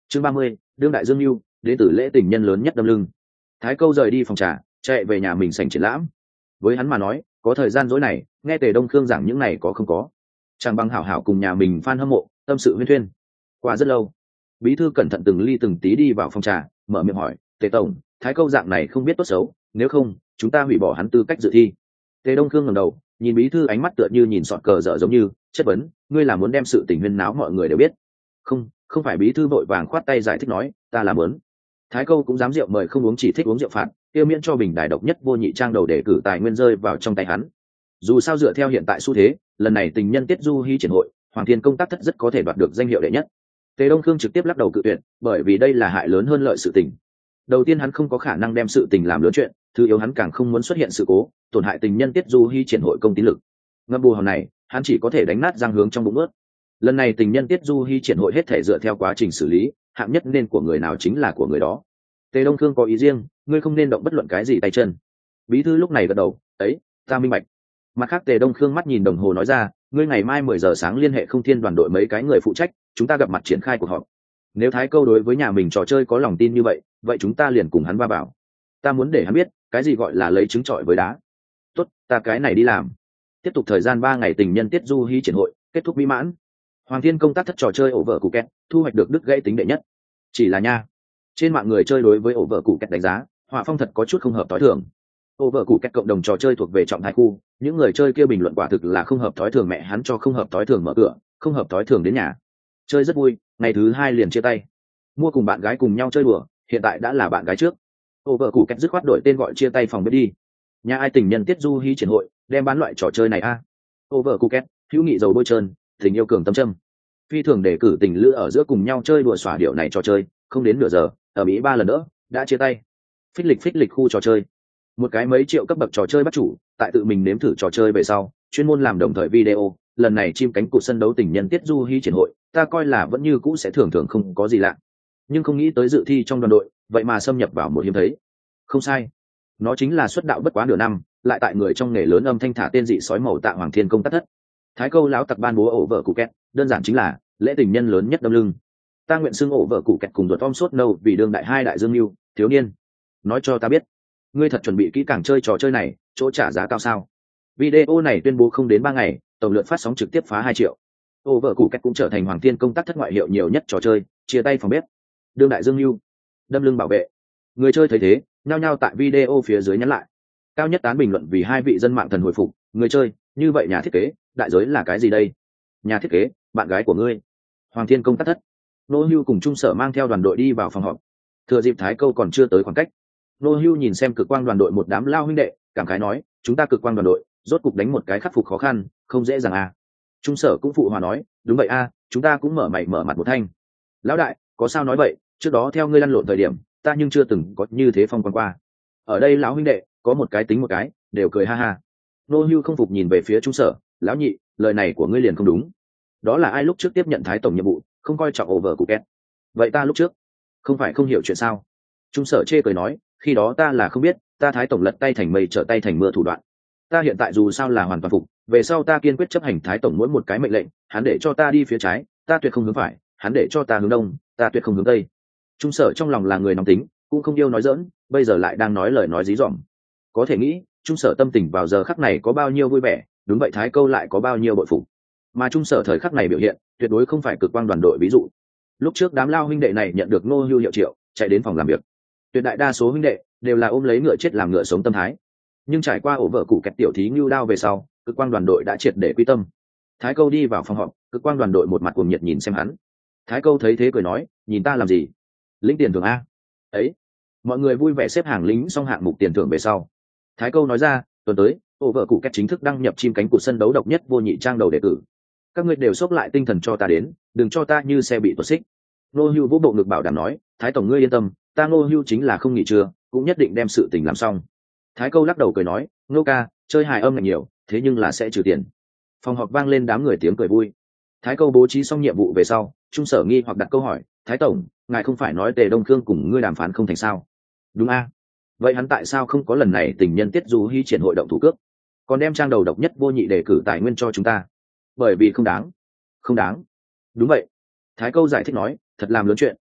Chương 30, đương đại dương lưu, đến từ lễ tình nhân lớn nhất đâm lưng. Thái Câu rời đi phòng trà, chạy về nhà mình sảnh triển lãm. Với hắn mà nói, có thời gian rỗi này, nghe Tề Đông Khương giảng những này có không có, chẳng bằng hảo hảo cùng nhà mình fan hâm mộ, tâm sự huyên thuyên. Qua rất lâu, bí thư cẩn thận từng ly từng tí đi vào phòng trà, mở miệng hỏi, Tề tổng, Thái Câu dạng này không biết tốt xấu, nếu không, chúng ta hủy bỏ hắn tư cách dự thi. Tề Đông Khương ngẩng đầu, nhìn bí thư ánh mắt tựa như nhìn sọt cờ dở giống như chất vấn, ngươi là muốn đem sự tình huyên náo mọi người đều biết. Không phải. Bí thư vội vàng khoát tay giải thích nói, ta là muốn. Thái Câu cũng dám rượu mời không uống, chỉ thích uống rượu phạt, tiêu miễn cho bình đài độc nhất vô nhị trang đầu để cử tài nguyên rơi vào trong tay hắn. Dù sao dựa theo hiện tại xu thế, lần này tình nhân tiết du hy triển hội, Hoàng Thiên công tác thất rất có thể đoạt được danh hiệu đệ nhất. Tề Đông Khương trực tiếp lắc đầu cự tuyệt, bởi vì đây là hại lớn hơn lợi sự tình. Đầu tiên hắn không có khả năng đem sự tình làm lớn chuyện, thứ yếu hắn càng không muốn xuất hiện sự cố tổn hại tình nhân tiết du hy triển hội công tín lực. Ngâm bù hòn này, hắn chỉ có thể đánh nát răng hướng trong bụng ướt. Lần này tình nhân tiết du hy triển hội hết thể dựa theo quá trình xử lý, hạng nhất nên của người nào chính là của người đó. Tề Đông Khương có ý riêng, ngươi không nên động bất luận cái gì tay chân. Bí thư lúc này gật đầu, ấy, ta minh bạch. Mặt khác Tề Đông Khương mắt nhìn đồng hồ nói ra, ngươi ngày mai 10 giờ sáng liên hệ Không Thiên đoàn đội mấy cái người phụ trách, chúng ta gặp mặt triển khai cuộc họp. Nếu Thái Câu đối với nhà mình trò chơi có lòng tin như vậy, vậy chúng ta liền cùng hắn va vào. Ta muốn để hắn biết, cái gì gọi là lấy trứng trọi với đá. Tốt, ta cái này đi làm. Tiếp tục thời gian 3 ngày tình nhân tiết du hy triển hội, kết thúc mỹ mãn. Hoàng Thiên công tác thất trò chơi ổ vở cụ kẹt, thu hoạch được đứt gãy tính đệ nhất. Chỉ là nha, trên mạng người chơi đối với ổ vở cụ kẹt đánh giá, họa phong thật có chút không hợp tối thường. Ổ vở cụ kẹt cộng đồng trò chơi thuộc về trọng thái khu, những người chơi kia bình luận quả thực là không hợp tối thường, mẹ hắn cho không hợp tối thường mở cửa, không hợp tối thường đến nhà. Chơi rất vui, ngày thứ 2 liền chia tay. Mua cùng bạn gái cùng nhau chơi đùa, hiện tại đã là bạn gái trước. Ổ vở cụ kẹt dứt khoát đổi tên gọi chia tay phòng bếp đi. Nhà ai tình nhân tiết du hy triển hội, đem bán loại trò chơi này a. Ổ vở cụ kẹt, hữu nghị dầu bôi trơn, tình yêu cường tâm châm. Phi thường để cử tình lữ ở giữa cùng nhau chơi đùa xỏa điệu này trò chơi, không đến nửa giờ, ở Mỹ 3 lần nữa đã chia tay. Phích lịch khu trò chơi, một cái mấy triệu cấp bậc trò chơi bắt chủ, tại tự mình nếm thử trò chơi về sau, chuyên môn làm đồng thời video. Lần này chim cánh cụt sân đấu tình nhân tiết du hy triển hội, ta coi là vẫn như cũ sẽ thường không có gì lạ, nhưng không nghĩ tới dự thi trong đoàn đội, vậy mà xâm nhập vào một hiếm thấy. Không sai, nó chính là xuất đạo bất quá nửa năm, lại tại người trong nghề lớn âm thanh thả tên dị sói màu Tạ Hoàng Thiên công tác thất. Thái Câu lão tặc ban bố ổ vợ cụ kẹt, đơn giản chính là lễ tình nhân lớn nhất đâm lưng. Ta nguyện xưng ổ vợ cụ kẹt cùng đột om sốt nâu vì đương đại hai đại dương lưu thiếu niên. Nói cho ta biết, ngươi thật chuẩn bị kỹ càng chơi trò chơi này, chỗ trả giá cao sao? Video này tuyên bố không đến 3 ngày, tổng lượng phát sóng trực tiếp phá 2 triệu. Ổ vợ cụ kẹt cũng trở thành Hoàng Thiên công tác thất ngoại hiệu nhiều nhất trò chơi, chia tay phòng bếp. Đương đại dương lưu, đâm lưng bảo vệ. Người chơi thấy thế, nhao nhao tại video phía dưới nhắn lại. Cao nhất tán bình luận vì 2 vị dân mạng thần hồi phục, người chơi, như vậy nhà thiết kế, đại giới là cái gì đây? Nhà thiết kế, bạn gái của ngươi. Hoàng Thiên công tác thất. Nô Hưu cùng Trung Sở mang theo đoàn đội đi vào phòng họp. Thừa dịp Thái Câu còn chưa tới khoảng cách, Nô Hưu nhìn xem Cực Quang đoàn đội một đám lao huynh đệ, cảm khái nói, chúng ta Cực Quang đoàn đội rốt cục đánh một cái khắc phục khó khăn, không dễ dàng à. Trung Sở cũng phụ hòa nói, đúng vậy a, chúng ta cũng mở mày mở mặt một thanh. Lão đại, có sao nói vậy, trước đó theo ngươi lăn lộn thời điểm, ta nhưng chưa từng có như thế phong quan qua. Ở đây lão huynh đệ, có một cái tính một cái, đều cười ha ha. Nô Hưu không phục nhìn về phía Trung Sở, lão nhị, lời này của ngươi liền không đúng. Đó là ai lúc trước tiếp nhận Thái tổng nhiệm vụ, không coi trọng over của Két. Vậy ta lúc trước, không phải không hiểu chuyện sao? Trung Sở chê cười nói, khi đó ta là không biết, ta Thái tổng lật tay thành mây trở tay thành mưa thủ đoạn. Ta hiện tại dù sao là hoàn toàn phục, về sau ta kiên quyết chấp hành Thái tổng mỗi một cái mệnh lệnh, hắn để cho ta đi phía trái, ta tuyệt không hướng phải, hắn để cho ta hướng đông, ta tuyệt không hướng tây. Trung Sở trong lòng là người nóng tính, cũng không yêu nói giỡn, bây giờ lại đang nói lời nói dí dỏm. Có thể nghĩ, Trung Sở tâm tình vào giờ khắc này có bao nhiêu vui vẻ, đúng vậy Thái Câu lại có bao nhiêu bội phục. Mà Trung Sở thời khắc này biểu hiện, tuyệt đối không phải Cực Quang đoàn đội ví dụ. Lúc trước đám lao huynh đệ này nhận được Nô Hưu hiệu triệu, chạy đến phòng làm việc. Tuyệt đại đa số huynh đệ đều là ôm lấy ngựa chết làm ngựa sống tâm thái. Nhưng trải qua ổ vợ cụ kẹt tiểu thí ngưu đao về sau, Cực Quang đoàn đội đã triệt để quy tâm. Thái Câu đi vào phòng họp, Cực Quang đoàn đội một mặt cuồng nhiệt nhìn xem hắn. Thái Câu thấy thế cười nói, nhìn ta làm gì? Lĩnh tiền thưởng a. Ấy. Mọi người vui vẻ xếp hàng lính xong hạng mục tiền thưởng về sau. Thái Câu nói ra, tuần tới, ổ vợ cụ kẹt chính thức đăng nhập chim cánh cụt sân đấu độc nhất vô nhị trang đầu đề cử. Các ngươi đều xốc lại tinh thần cho ta đến, đừng cho ta như xe bị tuột xích. Nô Hưu vỗ bộ ngực bảo đảm nói, Thái tổng ngươi yên tâm, ta Nô Hưu chính là không nghỉ trưa, cũng nhất định đem sự tình làm xong. Thái Câu lắc đầu cười nói, Nô ca, chơi hài âm ngạch nhiều, thế nhưng là sẽ trừ tiền. Phòng họp vang lên đám người tiếng cười vui. Thái Câu bố trí xong nhiệm vụ về sau, Trung Sở nghi hoặc đặt câu hỏi, Thái tổng, ngài không phải nói Tề Đông Khương cùng ngươi đàm phán không thành sao? Đúng a. Vậy hắn tại sao không có lần này tình nhân tiết du hy triển hội động thủ cước, còn đem trang đầu độc nhất vô nhị đề cử tài nguyên cho chúng ta? Bởi vì không đáng. Không đáng. Đúng vậy. Thái Câu giải thích nói, thật làm lớn chuyện,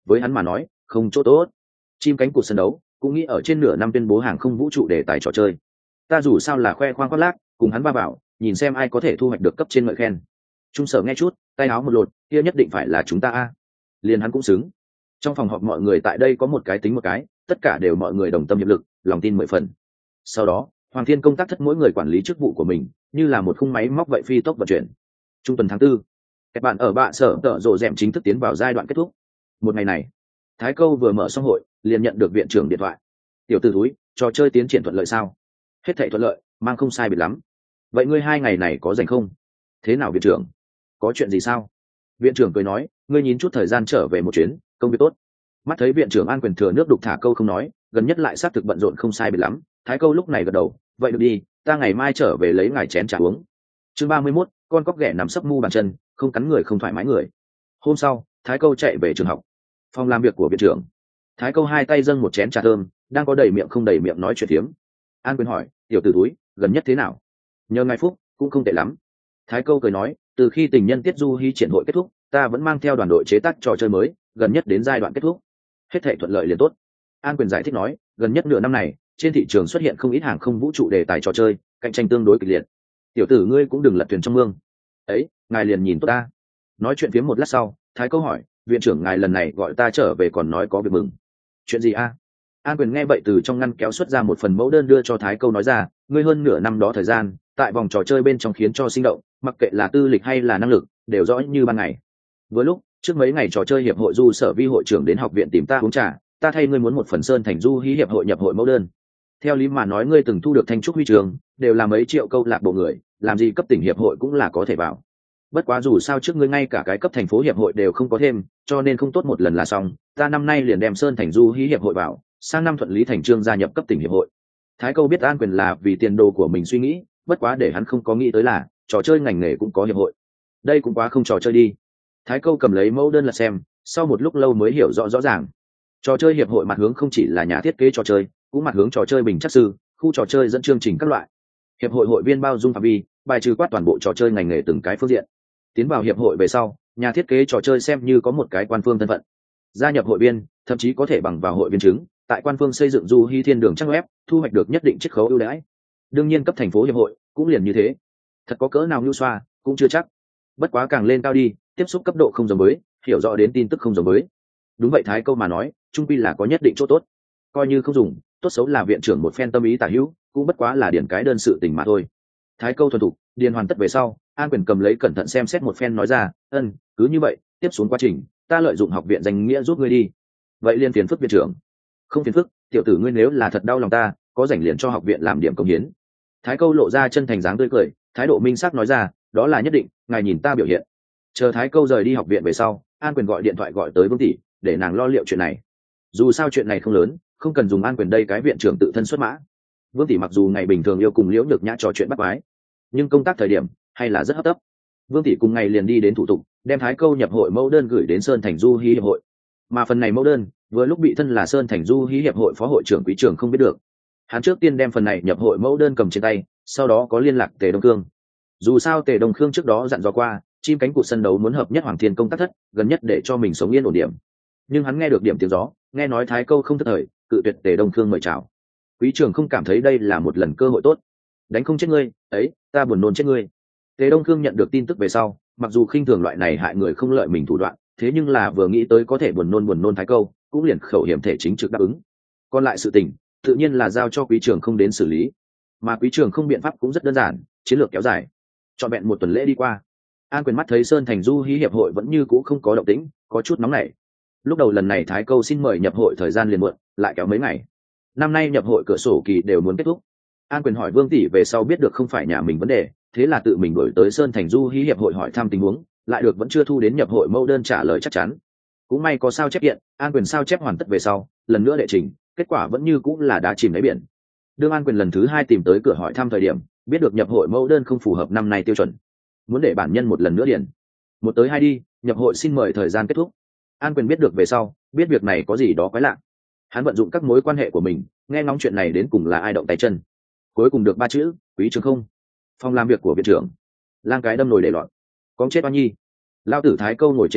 với hắn mà nói không chỗ tốt. Chim cánh cụt sân đấu cũng nghĩ ở trên nửa năm tuyên bố hàng không vũ trụ đề tài trò chơi. Ta dù sao là khoe khoang khoác lác, cùng hắn ba bảo nhìn xem ai có thể thu hoạch được cấp trên ngợi khen. Trung Sở nghe chút, tay áo một lột, kia nhất định phải là chúng ta a. Liền hắn cũng xứng. Trong phòng họp mọi người tại đây có một cái tính một cái, tất cả đều mọi người đồng tâm hiệp lực, lòng tin 10 phần. Sau đó Hoàng Thiên công tác thất mỗi người quản lý chức vụ của mình, như là một khung máy móc vậy phi tốc vận chuyển. Trung tuần tháng 4, các bạn ở bạ sở tợ rộ rèm chính thức tiến vào giai đoạn kết thúc. Một ngày này, Thái Câu vừa mở xong hội, liền nhận được viện trưởng điện thoại. Tiểu tử túi, trò chơi tiến triển thuận lợi sao? Hết thảy thuận lợi, mang không sai biệt lắm. Vậy ngươi 2 ngày này có rảnh không? Thế nào viện trưởng? Có chuyện gì sao? Viện trưởng cười nói, ngươi nhín chút thời gian trở về một chuyến, công việc tốt. Mắt thấy viện trưởng An Quyền thừa nước đục thả câu không nói, gần nhất lại xác thực bận rộn không sai biệt lắm. Thái Câu lúc này gật đầu, vậy được đi, ta ngày mai trở về lấy ngài chén trà uống. Chương 31, con cóc ghẻ nằm sấp mu bàn chân, không cắn người không thoải mái người. Hôm sau, Thái Câu chạy về trường học. Phòng làm việc của viện trưởng. Thái Câu hai tay dâng một chén trà thơm, đang có đầy miệng không đầy miệng nói chuyện phiếm. An Quyền hỏi, tiểu tử túi, gần nhất thế nào? Nhờ ngài phúc, cũng không tệ lắm. Thái Câu cười nói, từ khi tình nhân tiết du hy triển hội kết thúc, ta vẫn mang theo đoàn đội chế tác trò chơi mới, gần nhất đến giai đoạn kết thúc. Hết thảy thuận lợi liền tốt. An Quyền giải thích nói, gần nhất nửa năm này, trên thị trường xuất hiện không ít hàng không vũ trụ đề tài trò chơi, cạnh tranh tương đối kịch liệt. Tiểu tử ngươi cũng đừng lật thuyền trong mương. Ấy, ngài liền nhìn tốt ta. Nói chuyện phiếm một lát sau, Thái Câu hỏi, viện trưởng ngài lần này gọi ta trở về còn nói có việc mừng. Chuyện gì a? An Quyền nghe vậy từ trong ngăn kéo xuất ra một phần mẫu đơn đưa cho Thái Câu nói ra, ngươi hơn nửa năm đó thời gian, tại vòng trò chơi bên trong khiến cho sinh động, mặc kệ là tư lịch hay là năng lực, đều rõ như ban ngày. Vừa lúc, trước mấy ngày trò chơi hiệp hội du sở vi hội trưởng đến học viện tìm ta uống trà, ta thay ngươi muốn một phần sơn thành du hí hiệp hội nhập hội mẫu đơn. Theo lý mà nói ngươi từng thu được thanh trúc huy trường, đều là mấy triệu câu lạc bộ người, làm gì cấp tỉnh hiệp hội cũng là có thể vào. Bất quá dù sao trước ngươi ngay cả cái cấp thành phố hiệp hội đều không có thêm, cho nên không tốt một lần là xong, ta năm nay liền đem sơn thành du hí hiệp hội vào, sang năm thuận lý thành trương gia nhập cấp tỉnh hiệp hội. Thái Câu biết An Quyền là vì tiền đồ của mình suy nghĩ, bất quá để hắn không có nghĩ tới là trò chơi ngành nghề cũng có hiệp hội. Đây cũng quá không trò chơi đi. Thái Câu cầm lấy mẫu đơn là xem, sau một lúc lâu mới hiểu rõ ràng. Trò chơi hiệp hội mặt hướng không chỉ là nhà thiết kế trò chơi, cũng mặt hướng trò chơi bình chắc sư, khu trò chơi dẫn chương trình các loại. Hiệp hội hội viên bao dung phạm vi, bài trừ quát toàn bộ trò chơi ngành nghề từng cái phương diện. Tiến vào hiệp hội về sau, nhà thiết kế trò chơi xem như có một cái quan phương thân phận. Gia nhập hội viên, thậm chí có thể bằng vào hội viên chứng, tại quan phương xây dựng du hy thiên đường trang web, thu hoạch được nhất định chiết khấu ưu đãi. Đương nhiên cấp thành phố hiệp hội cũng liền như thế. Thật có cỡ nào nhu xoa, cũng chưa chắc. Bất quá càng lên cao đi, tiếp xúc cấp độ không giống với, hiểu rõ đến tin tức không giống với. Đúng vậy Thái Câu mà nói, trung quy là có nhất định chỗ tốt. Coi như không dùng, tốt xấu là viện trưởng một phen tâm ý tả hữu, cũng bất quá là điển cái đơn sự tình mà thôi. Thái Câu thuần thục, điền hoàn tất về sau, An Quyền cầm lấy cẩn thận xem xét một phen nói ra, cứ như vậy, tiếp xuống quá trình, ta lợi dụng học viện danh nghĩa giúp ngươi đi. Vậy liền phiền phức viện trưởng. Không phiền phức, tiểu tử ngươi nếu là thật đau lòng ta, có rảnh liền cho học viện làm điểm công hiến. Thái Câu lộ ra chân thành dáng tươi cười, thái độ minh sắc nói ra, đó là nhất định, ngài nhìn ta biểu hiện. Chờ Thái Câu rời đi học viện về sau, An Quyền gọi điện thoại gọi tới Vương tỷ, để nàng lo liệu chuyện này. Dù sao chuyện này không lớn, không cần dùng An Quyền đây cái viện trưởng tự thân xuất mã. Vương tỷ mặc dù ngày bình thường yêu cùng Liễu Nhược Nhã trò chuyện bắt quái, nhưng công tác thời điểm hay là rất hấp tấp. Vương tỷ cùng ngày liền đi đến thủ tục, đem Thái Câu nhập hội mẫu đơn gửi đến Sơn Thành Du Hí hiệp hội. Mà phần này mẫu đơn, vừa lúc bị thân là Sơn Thành Du Hí hiệp hội phó hội trưởng Quý Trường không biết được. Hắn trước tiên đem phần này nhập hội mẫu đơn cầm trên tay, sau đó có liên lạc Tề Đông Khương. Dù sao Tề Đông Khương trước đó dặn dò qua, chim cánh cụt sân đấu muốn hợp nhất Hoàng Thiên công tác thất, gần nhất để cho mình sống yên ổn điểm. Nhưng hắn nghe được điểm tiếng gió, nghe nói Thái Câu không thất thời, cự tuyệt Tề Đông Khương mời chào. Quý Trường không cảm thấy đây là một lần cơ hội tốt. Đánh không chết ngươi, ấy, ta buồn nôn chết ngươi. Tề Đông Khương nhận được tin tức về sau, mặc dù khinh thường loại này hại người không lợi mình thủ đoạn, thế nhưng là vừa nghĩ tới có thể buồn nôn Thái Câu, cũng liền khẩu hiểm thể chính trực đáp ứng. Còn lại sự tình, tự nhiên là giao cho Quý Trường không đến xử lý. Mà Quý Trường không biện pháp cũng rất đơn giản, chiến lược kéo dài. Trọn vẹn một tuần lễ đi qua, An Quyền mắt thấy Sơn Thành Du Hí hiệp hội vẫn như cũ không có động tĩnh, có chút nóng nảy. Lúc đầu lần này Thái Câu xin mời nhập hội thời gian liền muộn, lại kéo mấy ngày. Năm nay nhập hội cửa sổ kỳ đều muốn kết thúc. An Quyền hỏi Vương tỷ về sau biết được không phải nhà mình vấn đề, thế là tự mình đổi tới Sơn Thành Du Hí hiệp hội hỏi thăm tình huống, lại được vẫn chưa thu đến nhập hội mẫu đơn trả lời chắc chắn. Cũng may có sao chép hiện, An Quyền sao chép hoàn tất về sau, lần nữa đệ trình, kết quả vẫn như cũng là đá chìm đáy biển. Đương An Quyền lần thứ 2 tìm tới cửa hỏi thăm thời điểm, biết được nhập hội mẫu đơn không phù hợp năm nay tiêu chuẩn, muốn để bản nhân một lần nữa điền. Một tới hai đi, nhập hội xin mời thời gian kết thúc. An Quyền biết được về sau, biết việc này có gì đó quái lạ. Hắn vận dụng các mối quan hệ của mình, nghe ngóng chuyện này đến cùng là ai động tay chân. Cuối cùng được 3 chữ, Quý Trường không. Phòng làm việc của viện trưởng, lang cái đâm nồi để lọt, có chết oan nhi. Lao tử Thái Câu ngồi trên ghế,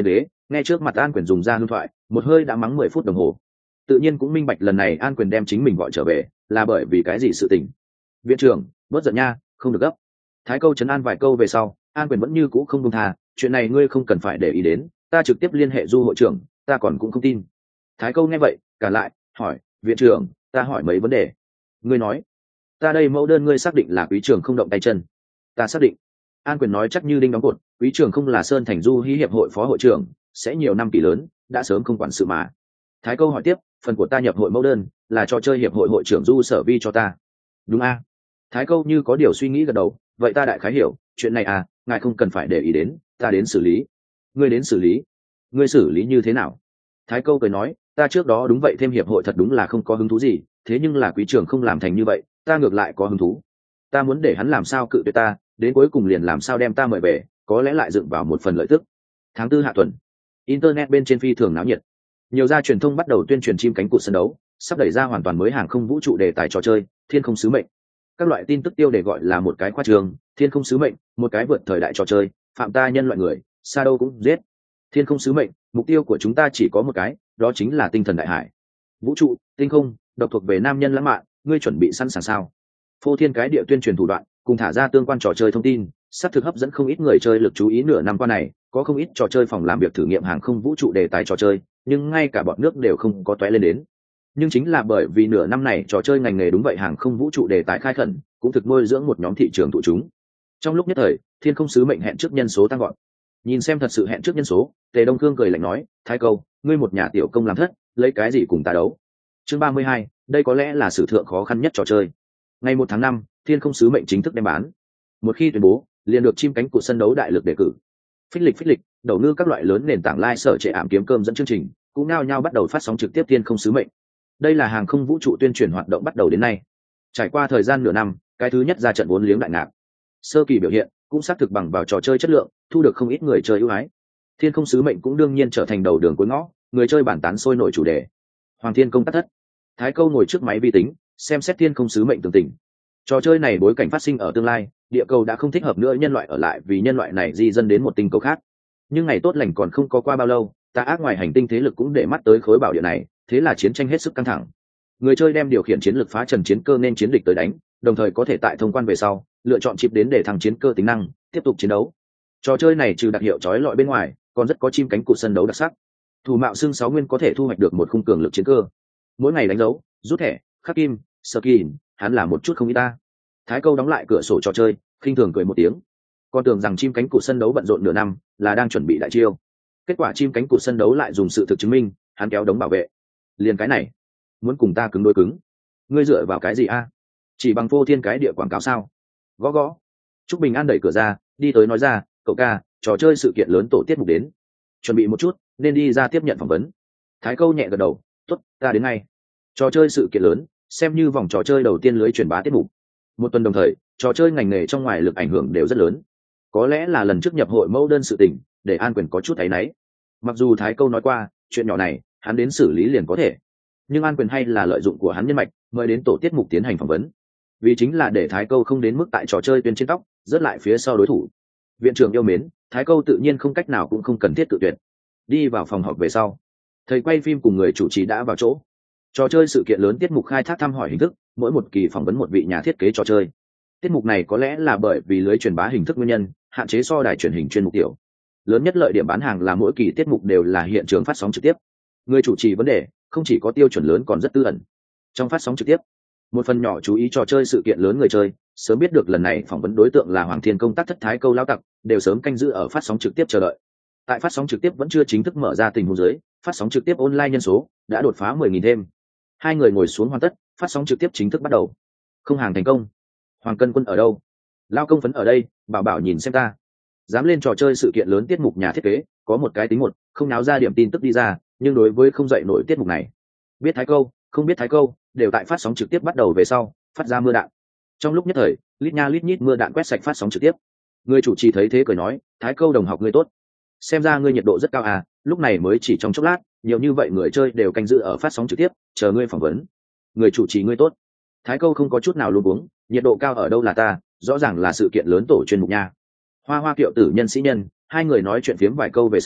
Nghe trước mặt An Quyền dùng ra hương thoại, một hơi đã mắng 10 phút đồng hồ. Tự nhiên cũng minh bạch lần này An Quyền đem chính mình gọi trở về là bởi vì cái gì sự tình. Viện trưởng, bớt giận nha, không được gấp. Thái Câu trấn an vài câu về sau, An Quyền vẫn như cũ không buông tha, chuyện này ngươi không cần phải để ý đến, ta trực tiếp liên hệ Du hội trưởng, ta còn cũng không tin. Thái Câu nghe vậy, cả lại, hỏi, viện trưởng, ta hỏi mấy vấn đề. Ngươi nói, ta đây mẫu đơn ngươi xác định là quý trưởng không động tay chân. Ta xác định. An Quyền nói chắc như đinh đóng cột, quý trưởng không là Sơn Thành Du Hí hiệp hội phó hội trưởng, sẽ nhiều năm kỳ lớn, đã sớm không quản sự mà. Thái Câu hỏi tiếp, phần của ta nhập hội mẫu đơn là trò chơi hiệp hội hội trưởng Du Sở Vi cho ta. Đúng a? Thái Câu như có điều suy nghĩ gật đầu, vậy ta đại khái hiểu, chuyện này à, ngài không cần phải để ý đến, ta đến xử lý. Ngươi đến xử lý? Ngươi xử lý như thế nào? Thái Câu cười nói, ta trước đó đúng vậy thêm hiệp hội thật đúng là không có hứng thú gì, thế nhưng là quý trưởng không làm thành như vậy, ta ngược lại có hứng thú. Ta muốn để hắn làm sao cự tuyệt ta, đến cuối cùng liền làm sao đem ta mời về, có lẽ lại dựng vào một phần lợi tức. Tháng 4 hạ tuần, internet bên trên phi thường náo nhiệt. Nhiều gia truyền thông bắt đầu tuyên truyền chim cánh cụt sân đấu, sắp đẩy ra hoàn toàn mới hàng không vũ trụ đề tài trò chơi, Thiên Không Sứ Mệnh. Các loại tin tức tiêu đề gọi là một cái khoa trường, Thiên Không Sứ Mệnh, một cái vượt thời đại trò chơi, phạm ta nhân loại người, xa đâu cũng giết. Thiên Không Sứ Mệnh, mục tiêu của chúng ta chỉ có một cái, đó chính là tinh thần đại hải. Vũ trụ, tinh không, độc thuộc về nam nhân lãng mạn, ngươi chuẩn bị sẵn sàng sao? Phô thiên cái địa tuyên truyền thủ đoạn, cùng thả ra tương quan trò chơi thông tin, sắp thực hấp dẫn không ít người chơi lực chú ý. Nửa năm qua này, có không ít trò chơi phòng làm việc thử nghiệm hàng không vũ trụ đề tài trò chơi, nhưng ngay cả bọn nước đều không có toé lên đến. Nhưng chính là bởi vì nửa năm này trò chơi ngành nghề đúng vậy hàng không vũ trụ đề tài khai khẩn, cũng thực nuôi dưỡng một nhóm thị trường tụ chúng. Trong lúc nhất thời, Thiên Không Sứ Mệnh hẹn trước nhân số tăng gọn. Nhìn xem thật sự hẹn trước nhân số, Tề Đông Cương cười lạnh nói, Thái Câu, ngươi một nhà tiểu công làm thất, lấy cái gì cùng ta đấu? Chương 32, đây có lẽ là sử thượng khó khăn nhất trò chơi. Ngày 1 tháng 5, Thiên Không Sứ Mệnh chính thức đem bán. Một khi tuyên bố, liền được chim cánh cụt sân đấu đại lực đề cử. Phích lịch, đầu ngư các loại lớn nền tảng sở trệ ảm kiếm cơm dẫn chương trình, cũng nao nhau bắt đầu phát sóng trực tiếp Thiên Không Sứ Mệnh. Đây là hàng không vũ trụ tuyên truyền hoạt động bắt đầu đến nay. Trải qua thời gian nửa năm, cái thứ nhất ra trận vốn liếng đại ngạc. Sơ kỳ biểu hiện cũng xác thực bằng vào trò chơi chất lượng, thu được không ít người chơi ưu ái. Thiên Không Sứ Mệnh cũng đương nhiên trở thành đầu đường cuối ngõ, người chơi bản tán sôi nổi chủ đề. Hoàng Thiên Công tác thất. Thái Câu ngồi trước máy vi tính, xem xét Thiên Không Sứ Mệnh tường tình. Trò chơi này bối cảnh phát sinh ở tương lai, địa cầu đã không thích hợp nữa nhân loại ở lại vì nhân loại này di dân đến một tinh cầu khác. Nhưng ngày tốt lành còn không có qua bao lâu, tà ác ngoài hành tinh thế lực cũng để mắt tới khối bảo địa này, thế là chiến tranh hết sức căng thẳng. Người chơi đem điều khiển chiến lược phá trần chiến cơ nên chiến địch tới đánh, đồng thời có thể tại thông quan về sau lựa chọn chip đến để thăng chiến cơ tính năng, tiếp tục chiến đấu. Trò chơi này trừ đặc hiệu chói lọi bên ngoài, còn rất có chim cánh cụt sân đấu đặc sắc. Thủ mạo xương 6 nguyên có thể thu hoạch được một khung cường lực chiến cơ. Mỗi ngày đánh dấu, rút thẻ, khắc kim, sơ kim, hắn là một chút không ít ta. Thái Câu đóng lại cửa sổ trò chơi, khinh thường cười một tiếng. Con tưởng rằng chim cánh cụt sân đấu bận rộn nửa năm là đang chuẩn bị đại chiêu. Kết quả chim cánh cụt sân đấu lại dùng sự thực chứng minh, hắn kéo đống bảo vệ. Liền cái này, muốn cùng ta cứng đối cứng, ngươi dựa vào cái gì a? Chỉ bằng phô thiên cái địa quảng cáo sao? Gõ gõ. Trúc Bình An đẩy cửa ra, đi tới nói ra, cậu ca, trò chơi sự kiện lớn tổ tiết mục đến, chuẩn bị một chút, nên đi ra tiếp nhận phỏng vấn. Thái Câu nhẹ gật đầu, tốt, ta đến ngay. Trò chơi sự kiện lớn, xem như vòng trò chơi đầu tiên lưới truyền bá tiết mục. Một tuần đồng thời, trò chơi ngành nghề trong ngoài lực ảnh hưởng đều rất lớn. Có lẽ là lần trước nhập hội mẫu đơn sự tình, để An Quyền có chút áy náy. Mặc dù Thái Câu nói qua, chuyện nhỏ này, hắn đến xử lý liền có thể. Nhưng An Quyền hay là lợi dụng của hắn nhân mạch, mời đến tổ tiết mục tiến hành phỏng vấn. Vì chính là để Thái Câu không đến mức tại trò chơi tuyên trên tóc, rớt lại phía sau đối thủ. Viện trưởng yêu mến, Thái Câu tự nhiên không cách nào cũng không cần thiết cự tuyệt. Đi vào phòng họp về sau, thầy quay phim cùng người chủ trì đã vào chỗ. Trò chơi sự kiện lớn tiết mục khai thác thăm hỏi hình thức, mỗi một kỳ phỏng vấn một vị nhà thiết kế trò chơi. Tiết mục này có lẽ là bởi vì lưới truyền bá hình thức nguyên nhân, hạn chế so đài truyền hình chuyên mục tiểu. Lớn nhất lợi điểm bán hàng là mỗi kỳ tiết mục đều là hiện trường phát sóng trực tiếp. Người chủ trì vấn đề không chỉ có tiêu chuẩn lớn còn rất tư ẩn. Trong phát sóng trực tiếp, một phần nhỏ chú ý trò chơi sự kiện lớn người chơi, sớm biết được lần này phỏng vấn đối tượng là Hoàng Thiên Công tác thất Thái Câu lao tặc, đều sớm canh giữ ở phát sóng trực tiếp chờ đợi. Tại phát sóng trực tiếp vẫn chưa chính thức mở ra tình huống dưới, phát sóng trực tiếp online nhân số đã đột phá 10.000 thêm. Hai người ngồi xuống hoàn tất, phát sóng trực tiếp chính thức bắt đầu. Không hàng thành công. Hoàng Cân Quân ở đâu? Lao Công Phấn ở đây, bảo bảo nhìn xem ta. Dám lên trò chơi sự kiện lớn tiết mục nhà thiết kế, có một cái tính một, không náo ra điểm tin tức đi ra, nhưng đối với không dậy nổi tiết mục này. Biết Thái Câu, không biết Thái Câu, đều tại phát sóng trực tiếp bắt đầu về sau, phát ra mưa đạn. Trong lúc nhất thời, lít nha lít nhít mưa đạn quét sạch phát sóng trực tiếp. Người chủ trì thấy thế cười nói, Thái Câu đồng học ngươi tốt. Xem ra ngươi nhiệt độ rất cao à, lúc này mới chỉ trong chốc lát, nhiều như vậy người chơi đều canh giữ ở phát sóng trực tiếp, chờ ngươi phỏng vấn. Người chủ trì ngươi tốt. Thái Câu không có chút nào luống cuống, nhiệt độ cao ở đâu là ta, rõ ràng là sự kiện lớn tổ chuyên mục nha. Hoa Hoa Kiệu Tử nhân sĩ nhân, hai người nói chuyện phiếm vài câu về sau,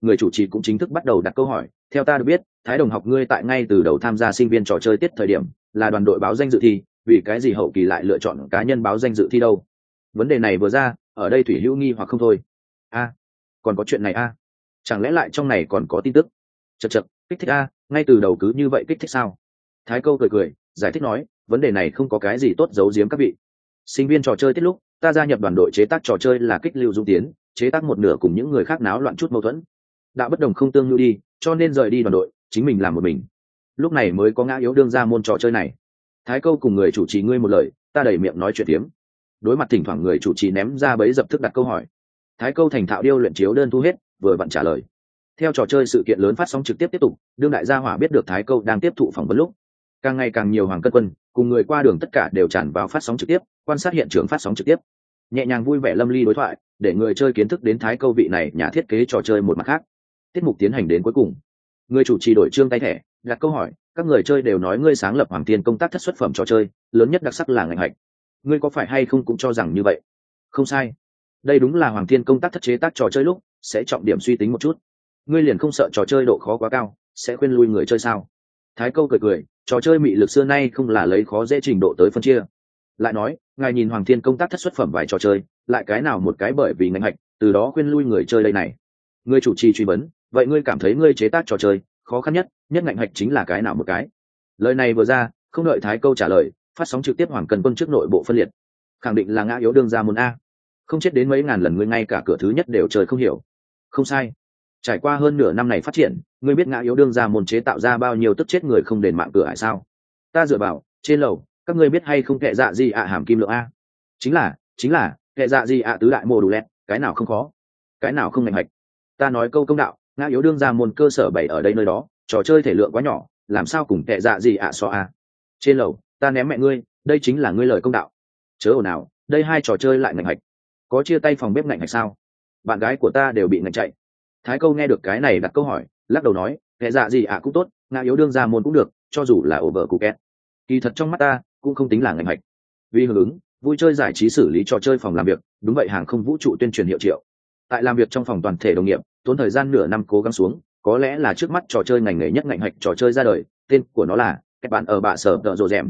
người chủ trì cũng chính thức bắt đầu đặt câu hỏi. Theo ta được biết, Thái đồng học ngươi tại ngay từ đầu tham gia sinh viên trò chơi tiết thời điểm là đoàn đội báo danh dự thi, vì cái gì hậu kỳ lại lựa chọn cá nhân báo danh dự thi đâu? Vấn đề này vừa ra, ở đây Thủy Hữu nghi hoặc không thôi. Còn có chuyện này chẳng lẽ lại trong này còn có tin tức? Chật, kích thích ngay từ đầu cứ như vậy kích thích sao? Thái Câu cười giải thích nói, vấn đề này không có cái gì tốt giấu giếm các vị. Sinh viên trò chơi tiết lúc ta gia nhập đoàn đội chế tác trò chơi là Kích Lưu Dung Tiến, chế tác một nửa cùng những người khác náo loạn chút mâu thuẫn, đạo bất đồng không tương nhu đi, cho nên rời đi đoàn đội, chính mình làm một mình. Lúc này mới có ngã yếu đương ra môn trò chơi này. Thái Câu cùng người chủ trì ngươi một lời, ta đầy miệng nói chuyện tiếm. Đối mặt thỉnh thoảng người chủ trì ném ra bẫy dập thức đặt câu hỏi, Thái Câu thành thạo điêu luyện chiếu đơn thu hết, vừa vặn trả lời. Theo trò chơi sự kiện lớn phát sóng trực tiếp tiếp tục, đương đại gia hỏa biết được Thái Câu đang tiếp thụ phỏng vấn lúc, càng ngày càng nhiều hoàng cân quân cùng người qua đường tất cả đều tràn vào phát sóng trực tiếp, quan sát hiện trường phát sóng trực tiếp. Nhẹ nhàng vui vẻ lâm ly đối thoại, để người chơi kiến thức đến Thái Câu vị này nhà thiết kế trò chơi một mặt khác. Tiết mục tiến hành đến cuối cùng, người chủ trì đổi trương tay thẻ, đặt câu hỏi, các người chơi đều nói ngươi sáng lập Hoàng Thiên công tác thất xuất phẩm trò chơi, lớn nhất đặc sắc là ngành hạch. Ngươi có phải hay không cũng cho rằng như vậy? Không sai. Đây đúng là Hoàng Thiên công tác thất chế tác trò chơi lúc sẽ trọng điểm suy tính một chút. Ngươi liền không sợ trò chơi độ khó quá cao sẽ khuyên lui người chơi sao? Thái Câu cười, trò chơi mị lực xưa nay không là lấy khó dễ trình độ tới phân chia. Lại nói, ngài nhìn Hoàng Thiên công tác thất xuất phẩm vài trò chơi, lại cái nào một cái bởi vì ngành hạch, từ đó khuyên lui người chơi đây này. Ngươi chủ trì truy vấn, vậy ngươi cảm thấy ngươi chế tác trò chơi khó khăn nhất ngành hạch chính là cái nào một cái? Lời này vừa ra, không đợi Thái Câu trả lời, phát sóng trực tiếp Hoàng Cần Quân trước nội bộ phân liệt, khẳng định là ngã yếu đương ra môn a. Không chết đến mấy ngàn lần ngươi ngay cả cửa thứ nhất đều trời không hiểu. Không sai. Trải qua hơn nửa năm này phát triển, ngươi biết ngã yếu đương ra môn chế tạo ra bao nhiêu tức chết người không đền mạng cửa hải sao? Ta dựa vào, trên lầu, các ngươi biết hay không kệ dạ gì hàm kim lượng a? Chính là kệ dạ gì tứ đại mô đủ lẹt, cái nào không khó, cái nào không ngành hạch. Ta nói câu công đạo, ngã yếu đương ra môn cơ sở bày ở đây nơi đó, trò chơi thể lượng quá nhỏ, làm sao cùng kệ dạ gì so a? Trên lầu, ta ném mẹ ngươi, đây chính là ngươi lời công đạo. Chớ ồn nào, đây hai trò chơi lại ngành hạch. Có chia tay phòng bếp ngành hạch sao? Bạn gái của ta đều bị ngành chạy. Thái Câu nghe được cái này đặt câu hỏi, lắc đầu nói, kệ dạ gì cũng tốt, ngã yếu đương ra môn cũng được, cho dù là over cụ kẹt. Kỳ thật trong mắt ta cũng không tính là ngành hạch. Vì hưởng ứng vui chơi giải trí xử lý trò chơi phòng làm việc, đúng vậy hàng không vũ trụ tuyên truyền hiệu triệu. Tại làm việc trong phòng toàn thể đồng nghiệp, tốn thời gian nửa năm cố gắng xuống, có lẽ là trước mắt trò chơi ngành nghề nhất ngành hạch trò chơi ra đời, tên của nó là các bạn ở bạ sở tợ rồ rèm.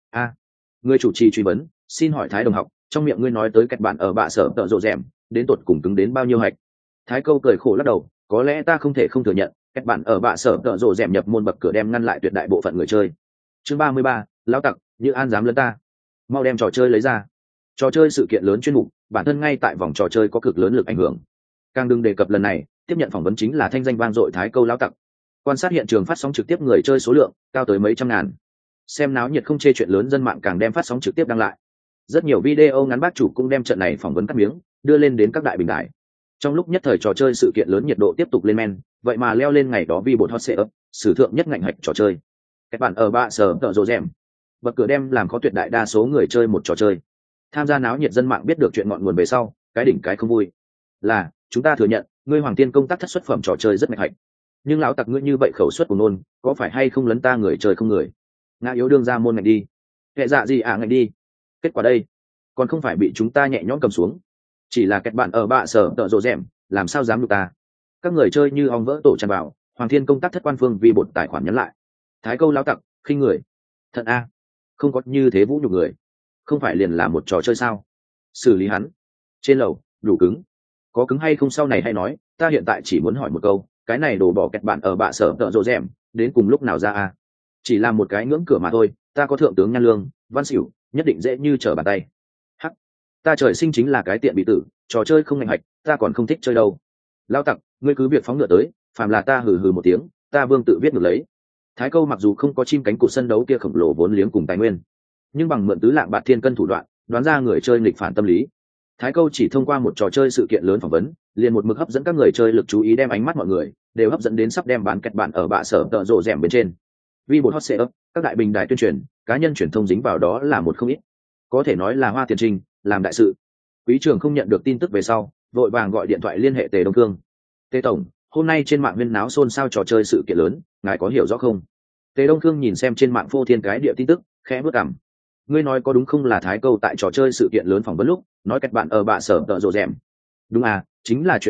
Người chủ trì truy vấn, xin hỏi Thái đồng học, trong miệng ngươi nói tới các bạn ở bạ sở tợ rồ rèm, đến tột cùng cứng đến bao nhiêu hạch? Thái Câu cười khổ lắc đầu, có lẽ ta không thể không thừa nhận, các bạn ở bạ sở tợ rồ rèm nhập môn bậc cửa đem ngăn lại tuyệt đại bộ phận người chơi. Chương 33, lão tặc, như an dám lấn ta, mau đem trò chơi lấy ra. Trò chơi sự kiện lớn chuyên mục, bản thân ngay tại vòng trò chơi có cực lớn lực ảnh hưởng. Càng đừng đề cập lần này, tiếp nhận phỏng vấn chính là thanh danh vang dội Thái Câu lão tặc. Quan sát hiện trường phát sóng trực tiếp người chơi số lượng cao tới mấy trăm ngàn. Xem náo nhiệt không chê chuyện lớn, dân mạng càng đem phát sóng trực tiếp đăng lại. Rất nhiều video ngắn bác chủ cũng đem trận này phỏng vấn cắt miếng, đưa lên đến các đại bình đại. Trong lúc nhất thời trò chơi sự kiện lớn nhiệt độ tiếp tục lên men, vậy mà leo lên ngày đó vi bột hot setup, sử thượng nhất ngành hạch trò chơi. Các bạn ở bạ sở tợ rồ rèm, bậc cửa đem làm khó tuyệt đại đa số người chơi một trò chơi. Tham gia náo nhiệt dân mạng biết được chuyện ngọn nguồn về sau, cái đỉnh cái không vui là, chúng ta thừa nhận ngươi Hoàng Tiên công tác thất xuất phẩm trò chơi rất mạnh hạch, nhưng lão tặc ngươi như vậy khẩu suất của nôn, có phải hay không lấn ta người chơi không người? Ngã yếu đương ra môn ngành đi, kệ dạ gì ngành đi. Kết quả đây còn không phải bị chúng ta nhẹ nhõm cầm xuống, chỉ là kẹt bạn ở bạ sở tợ rồ rèm, làm sao dám được ta? Các người chơi như ong vỡ tổ tràn vào, Hoàng Thiên công tác thất quan phương vì bột tài khoản nhắn lại, Thái Câu lão tặc khinh người thật a, không có như thế vũ nhục người, không phải liền là một trò chơi sao? Xử lý hắn. Trên lầu, đủ cứng, có cứng hay không sau này hay nói, ta hiện tại chỉ muốn hỏi một câu, cái này đổ bỏ kẹt bạn ở bạ sở tợ rồ rèm, đến cùng lúc nào ra a? Chỉ là một cái ngưỡng cửa mà thôi, ta có thượng tướng nhan lương, văn xỉu, nhất định dễ như trở bàn tay. Hắc, ta trời sinh chính là cái tiện bị tử, trò chơi không ngành hạch, ta còn không thích chơi đâu. Lao tặc, ngươi cứ việc phóng ngựa tới, phàm là ta hừ hừ một tiếng, ta vương tự viết ngược lấy. Thái Câu mặc dù không có chim cánh cụt sân đấu kia khổng lồ vốn liếng cùng tài nguyên, nhưng bằng mượn tứ lạng bạc thiên cân thủ đoạn, đoán ra người chơi nghịch phản tâm lý. Thái Câu chỉ thông qua một trò chơi sự kiện lớn phỏng vấn, liền một mực hấp dẫn các người chơi lực chú ý, đem ánh mắt mọi người đều hấp dẫn đến sắp đem bán kẹt bạn ở bạ sở tợ rồ rèm bên trên. Vì một hot setup, các đại bình đài tuyên truyền, cá nhân truyền thông dính vào đó là một không ít, có thể nói là hoa tiền trình, làm đại sự. Quý Trường không nhận được tin tức về sau, vội vàng gọi điện thoại liên hệ Tề Đông Cương. Tề tổng, hôm nay trên mạng huyên náo xôn xao trò chơi sự kiện lớn, ngài có hiểu rõ không? Tề Đông Cương nhìn xem trên mạng phô thiên cái địa tin tức, khẽ bước cằm. Ngươi nói có đúng không, là Thái Câu tại trò chơi sự kiện lớn phỏng vấn lúc nói cách bạn ở bạ sở tợ rồ rèm? Đúng à, chính là chuyện này,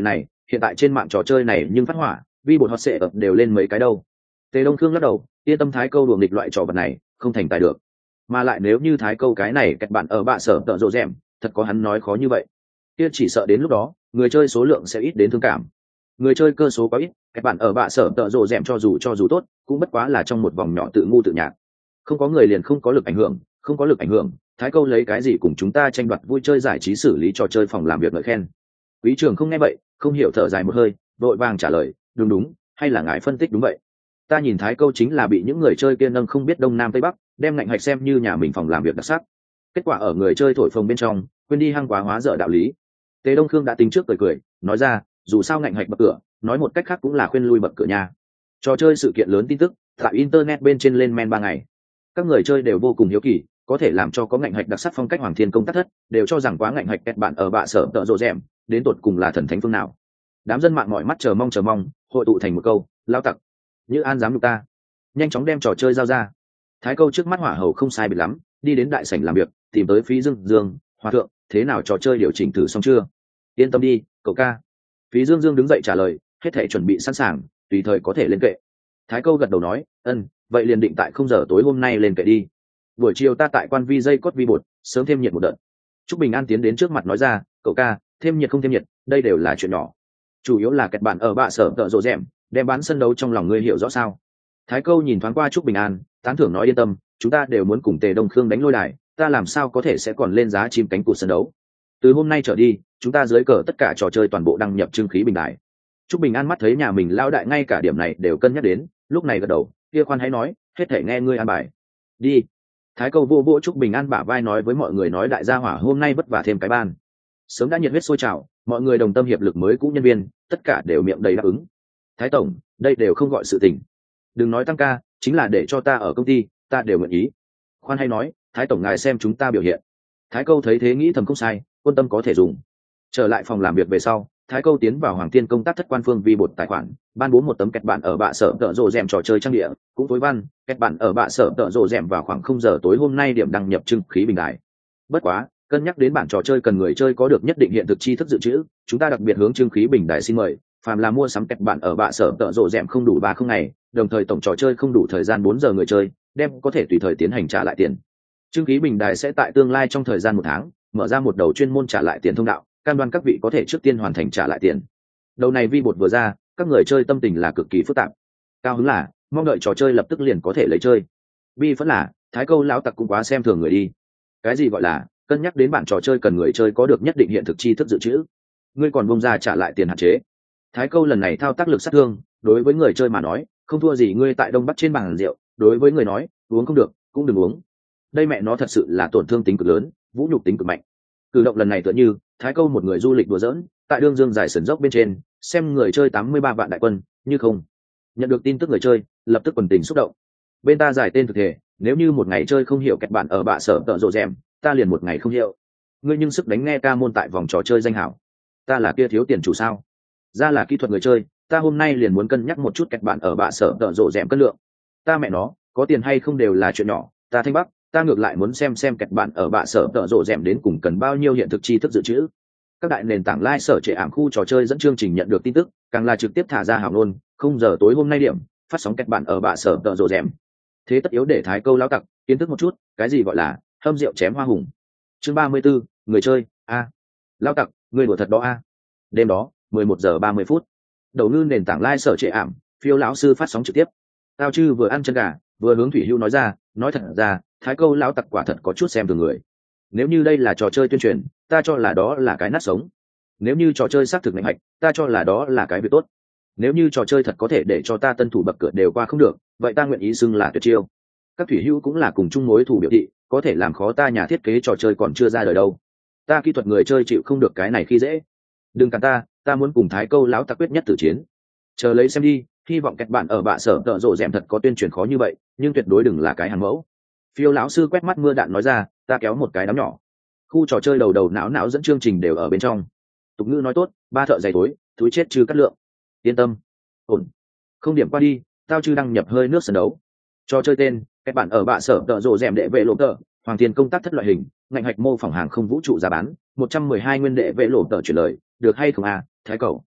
hiện tại trên mạng trò chơi này nhưng phát hỏa, vi bột hot sẽ ập đều lên mấy cái đâu. Tề Đông Khương lắc đầu, yên tâm, Thái Câu đùa nghịch loại trò vật này không thành tài được, mà lại nếu như Thái Câu cái này kẹt bạn ở bạ sở tợ rộ rèm thật có hắn nói khó như vậy, kia chỉ sợ đến lúc đó người chơi số lượng sẽ ít đến thương cảm. Người chơi cơ số quá ít, kẹt bạn ở bạ sở tợ rộ rèm cho dù tốt cũng bất quá là trong một vòng nhỏ tự ngu tự nhạc, không có người liền không có lực ảnh hưởng, không có lực ảnh hưởng, Thái Câu lấy cái gì cùng chúng ta tranh đoạt vui chơi giải trí xử lý trò chơi phòng làm việc ngợi khen. Quý trường không nghe vậy, không hiểu thở dài một hơi, vội vàng trả lời, đúng, hay là ngài phân tích đúng vậy. Ta nhìn Thái Câu chính là bị những người chơi kia nâng không biết đông nam tây bắc, đem ngạnh hạch xem như nhà mình phòng làm việc đặc sắc, kết quả ở người chơi thổi phồng bên trong quên đi hăng quá hóa dở đạo lý. Tề Đông Khương đã tính trước cười, nói ra, dù sao ngạnh hạch bậc cửa, nói một cách khác cũng là khuyên lui bậc cửa nhà. Trò chơi sự kiện lớn tin tức tại internet bên trên lên men 3 ngày, các người chơi đều vô cùng hiếu kỳ, có thể làm cho có ngạnh hạch đặc sắc phong cách Hoàng Thiên Công tác thất, đều cho rằng quá ngạnh hạch kẹt bạn ở bạ sở tợ rộ rèm đến tột cùng là thần thánh phương nào. Đám dân mạng mọi mắt chờ mong hội tụ thành một câu, lao tặc như an dám nhục ta, nhanh chóng đem trò chơi giao ra. Thái Câu trước mắt hỏa hầu không sai biệt lắm, đi đến đại sảnh làm việc, tìm tới Phí Dương, hòa thượng, thế nào trò chơi điều chỉnh thử xong chưa? Yên tâm đi, cậu ca. Phí Dương đứng dậy trả lời, hết thể chuẩn bị sẵn sàng, tùy thời có thể lên kệ. Thái Câu gật đầu nói, vậy liền định tại 0 giờ tối hôm nay lên kệ đi. Buổi chiều ta tại quan vi dây cốt vi bột, sớm thêm nhiệt một đợt. Trúc Bình An tiến đến trước mặt nói ra, cậu ca, thêm nhiệt không thêm nhiệt, đây đều là chuyện nhỏ. Chủ yếu là kẹt bạn ở bạ sở tợ rộ rèm, đem bán sân đấu trong lòng ngươi hiểu rõ sao? Thái Câu nhìn thoáng qua Trúc Bình An, tán thưởng nói, yên tâm, chúng ta đều muốn cùng Tề Đông Khương đánh lôi đài, ta làm sao có thể sẽ còn lên giá chim cánh cụt sân đấu. Từ hôm nay trở đi, chúng ta dưới cờ tất cả trò chơi toàn bộ đăng nhập trưng khí bình đài. Trúc Bình An mắt thấy nhà mình lao đại ngay cả điểm này đều cân nhắc đến, lúc này gật đầu, kia khoan hãy nói, hết thể nghe ngươi an bài. Đi. Thái Câu vô Trúc Bình An bả vai nói với mọi người, nói đại gia hỏa hôm nay vất vả thêm cái ban. Sớm đã nhiệt huyết sôi trào, mọi người đồng tâm hiệp lực mới cũ nhân viên, tất cả đều miệng đầy đáp ứng. Thái tổng, đây đều không gọi sự tình. Đừng nói tăng ca, chính là để cho ta ở công ty, ta đều nguyện ý. Khoan hay nói, Thái tổng ngài xem chúng ta biểu hiện. Thái Câu thấy thế nghĩ thầm không sai, quân tâm có thể dùng. Trở lại phòng làm việc về sau, Thái Câu tiến vào Hoàng Thiên Công tác thất quan phương vi bột tài khoản, ban bố một tấm kẹt bạn ở bạ sở tợ rộ rèm trò chơi trang địa, cũng tối văn, kẹt bạn ở bạ sở tợ rộ rèm vào khoảng 0 giờ tối hôm nay điểm đăng nhập trưng khí bình đài. Bất quá, cân nhắc đến bản trò chơi cần người chơi có được nhất định hiện thực tri thức dự trữ, chúng ta đặc biệt hướng trưng khí bình đài xin mời, phàm là mua sắm kẹt bạn ở bạ sở tợ rộ rèm không đủ 30 ngày, đồng thời tổng trò chơi không đủ thời gian 4 giờ người chơi, đem có thể tùy thời tiến hành trả lại tiền. Trưng khí bình đài sẽ tại tương lai trong thời gian 1 tháng mở ra một đầu chuyên môn trả lại tiền thông đạo, cam đoan các vị có thể trước tiên hoàn thành trả lại tiền. Đầu này vi bột vừa ra, các người chơi tâm tình là cực kỳ phức tạp. Cao hứng là mong đợi trò chơi lập tức liền có thể lấy chơi, bi phẫn là Thái Câu lão tặc cũng quá xem thường người đi. Cái gì gọi là cân nhắc đến bản trò chơi cần người chơi có được nhất định hiện thực tri thức dự trữ, ngươi còn bông ra trả lại tiền hạn chế. Thái Câu lần này thao tác lực sát thương, đối với người chơi mà nói không thua gì ngươi tại Đông Bắc trên bàn rượu, đối với người nói uống không được cũng đừng uống, đây mẹ nó thật sự là tổn thương tính cực lớn, vũ nhục tính cực mạnh. Cử động lần này tựa như Thái Câu một người du lịch đùa giỡn tại đương dương giải sườn dốc bên trên, xem người chơi 83 vạn đại quân như không. Nhận được tin tức người chơi lập tức quần tình xúc động. Bên ta giải tên thực thể, nếu như một ngày chơi không hiểu kẹt bạn ở bạ sở tợ rộ rèm, ta liền một ngày không hiểu. Ngươi nhưng sức đánh nghe ca môn tại vòng trò chơi danh hảo, ta là kia thiếu tiền chủ sao? Ra là kỹ thuật người chơi, ta hôm nay liền muốn cân nhắc một chút kẹt bạn ở bạ sở tợ rộ rèm cân lượng. Ta mẹ nó, có tiền hay không đều là chuyện nhỏ, ta Thanh Bắc, ta ngược lại muốn xem kẹt bạn ở bạ sở tợ rộ rèm đến cùng cần bao nhiêu hiện thực tri thức dự trữ. Các đại nền tảng live sở trệ ảm khu trò chơi dẫn chương trình nhận được tin tức, càng là trực tiếp thả ra hào ngôn, 0 giờ tối hôm nay điểm phát sóng kẹt bạn ở bạ sở tợ rộ rèm. Thế tất yếu để Thái Câu lão tặc kiến thức một chút cái gì gọi là hâm rượu chém hoa hùng. Chương 34, người chơi a. Lão tặc, người đùa thật đó a. Đêm đó 11 giờ 30 phút, đầu ngư nền tảng live sở trệ ảm, Phiêu lão sư phát sóng trực tiếp. Tao chư vừa ăn chân gà vừa hướng Thủy Hưu nói ra, nói thật ra Thái Câu lão tặc quả thật có chút xem thường người. Nếu như đây là trò chơi tuyên truyền, ta cho là đó là cái nát sống. Nếu như trò chơi xác thực mạnh hạch, ta cho là đó là cái việc tốt. Nếu như trò chơi thật có thể để cho ta tân thủ bậc cửa đều qua không được, vậy ta nguyện ý xưng là tuyệt chiêu. Các Thủy Hưu cũng là cùng chung mối thủ biểu thị, có thể làm khó ta nhà thiết kế trò chơi còn chưa ra đời đâu. Ta kỹ thuật người chơi chịu không được cái này khi dễ. Đừng cản ta muốn cùng Thái Câu lão tặc quyết nhất tử chiến. Chờ lấy xem đi, hy vọng các bạn ở bạ sở tợ rộ rèm thật có tuyên truyền khó như vậy, nhưng tuyệt đối đừng là cái hàng mẫu. Phiêu lão sư quét mắt mưa đạn nói ra, ta kéo một cái đám nhỏ. Khu trò chơi đầu não dẫn chương trình đều ở bên trong. Tục ngữ nói tốt, 3 thợ giày tối, thúi chết chư cắt lượng. Yên tâm, ổn, không điểm qua đi, tao chư đăng nhập hơi nước sân đấu. Trò chơi tên, các bạn ở bạ sở tợ rộ rèm đệ vệ lộ tợ, Hoàng Thiên Công tác thất loại hình, ngạnh hạch mô phỏng hàng không vũ trụ giá bán 112 nguyên đệ vệ lộ tợ chuyển lời, được hay không à, Thái Cẩu.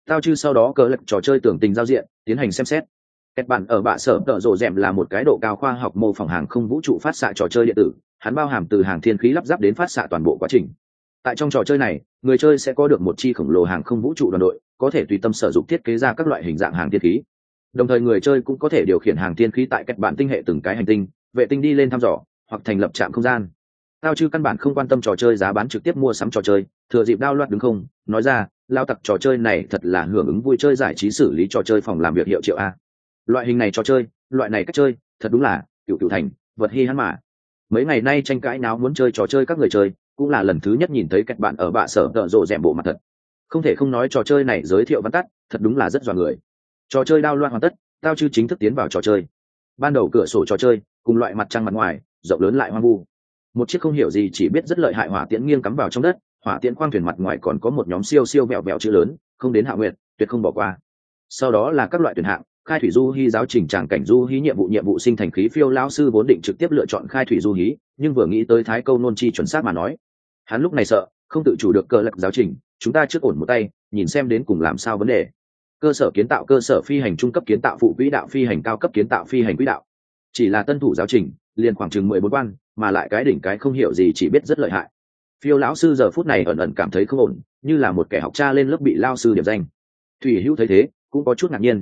Tao chư sau đó cờ lật trò chơi tưởng tình giao diện tiến hành xem xét. Kẹt bản ở bạ sở tợ rộ rèm là một cái độ cao khoa học mô phỏng hàng không vũ trụ phát xạ trò chơi điện tử, hắn bao hàm từ hàng thiên khí lắp ráp đến phát xạ toàn bộ quá trình. Tại trong trò chơi này, người chơi sẽ có được một chi khổng lồ hàng không vũ trụ đoàn đội, có thể tùy tâm sử dụng thiết kế ra các loại hình dạng hàng thiên khí. Đồng thời người chơi cũng có thể điều khiển hàng thiên khí tại kẹt bản tinh hệ từng cái hành tinh, vệ tinh đi lên thăm dò hoặc thành lập trạm không gian. Tao chư căn bản không quan tâm trò chơi giá bán, trực tiếp mua sắm trò chơi, thừa dịp đao loạt đứng không, nói ra, lao tặc trò chơi này thật là hưởng ứng vui chơi giải trí xử lý trò chơi phòng làm việc hiệu triệu a. Loại hình này trò chơi, loại này cách chơi, thật đúng là cựu cựu thành, vật hi hắn mà. Mấy ngày nay tranh cãi náo muốn chơi trò chơi các người chơi, cũng là lần thứ nhất nhìn thấy kẹt bạn ở bạ sở tợ rộ rèm bộ mặt thật. Không thể không nói trò chơi này giới thiệu văn tắt, thật đúng là rất dọa người. Trò chơi đao loạt hoàn tất, tao chư chính thức tiến vào trò chơi. Ban đầu cửa sổ trò chơi, cùng loại mặt trăng mặt ngoài, rộng lớn lại hoang vu. Một chiếc không hiểu gì chỉ biết rất lợi hại hỏa tiễn nghiêng cắm vào trong đất, hỏa tiễn khoang thuyền mặt ngoài còn có một nhóm siêu siêu vẹo vẹo chữ lớn, không đến Hạ Nguyệt, tuyệt không bỏ qua. Sau đó là các loại tuyển hạng, khai thủy du hí giáo trình tràng cảnh du hí nhiệm vụ sinh thành khí phiêu lão sư vốn định trực tiếp lựa chọn khai thủy du hí, nhưng vừa nghĩ tới thái câu nôn chi chuẩn xác mà nói, hắn lúc này sợ không tự chủ được cờ lật giáo trình, chúng ta trước ổn một tay, nhìn xem đến cùng làm sao vấn đề. Cơ sở kiến tạo, cơ sở phi hành trung cấp kiến tạo, phụ quỹ đạo phi hành, cao cấp kiến tạo phi hành quỹ đạo. Chỉ là tân thủ giáo trình, liền khoảng chừng 14 quan, mà lại cái đỉnh cái không hiểu gì chỉ biết rất lợi hại. Phiêu lão sư giờ phút này ẩn ẩn cảm thấy không ổn, như là một kẻ học cha lên lớp bị lao sư điểm danh. Thủy Hữu thấy thế cũng có chút ngạc nhiên,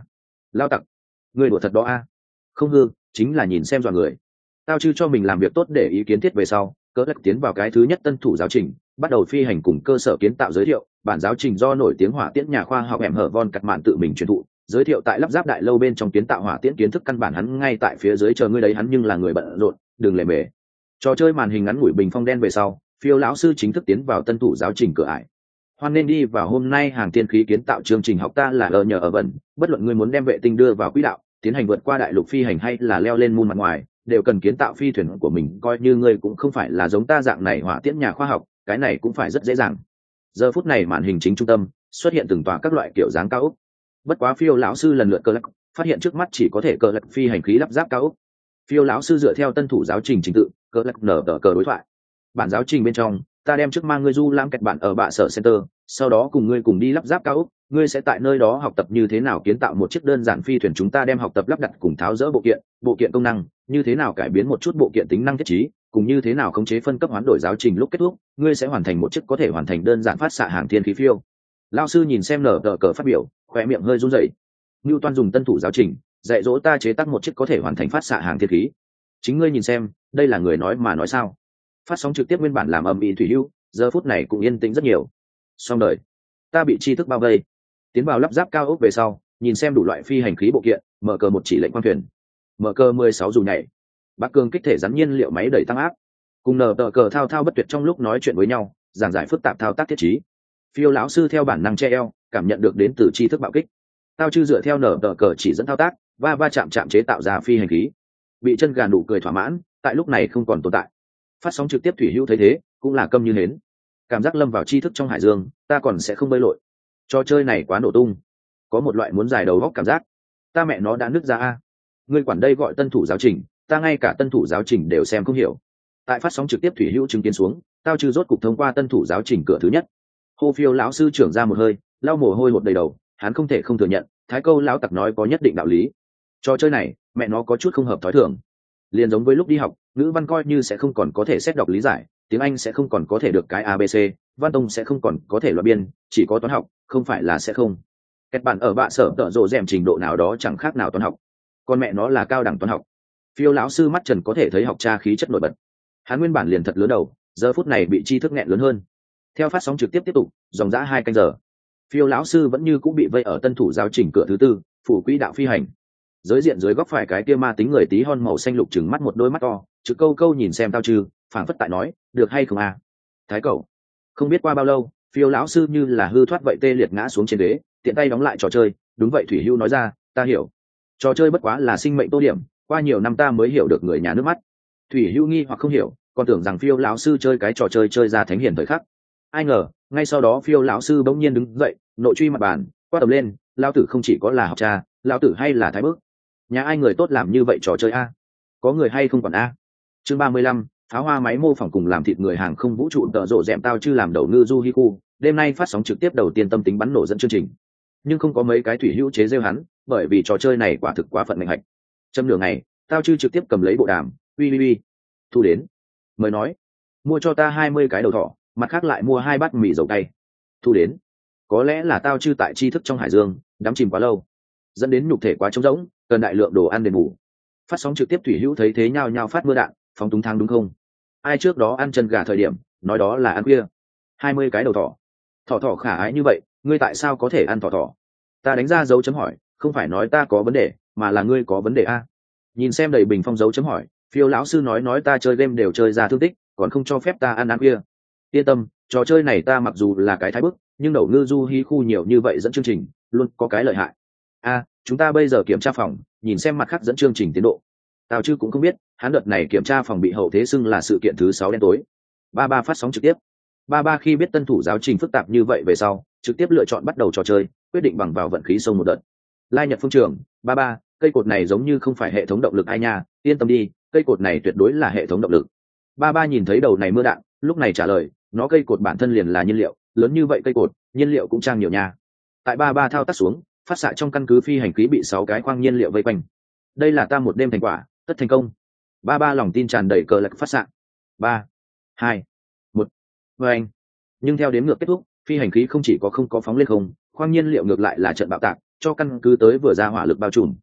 lao tặc, người đùa thật đó a. Không hư, chính là nhìn xem dọa người. Tao chư cho mình làm việc tốt để ý kiến thiết về sau, cỡ lắc tiến vào cái thứ nhất tân thủ giáo trình, bắt đầu phi hành cùng cơ sở kiến tạo giới thiệu. Bản giáo trình do nổi tiếng hỏa tiễn nhà khoa học em hở von cặt mạn tự mình truyền thụ, giới thiệu tại lắp ráp đại lâu bên trong kiến tạo hỏa tiễn kiến thức căn bản, hắn ngay tại phía dưới chờ ngươi đấy, hắn nhưng là người bận rộn, đừng lề mề. Trò chơi màn hình ngắn ngủi bình phong đen về sau, phiêu lão sư chính thức tiến vào tân thủ giáo trình cửa ải. Hoan nên đi vào hôm nay hàng tiên khí kiến tạo chương trình học, ta là nhờ ở bẩn, bất luận ngươi muốn đem vệ tinh đưa vào quỹ đạo, tiến hành vượt qua đại lục phi hành hay là leo lên moon mặt ngoài, đều cần kiến tạo phi thuyền của mình. Coi như ngươi cũng không phải là giống ta dạng này hỏa tiễn nhà khoa học, cái này cũng phải rất dễ dàng. Giờ phút này màn hình chính trung tâm xuất hiện từng tòa các loại kiểu dáng cao ốc. Bất quá phiêu lão sư lần lượt cơ lắc, phát hiện trước mắt chỉ có thể cơ lắc phi hành khí lắp ráp cao ốc. Phiêu lão sư dựa theo tân thủ giáo trình trình tự, cơ lắc nở tờ cờ đối thoại. Bản giáo trình bên trong, ta đem trước mang ngươi du lãm kẹt bạn ở bạ sở center, sau đó cùng ngươi cùng đi lắp ráp cao ốc, ngươi sẽ tại nơi đó học tập như thế nào kiến tạo một chiếc đơn giản phi thuyền. Chúng ta đem học tập lắp đặt cùng tháo dỡ bộ kiện công năng, như thế nào cải biến một chút bộ kiện tính năng thiết trí, cùng như thế nào khống chế phân cấp hoán đổi. Giáo trình lúc kết thúc, ngươi sẽ hoàn thành một chiếc có thể hoàn thành đơn giản phát xạ hàng thiên khí phiêu. Lão sư nhìn xem nở tờ cờ phát biểu, khóe miệng hơi run rẩy. Newton dùng tân thủ giáo trình dạy dỗ ta chế tác một chiếc có thể hoàn thành phát xạ hàng thiên khí. Chính ngươi nhìn xem, đây là người nói mà nói sao? Phát sóng trực tiếp nguyên bản làm ầm ĩ Thủy Hữu, giờ phút này cũng yên tĩnh rất nhiều. Xong đời, ta bị tri thức bao vây. Tiến vào lắp ráp cao ốc về sau, nhìn xem đủ loại phi hành khí bộ kiện, mở cờ một chỉ lệnh khoang thuyền, mở cờ 16 dù nhảy, Bắc Cương kích thể rắn nhiên liệu máy đẩy tăng áp, cùng nở tờ cờ thao thao bất tuyệt trong lúc nói chuyện với nhau, giảng giải phức tạp thao tác thiết trí. Phiêu lão sư theo bản năng che eo, cảm nhận được đến từ tri thức bạo kích. Tao chư dựa theo nở tờ cờ chỉ dẫn thao tác, va chạm chế tạo ra phi hành khí. Bị chân gà nụ cười thỏa mãn, tại lúc này không còn tồn tại. Phát sóng trực tiếp Thủy Hữu thấy thế cũng là câm như hến, cảm giác lâm vào tri thức trong hải dương, ta còn sẽ không bơi lội. Trò chơi này quá nổ tung, có một loại muốn dài đầu góc cảm giác. Ta mẹ nó đã nứt ra a. Ngươi quản đây gọi tân thủ giáo trình, ta ngay cả tân thủ giáo trình đều xem không hiểu. Tại phát sóng trực tiếp Thủy Hữu chứng kiến xuống, tao chư rốt cục thông qua tân thủ giáo trình cửa thứ nhất. Hô Phiêu lão sư trưởng ra một hơi, lau mồ hôi hột đầy đầu, hắn không thể không thừa nhận, thái câu lão tặc nói có nhất định đạo lý. Trò chơi này mẹ nó có chút không hợp thói thường. Liền giống với lúc đi học, ngữ văn coi như sẽ không còn có thể xét đọc lý giải, tiếng Anh sẽ không còn có thể được cái ABC, văn tông sẽ không còn có thể loại biên, chỉ có toán học, không phải là sẽ không. Kẹt bạn ở bạ sở tợ rộ rèm trình độ nào đó chẳng khác nào toán học, con mẹ nó là cao đẳng toán học. Phiêu lão sư mắt trần có thể thấy học tra khí chất nổi bật. Hắn nguyên bản liền thật lớn đầu, giờ phút này bị tri thức nghẹn lớn hơn. Theo phát sóng trực tiếp tiếp tục, dòng dã 2 canh giờ, Phiêu lão sư vẫn như cũng bị vây ở tân thủ giáo trình cửa thứ tư, phủ quỹ đạo phi hành. Giới diện dưới góc phải cái kia ma tính người tí hon màu xanh lục trừng mắt một đôi mắt to, chữ câu nhìn xem tao chư, phảng phất tại nói, được hay không à? Thái cậu, không biết qua bao lâu, Phiêu lão sư như là hư thoát vậy tê liệt ngã xuống trên ghế, tiện tay đóng lại trò chơi. Đúng vậy, Thủy Hữu nói ra, ta hiểu. Trò chơi bất quá là sinh mệnh tô điểm, qua nhiều năm ta mới hiểu được người nhà nước mắt. Thủy Hữu nghi hoặc không hiểu, còn tưởng rằng Phiêu lão sư chơi cái trò chơi chơi ra thánh hiền thời khắc. Ai ngờ, ngay sau đó Phiêu lão sư bỗng nhiên đứng dậy, nội truy mặt bàn, quát tầm lên, lão tử không chỉ có là học cha, lão tử hay là thái bước. Nhà ai người tốt làm như vậy trò chơi a? Có người hay không còn a? Chương 35, pháo hoa máy mô phỏng cùng làm thịt người hàng không vũ trụ tợ rộ dẹm tao chư làm đầu ngư du hi khu. Đêm nay phát sóng trực tiếp đầu tiên tâm tính bắn nổ dẫn chương trình. nhưng không có mấy cái thủy hữu chế rêu hắn, bởi vì trò chơi này quả thực quá phận mạnh hạch. Châm nửa ngày, Tao Chư trực tiếp cầm lấy bộ đàm, uy, thu đến, mời nói, mua cho ta 20 cái đầu thỏ, mặt khác lại mua 2 bát mì dầu cay. Thu đến. Có lẽ là Tao Chư tại tri thức trong hải dương đắm chìm quá lâu, dẫn đến nhục thể quá trống rỗng, cần đại lượng đồ ăn đền bù. Phát sóng trực tiếp thủy hữu thấy thế nhao nhao phát mưa đạn, phóng túng thang đúng không? Ai trước đó ăn chân gà thời điểm nói đó là ăn khuya. 20 cái đầu thỏ, thỏ khả ái như vậy, ngươi tại sao có thể ăn thỏ? Ta đánh ra dấu chấm hỏi, không phải nói ta có vấn đề, mà là ngươi có vấn đề a. Nhìn xem đầy bình phong dấu chấm hỏi, Phiêu lão sư nói ta chơi game đều chơi ra thương tích, còn không cho phép ta ăn khuya. Yên tâm, trò chơi này ta mặc dù là cái thái bức, nhưng đầu ngư du hí khu nhiều như vậy dẫn chương trình luôn có cái lợi hại. Chúng ta bây giờ kiểm tra phòng, nhìn xem mặt khác dẫn chương trình tiến độ. Tao chứ cũng không biết, hắn đợt này kiểm tra phòng bị hậu thế xưng là sự kiện thứ 6 đen tối. Ba phát sóng trực tiếp. Ba khi biết tân thủ giáo trình phức tạp như vậy về sau, trực tiếp lựa chọn bắt đầu trò chơi, quyết định bằng vào vận khí sông một đợt. Lai Nhật phương trường, ba, cây cột này giống như không phải hệ thống động lực ai nha, yên tâm đi, cây cột này tuyệt đối là hệ thống động lực. Ba nhìn thấy đầu này mưa đạn, lúc này trả lời, nó cây cột bản thân liền là nhiên liệu, lớn như vậy cây cột, nhiên liệu cũng trang nhiều nha. Tại ba thao tác xuống, phát xạ trong căn cứ phi hành khí bị 6 cái khoang nhiên liệu vây quanh. Đây là ta một đêm thành quả, tất thành công. Ba lòng tin tràn đầy cờ lạc phát xạ. 3, 2, 1. Vâng. Nhưng theo đếm ngược kết thúc, phi hành khí không chỉ có không có phóng lên không, khoang nhiên liệu ngược lại là trận bạo tạc, cho căn cứ tới vừa ra hỏa lực bao trùm.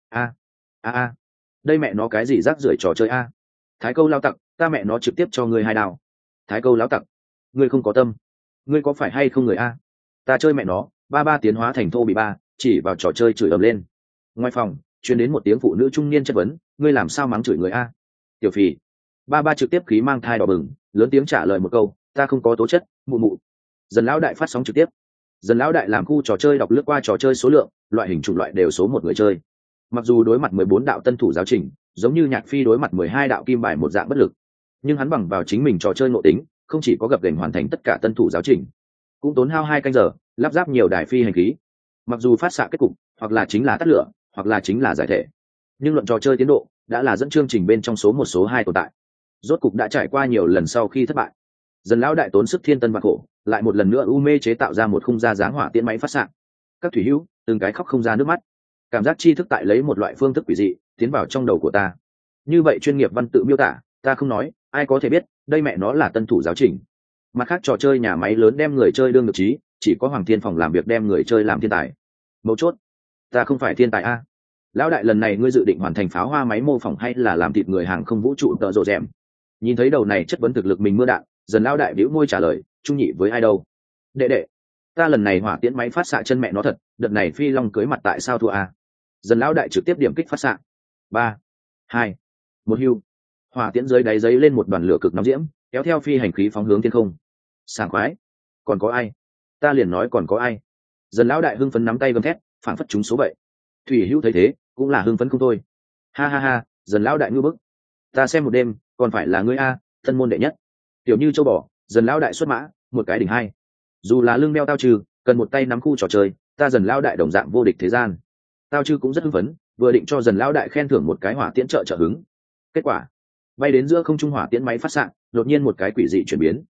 A, đây mẹ nó cái gì rác rưởi trò chơi a. Thái câu lao tặc, ta mẹ nó trực tiếp cho ngươi 2 đao. Thái câu lão tặc, ngươi không có tâm, ngươi có phải hay không người a? Ta chơi mẹ nó, ba tiến hóa thành thô bị ba, chỉ vào trò chơi chửi ầm lên. Ngoài phòng truyền đến một tiếng phụ nữ trung niên chất vấn, ngươi làm sao mắng chửi người a? Tiểu phì. Ba trực tiếp khí mang thai đỏ bừng, lớn tiếng trả lời một câu, ta không có tố chất, mụ. Dần lão đại phát sóng trực tiếp. Dần lão đại làm khu trò chơi đọc lướt qua trò chơi số lượng, loại hình chủng loại đều số một người chơi. Mặc dù đối mặt 14 đạo tân thủ giáo trình, giống như Nhạc Phi đối mặt 12 đạo kim bài một dạng bất lực, nhưng hắn bằng vào chính mình trò chơi nội tính, không chỉ có gặp gành hoàn thành tất cả tân thủ giáo trình, cũng tốn hao 2 canh giờ lắp ráp nhiều đài phi hành khí. Mặc dù phát xạ kết cục hoặc là chính là tắt lửa, hoặc là chính là giải thể, nhưng luận trò chơi tiến độ đã là dẫn chương trình bên trong số 1 số 2 tồn tại. Rốt cục đã trải qua nhiều lần sau khi thất bại, Dần lão đại tốn sức thiên tân và khổ, lại một lần nữa u mê chế tạo ra một khung ra dáng hỏa tiễn máy phát xạ. Các thủy hữu từng cái khóc không ra nước mắt, cảm giác tri thức tại lấy một loại phương thức quỷ dị tiến vào trong đầu của ta. Như vậy chuyên nghiệp văn tự miêu tả, ta không nói, ai có thể biết, đây mẹ nó là tân thủ giáo trình. Mặt khác trò chơi nhà máy lớn đem người chơi đương được trí, chỉ có Hoàng Thiên phòng làm việc đem người chơi làm thiên tài. Mấu chốt, ta không phải thiên tài a. Lão đại, lần này ngươi dự định hoàn thành pháo hoa máy mô phỏng hay là làm thịt người hàng không vũ trụ tợ rộ rèm? Nhìn thấy đầu này chất vấn thực lực mình mưa đạn, Dần lão đại bĩu môi trả lời, trung nhị với ai đâu? Đệ, ta lần này hỏa tiễn máy phát xạ chân mẹ nó thật, đợt này phi long cưới mặt tại sao thua a? Dần lão đại trực tiếp điểm kích phát xạ. 3, 2, 1 hưu. Hỏa tiễn dưới đáy giấy lên một đoàn lửa cực nóng diễm, kéo theo phi hành khí phóng hướng thiên không. Sảng khoái. Còn có ai? Ta liền nói còn có ai? Dần lão đại hưng phấn nắm tay gầm thét, phảng phất chúng số vậy. Thủy hữu thấy thế, cũng là hưng phấn không thôi. Ha, Dần lão đại ngư bức. Ta xem một đêm, còn phải là ngươi a, thân môn đệ nhất. Tiểu như châu bò, Dần lão đại xuất mã, một cái đỉnh hai. Dù là lưng đeo Tao Chư, cần một tay nắm khu trò chơi, ta Dần lão đại đồng dạng vô địch thế gian. Tao Chư cũng rất hưng phấn, vừa định cho Dần lão đại khen thưởng một cái hỏa tiễn trợ hứng. Kết quả, bay đến giữa không trung hỏa tiễn máy phát xạ, đột nhiên một cái quỷ dị chuyển biến.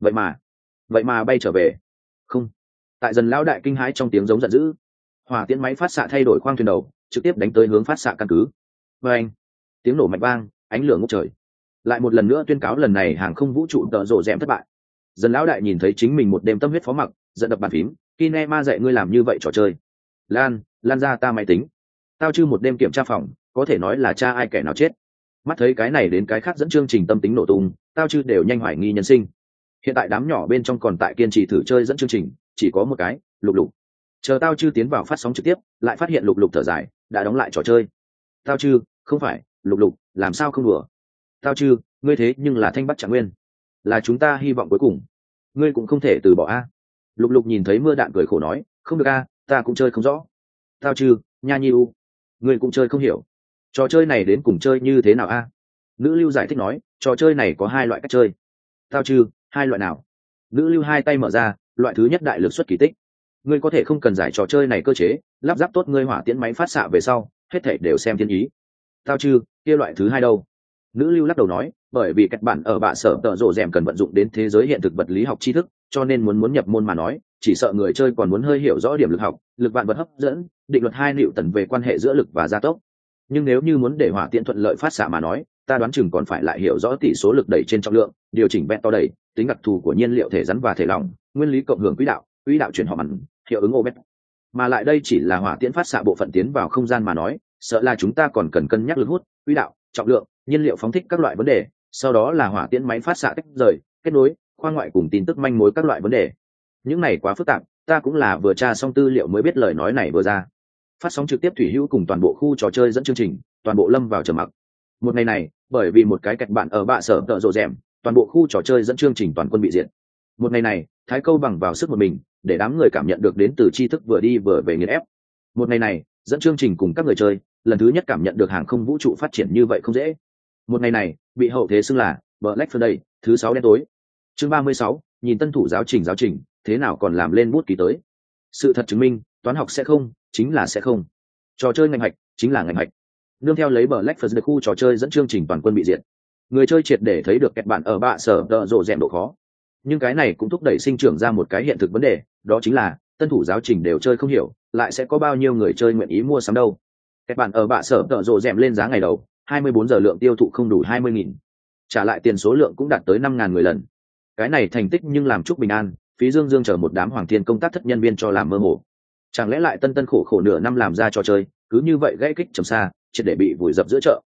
Vậy mà bay trở về. Không. Tại Dần lão đại kinh hãi trong tiếng giống giận dữ, hỏa tiễn máy phát xạ thay đổi khoang thuyền đầu, trực tiếp đánh tới hướng phát xạ căn cứ. Và tiếng nổ mạnh vang, ánh lửa ngút trời. Lại một lần nữa tuyên cáo lần này hàng không vũ trụ tợ rộ rèm thất bại. Dần lão đại nhìn thấy chính mình một đêm tâm huyết phó mặc, giận đập bàn phím, Kinema dạy ngươi làm như vậy trò chơi. Lan ra ta máy tính. Tao Chư một đêm kiểm tra phòng, có thể nói là cha ai kẻ nào chết. Mắt thấy cái này đến cái khác dẫn chương trình tâm tính nổ tung, Tao Chư đều nhanh hoài nghi nhân sinh. Hiện tại đám nhỏ bên trong còn tại kiên trì thử chơi dẫn chương trình, chỉ có một cái, Lục. Chờ Tao Chư tiến vào phát sóng trực tiếp, lại phát hiện Lục thở dài, đã đóng lại trò chơi. Tao Chư, không phải, Lục, làm sao không đùa? Tao Chư, ngươi thế nhưng là Thanh Bắc Trạng Nguyên, là chúng ta hy vọng cuối cùng, ngươi cũng không thể từ bỏ a. Lục nhìn thấy mưa đạn cười khổ nói, không được a, ta cũng chơi không rõ. Tao Chư, nha nhi u, ngươi cũng chơi không hiểu, trò chơi này đến cùng chơi như thế nào a? Nữ lưu giải thích nói, trò chơi này có 2 loại cách chơi. Tao Chư, 2 loại nào? Nữ lưu 2 tay mở ra, loại thứ nhất đại lực xuất kỳ tích, ngươi có thể không cần giải trò chơi này cơ chế, lắp ráp tốt ngươi hỏa tiễn máy phát xạ về sau, hết thảy đều xem thiên ý. Tao Chư, kia loại thứ 2 đâu? Nữ lưu lắc đầu nói, bởi vì các bạn ở bạ sở tợ rộ rèm cần vận dụng đến thế giới hiện thực vật lý học tri thức, cho nên muốn nhập môn mà nói chỉ sợ người chơi còn muốn hơi hiểu rõ điểm lực học, lực vạn vật hấp dẫn, định luật 2 Newton về quan hệ giữa lực và gia tốc. Nhưng nếu như muốn để hỏa tiễn thuận lợi phát xạ mà nói, ta đoán chừng còn phải lại hiểu rõ tỷ số lực đẩy trên trọng lượng, điều chỉnh vector to đẩy, tính đặc thù của nhiên liệu thể rắn và thể lỏng, nguyên lý cộng hưởng quỹ đạo chuyển họ mặn, hiệu ứng Omet. Mà lại đây chỉ là hỏa tiễn phát xạ bộ phận tiến vào không gian mà nói, sợ là chúng ta còn cần cân nhắc lực hút, quỹ đạo, trọng lượng, nhiên liệu phóng thích các loại vấn đề, sau đó là hỏa tiễn máy phát xạ tách rời, kết nối, khoa ngoại cùng tin tức manh mối các loại vấn đề. Những này quá phức tạp, ta cũng là vừa tra xong tư liệu mới biết lời nói này vừa ra. Phát sóng trực tiếp thủy hữu cùng toàn bộ khu trò chơi dẫn chương trình, toàn bộ lâm vào trầm mặc. Một ngày này, bởi vì một cái kẹt bạn ở bạ sở tợ rộ rèm, toàn bộ khu trò chơi dẫn chương trình toàn quân bị diệt. Một ngày này, Thái Câu bằng vào sức một mình, để đám người cảm nhận được đến từ tri thức vừa đi vừa về nghiền ép. Một ngày này, dẫn chương trình cùng các người chơi, lần thứ nhất cảm nhận được hàng không vũ trụ phát triển như vậy không dễ. Một ngày này, bị hậu thế xưng là Black Friday, thứ 6 đen tối. Chương 36, nhìn tân thủ giáo trình, thế nào còn làm lên bút ký tới. Sự thật chứng minh, toán học sẽ không, chính là sẽ không. Trò chơi ngành hạch, chính là ngành hạch. Nương theo lấy Black Friday khu trò chơi dẫn chương trình toàn quân bị diệt. Người chơi triệt để thấy được kẹt bạn ở bạ sở tợ rộ rèm độ khó. Nhưng cái này cũng thúc đẩy sinh trưởng ra một cái hiện thực vấn đề, đó chính là tân thủ giáo trình đều chơi không hiểu, lại sẽ có bao nhiêu người chơi nguyện ý mua sắm đâu. Kẹt bạn ở bạ sở tợ rộ rèm lên giá ngày đầu, 24 giờ lượng tiêu thụ không đủ 20.000. Trả lại tiền số lượng cũng đạt tới 5.000 người lần. Cái này thành tích nhưng làm Trúc Bình An, Phí Dương chờ một đám hoàng thiên công tác thất nhân viên cho làm mơ hồ. Chẳng lẽ lại tân khổ nửa năm làm ra trò chơi, cứ như vậy gãy kích trầm xa, triệt để bị vùi dập giữa chợ.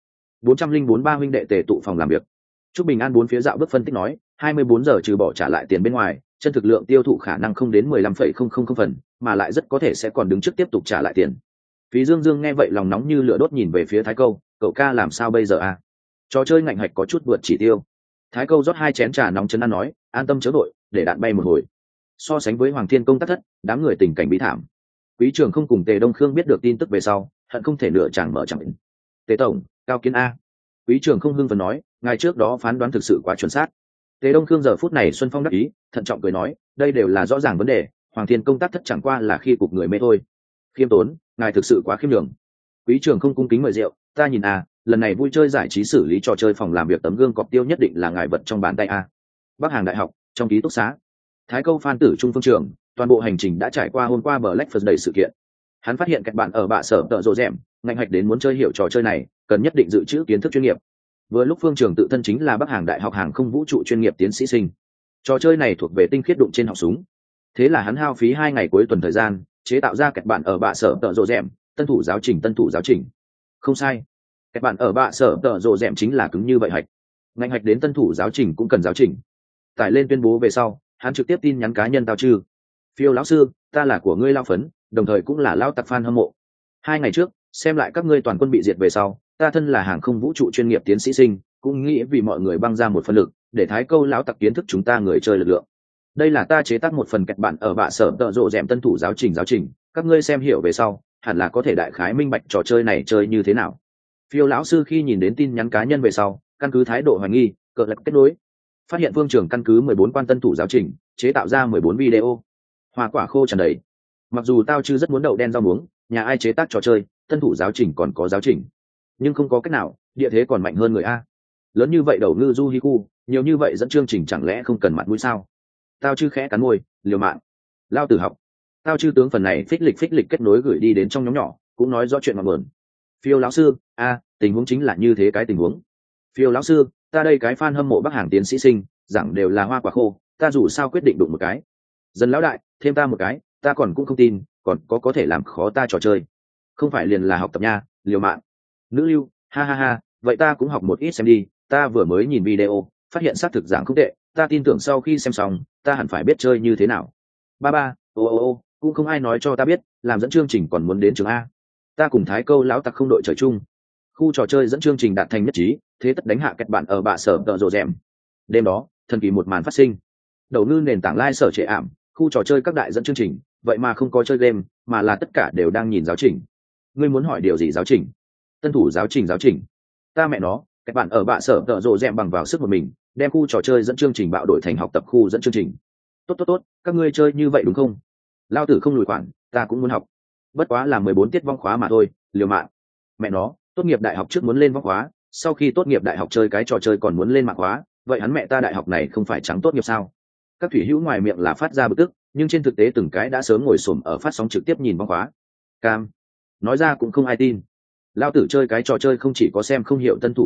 404 ba huynh đệ tề tụ phòng làm việc. Trúc Bình An bốn phía dạo bước phân tích nói, 24 giờ trừ bỏ trả lại tiền bên ngoài, chân thực lượng tiêu thụ khả năng không đến 15,000 phần, mà lại rất có thể sẽ còn đứng trước tiếp tục trả lại tiền. Phí Dương nghe vậy lòng nóng như lửa đốt nhìn về phía Thái Câu, cậu ca làm sao bây giờ à? Trò chơi ngạnh hạch có chút vượt chỉ tiêu. Thái Câu rót 2 chén trà nóng chấn an nói, an tâm chớ đội, để đạn bay một hồi. So sánh với Hoàng Thiên công tác thất, đám người tình cảnh bí thảm. Quý Trường không cùng Tề Đông Khương biết được tin tức về sau, hận không thể nửa chẳng mở chẳng định. Tề tổng, cao kiến a. Quý Trường không hưng phấn nói, ngày trước đó phán đoán thực sự quá chuẩn xác. Tề Đông Khương giờ phút này xuân phong đắc ý, thận trọng cười nói, đây đều là rõ ràng vấn đề, Hoàng Thiên công tác thất chẳng qua là khi cục người mê thôi. Khiêm tốn, ngài thực sự quá khiêm nhường. Quý Trường không cung kính mời rượu, ta nhìn a, lần này vui chơi giải trí xử lý trò chơi phòng làm việc tấm gương cọp tiêu nhất định là ngài vật trong bàn tay a. Bắc Hàng đại học, trong ký túc xá. Thái Câu Phan Tử Trung phương trường, toàn bộ hành trình đã trải qua hôm qua Black Friday sự kiện. Hắn phát hiện các bạn ở bạ sở tợ rộ rèm, ngành hạch đến muốn chơi hiểu trò chơi này, cần nhất định dự trữ kiến thức chuyên nghiệp. Vừa lúc phương trường tự thân chính là Bắc Hàng đại học hàng không vũ trụ chuyên nghiệp tiến sĩ sinh. Trò chơi này thuộc về tinh khiết đụng trên họng súng. Thế là hắn hao phí 2 ngày cuối tuần thời gian, chế tạo ra các bạn ở bạ sở tợ rộ rèm, tân thủ giáo trình. Không sai. Các bạn ở bạ sở tợ rộ rèm chính là cứng như vậy hạch. Ngành hạch đến tân thủ giáo trình cũng cần giáo trình. Tải lên tuyên bố về sau, hắn trực tiếp tin nhắn cá nhân Tao Chư. Phiêu lão sư, ta là của ngươi lao phấn, đồng thời cũng là lao tặc fan hâm mộ. 2 ngày trước, xem lại các ngươi toàn quân bị diệt về sau, ta thân là hàng không vũ trụ chuyên nghiệp tiến sĩ sinh, cũng nghĩ vì mọi người băng ra một phần lực, để Thái Câu lão tặc kiến thức chúng ta người chơi lực lượng. Đây là ta chế tác một phần kịch bản ở bạ sở tợ rộ rèm tân thủ giáo trình, các ngươi xem hiểu về sau, hẳn là có thể đại khái minh bạch trò chơi này chơi như thế nào. Phiêu lão sư khi nhìn đến tin nhắn cá nhân về sau, căn cứ thái độ hoài nghi, cờ lật kết nối, phát hiện Vương Trường căn cứ 14 quan tân thủ giáo trình, chế tạo ra 14 video. Hoa quả khô tràn đầy. Mặc dù Tao Chư rất muốn đậu đen rau muống, nhà ai chế tác trò chơi, tân thủ giáo trình còn có giáo trình, nhưng không có cách nào, địa thế còn mạnh hơn người a. Lớn như vậy đầu ngư du hi khu, nhiều như vậy dẫn chương trình chẳng lẽ không cần mặt mũi sao? Tao Chư khẽ cắn môi, liều mạng. Lao tử học. Tao Chư tướng phần này phích lịch kết nối gửi đi đến trong nhóm nhỏ, cũng nói rõ chuyện ngọn nguồn. Phiêu lão sư, tình huống chính là như thế cái tình huống. Phiêu lão sư, ta đây cái fan hâm mộ Bắc Hàng tiến sĩ sinh, giảng đều là hoa quả khô, ta dù sao quyết định đụng một cái. Dần lão đại, thêm ta một cái, ta còn cũng không tin, còn có thể làm khó ta trò chơi. Không phải liền là học tập nha, liều mạng. Nữ lưu, ha ha ha, vậy ta cũng học một ít xem đi, ta vừa mới nhìn video, phát hiện xác thực giảng không tệ, ta tin tưởng sau khi xem xong, ta hẳn phải biết chơi như thế nào. Ba, cũng không ai nói cho ta biết, làm dẫn chương trình còn muốn đến trường A. Ta cùng Thái Câu lão tặc không đội trời chung. Khu trò chơi dẫn chương trình đạt thành nhất trí, thế tất đánh hạ kẹt bạn ở bạ sở tợ rộ rèm. Đêm đó, thần kỳ một màn phát sinh. Đầu ngư nền tảng lai sở trệ ảm, khu trò chơi các đại dẫn chương trình, vậy mà không có chơi game, mà là tất cả đều đang nhìn giáo trình. Ngươi muốn hỏi điều gì giáo trình? Tân thủ giáo trình. Ta mẹ nó, các bạn ở bạ sở tợ rộ rèm bằng vào sức một mình, đem khu trò chơi dẫn chương trình bạo đổi thành học tập khu dẫn chương trình. Tốt, các ngươi chơi như vậy đúng không? Lao tử không lùi khoản, ta cũng muốn học. Bất quá là 14 tiết vong khóa mà thôi, liều mạng. Mẹ nó, tốt nghiệp đại học trước muốn lên vong khóa, sau khi tốt nghiệp đại học chơi cái trò chơi còn muốn lên mạng khóa, vậy hắn mẹ ta đại học này không phải trắng tốt nghiệp sao? Các thủy hữu ngoài miệng là phát ra bực tức, nhưng trên thực tế từng cái đã sớm ngồi xổm ở phát sóng trực tiếp nhìn bóng khóa. Cam nói ra cũng không ai tin. Lao tử chơi cái trò chơi không chỉ có xem không hiểu tân thủ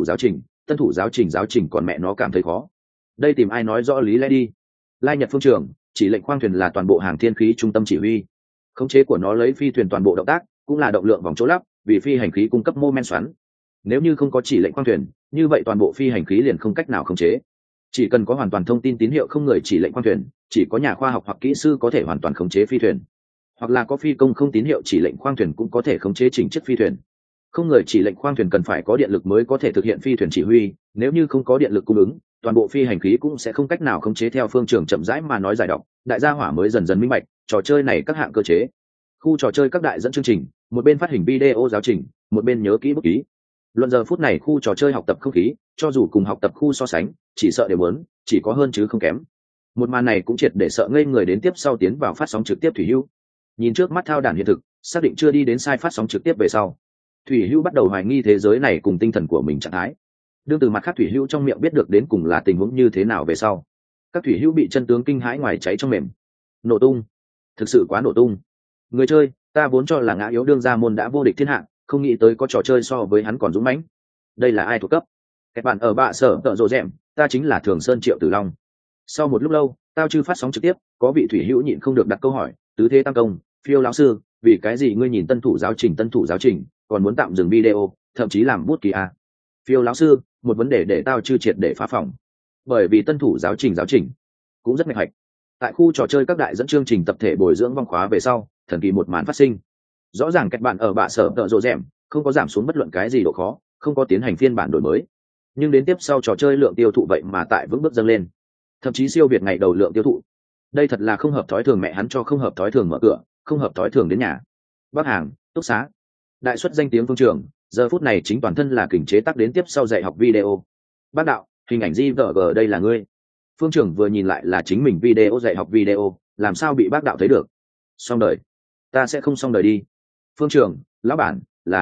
giáo trình còn mẹ nó cảm thấy khó. Đây tìm ai nói rõ lý lẽ đi. Lai Nhật phương trường chỉ lệnh khoang thuyền là toàn bộ hàng thiên khí trung tâm chỉ huy, khống chế của nó lấy phi thuyền toàn bộ động tác cũng là động lượng vòng chỗ lắp, vì phi hành khí cung cấp mô men xoắn. Nếu như không có chỉ lệnh khoang thuyền, như vậy toàn bộ phi hành khí liền không cách nào khống chế. Chỉ cần có hoàn toàn thông tin tín hiệu không người chỉ lệnh khoang thuyền, chỉ có nhà khoa học hoặc kỹ sư có thể hoàn toàn khống chế phi thuyền, hoặc là có phi công không tín hiệu chỉ lệnh khoang thuyền cũng có thể khống chế chỉnh chiếc phi thuyền. Không người chỉ lệnh khoang thuyền cần phải có điện lực mới có thể thực hiện phi thuyền chỉ huy, nếu như không có điện lực cung ứng, toàn bộ phi hành khí cũng sẽ không cách nào khống chế. Theo phương trưởng chậm rãi mà nói giải đọc, đại gia hỏa mới dần dần minh bạch trò chơi này các hạng cơ chế. Khu trò chơi các đại dẫn chương trình, một bên phát hình video giáo trình, một bên nhớ kỹ bút ký. Luận giờ phút này khu trò chơi học tập không khí, cho dù cùng học tập khu so sánh, chỉ sợ đều muốn, chỉ có hơn chứ không kém. Một màn này cũng triệt để sợ ngây người đến tiếp sau tiến vào phát sóng trực tiếp thủy hữu. Nhìn trước mắt thao đàn hiện thực, xác định chưa đi đến sai phát sóng trực tiếp về sau, thủy hữu bắt đầu hoài nghi thế giới này cùng tinh thần của mình trạng thái. Đương từ mặt khác thủy hữu trong miệng biết được đến cùng là tình huống như thế nào về sau, các thủy hữu bị chân tướng kinh hãi ngoài cháy trong mềm. Nổ tung, thực sự quá nổ tung. Người chơi, ta vốn cho là ngã yếu đương gia môn đã vô địch thiên hạ, không nghĩ tới có trò chơi so với hắn còn dũng mãnh. Đây là ai thuộc cấp? Các bạn ở bạ sở tợ rồ rèm, ta chính là Thường Sơn Triệu Tử Long. Sau một lúc lâu, tao chưa phát sóng trực tiếp, có vị thủy hữu nhịn không được đặt câu hỏi, tứ thế tam công, Phiêu lão sư, vì cái gì ngươi nhìn tân thủ giáo trình, còn muốn tạm dừng video, thậm chí làm bút ký à? Phiêu lão sư, một vấn đề để tao chưa triệt để phá phòng. Bởi vì tân thủ giáo trình cũng rất ngạch hạch. Tại khu trò chơi các đại dẫn chương trình tập thể bồi dưỡng vong khóa về sau, thần kỳ một màn phát sinh. Rõ ràng các bạn ở bạ sở tợ rồ rèm không có giảm xuống bất luận cái gì độ khó, không có tiến hành phiên bản đổi mới, nhưng đến tiếp sau trò chơi lượng tiêu thụ vậy mà tại vững bước dâng lên, thậm chí siêu việt ngày đầu lượng tiêu thụ. Đây thật là không hợp thói thường, mẹ hắn cho không hợp thói thường mở cửa, không hợp thói thường đến nhà. Bắc Hàng, túc xá, đại xuất danh tiếng phương trường, giờ phút này chính toàn thân là kình chế tác đến tiếp sau dạy học video. Bác đạo, hình ảnh GVG đây là ngươi. Phương trưởng vừa nhìn lại là chính mình video dạy học video, làm sao bị bác đạo thấy được? Xong đời. Ta sẽ không xong đời đi. Phương trưởng, lão bản,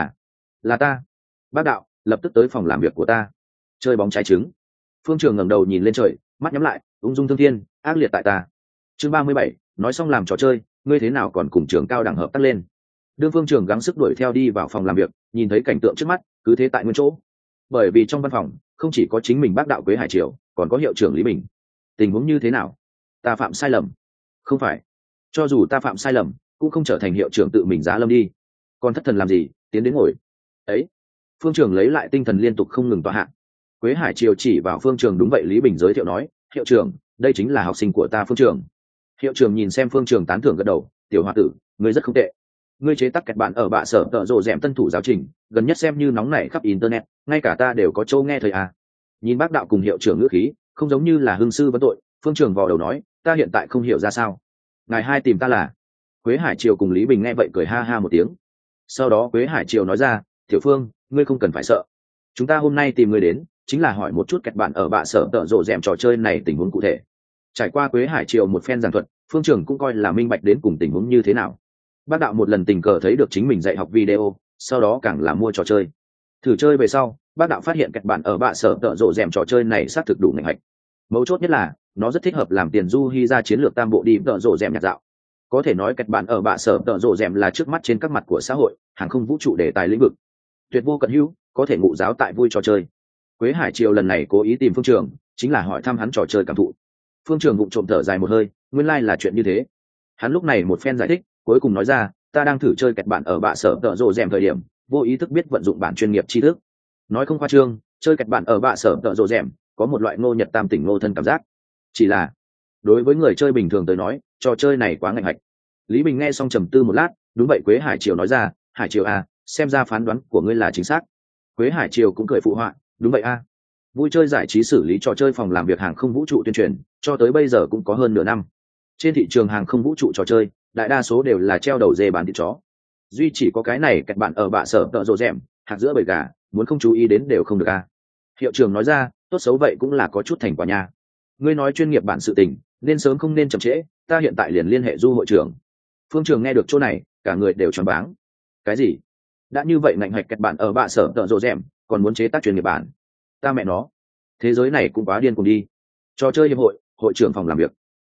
là ta. Bác đạo, lập tức tới phòng làm việc của ta. Chơi bóng trái trứng. Phương trưởng ngẩng đầu nhìn lên trời, mắt nhắm lại, ung dung thương thiên, ác liệt tại ta. Chương 37, nói xong làm trò chơi, ngươi thế nào còn cùng trường cao đẳng hợp tác lên. Đương Phương trưởng gắng sức đuổi theo đi vào phòng làm việc, nhìn thấy cảnh tượng trước mắt, cứ thế tại nguyên chỗ. Bởi vì trong văn phòng không chỉ có chính mình bác đạo Quế Hải Triều, còn có hiệu trưởng Lý Bình. Tình huống như thế nào? Ta phạm sai lầm? Không phải, cho dù ta phạm sai lầm cũng không trở thành hiệu trưởng tự mình giá lâm đi. Còn thất thần làm gì, tiến đến ngồi. Ấy. Phương trưởng lấy lại tinh thần liên tục không ngừng tọa hạ. Quế Hải Triều chỉ vào Phương trưởng. Đúng vậy, Lý Bình giới thiệu nói, hiệu trưởng, đây chính là học sinh của ta Phương trưởng. Hiệu trưởng nhìn xem Phương trưởng tán thưởng gật đầu, tiểu hòa tử, ngươi rất không tệ. Ngươi chế tác kẹt bạn ở bạ sở tợ rộ rèm tân thủ giáo trình, gần nhất xem như nóng nảy khắp internet, ngay cả ta đều có châu nghe thời à. Nhìn bác đạo cùng hiệu trưởng ngữ khí, không giống như là hương sư vấn tội. Phương trưởng vò đầu nói, ta hiện tại không hiểu ra sao. Ngài hai tìm ta là? Quế Hải Triều cùng Lý Bình nghe vậy cười ha ha một tiếng. Sau đó Quế Hải Triều nói ra, tiểu Phương, ngươi không cần phải sợ. Chúng ta hôm nay tìm ngươi đến, chính là hỏi một chút kẹt bạn ở bạ sở tợ rộ rèm trò chơi này tình huống cụ thể. Trải qua Quế Hải Triều một phen giảng thuật, Phương trưởng cũng coi là minh bạch đến cùng tình huống như thế nào. Bác đạo một lần tình cờ thấy được chính mình dạy học video, sau đó càng là mua trò chơi. Thử chơi về sau, bác đạo phát hiện kẹt bạn ở bạ sở tợ rộ rèm trò chơi này xác thực đủ ngành hạch. Mấu chốt nhất là nó rất thích hợp làm tiền du hy ra chiến lược tam bộ đi tợ rộ rèm nhạc dạo. Có thể nói kẹt bạn ở bạ sở tợ rộ rèm là trước mắt trên các mặt của xã hội, hàng không vũ trụ đề tài lĩnh vực, tuyệt vô cận hữu, có thể ngụ giáo tại vui trò chơi. Quế Hải Triều lần này cố ý tìm Phương trưởng, chính là hỏi thăm hắn trò chơi cảm thụ. Phương trưởng vụng trộm thở dài một hơi, nguyên lai là chuyện như thế. Hắn lúc này một phen giải thích, cuối cùng nói ra, ta đang thử chơi kẹt bạn ở bạ sở tợ rộ rèm thời điểm, vô ý thức biết vận dụng bản chuyên nghiệp tri thức. Nói không khoa trương, chơi kẹt bạn ở bạ sở tợ rộ rèm có một loại ngô nhật tam tỉnh ngô thân cảm giác. Chỉ là đối với người chơi bình thường tới nói, trò chơi này quá ngạnh hạch. Lý Bình nghe xong trầm tư một lát, đúng vậy, Quế Hải Triều nói ra, Hải Triều à, xem ra phán đoán của ngươi là chính xác. Quế Hải Triều cũng cười phụ họa, đúng vậy a. Vui chơi giải trí xử lý trò chơi phòng làm việc hàng không vũ trụ tuyên truyền, cho tới bây giờ cũng có hơn nửa năm. Trên thị trường hàng không vũ trụ trò chơi, đại đa số đều là treo đầu dê bán thịt chó. Duy chỉ có cái này kẹt bạn ở bạ sở tợ rộ rèm, hạt giữa bầy gà, muốn không chú ý đến đều không được a. Hiệu trưởng nói ra, tốt xấu vậy cũng là có chút thành quả nha. Ngươi nói chuyên nghiệp bản sự tình, nên sớm không nên chậm trễ, ta hiện tại liền liên hệ du hội trưởng. Phương Trường nghe được chỗ này, cả người đều choáng váng. Cái gì? Đã như vậy ngạnh hoạch kẹt bạn ở bạ sở tợ rộ rèm, còn muốn chế tác chuyên nghiệp bản? Ta mẹ nó, thế giới này cũng quá điên cùng đi. Trò chơi hiệp hội, hội trưởng phòng làm việc.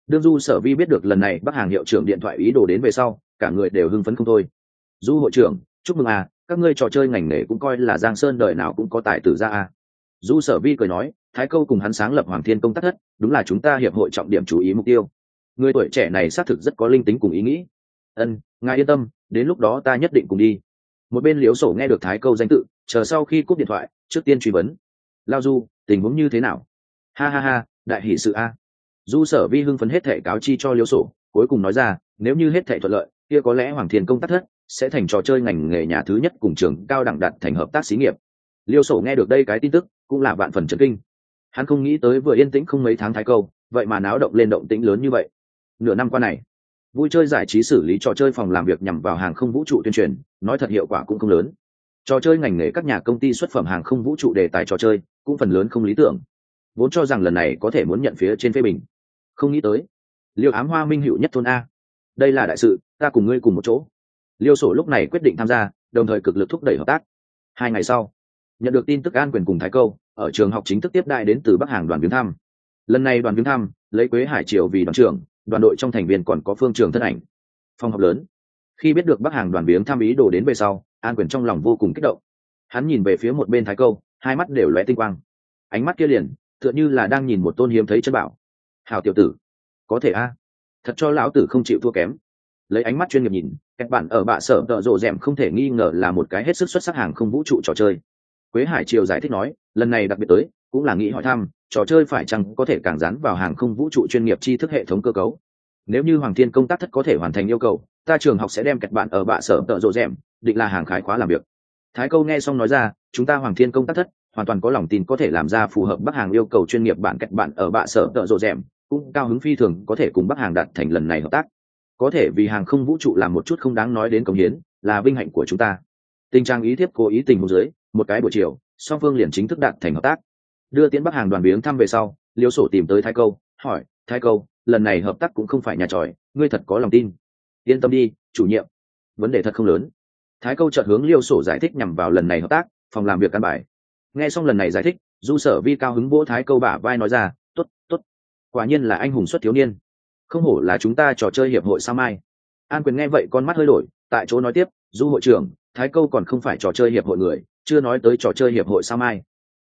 đương Du Sở Vi biết được lần này Bắc Hàng hiệu trưởng điện thoại ý đồ đến về sau, cả người đều hưng phấn không thôi. Du hội trưởng, chúc mừng à, các ngươi trò chơi ngành nghề cũng coi là Giang Sơn đời nào cũng có tài tử ra à. Du Sở Vi cười nói, Thái Câu cùng hắn sáng lập Hoàng Thiên Công Tác Thất, đúng là chúng ta hiệp hội trọng điểm chú ý mục tiêu. Người tuổi trẻ này xác thực rất có linh tính cùng ý nghĩ. Ngài yên tâm, đến lúc đó ta nhất định cùng đi. Một bên Liễu Sổ nghe được Thái Câu danh tự, chờ sau khi cúp điện thoại, trước tiên truy vấn. Lao Du, tình huống như thế nào? Ha ha ha, đại hỷ sự a. Du Sở Vi hưng phấn hết thảy cáo chi cho Liễu Sổ, cuối cùng nói ra, nếu như hết thảy thuận lợi, kia có lẽ Hoàng Thiên Công Tác Thất sẽ thành trò chơi ngành nghề nhà thứ nhất cùng trường cao đẳng đạt thành hợp tác xí nghiệp. Liêu Sổ nghe được đây cái tin tức, cũng là vạn phần chấn kinh. Hắn không nghĩ tới vừa yên tĩnh không mấy tháng Thái Câu, vậy mà náo động lên động tĩnh lớn như vậy. Nửa năm qua này, vui chơi giải trí xử lý trò chơi phòng làm việc nhằm vào hàng không vũ trụ tuyên truyền, nói thật hiệu quả cũng không lớn. Trò chơi ngành nghề các nhà công ty xuất phẩm hàng không vũ trụ đề tài trò chơi, cũng phần lớn không lý tưởng. Vốn cho rằng lần này có thể muốn nhận phía trên phê bình, không nghĩ tới Liêu Ám Hoa minh hữu nhất thôn a, đây là đại sự, ta cùng ngươi cùng một chỗ. Liêu Sổ lúc này quyết định tham gia, đồng thời cực lực thúc đẩy hợp tác. 2 ngày sau, nhận được tin tức An Quyền cùng Thái Câu ở trường học chính thức tiếp đại đến từ Bắc Hàng đoàn viếng thăm. Lần này đoàn viếng thăm lấy Quế Hải Triều vì đoàn trưởng, đoàn đội trong thành viên còn có Phương Trường thân ảnh. Phòng họp lớn. Khi biết được Bắc Hàng đoàn viếng thăm ý đồ đến về sau, An Quyền trong lòng vô cùng kích động. Hắn nhìn về phía một bên Thái Câu, hai mắt đều lóe tinh quang. Ánh mắt kia liền tựa như là đang nhìn một tôn hiếm thấy chân bảo. Hảo tiểu tử, có thể a, thật cho lão tử không chịu thua kém. Lấy ánh mắt chuyên nghiệp nhìn, các bạn ở bạ sở tợ rộ rèm không thể nghi ngờ là một cái hết sức xuất sắc hàng không vũ trụ trò chơi. Quế Hải Triều giải thích nói, lần này đặc biệt tới cũng là nghĩ hỏi thăm trò chơi phải chăng có thể càng dán vào hàng không vũ trụ chuyên nghiệp tri thức hệ thống cơ cấu. Nếu như Hoàng Thiên Công Tác Thất có thể hoàn thành yêu cầu, ta trường học sẽ đem kẹt bạn ở bạ sở tợ rộ rèm định là hàng khái khóa làm việc. Thái Câu nghe xong nói ra, chúng ta Hoàng Thiên Công Tác Thất hoàn toàn có lòng tin có thể làm ra phù hợp Bắc Hàng yêu cầu chuyên nghiệp bản kẹt bạn ở bạ sở tợ rộ rèm, cũng cao hứng phi thường có thể cùng Bắc Hàng đạt thành lần này hợp tác. Có thể vì hàng không vũ trụ làm một chút không đáng nói đến cống hiến, là vinh hạnh của chúng ta. Tình trạng ý thiếp cố ý tình huống dưới, một cái buổi chiều, song phương liền chính thức đạt thành hợp tác. Đưa tiến Bắc Hàng đoàn viếng thăm về sau, Liêu Sổ tìm tới Thái Câu, hỏi, Thái Câu, lần này hợp tác cũng không phải nhà tròi, ngươi thật có lòng tin? Yên tâm đi, chủ nhiệm, vấn đề thật không lớn. Thái Câu chợt hướng Liêu Sổ giải thích nhằm vào lần này hợp tác, phòng làm việc căn bài. Nghe xong lần này giải thích, Du Sở Vi cao hứng vỗ Thái Câu bả vai nói ra, tốt, tốt, quả nhiên là anh hùng xuất thiếu niên, không hổ là chúng ta trò chơi hiệp hội sao mai. An Quyền nghe vậy con mắt hơi đổi, tại chỗ nói tiếp, Du hội trưởng, Thái Câu còn không phải trò chơi hiệp hội người, chưa nói tới trò chơi hiệp hội sao mai.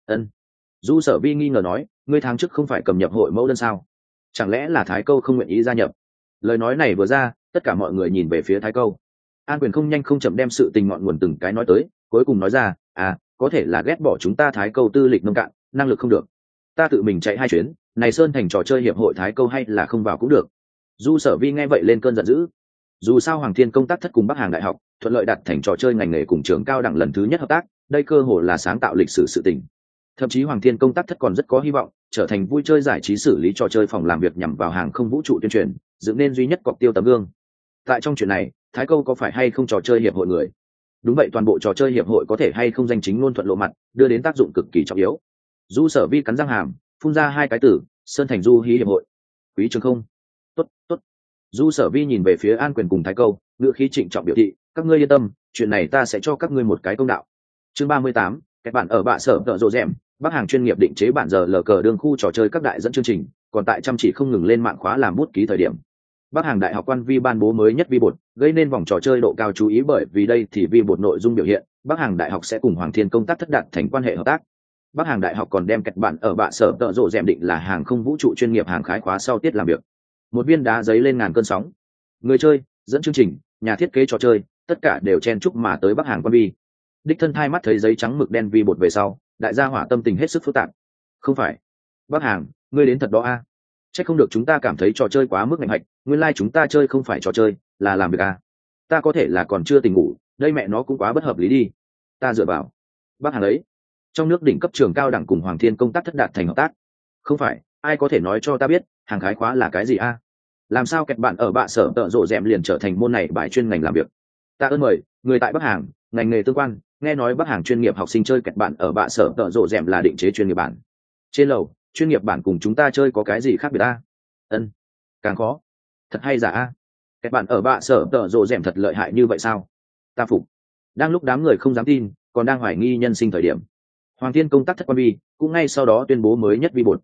Du Sở Vi nghi ngờ nói, ngươi tháng trước không phải cầm nhập hội mẫu đơn sao, chẳng lẽ là Thái Câu không nguyện ý gia nhập? Lời nói này vừa ra, tất cả mọi người nhìn về phía Thái Câu. An Quyền không nhanh không chậm đem sự tình ngọn nguồn từng cái nói tới, cuối cùng nói ra, có thể là ghét bỏ chúng ta Thái Câu tư lịch nông cạn, năng lực không được, ta tự mình chạy 2 chuyến, này Sơn thành trò chơi hiệp hội Thái Câu hay là không vào cũng được. Du Sở Vi nghe vậy lên cơn giận dữ. Dù sao Hoàng Thiên Công Tác Thất cùng Bắc Hàng đại học thuận lợi đặt thành trò chơi ngành nghề cùng trường cao đẳng lần thứ nhất hợp tác, đây cơ hội là sáng tạo lịch sử sự tình. Thậm chí Hoàng Thiên Công Tác Thất còn rất có hy vọng trở thành vui chơi giải trí xử lý trò chơi phòng làm việc nhằm vào hàng không vũ trụ tuyên truyền, dựng nên duy nhất cọc tiêu tấm gương. Tại trong chuyện này, Thái Câu có phải hay không trò chơi hiệp hội người? Đúng vậy, toàn bộ trò chơi hiệp hội có thể hay không danh chính ngôn thuận lộ mặt, đưa đến tác dụng cực kỳ trọng yếu. Du Sở Vi cắn răng hàm, phun ra 2 cái từ, Sơn thành du hí hiệp hội. Quý trường không? Tốt, tốt. Du Sở Vi nhìn về phía An Quyền cùng Thái Câu, ngữ khí trịnh trọng biểu thị, các ngươi yên tâm, chuyện này ta sẽ cho các ngươi một cái công đạo. Chương 38, các bạn ở bạ sở tợ rộ rèm, Bắc Hàng chuyên nghiệp định chế bản giờ lờ cờ đường khu trò chơi các đại dẫn chương trình, còn tại chăm chỉ không ngừng lên mạng khóa làm bút ký thời điểm. Bắc Hàng đại học quan vi ban bố mới nhất vi bột, gây nên vòng trò chơi độ cao chú ý bởi vì đây thì vi bột nội dung biểu hiện, Bắc Hàng đại học sẽ cùng Hoàng Thiên Công Tác Thất đạt thành quan hệ hợp tác. Bắc Hàng đại học còn đem kẹt bạn ở bạ sở tợ rộ rèm định là hàng không vũ trụ chuyên nghiệp hàng khái khóa sau tiết làm việc. Một viên đá giấy lên ngàn cơn sóng. Người chơi, dẫn chương trình, nhà thiết kế trò chơi, tất cả đều chen chúc mà tới Bắc Hàng quan vi. Đích thân thai mắt thấy giấy trắng mực đen vi bột về sau, đại gia hỏa tâm tình hết sức phức tạp. Không phải, Bắc Hàng, ngươi đến thật đó a? Chắc không được chúng ta cảm thấy trò chơi quá mức mạnh hạch, nguyên lai chúng ta chơi không phải trò chơi, là làm việc a. Ta có thể là còn chưa tỉnh ngủ, đây mẹ nó cũng quá bất hợp lý đi. Ta dựa vào Bắc Hàng ấy, trong nước đỉnh cấp trường cao đẳng cùng Hoàng Thiên Công Tác Thất đạt thành hợp tác. Không phải, ai có thể nói cho ta biết hàng khái khóa là cái gì a? Làm sao kẹt bạn ở bạ sở tợ rộ rèm liền trở thành môn này bài chuyên ngành làm việc? Ta ơn mời người tại Bắc Hàng, ngành nghề tương quan, nghe nói Bắc Hàng chuyên nghiệp học sinh chơi kẹt bạn ở bạ sở tợ rộ rèm là định chế chuyên nghiệp bản. Trên lầu, chuyên nghiệp bản cùng chúng ta chơi có cái gì khác biệt a? Càng khó. Thật hay giả a? Kẹt bạn ở bạ sở tợ rộ rèm thật lợi hại như vậy sao? Ta phục. Đang lúc đám người không dám tin, còn đang hoài nghi nhân sinh thời điểm, Hoàng Thiên Công Tác Thất quan vi cũng ngay sau đó tuyên bố mới nhất vi bột.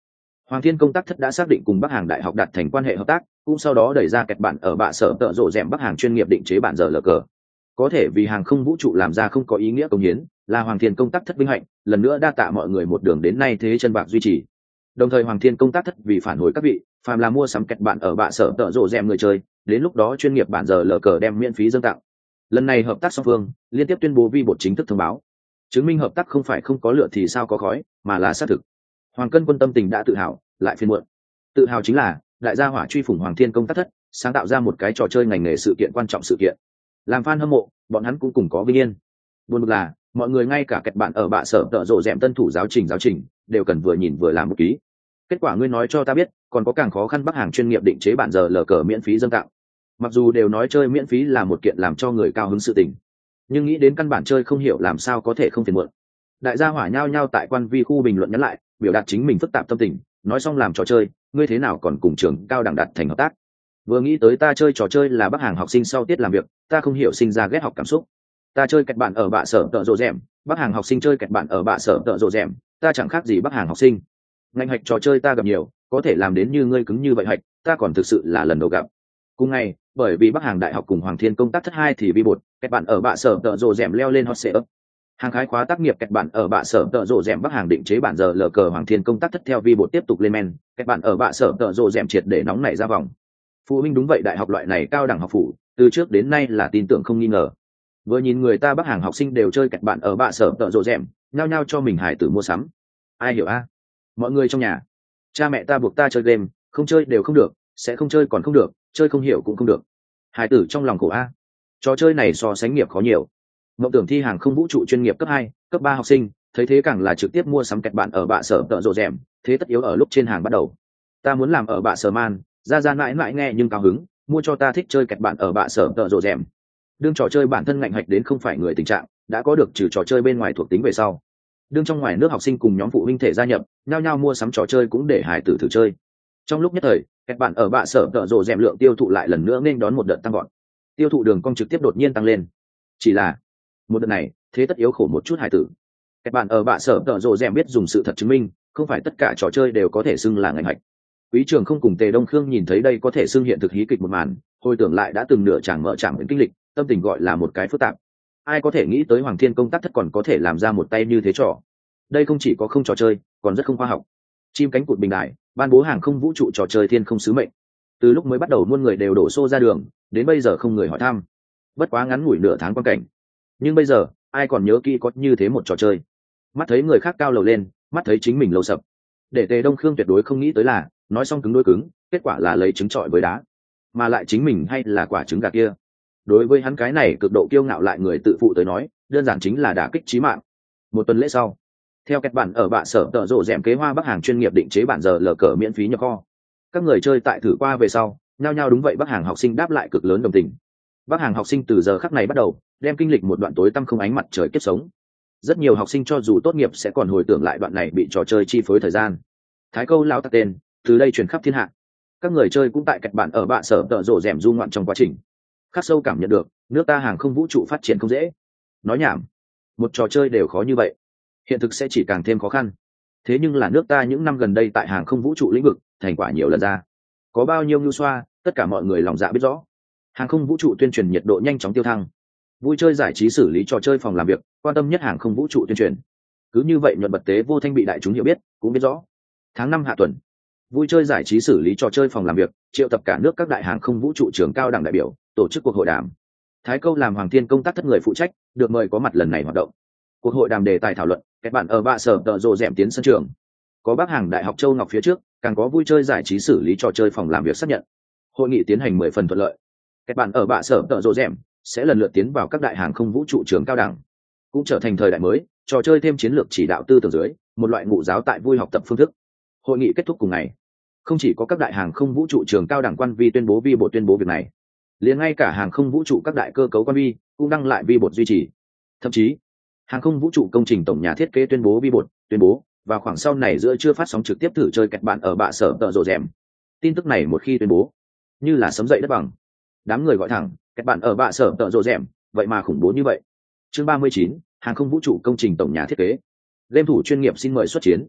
Hoàng Thiên công tác thất đã xác định cùng Bắc Hàng Đại học đạt thành quan hệ hợp tác, cũng sau đó đẩy ra kẹt bản ở bạ sở tợ rộ rèm Bắc Hàng chuyên nghiệp định chế bản giờ lờ cờ. Có thể vì hàng không vũ trụ làm ra không có ý nghĩa công hiến, là Hoàng Thiên công tác thất vinh hạnh, lần nữa đa tạ mọi người một đường đến nay thế chân bạc duy trì. Đồng thời Hoàng Thiên công tác thất vì phản hồi các vị, phàm là mua sắm kẹt bản ở bạ sở tợ rộ rèm người chơi, đến lúc đó chuyên nghiệp bản giờ lờ cờ đem miễn phí dâng tặng. Lần này hợp tác song phương liên tiếp tuyên bố vi bột chính thức thông báo, chứng minh hợp tác không phải không có lửa thì sao có khói, mà là xác thực. Hoàng Cân Quân tâm tình đã tự hào, lại phiền muộn. Tự hào chính là đại gia hỏa truy phủng Hoàng Thiên công tác thất, sáng tạo ra một cái trò chơi ngành nghề sự kiện quan trọng sự kiện. Làm fan hâm mộ, bọn hắn cũng cùng có vinh yên. Buồn bực là mọi người ngay cả kẹt bạn ở bạ sở tợ rộ rèm tân thủ giáo trình đều cần vừa nhìn vừa làm một ký. Kết quả ngươi nói cho ta biết, còn có càng khó khăn Bắc Hàng chuyên nghiệp định chế bản giờ lờ cờ miễn phí dâng tặng. Mặc dù đều nói chơi miễn phí là một kiện làm cho người cao hứng sự tình, nhưng nghĩ đến căn bản chơi không hiểu làm sao có thể không phiền muộn. Đại gia hỏa nhao nhao tại quan vi khu bình luận nhắn lại, biểu đạt chính mình phức tạp tâm tình, nói xong làm trò chơi, ngươi thế nào còn cùng trường cao đẳng đạt thành hợp tác. Vừa nghĩ tới ta chơi trò chơi là Bắc Hàng học sinh sau tiết làm việc, ta không hiểu sinh ra ghét học cảm xúc. Ta chơi kẹt bạn ở bạ sở tợ rộ rèm, Bắc Hàng học sinh chơi kẹt bạn ở bạ sở tợ rộ rèm, ta chẳng khác gì Bắc Hàng học sinh. Ngành hạch trò chơi ta gặp nhiều, có thể làm đến như ngươi cứng như vậy hạch, ta còn thực sự là lần đầu gặp. Cùng ngày, bởi vì Bắc Hàng Đại học cùng Hoàng Thiên công tác thất hai thì vi bột, kẹt bạn ở bạ sở tợ rộ rèm leo lên hot search. Hàng khái khóa tác nghiệp kẹt bạn ở bạ sở tợ rộ rèm Bắc Hàng định chế bản giờ lờ cờ Hoàng Thiên công tác thất theo vi bột tiếp tục lên men, kẹt bạn ở bạ sở tợ rộ rèm triệt để nóng nảy ra vòng. Phụ huynh đúng vậy, đại học loại này cao đẳng học phủ, từ trước đến nay là tin tưởng không nghi ngờ. Vừa nhìn người ta Bắc Hàng học sinh đều chơi kẹt bạn ở bạ sở tợ rộ rèm, nhao nhao cho mình hải tử mua sắm. Ai hiểu a? Mọi người trong nhà, cha mẹ ta buộc ta chơi game, không chơi đều không được, sẽ không chơi còn không được, chơi không hiểu cũng không được. Hải tử trong lòng khổ a. Trò chơi này so sánh nghiệp khó nhiều. Mộng tưởng thi hàng không vũ trụ chuyên nghiệp cấp 2, cấp 3 học sinh, thấy thế càng là trực tiếp mua sắm kẹt bạn ở bạ sở tợ rộ rèm, thế tất yếu ở lúc trên hàng bắt đầu. Ta muốn làm ở bạ sở man, ra mãi mãi nghe nhưng cao hứng, mua cho ta thích chơi kẹt bạn ở bạ sở tợ rộ rèm. Đương trò chơi bản thân ngạnh hạch đến không phải người tình trạng, đã có được trừ trò chơi bên ngoài thuộc tính về sau. Đương trong ngoài nước học sinh cùng nhóm phụ huynh thể gia nhập, nhao nhao mua sắm trò chơi cũng để hải tử thử chơi. Trong lúc nhất thời, kẹt bạn ở bạ sở tợ rộ rèm lượng tiêu thụ lại lần nữa nên đón một đợt tăng gọn. Tiêu thụ đường cong trực tiếp đột nhiên tăng lên. Chỉ là một đợt này, thế tất yếu khổ một chút hải tử. Kẹt bạn ở bạ sở tợ rộ rèm biết dùng sự thật chứng minh, không phải tất cả trò chơi đều có thể xưng là ngành hạch. Quý Trường không cùng Tề Đông Khương nhìn thấy đây có thể xưng hiện thực hí kịch một màn, hồi tưởng lại đã từng nửa chàng mở chàng đến kinh lịch, tâm tình gọi là một cái phức tạp. Ai có thể nghĩ tới Hoàng Thiên công tác thất còn có thể làm ra một tay như thế trò. Đây không chỉ có không trò chơi, còn rất không khoa học. Chim cánh cụt bình đại, ban bố hàng không vũ trụ trò chơi thiên không sứ mệnh. Từ lúc mới bắt đầu muôn người đều đổ xô ra đường, đến bây giờ không người hỏi thăm. Bất quá ngắn ngủi nửa tháng quan cảnh. Nhưng bây giờ, ai còn nhớ kỹ có như thế một trò chơi. Mắt thấy người khác cao lầu lên, mắt thấy chính mình lầu sập. Để Tề Đông Khương tuyệt đối không nghĩ tới là, nói xong cứng đối cứng, kết quả là lấy trứng trọi với đá. Mà lại chính mình hay là quả trứng gà kia. Đối với hắn cái này cực độ kiêu ngạo lại người tự phụ tới nói, đơn giản chính là đả kích chí mạng. Một tuần lễ sau, theo kẹt bản ở bạ sở tợ rộ rèm kế hoa Bắc Hàng chuyên nghiệp định chế bản giờ lờ cờ miễn phí nhập kho. Các người chơi tại thử qua về sau, nhao nhao đúng vậy Bắc Hàng học sinh đáp lại cực lớn đồng tình. Bắc Hàng học sinh từ giờ khắc này bắt đầu, đem kinh lịch một đoạn tối tăm không ánh mặt trời kiếp sống. Rất nhiều học sinh cho dù tốt nghiệp sẽ còn hồi tưởng lại đoạn này bị trò chơi chi phối thời gian. Thái câu lao tắc tên, từ đây truyền khắp thiên hạ. Các người chơi cũng tại kẹt bản ở bạ sở tợ rộ rèm du ngoạn trong quá trình. Khắc sâu cảm nhận được, nước ta hàng không vũ trụ phát triển không dễ. Nói nhảm, một trò chơi đều khó như vậy, hiện thực sẽ chỉ càng thêm khó khăn. Thế nhưng là nước ta những năm gần đây tại hàng không vũ trụ lĩnh vực, thành quả nhiều lần ra. Có bao nhiêu nhu xoa, tất cả mọi người lòng dạ biết rõ. Hàng không vũ trụ tuyên truyền nhiệt độ nhanh chóng tiêu thăng. Vui chơi giải trí xử lý trò chơi phòng làm việc, quan tâm nhất hàng không vũ trụ tuyên truyền. Cứ như vậy nhuận bật tế vô thanh bị đại chúng hiểu biết, cũng biết rõ. Tháng 5 hạ tuần, vui chơi giải trí xử lý trò chơi phòng làm việc, triệu tập cả nước các đại hàng không vũ trụ trường cao đẳng đại biểu, tổ chức cuộc hội đàm. Thái câu làm Hoàng Thiên công tác thất người phụ trách, được mời có mặt lần này hoạt động. Cuộc hội đàm đề tài thảo luận, các bạn ở bạ sở tợ rộ rèm tiến sân trường. Có Bắc Hàng Đại học Châu Ngọc phía trước, càng có vui chơi giải trí xử lý trò chơi phòng làm việc xác nhận. Hội nghị tiến hành 10 phần thuận lợi. Các bạn ở bạ sở tợ rộ rèm sẽ lần lượt tiến vào các đại hàng không vũ trụ trường cao đẳng, cũng trở thành thời đại mới, trò chơi thêm chiến lược chỉ đạo tư tưởng dưới, một loại ngụ giáo tại vui học tập phương thức. Hội nghị kết thúc cùng ngày, không chỉ có các đại hàng không vũ trụ trường cao đẳng quan vi tuyên bố vi bộ tuyên bố việc này, liền ngay cả hàng không vũ trụ các đại cơ cấu quan vi cũng đăng lại vi bột duy trì. Thậm chí hàng không vũ trụ công trình tổng nhà thiết kế tuyên bố vi bột tuyên bố vào khoảng sau này giữa chưa phát sóng trực tiếp thử chơi kẹt bạn ở bạ sở tợ rộ rèm. Tin tức này một khi tuyên bố, như là sấm dậy đất bằng. Đám người gọi thẳng, kẹt bạn ở bạ sở tợ rộ rèm, vậy mà khủng bố như vậy. Chương 39, hàng không vũ trụ công trình tổng nhà thiết kế. Game thủ chuyên nghiệp xin mời xuất chiến.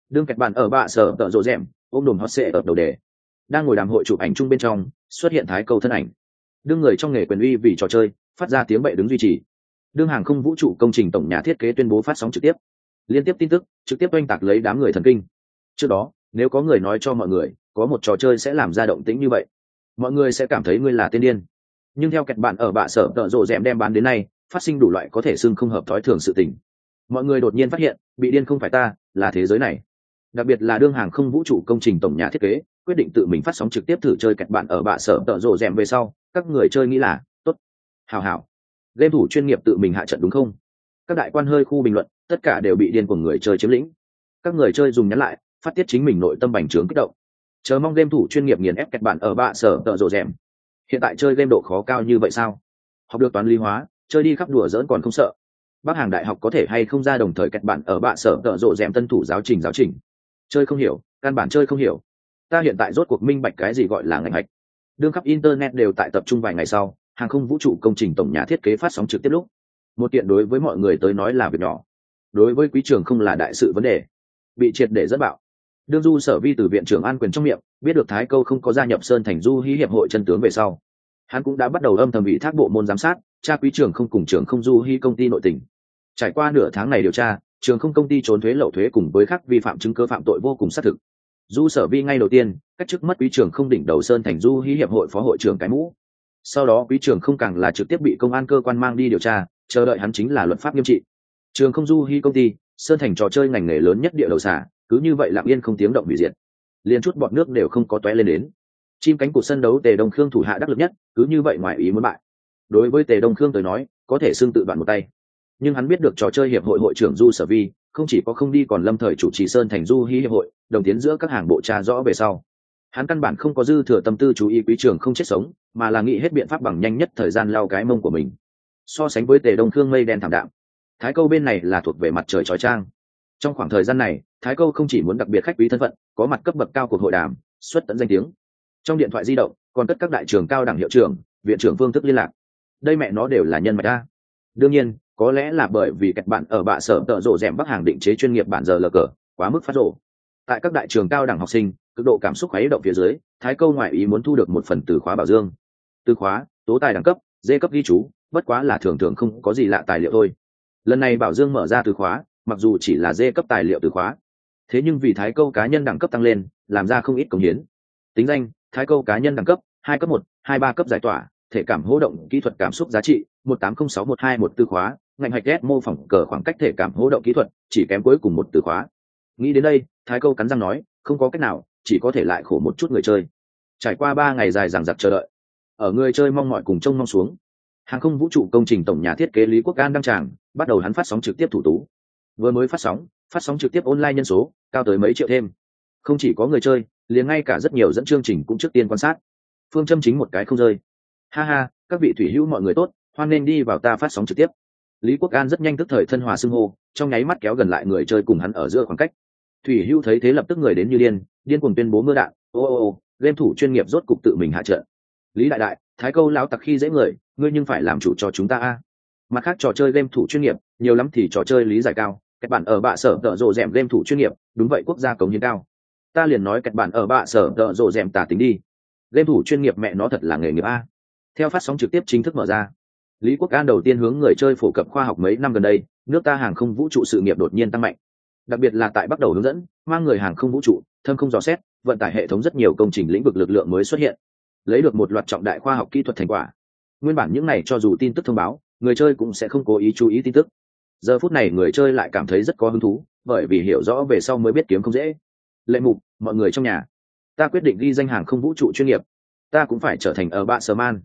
đương kẹt bạn ở bạ sở tợ rộ rèm ôm đồm hot sệ ở đầu đề, đang ngồi đàm hội chụp ảnh chung bên trong xuất hiện thái câu thân ảnh. Đương người trong nghề quyền uy vì trò chơi phát ra tiếng bậy đứng duy trì. Đương hàng không vũ trụ công trình tổng nhà thiết kế tuyên bố phát sóng trực tiếp, liên tiếp tin tức trực tiếp oanh tạc lấy đám người thần kinh. Trước đó nếu có người nói cho mọi người có một trò chơi sẽ làm ra động tĩnh như vậy, mọi người sẽ cảm thấy ngươi là tên điên. Nhưng theo kẹt bạn ở bạ sở tợ rộ rẽm đem bán đến nay, phát sinh đủ loại có thể xưng không hợp thói thường sự tình. Mọi người đột nhiên phát hiện bị điên không phải ta, là thế giới này. Đặc biệt là đương hàng không vũ trụ công trình tổng nhà thiết kế quyết định tự mình phát sóng trực tiếp thử chơi kẹt bạn ở bạ sở tợ rộ rẽm về sau, các người chơi nghĩ là tốt, hào hào, game thủ chuyên nghiệp tự mình hạ trận đúng không? Các đại quan hơi khu bình luận tất cả đều bị điên của người chơi chiếm lĩnh. Các người chơi dùng nhắn lại phát tiết chính mình nội tâm bành trướng kích động, chờ mong game thủ chuyên nghiệp nghiền ép kẹt bạn ở bạ sở tợ rộ rẽm. Hiện tại chơi game độ khó cao như vậy sao? Học được toán lý hóa, chơi đi khắp đùa giỡn còn không sợ. Bắc hàng đại học có thể hay không ra đồng thời kẹt bạn ở bạ sở tợ rộ rẽm tân thủ giáo trình. Chơi không hiểu, căn bản chơi không hiểu. Ta hiện tại rốt cuộc minh bạch cái gì gọi là ngành hạch. Đương khắp internet đều tại tập trung vài ngày sau, hàng không vũ trụ công trình tổng nhà thiết kế phát sóng trực tiếp lúc, một kiện đối với mọi người tới nói là việc nhỏ, đối với quý trường không là đại sự vấn đề, bị triệt để dẫn bạo. Đương Du Sở Vi từ viện trưởng an quyền trong miệng biết được Thái Câu không có gia nhập Sơn Thành Du Hí hiệp hội chân tướng về sau, hắn cũng đã bắt đầu âm thầm ủy thác bộ môn giám sát tra quý trường không cùng trường không Du Hí công ty nội tình. Trải qua nửa tháng này điều tra, trường không công ty trốn thuế lậu thuế cùng với các vi phạm chứng cứ phạm tội vô cùng xác thực. Du Sở Vi ngay đầu tiên cách chức mất quý trường không đỉnh đầu Sơn Thành Du Hí hiệp hội phó hội trưởng cái mũ. Sau đó quý trường không càng là trực tiếp bị công an cơ quan mang đi điều tra, chờ đợi hắn chính là luật pháp nghiêm trị. Trường không Du Hí công ty, Sơn Thành trò chơi ngành nghề lớn nhất địa đầu xả, cứ như vậy lặng yên không tiếng động hủy diệt, liền chút bọt nước đều không có tóe lên đến. Chim cánh cụt sân đấu Tề Đông Khương thủ hạ đắc lực nhất, cứ như vậy ngoài ý muốn bại. Đối với Tề Đông Khương tới nói, có thể xưng tự đoạn một tay, nhưng hắn biết được trò chơi hiệp hội hội trưởng Du Sở Vi không chỉ có không đi còn lâm thời chủ trì Sơn Thành Du Hí hiệp hội, đồng tiến giữa các hàng bộ tra rõ về sau, hắn căn bản không có dư thừa tâm tư chú ý quý trường không chết sống, mà là nghĩ hết biện pháp bằng nhanh nhất thời gian lao cái mông của mình. So sánh với Tề Đông Khương mây đen thảm đạm, Thái Câu bên này là thuộc về mặt trời chói chang. Trong khoảng thời gian này, Thái Câu không chỉ muốn đặc biệt khách quý thân phận, có mặt cấp bậc cao cuộc hội đàm, xuất tận danh tiếng. Trong điện thoại di động, còn tất các đại trường cao đẳng hiệu trưởng, viện trưởng phương thức liên lạc. Đây mẹ nó đều là nhân mạch a. Đương nhiên, có lẽ là bởi vì kẹt bạn ở bạ sở tợ rộ rèm Bắc hàng định chế chuyên nghiệp bản giờ lờ cờ, quá mức phát rộ. Tại các đại trường cao đẳng học sinh, cực độ cảm xúc khuấy động phía dưới, Thái Câu ngoại ý muốn thu được một phần từ khóa bảo dương. Từ khóa, tố tài đẳng cấp, D cấp ghi chú, bất quá là thường thường không có gì lạ tài liệu thôi. Lần này bảo dương mở ra từ khóa, mặc dù chỉ là D cấp tài liệu từ khóa, thế nhưng vì Thái Câu cá nhân đẳng cấp tăng lên, làm ra không ít công hiến. Tính danh: Thái Câu cá nhân đẳng cấp 2 cấp 1, 23 cấp giải tỏa, thể cảm hô động kỹ thuật cảm xúc giá trị 1806121 từ khóa, ngành hạch ghét mô phỏng cờ khoảng cách thể cảm hô động kỹ thuật, chỉ kém cuối cùng một từ khóa. Nghĩ đến đây, Thái Câu cắn răng nói, không có cách nào, chỉ có thể lại khổ một chút người chơi. Trải qua 3 ngày dài dằng dặc chờ đợi, ở người chơi mong mỏi cùng trông mong xuống, hàng không vũ trụ công trình tổng nhà thiết kế Lý Quốc An đăng tràng, bắt đầu hắn phát sóng trực tiếp thủ tú. Vừa mới phát sóng trực tiếp online nhân số cao tới mấy triệu thêm. Không chỉ có người chơi, liền ngay cả rất nhiều dẫn chương trình cũng trước tiên quan sát. Phương châm chính một cái không rơi. Ha ha, các vị thủy hữu mọi người tốt, hoan nên đi vào ta phát sóng trực tiếp. Lý Quốc An rất nhanh tức thời thân hòa xưng hô, trong nháy mắt kéo gần lại người chơi cùng hắn ở giữa khoảng cách. Thủy hữu thấy thế lập tức người đến như điên cuồng tuyên bố mưa đạn. Game thủ chuyên nghiệp rốt cục tự mình hạ trận. Lý đại đại, Thái Câu lão tặc khi dễ người, ngươi nhưng phải làm chủ cho chúng ta a. Mặt khác trò chơi game thủ chuyên nghiệp, nhiều lắm thì trò chơi lý giải cao, kẹt bản ở bạ sở tợ rộ rèm game thủ chuyên nghiệp, đúng vậy quốc gia cống hiến cao. Ta liền nói kẹt bản ở bạ sở tợ rộ rèm tả tính đi. Game thủ chuyên nghiệp mẹ nó thật là nghề nghiệp a. Theo phát sóng trực tiếp chính thức mở ra, Lý Quốc An đầu tiên hướng người chơi phổ cập khoa học mấy năm gần đây, nước ta hàng không vũ trụ sự nghiệp đột nhiên tăng mạnh. Đặc biệt là tại bắt đầu hướng dẫn, mang người hàng không vũ trụ, thâm không dò xét, vận tải hệ thống rất nhiều công trình lĩnh vực lực lượng mới xuất hiện, lấy được một loạt trọng đại khoa học kỹ thuật thành quả. Nguyên bản những này cho dù tin tức thông báo, người chơi cũng sẽ không cố ý chú ý tin tức. Giờ phút này người chơi lại cảm thấy rất có hứng thú, bởi vì hiểu rõ về sau mới biết kiếm không dễ. Lệ mục, mọi người trong nhà, ta quyết định ghi danh hàng không vũ trụ chuyên nghiệp, ta cũng phải trở thành ở bạ sở man.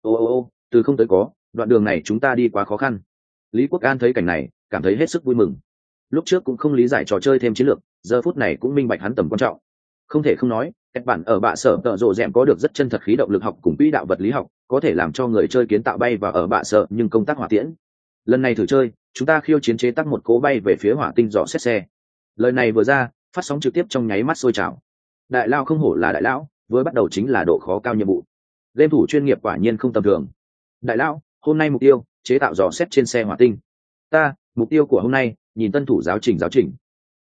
Từ không tới có, đoạn đường này chúng ta đi quá khó khăn. Lý Quốc An thấy cảnh này, cảm thấy hết sức vui mừng. Lúc trước cũng không lý giải trò chơi thêm chiến lược, giờ phút này cũng minh bạch hắn tầm quan trọng. Không thể không nói, các bản ở bạ sở tợ rộ rèm có được rất chân thật khí động lực học cùng quỹ đạo vật lý học, có thể làm cho người chơi kiến tạo bay và ở bạ sở nhưng công tác hỏa tiễn. Lần này thử chơi, chúng ta khiêu chiến chế tác một cố bay về phía hỏa tinh dò xét xe. Lời này vừa ra, phát sóng trực tiếp trong nháy mắt sôi trào. Đại lao không hổ là đại lão, vừa bắt đầu chính là độ khó cao nhiệm vụ. Game thủ chuyên nghiệp quả nhiên không tầm thường. Đại lão, hôm nay mục tiêu chế tạo dò xét trên xe hỏa tinh. Mục tiêu của hôm nay, nhìn tân thủ giáo trình.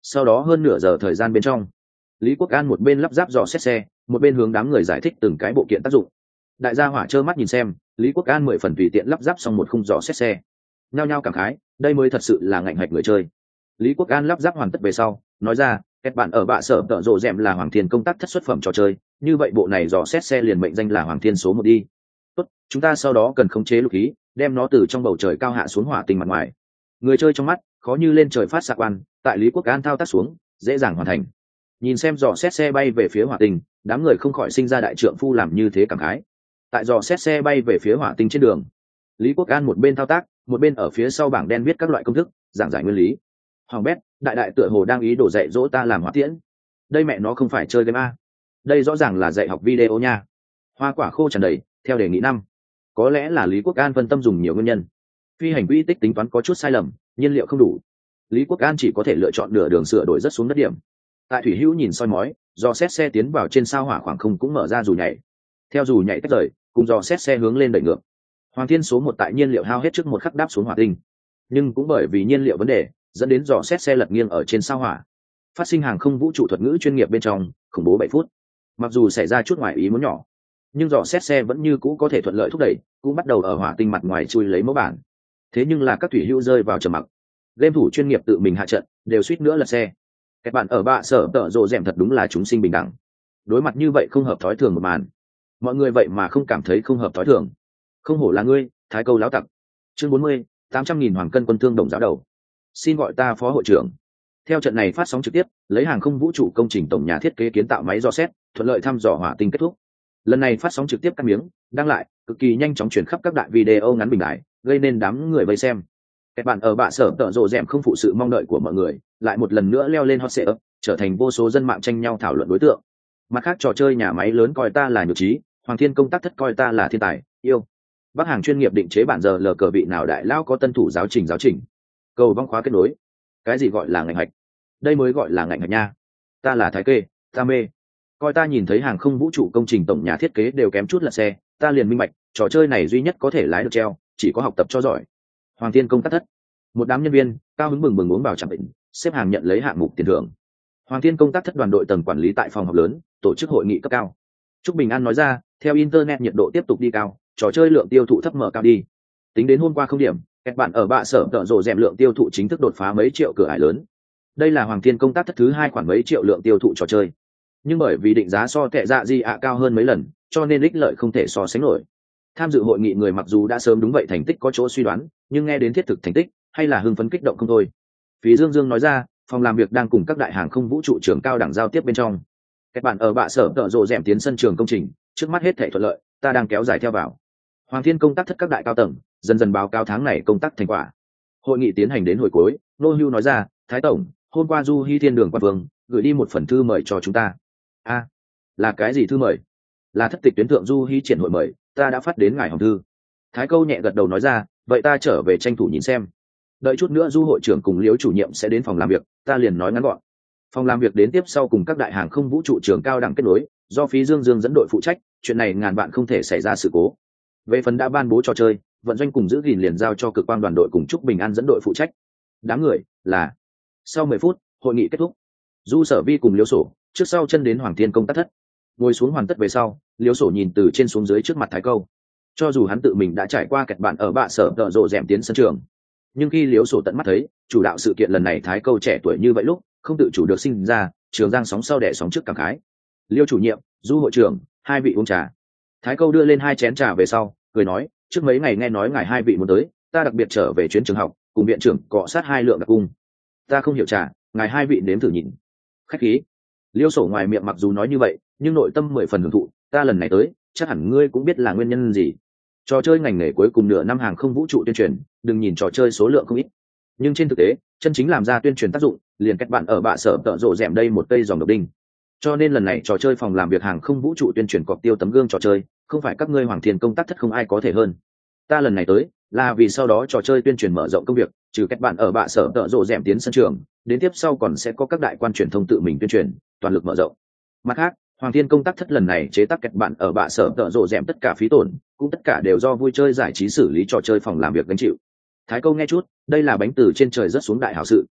Sau đó hơn nửa giờ thời gian bên trong, Lý Quốc An một bên lắp ráp dò xét xe, một bên hướng đám người giải thích từng cái bộ kiện tác dụng. Đại gia hỏa trơ mắt nhìn xem, Lý Quốc An 10 phần tùy tiện lắp ráp xong một khung dò xét xe, nhao nhao cảm khái, đây mới thật sự là ngạnh hạch người chơi. Lý Quốc An lắp ráp hoàn tất về sau, nói ra, các bạn ở bạ sở tợ rộ dẹm là Hoàng Thiên công tác thất xuất phẩm trò chơi, như vậy bộ này dò xét xe liền mệnh danh là Hoàng Thiên số 1 đi. Tốt, chúng ta sau đó cần khống chế lục khí, đem nó từ trong bầu trời cao hạ xuống hỏa tinh mặt ngoài. Người chơi trong mắt, khó như lên trời phát xạ quan, tại Lý Quốc An thao tác xuống, dễ dàng hoàn thành. Nhìn xem dò xét xe bay về phía hỏa tinh, đám người không khỏi sinh ra đại trượng phu làm như thế cảm khái. Tại dò xét xe bay về phía hỏa tinh trên đường, Lý Quốc An một bên thao tác, một bên ở phía sau bảng đen viết các loại công thức, giảng giải nguyên lý. Hoàng bét, đại đại tựa hồ đang ý đồ dạy dỗ ta làm hỏa tiễn. Đây mẹ nó không phải chơi game a, đây rõ ràng là dạy học video nha. Hoa quả khô tràn đầy, theo đề nghị năm. Có lẽ là Lý Quốc An phân tâm dùng nhiều nguyên nhân. Phi hành quỹ tích tính toán có chút sai lầm, nhiên liệu không đủ. Lý Quốc An chỉ có thể lựa chọn nửa đường sửa đổi rất xuống đất điểm. Tại thủy hữu nhìn soi mói, do xét xe tiến vào trên sao hỏa khoảng không cũng mở ra dù nhảy. Theo dù nhảy tách rời, cùng dò xét xe hướng lên đẩy ngược. Hoàng Thiên số 1 tại nhiên liệu hao hết trước một khắc đáp xuống hỏa tinh, nhưng cũng bởi vì nhiên liệu vấn đề, dẫn đến dò xét xe lật nghiêng ở trên sao hỏa, phát sinh hàng không vũ trụ thuật ngữ chuyên nghiệp bên trong khủng bố 7 phút. Mặc dù xảy ra chút ngoài ý muốn nhỏ, nhưng dò xét xe vẫn như cũ có thể thuận lợi thúc đẩy, cũng bắt đầu ở hỏa tinh mặt ngoài chui lấy mẫu bản. Thế nhưng là các thủy hữu rơi vào trầm mặc, game thủ chuyên nghiệp tự mình hạ trận, đều suýt nữa lật xe. Các bạn ở bạ sở tợ rộ rèm thật đúng là chúng sinh bình đẳng. Đối mặt như vậy không hợp thói thường một màn, mọi người vậy mà không cảm thấy không hợp thói thường. Không hổ là ngươi, Thái Câu láo tặc. Chương 40, 800.000 hoàng cân quân thương đồng giáo đầu. Xin gọi ta phó hội trưởng. Theo trận này phát sóng trực tiếp, lấy hàng không vũ trụ công trình tổng nhà thiết kế kiến tạo máy dò xét, thuận lợi thăm dò hỏa tinh kết thúc. Lần này phát sóng trực tiếp cắt miếng, đăng lại, cực kỳ nhanh chóng chuyển khắp các đại video ngắn bình đại, gây nên đám người vây xem. Các bạn ở bạ sở tợ rộ rèm không phụ sự mong đợi của mọi người, lại một lần nữa leo lên hot search, trở thành vô số dân mạng tranh nhau thảo luận đối tượng. Mặt khác trò chơi nhà máy lớn coi ta là nhược trí, Hoàng Thiên công tác thất coi ta là thiên tài, yêu. Bắc hàng chuyên nghiệp định chế bản giờ lờ cờ vị nào đại lao có tân thủ giáo trình. Cầu vong khóa kết nối. Cái gì gọi là ngành hạch? Đây mới gọi là ngành hạch nha. Ta là Thái Kê, ta mê. Coi ta nhìn thấy hàng không vũ trụ công trình tổng nhà thiết kế đều kém chút lật xe, ta liền minh bạch, trò chơi này duy nhất có thể lái được treo, chỉ có học tập cho giỏi. Hoàng Thiên công tác thất. Một đám nhân viên cao hứng bừng bừng uống vào chẳng định, xếp hàng nhận lấy hạng mục tiền thưởng. Hoàng Thiên công tác thất đoàn đội tầng quản lý tại phòng họp lớn, tổ chức hội nghị cấp cao. Trúc Bình An nói ra, theo internet nhiệt độ tiếp tục đi cao, trò chơi lượng tiêu thụ thấp mở cao đi. Tính đến hôm qua không điểm, các bạn ở bạ sở tợ rộ rèm lượng tiêu thụ chính thức đột phá mấy triệu cửa ải lớn. Đây là Hoàng Thiên công tác thất thứ 2 khoảng mấy triệu lượng tiêu thụ trò chơi. Nhưng bởi vì định giá so tệ dạ gì ạ cao hơn mấy lần, cho nên ích lợi không thể so sánh nổi. Tham dự hội nghị người mặc dù đã sớm đúng vậy thành tích có chỗ suy đoán, nhưng nghe đến thiết thực thành tích, hay là hưng phấn kích động không thôi. Phí Dương Dương nói ra, phòng làm việc đang cùng các đại hàng không vũ trụ trường cao đẳng giao tiếp bên trong. Các bạn ở bạ sở tợ rộ rèm tiến sân trường công trình, trước mắt hết thảy thuận lợi, ta đang kéo dài theo vào. Hoàng Thiên công tác thất các đại cao tầng dần dần báo cáo tháng này công tác thành quả. Hội nghị tiến hành đến hồi cuối, Nô Hưu nói ra, Thái tổng, hôm qua Du Hi Thiên Đường quan vương gửi đi một phần thư mời cho chúng ta. A, là cái gì thư mời? Là thất tịch tuyến thượng Du Hi triển hội mời, ta đã phát đến ngài hồng thư. Thái Câu nhẹ gật đầu nói ra, vậy ta trở về tranh thủ nhìn xem. Đợi chút nữa Du hội trưởng cùng Liễu chủ nhiệm sẽ đến phòng làm việc, ta liền nói ngắn gọn. Phòng làm việc đến tiếp sau cùng các đại hàng không vũ trụ trường cao đẳng kết nối, do Phí Dương Dương dẫn đội phụ trách, chuyện này ngàn vạn không thể xảy ra sự cố. Về phần đã ban bố trò chơi, vận doanh cùng giữ gìn liền giao cho cực quang đoàn đội cùng Trúc Bình An dẫn đội phụ trách. Đám người là. Sau 10 phút, hội nghị kết thúc. Du Sở Vi cùng Liễu Sổ trước sau chân đến Hoàng Thiên công tác thất. Ngồi xuống hoàn tất về sau, Liễu Sổ nhìn từ trên xuống dưới trước mặt Thái Câu. Cho dù hắn tự mình đã trải qua kẹt bạn ở bạ sở tợ rộ rèm tiến sân trường, nhưng khi Liễu Sổ tận mắt thấy chủ đạo sự kiện lần này Thái Câu trẻ tuổi như vậy lúc không tự chủ được sinh ra, trường giang sóng sau đẻ sóng trước cảm khái. Liêu chủ nhiệm, Du hội trưởng, hai vị uống trà. Thái Câu đưa lên 2 chén trà về sau, cười nói, trước mấy ngày nghe nói ngài hai vị muốn tới, ta đặc biệt trở về chuyến trường học, cùng viện trưởng cọ sát 2 lượng đặc cung. Ta không hiểu trà, ngài hai vị nếm thử nhìn. Khách khí. Liêu Sổ ngoài miệng mặc dù nói như vậy, nhưng nội tâm 10 phần hưởng thụ, ta lần này tới, chắc hẳn ngươi cũng biết là nguyên nhân gì. Trò chơi ngành nghề cuối cùng nửa năm hàng không vũ trụ tuyên truyền, đừng nhìn trò chơi số lượng không ít, nhưng trên thực tế, chân chính làm ra tuyên truyền tác dụng, liền kết bạn ở bạ sở tợ rộ rèm đây một cây dòng độc đinh. Cho nên lần này trò chơi phòng làm việc hàng không vũ trụ tuyên truyền cọc tiêu tấm gương trò chơi, không phải các ngươi Hoàng Thiên công tác thất không ai có thể hơn. Ta lần này tới, là vì sau đó trò chơi tuyên truyền mở rộng công việc, trừ kết bạn ở bạ sở tợ rộ rèm tiến sân trường, đến tiếp sau còn sẽ có các đại quan truyền thông tự mình tuyên truyền, toàn lực mở rộng. Mặt khác, Hoàng Thiên công tác thất lần này chế tác kết bạn ở bạ sở tợ rộ rèm tất cả phí tổn, cũng tất cả đều do vui chơi giải trí xử lý trò chơi phòng làm việc gánh chịu. Thái Câu nghe chút, đây là bánh từ trên trời rớt xuống đại hảo sự.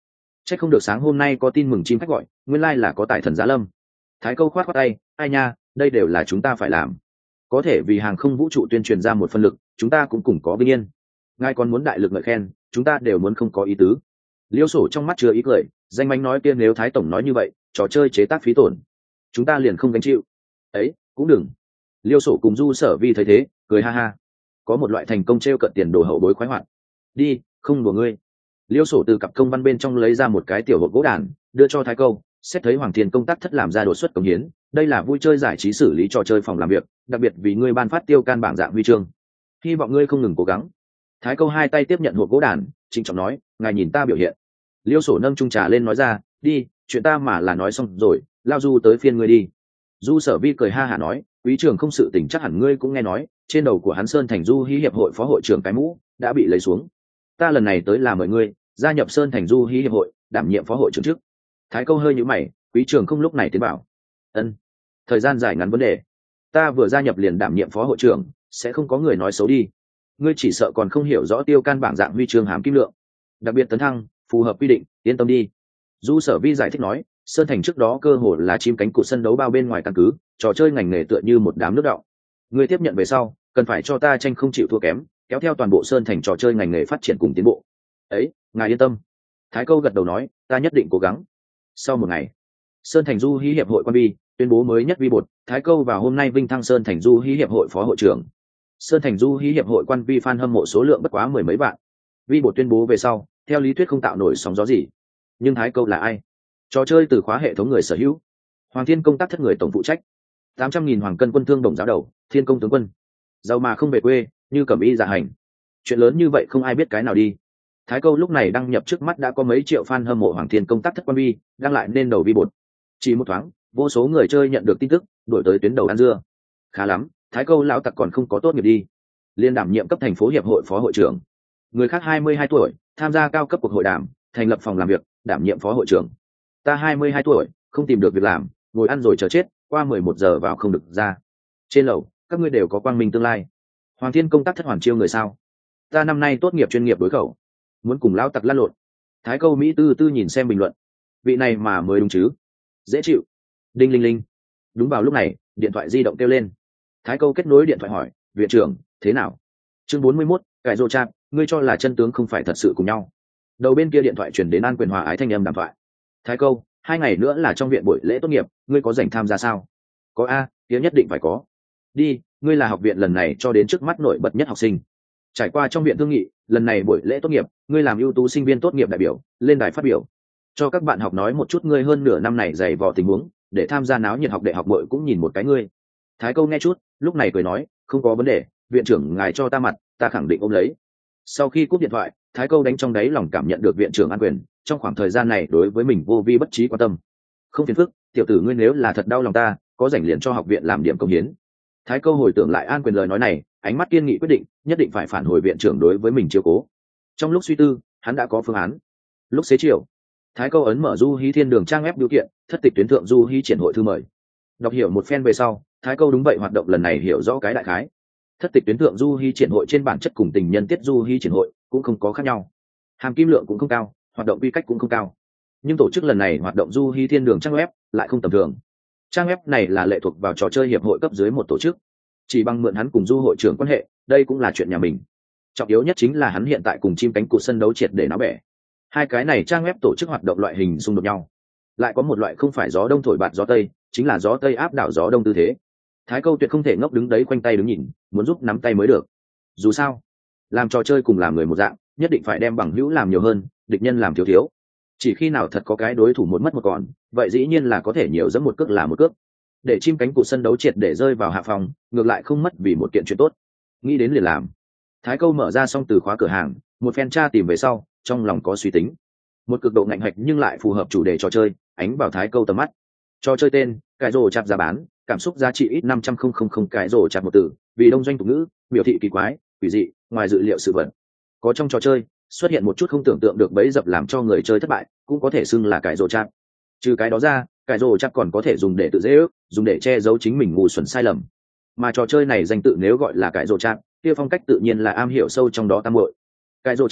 Chắc không được sáng hôm nay có tin mừng chim khách gọi, nguyên lai là có tài thần giá lâm. Thái Câu khoát khoát tay, ai nha, đây đều là chúng ta phải làm. Có thể vì hàng không vũ trụ tuyên truyền ra một phân lực, chúng ta cũng cùng có vinh yên. Ngài còn muốn đại lực ngợi khen, chúng ta đều muốn không có ý tứ. Liêu Sổ trong mắt chứa ý cười, danh mánh nói kia nếu Thái tổng nói như vậy, trò chơi chế tác phí tổn, chúng ta liền không gánh chịu. Ấy, cũng đừng. Liêu Sổ cùng Du Sở Vi thấy thế, cười ha ha. Có một loại thành công treo cận tiền đồ hậu bối khoái hoạt. Đi, không đùa ngươi. Liêu Sổ từ cặp công văn bên trong lấy ra một cái tiểu hộp gỗ đàn, đưa cho Thái Câu, xét thấy Hoàng Thiên công tác thất làm ra đột xuất công hiến, đây là vui chơi giải trí xử lý trò chơi phòng làm việc, đặc biệt vì ngươi ban phát tiêu can bảng dạng huy chương. Hy vọng ngươi không ngừng cố gắng. Thái Câu hai tay tiếp nhận hộp gỗ đàn, trịnh trọng nói, ngài nhìn ta biểu hiện. Liêu Sổ nâng chung trà lên nói ra, đi, chuyện ta mà là nói xong rồi, lao Du tới phiên ngươi đi. Du Sở Vi cười ha hả nói, quý trưởng không sự tình chắc hẳn ngươi cũng nghe nói, trên đầu của hắn Sơn Thành Du Hí hiệp hội phó hội trưởng cái mũ đã bị lấy xuống. Ta lần này tới là mời ngươi gia nhập Sơn Thành Du Hí hiệp hội, đảm nhiệm phó hội trưởng trước. Thái Câu hơi nhíu mày, quý trưởng không lúc này tiến bảo. Ân, thời gian dài ngắn vấn đề. Ta vừa gia nhập liền đảm nhiệm phó hội trưởng, sẽ không có người nói xấu đi. Ngươi chỉ sợ còn không hiểu rõ tiêu can bảng dạng huy chương hàm kim lượng, đặc biệt tấn thăng phù hợp quy định, yên tâm đi. Du Sở Vi giải thích nói, Sơn Thành trước đó cơ hồ là chim cánh cụt sân đấu bao bên ngoài căn cứ, trò chơi ngành nghề tựa như một đám nước đọng. Ngươi tiếp nhận về sau, cần phải cho ta tranh không chịu thua kém, kéo theo toàn bộ Sơn Thành trò chơi ngành nghề phát triển cùng tiến bộ. Ấy, ngài yên tâm. Thái Câu gật đầu nói, ta nhất định cố gắng. Sau một ngày, Sơn Thành Du Hí hiệp hội quan vi tuyên bố mới nhất vi bột, Thái Câu vào hôm nay vinh thăng Sơn Thành Du Hí hiệp hội phó hội trưởng. Sơn Thành Du Hí hiệp hội quan vi fan hâm mộ số lượng bất quá 10 mấy vạn. Vi bột tuyên bố về sau, theo lý thuyết không tạo nổi sóng gió gì. Nhưng Thái Câu là ai? Trò chơi từ khóa hệ thống người sở hữu, Hoàng Thiên công tác thất người tổng phụ trách, 800.000 hoàng cân quân thương đồng giáo đầu, Thiên công tướng quân, giàu mà không về quê, như cẩm y dạ hành. Chuyện lớn như vậy không ai biết cái nào đi. Thái Câu lúc này đăng nhập trước mắt đã có mấy triệu fan hâm mộ Hoàng Thiên công tác thất quan vi, đăng lại nên đầu vi bột. Chỉ một thoáng, vô số người chơi nhận được tin tức, đuổi tới tuyến đầu ăn dưa. Khá lắm, Thái Câu lão tặc còn không có tốt nghiệp đi, liên đảm nhiệm cấp thành phố hiệp hội phó hội trưởng. Người khác 22 tuổi, tham gia cao cấp cuộc hội đàm, thành lập phòng làm việc, đảm nhiệm phó hội trưởng. Ta 22 tuổi, không tìm được việc làm, ngồi ăn rồi chờ chết, qua 11 giờ vào không được ra. Trên lầu, các ngươi đều có quang minh tương lai. Hoàng Thiên công tác thất hoàn chiêu người sao? Ta năm nay tốt nghiệp chuyên nghiệp đối khẩu, muốn cùng lão tặc lăn lộn. Thái Câu Mỹ tư tư nhìn xem bình luận, vị này mà mới đúng chứ? Dễ chịu. Đinh linh linh. Đúng vào lúc này, điện thoại di động kêu lên. Thái Câu kết nối điện thoại hỏi, viện trưởng, thế nào? Chương 41, cải rô chạm, ngươi cho là chân tướng không phải thật sự cùng nhau. Đầu bên kia điện thoại chuyển đến An Quyền Hòa ái thanh âm đàm thoại. Thái Câu, 2 ngày nữa là trong viện buổi lễ tốt nghiệp, ngươi có rảnh tham gia sao? Có a, tiếng nhất định phải có. Đi, ngươi là học viện lần này cho đến trước mắt nổi bật nhất học sinh. Trải qua trong viện thương nghị, lần này buổi lễ tốt nghiệp, ngươi làm ưu tú sinh viên tốt nghiệp đại biểu, lên đài phát biểu. Cho các bạn học nói một chút ngươi hơn nửa năm này dày vò tình huống, để tham gia náo nhiệt học đại học bội cũng nhìn một cái ngươi. Thái Câu nghe chút, lúc này cười nói, không có vấn đề, viện trưởng ngài cho ta mặt, ta khẳng định ôm lấy. Sau khi cúp điện thoại, Thái Câu đánh trong đáy lòng cảm nhận được viện trưởng An Quyền trong khoảng thời gian này đối với mình vô vi bất trí quan tâm. Không phiền phức, tiểu tử ngươi nếu là thật đau lòng ta, có rảnh liền cho học viện làm điểm công hiến. Thái Câu hồi tưởng lại An Quyền lời nói này, ánh mắt kiên nghị quyết định, nhất định phải phản hồi viện trưởng đối với mình chiếu cố. Trong lúc suy tư, hắn đã có phương án. Lúc xế chiều, Thái Câu ấn mở Du Hí Thiên Đường trang web điều kiện, thất tịch tuyến thượng Du Hí triển hội thư mời. Đọc hiểu một phen về sau, Thái Câu đúng vậy hoạt động lần này hiểu rõ cái đại khái. Thất tịch tuyến thượng Du Hí triển hội trên bản chất cùng tình nhân tiết Du Hí triển hội cũng không có khác nhau, hàm kim lượng cũng không cao, hoạt động quy cách cũng không cao. Nhưng tổ chức lần này hoạt động Du Hí Thiên Đường trang web lại không tầm thường. Trang web này là lệ thuộc vào trò chơi hiệp hội cấp dưới một tổ chức, chỉ bằng mượn hắn cùng Du hội trưởng quan hệ, đây cũng là chuyện nhà mình. Trọng yếu nhất chính là hắn hiện tại cùng chim cánh cụt sân đấu triệt để náo bẻ. Hai cái này trang web tổ chức hoạt động loại hình xung đột nhau, lại có một loại không phải gió đông thổi bạt gió tây, chính là gió tây áp đảo gió đông tư thế. Thái Câu tuyệt không thể ngốc đứng đấy khoanh tay đứng nhìn, muốn giúp nắm tay mới được. Dù sao, làm trò chơi cùng làm người một dạng, nhất định phải đem bằng hữu làm nhiều hơn, địch nhân làm thiếu thiếu. Chỉ khi nào thật có cái đối thủ một mất một còn, vậy dĩ nhiên là có thể nhiều dẫm một cước là một cước. Để chim cánh cụt sân đấu triệt để rơi vào hạ phòng, ngược lại không mất vì một kiện chuyện tốt. Nghĩ đến liền làm. Thái Câu mở ra xong từ khóa cửa hàng, một phen tra tìm về sau, trong lòng có suy tính. Một cực độ ngạnh hạch nhưng lại phù hợp chủ đề trò chơi, ánh vào Thái Câu tầm mắt. Trò chơi tên, cái rồ chạp giá bán, cảm xúc giá trị ít 500,000 cái rồ chạp một từ, vì đông doanh tục ngữ, biểu thị kỳ quái, quỷ dị, ngoài dự liệu sự vật. Có trong trò chơi, xuất hiện một chút không tưởng tượng được bẫy dập làm cho người chơi thất bại, cũng có thể xưng là cái rồ chạp. Trừ cái đó ra, cái rồ chạp còn có thể dùng để tự dễ ước, dùng để che giấu chính mình ngu xuẩn sai lầm. Mà trò chơi này danh tự nếu gọi là cái rồ chạp, kia phong cách tự nhiên là am hiểu sâu trong đó tam muội. Cái rồ chạp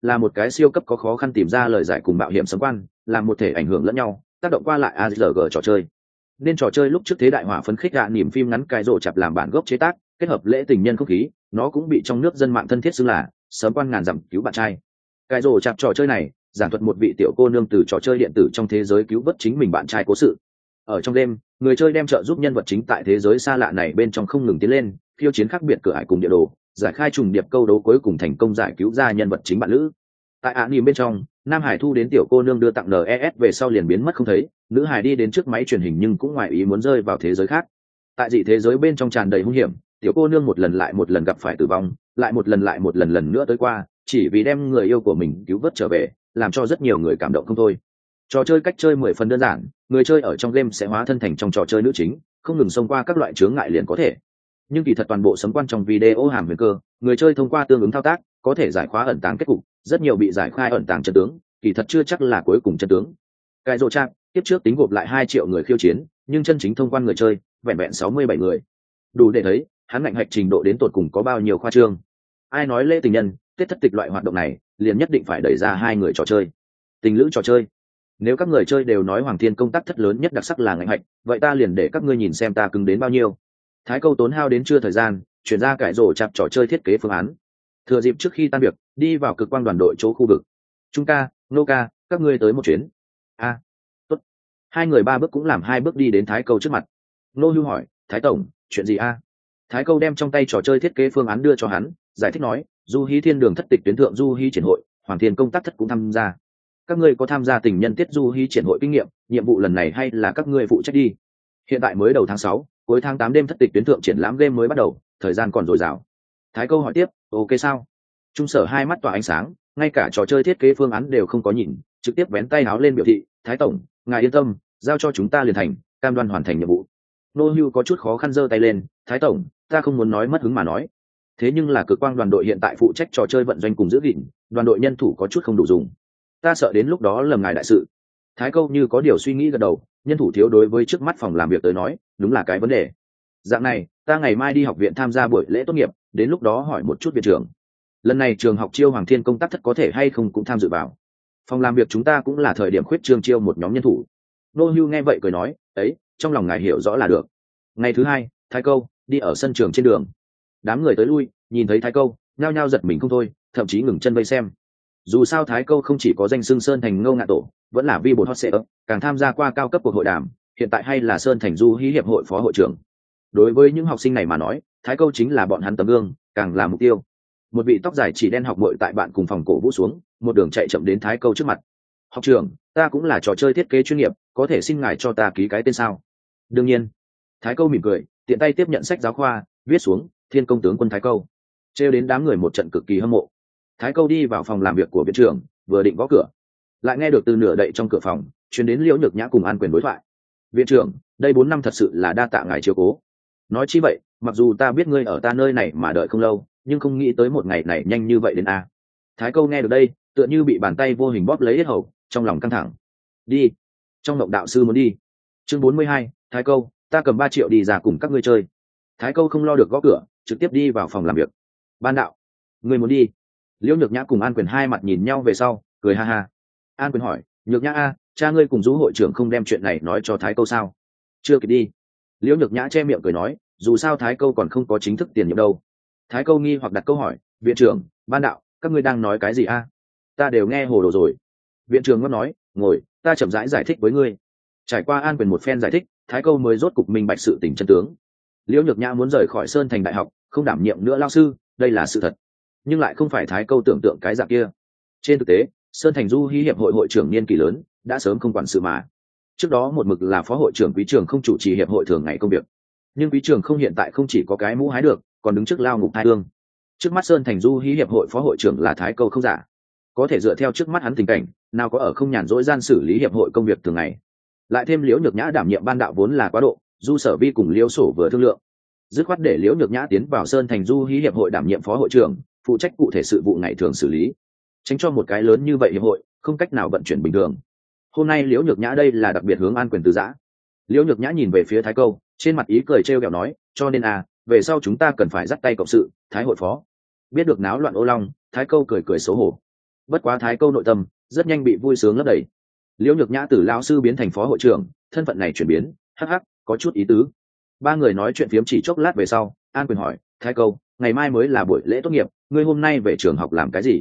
là một cái siêu cấp có khó khăn tìm ra lời giải cùng mạo hiểm sấm quan, làm một thể ảnh hưởng lẫn nhau, tác động qua lại ARG trò chơi. Nên trò chơi lúc trước thế đại hỏa phấn khích gạ niềm phim ngắn cài rộ chạp làm bản gốc chế tác, kết hợp lễ tình nhân không khí, nó cũng bị trong nước dân mạng thân thiết xưng là sớm quan ngàn dặm cứu bạn trai. Cài rộ chạp trò chơi này giảng thuật một vị tiểu cô nương từ trò chơi điện tử trong thế giới cứu vớt chính mình bạn trai cố sự. Ở trong đêm, người chơi đem trợ giúp nhân vật chính tại thế giới xa lạ này bên trong không ngừng tiến lên, khiêu chiến khác biệt cửa ải cùng địa đồ, giải khai trùng điệp câu đấu cuối cùng thành công giải cứu ra nhân vật chính bạn lữ. Tại anime bên trong, Nam Hải thu đến tiểu cô nương đưa tặng NES về sau liền biến mất không thấy, nữ hải đi đến trước máy truyền hình nhưng cũng ngoài ý muốn rơi vào thế giới khác. Tại dị thế giới bên trong tràn đầy hung hiểm, tiểu cô nương một lần lại một lần gặp phải tử vong, lại một lần nữa tới qua, chỉ vì đem người yêu của mình cứu vớt trở về, làm cho rất nhiều người cảm động không thôi. Trò chơi cách chơi 10 phần đơn giản, người chơi ở trong game sẽ hóa thân thành trong trò chơi nữ chính, không ngừng xông qua các loại chướng ngại liền có thể. Nhưng kỳ thật toàn bộ sấm quan trong video hàm huyền cơ, người chơi thông qua tương ứng thao tác có thể giải khóa ẩn tàng kết cục, rất nhiều bị giải khai ẩn tàng chân tướng, kỳ thật chưa chắc là cuối cùng chân tướng. Cái rộ trang tiếp trước tính gộp lại 2 triệu người khiêu chiến, nhưng chân chính thông quan người chơi vẹn vẹn 67 người, đủ để thấy hắn ngạnh hạch trình độ đến tột cùng có bao nhiêu khoa trương. Ai nói lễ tình nhân, tết thất tịch loại hoạt động này liền nhất định phải đẩy ra 2 người trò chơi, tình lữ trò chơi? Nếu các người chơi đều nói Hoàng Thiên công tác thất lớn nhất đặc sắc là ngạnh hạch, vậy ta liền để các ngươi nhìn xem ta cứng đến bao nhiêu. Thái Câu tốn hao đến trưa thời gian, chuyển ra cải rổ chạp trò chơi thiết kế phương án. Thừa dịp trước khi tan việc, đi vào cực quang đoàn đội chỗ khu vực. Trung ca, Nô ca, các ngươi tới một chuyến. Tốt. 2 người 3 bước cũng làm 2 bước đi đến Thái Câu trước mặt. Nô Hưu hỏi, Thái tổng, chuyện gì a? Thái Câu đem trong tay trò chơi thiết kế phương án đưa cho hắn, giải thích nói, Du Hí Thiên Đường thất tịch tuyến thượng Du Hí triển hội, Hoàng Thiên công tác thất cũng tham gia. Các ngươi có tham gia tình nhân tiết Du Hí triển hội kinh nghiệm, nhiệm vụ lần này hay là các ngươi phụ trách đi. Hiện tại mới đầu tháng 6, cuối tháng 8 đêm thất tịch tuyến thượng triển lãm game mới bắt đầu, thời gian còn dồi dào. Thái Câu hỏi tiếp, ok sao? Trung Sở 2 mắt tỏa ánh sáng, ngay cả trò chơi thiết kế phương án đều không có nhìn, trực tiếp vén tay áo lên biểu thị, Thái tổng, ngài yên tâm, giao cho chúng ta liền thành, cam đoan hoàn thành nhiệm vụ. Nô Hưu có chút khó khăn giơ tay lên, Thái tổng, ta không muốn nói mất hứng mà nói. Thế nhưng là cực quang đoàn đội hiện tại phụ trách trò chơi vận doanh cùng giữ gìn, đoàn đội nhân thủ có chút không đủ dùng. Ta sợ đến lúc đó lầm ngài đại sự. Thái Câu như có điều suy nghĩ gật đầu, nhân thủ thiếu đối với trước mắt phòng làm việc tới nói, đúng là cái vấn đề. Dạng này, ta ngày mai đi học viện tham gia buổi lễ tốt nghiệp, đến lúc đó hỏi một chút viện trưởng. Lần này trường học chiêu Hoàng Thiên công tác thất có thể hay không cũng tham dự vào. Phòng làm việc chúng ta cũng là thời điểm khuyết trương chiêu một nhóm nhân thủ. Nô Hưu nghe vậy cười nói, ấy, trong lòng ngài hiểu rõ là được. Ngày thứ 2, Thái Câu đi ở sân trường trên đường. Đám người tới lui, nhìn thấy Thái Câu, nhao nhao giật mình không thôi, thậm chí ngừng chân vây xem. Dù sao Thái Câu không chỉ có danh xưng Sơn Thành Ngô Ngạn Tổ, vẫn là vi bột hot seller, càng tham gia qua cao cấp cuộc hội đàm, hiện tại hay là Sơn Thành Du Hí hiệp hội phó hội trưởng. Đối với những học sinh này mà nói, Thái Câu chính là bọn hắn tấm gương, càng là mục tiêu. Một vị tóc dài chỉ đen học muội tại bạn cùng phòng cổ vũ xuống, một đường chạy chậm đến Thái Câu trước mặt. Học trưởng, ta cũng là trò chơi thiết kế chuyên nghiệp, có thể xin ngài cho ta ký cái tên sao? Đương nhiên. Thái Câu mỉm cười, tiện tay tiếp nhận sách giáo khoa, viết xuống Thiên công tướng quân Thái Câu. Trêu đến đám người một trận cực kỳ hâm mộ. Thái Câu đi vào phòng làm việc của viện trưởng, vừa định gõ cửa, lại nghe được từ nửa đậy trong cửa phòng truyền đến Liễu Nhược Nhã cùng An Quyền đối thoại. Viện trưởng, đây 4 năm thật sự là đa tạ ngài chiếu cố. Nói chi vậy, mặc dù ta biết ngươi ở ta nơi này mà đợi không lâu, nhưng không nghĩ tới một ngày này nhanh như vậy đến a. Thái Câu nghe được đây, tựa như bị bàn tay vô hình bóp lấy yết hầu, trong lòng căng thẳng. Đi. Trong mộng đạo sư muốn đi. Chương 42, Thái Câu, ta cầm 3 triệu đi ra cùng các ngươi chơi. Thái Câu không lo được gõ cửa, trực tiếp đi vào phòng làm việc. Ban đạo, ngươi muốn đi? Liễu Nhược Nhã cùng An Quyền hai mặt nhìn nhau về sau, cười ha ha. An Quyền hỏi, Nhược Nhã a, cha ngươi cùng Du hội trưởng không đem chuyện này nói cho Thái Câu sao? Chưa kịp đi. Liễu Nhược Nhã che miệng cười nói, dù sao Thái Câu còn không có chính thức tiền nhiệm đâu. Thái Câu nghi hoặc đặt câu hỏi, viện trưởng, ban đạo, các ngươi đang nói cái gì a? Ta đều nghe hồ đồ rồi. Viện trưởng ngắt nói, ngồi, ta chậm rãi giải thích với ngươi. Trải qua An Quyền một phen giải thích, Thái Câu mới rốt cục minh bạch sự tình chân tướng. Liễu Nhược Nhã muốn rời khỏi Sơn Thành đại học, không đảm nhiệm nữa lao sư, đây là sự thật, nhưng lại không phải Thái Câu tưởng tượng cái dạng kia. Trên thực tế, Sơn Thành Du Hí hiệp hội hội trưởng niên kỳ lớn, đã sớm không quản sự mà. Trước đó một mực là phó hội trưởng Quý Trường không chủ trì hiệp hội thường ngày công việc, nhưng Quý Trường không hiện tại không chỉ có cái mũ hái được, còn đứng trước lao ngục hai ương. Trước mắt Sơn Thành Du Hí hiệp hội phó hội trưởng là Thái Câu không giả, có thể dựa theo trước mắt hắn tình cảnh, nào có ở không nhàn rỗi gian xử lý hiệp hội công việc thường ngày. Lại thêm Liễu Nhược Nhã đảm nhiệm ban đạo vốn là quá độ, Du Sở Vi cùng Liễu Sổ vừa thương lượng, dứt khoát để Liễu Nhược Nhã tiến vào Sơn Thành Du Hí hiệp hội đảm nhiệm phó hội trưởng, phụ trách cụ thể sự vụ ngày thường xử lý, tránh cho một cái lớn như vậy hiệp hội không cách nào vận chuyển bình thường. Hôm nay Liễu Nhược Nhã đây là đặc biệt hướng An Quyền từ giã. Liễu Nhược Nhã nhìn về phía Thái Câu, trên mặt ý cười trêu ghẹo nói, cho nên về sau chúng ta cần phải dắt tay cộng sự, Thái hội phó. Biết được náo loạn ô long, Thái Câu cười cười xấu hổ. Bất quá thái câu nội tâm rất nhanh bị vui sướng lấp đầy. Liễu Nhược Nhã từ lão sư biến thành phó hội trưởng, thân phận này chuyển biến, hắc hắc, có chút ý tứ. Ba người nói chuyện phiếm chỉ chốc lát về sau, An Quyền hỏi, thái câu, ngày mai mới là buổi lễ tốt nghiệp, ngươi hôm nay về trường học làm cái gì?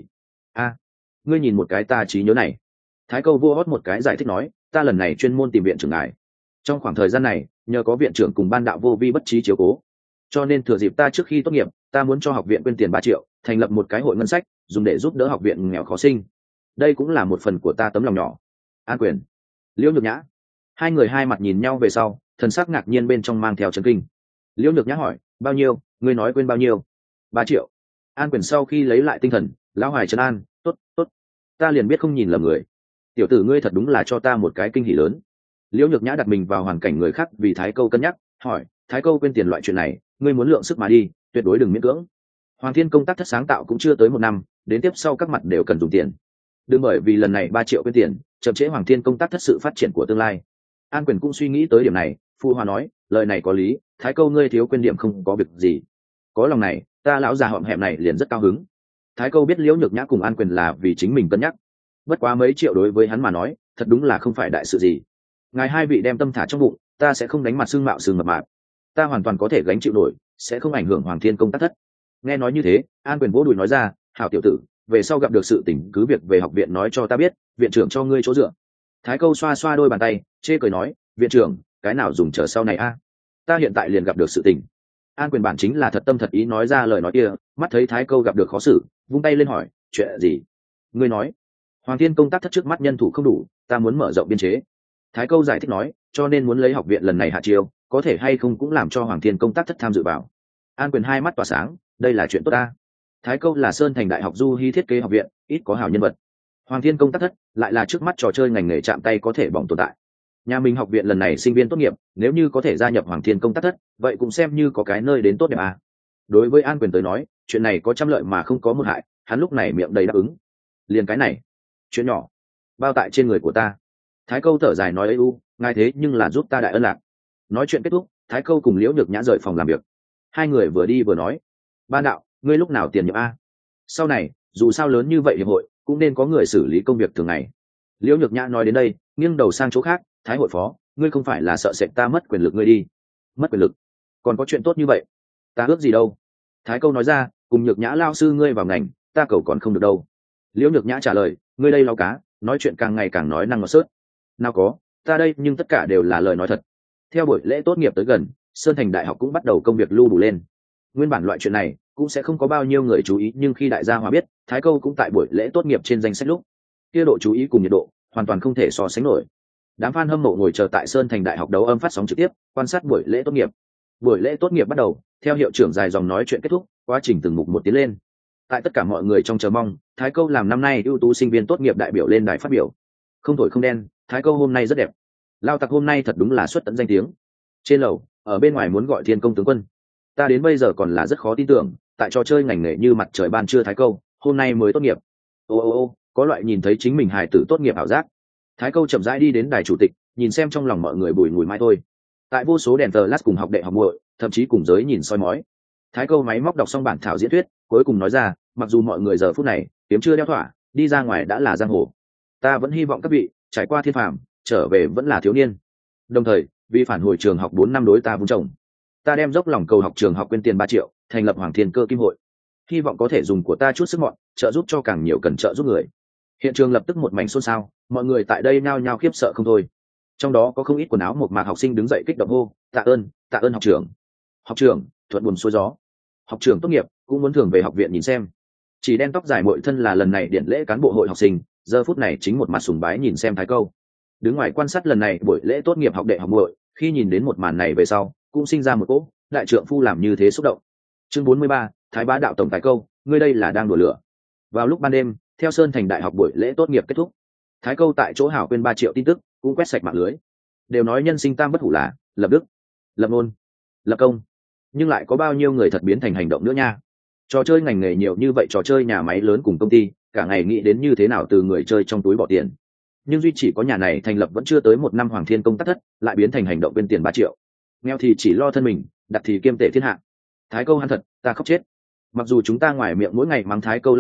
Ngươi nhìn một cái ta trí nhớ này. Thái câu vua hót một cái giải thích nói, ta lần này chuyên môn tìm viện trưởng ngài. Trong khoảng thời gian này, nhờ có viện trưởng cùng ban đạo vô vi bất trí chiếu cố, cho nên thừa dịp ta trước khi tốt nghiệp, ta muốn cho học viện quyên tiền 3 triệu, thành lập một cái hội ngân sách, dùng để giúp đỡ học viện nghèo khó sinh. Đây cũng là một phần của ta tấm lòng nhỏ. An Quyền, Liễu Nhược Nhã, hai người hai mặt nhìn nhau về sau, thần sắc ngạc nhiên bên trong mang theo chấn kinh. Liễu Nhược Nhã hỏi, bao nhiêu? Ngươi nói quên bao nhiêu? 3 triệu. An Quyền sau khi lấy lại tinh thần, lão hoài trấn an, tốt, tốt, ta liền biết không nhìn lầm người. Tiểu tử ngươi thật đúng là cho ta một cái kinh hỉ lớn. Liễu Nhược Nhã đặt mình vào hoàn cảnh người khác vì thái câu cân nhắc, hỏi, thái câu quên tiền loại chuyện này, ngươi muốn lượng sức mà đi, tuyệt đối đừng miễn cưỡng. Hoàng Thiên công tác thất sáng tạo cũng chưa tới 1 năm, đến tiếp sau các mặt đều cần dùng tiền. Đừng bởi vì lần này 3 triệu quên tiền, chậm trễ Hoàng Thiên công tác thất sự phát triển của tương lai. An Quyền cũng suy nghĩ tới điểm này, Phu Hoa nói, lời này có lý, thái câu ngươi thiếu quên điểm không có việc gì. Có lòng này, ta lão già họm hẹm này liền rất cao hứng. Thái câu biết Liễu Nhược Nhã cùng An Quyền là vì chính mình cân nhắc, bất quá mấy triệu đối với hắn mà nói, thật đúng là không phải đại sự gì. Ngài hai vị đem tâm thả trong bụng, ta sẽ không đánh mặt xương mạo sừng mập mạp, ta hoàn toàn có thể gánh chịu nổi, sẽ không ảnh hưởng Hoàng Thiên công tác thất. Nghe nói như thế, An Quyền vỗ đùi nói ra, hảo tiểu tử, về sau gặp được sự tình cứ việc về học viện nói cho ta biết, viện trưởng cho ngươi chỗ dựa. Thái câu xoa xoa đôi bàn tay, chê cười nói, viện trưởng, cái nào dùng chờ sau này a? Ta hiện tại liền gặp được sự tình. An Quyền bản chính là thật tâm thật ý nói ra lời nói kia, mắt thấy thái câu gặp được khó xử, vung tay lên hỏi, chuyện gì? Ngươi nói, Hoàng Thiên công tác thất trước mắt nhân thủ không đủ, ta muốn mở rộng biên chế. Thái câu giải thích nói, cho nên muốn lấy học viện lần này hạ chiêu, có thể hay không cũng làm cho Hoàng Thiên công tác thất tham dự vào. An Quyền hai mắt tỏa sáng, đây là chuyện tốt ta. Thái câu là Sơn Thành Đại học du hy thiết kế học viện, ít có hảo nhân vật. Hoàng Thiên công tác thất lại là trước mắt trò chơi ngành nghề chạm tay có thể bỏng tồn tại. Nhà mình học viện lần này sinh viên tốt nghiệp, nếu như có thể gia nhập Hoàng Thiên công tác thất, vậy cũng xem như có cái nơi đến tốt đẹp à. Đối với An Quyền tới nói, chuyện này có trăm lợi mà không có một hại, hắn lúc này miệng đầy đáp ứng. Liền cái này, chuyện nhỏ, bao tại trên người của ta. Thái câu thở dài nói, ngài thế nhưng là giúp ta đại ân lạc. Nói chuyện kết thúc, Thái câu cùng Liễu Nhược Nhã rời phòng làm việc. Hai người vừa đi vừa nói, ban đạo, ngươi lúc nào tiền nhiệm a? Sau này, dù sao lớn như vậy hiệp hội, cũng nên có người xử lý công việc thường ngày. Liễu Nhược Nhã nói đến đây, nghiêng đầu sang chỗ khác, Thái hội phó, ngươi không phải là sợ sệt ta mất quyền lực ngươi đi? Mất quyền lực? Còn có chuyện tốt như vậy? Ta ước gì đâu? Thái câu nói ra, cùng Nhược Nhã lao sư ngươi vào ngành, ta cầu còn không được đâu. Liễu Nhược Nhã trả lời, ngươi đây lao cá, nói chuyện càng ngày càng nói năng ngọt sớt. Nào có, ta đây nhưng tất cả đều là lời nói thật. Theo buổi lễ tốt nghiệp tới gần, Sơn Thành Đại học cũng bắt đầu công việc lưu đủ lên. Nguyên bản loại chuyện này cũng sẽ không có bao nhiêu người chú ý, nhưng khi đại gia hòa biết Thái câu cũng tại buổi lễ tốt nghiệp trên danh sách lúc, kia độ chú ý cùng nhiệt độ hoàn toàn không thể so sánh nổi. Đám fan hâm mộ ngồi chờ tại Sơn Thành Đại học đấu âm phát sóng trực tiếp, quan sát buổi lễ tốt nghiệp. Buổi lễ tốt nghiệp bắt đầu, theo hiệu trưởng dài dòng nói chuyện kết thúc, quá trình từng mục một tiến lên. Tại tất cả mọi người trong chờ mong, Thái câu làm năm nay ưu tú sinh viên tốt nghiệp đại biểu lên đài phát biểu. Không thổi không đen, Thái câu hôm nay rất đẹp. Lao tặc hôm nay thật đúng là xuất tận danh tiếng. Trên lầu, ở bên ngoài muốn gọi Thiên công tướng quân. Ta đến bây giờ còn là rất khó tin tưởng, tại trò chơi ngành nghề như mặt trời ban trưa Thái câu, hôm nay mới tốt nghiệp. Ô, có loại nhìn thấy chính mình hài tử tốt nghiệp ảo giác. Thái câu chậm rãi đi đến đài chủ tịch, nhìn xem trong lòng mọi người bùi ngùi mai thôi. Tại vô số đèn tờ lát cùng học đệ học muội, thậm chí cùng giới nhìn soi mói. Thái câu máy móc đọc xong bản thảo diễn thuyết, cuối cùng nói ra, mặc dù mọi người giờ phút này kiếm chưa đeo thỏa, đi ra ngoài đã là giang hồ, ta vẫn hy vọng các vị trải qua thiên phàm, trở về vẫn là thiếu niên. Đồng thời, vì phản hồi trường học 4 năm đối ta vun trồng, ta đem dốc lòng cầu học trường học quyên tiền 3 triệu, thành lập Hoàng Thiên Cơ Kim Hội, hy vọng có thể dùng của ta chút sức mọn, trợ giúp cho càng nhiều cần trợ giúp người. Hiện trường lập tức một mảnh xôn xao, mọi người tại đây nhao nhao khiếp sợ không thôi. Trong đó có không ít quần áo mộc mạc học sinh đứng dậy kích động hô, tạ ơn học trưởng. Học trưởng, thuận buồm xuôi gió. Học trưởng tốt nghiệp, cũng muốn thường về học viện nhìn xem. Chỉ đen tóc dài muội thân là lần này điển lễ cán bộ hội học sinh, giờ phút này chính một mặt sùng bái nhìn xem Thái câu. Đứng ngoài quan sát lần này buổi lễ tốt nghiệp học đệ học muội, khi nhìn đến một màn này về sau, cũng sinh ra một cỗ đại trượng phu làm như thế xúc động. Chương 43, Thái bá đạo tổng Thái câu, ngươi đây là đang đùa lửa. Vào lúc ban đêm, theo Sơn Thành Đại học buổi lễ tốt nghiệp kết thúc, Thái câu tại chỗ hảo quên 3 triệu tin tức, cũng quét sạch mạng lưới. Đều nói nhân sinh tam bất hủ là lập đức, lập ngôn, lập công, nhưng lại có bao nhiêu người thật biến thành hành động nữa nha. Trò chơi ngành nghề nhiều như vậy, trò chơi nhà máy lớn cùng công ty cả ngày nghĩ đến như thế nào từ người chơi trong túi bỏ tiền, nhưng duy chỉ có nhà này thành lập vẫn chưa tới 1 năm Hoàng Thiên công tác thất lại biến thành hành động bên tiền 3 triệu. Nghèo thì chỉ lo thân mình, đặt thì kiêm tể thiên hạ. Thái câu hắn thật, ta khóc chết. Mặc dù chúng ta ngoài miệng mỗi ngày mắng Thái câu lao tặc,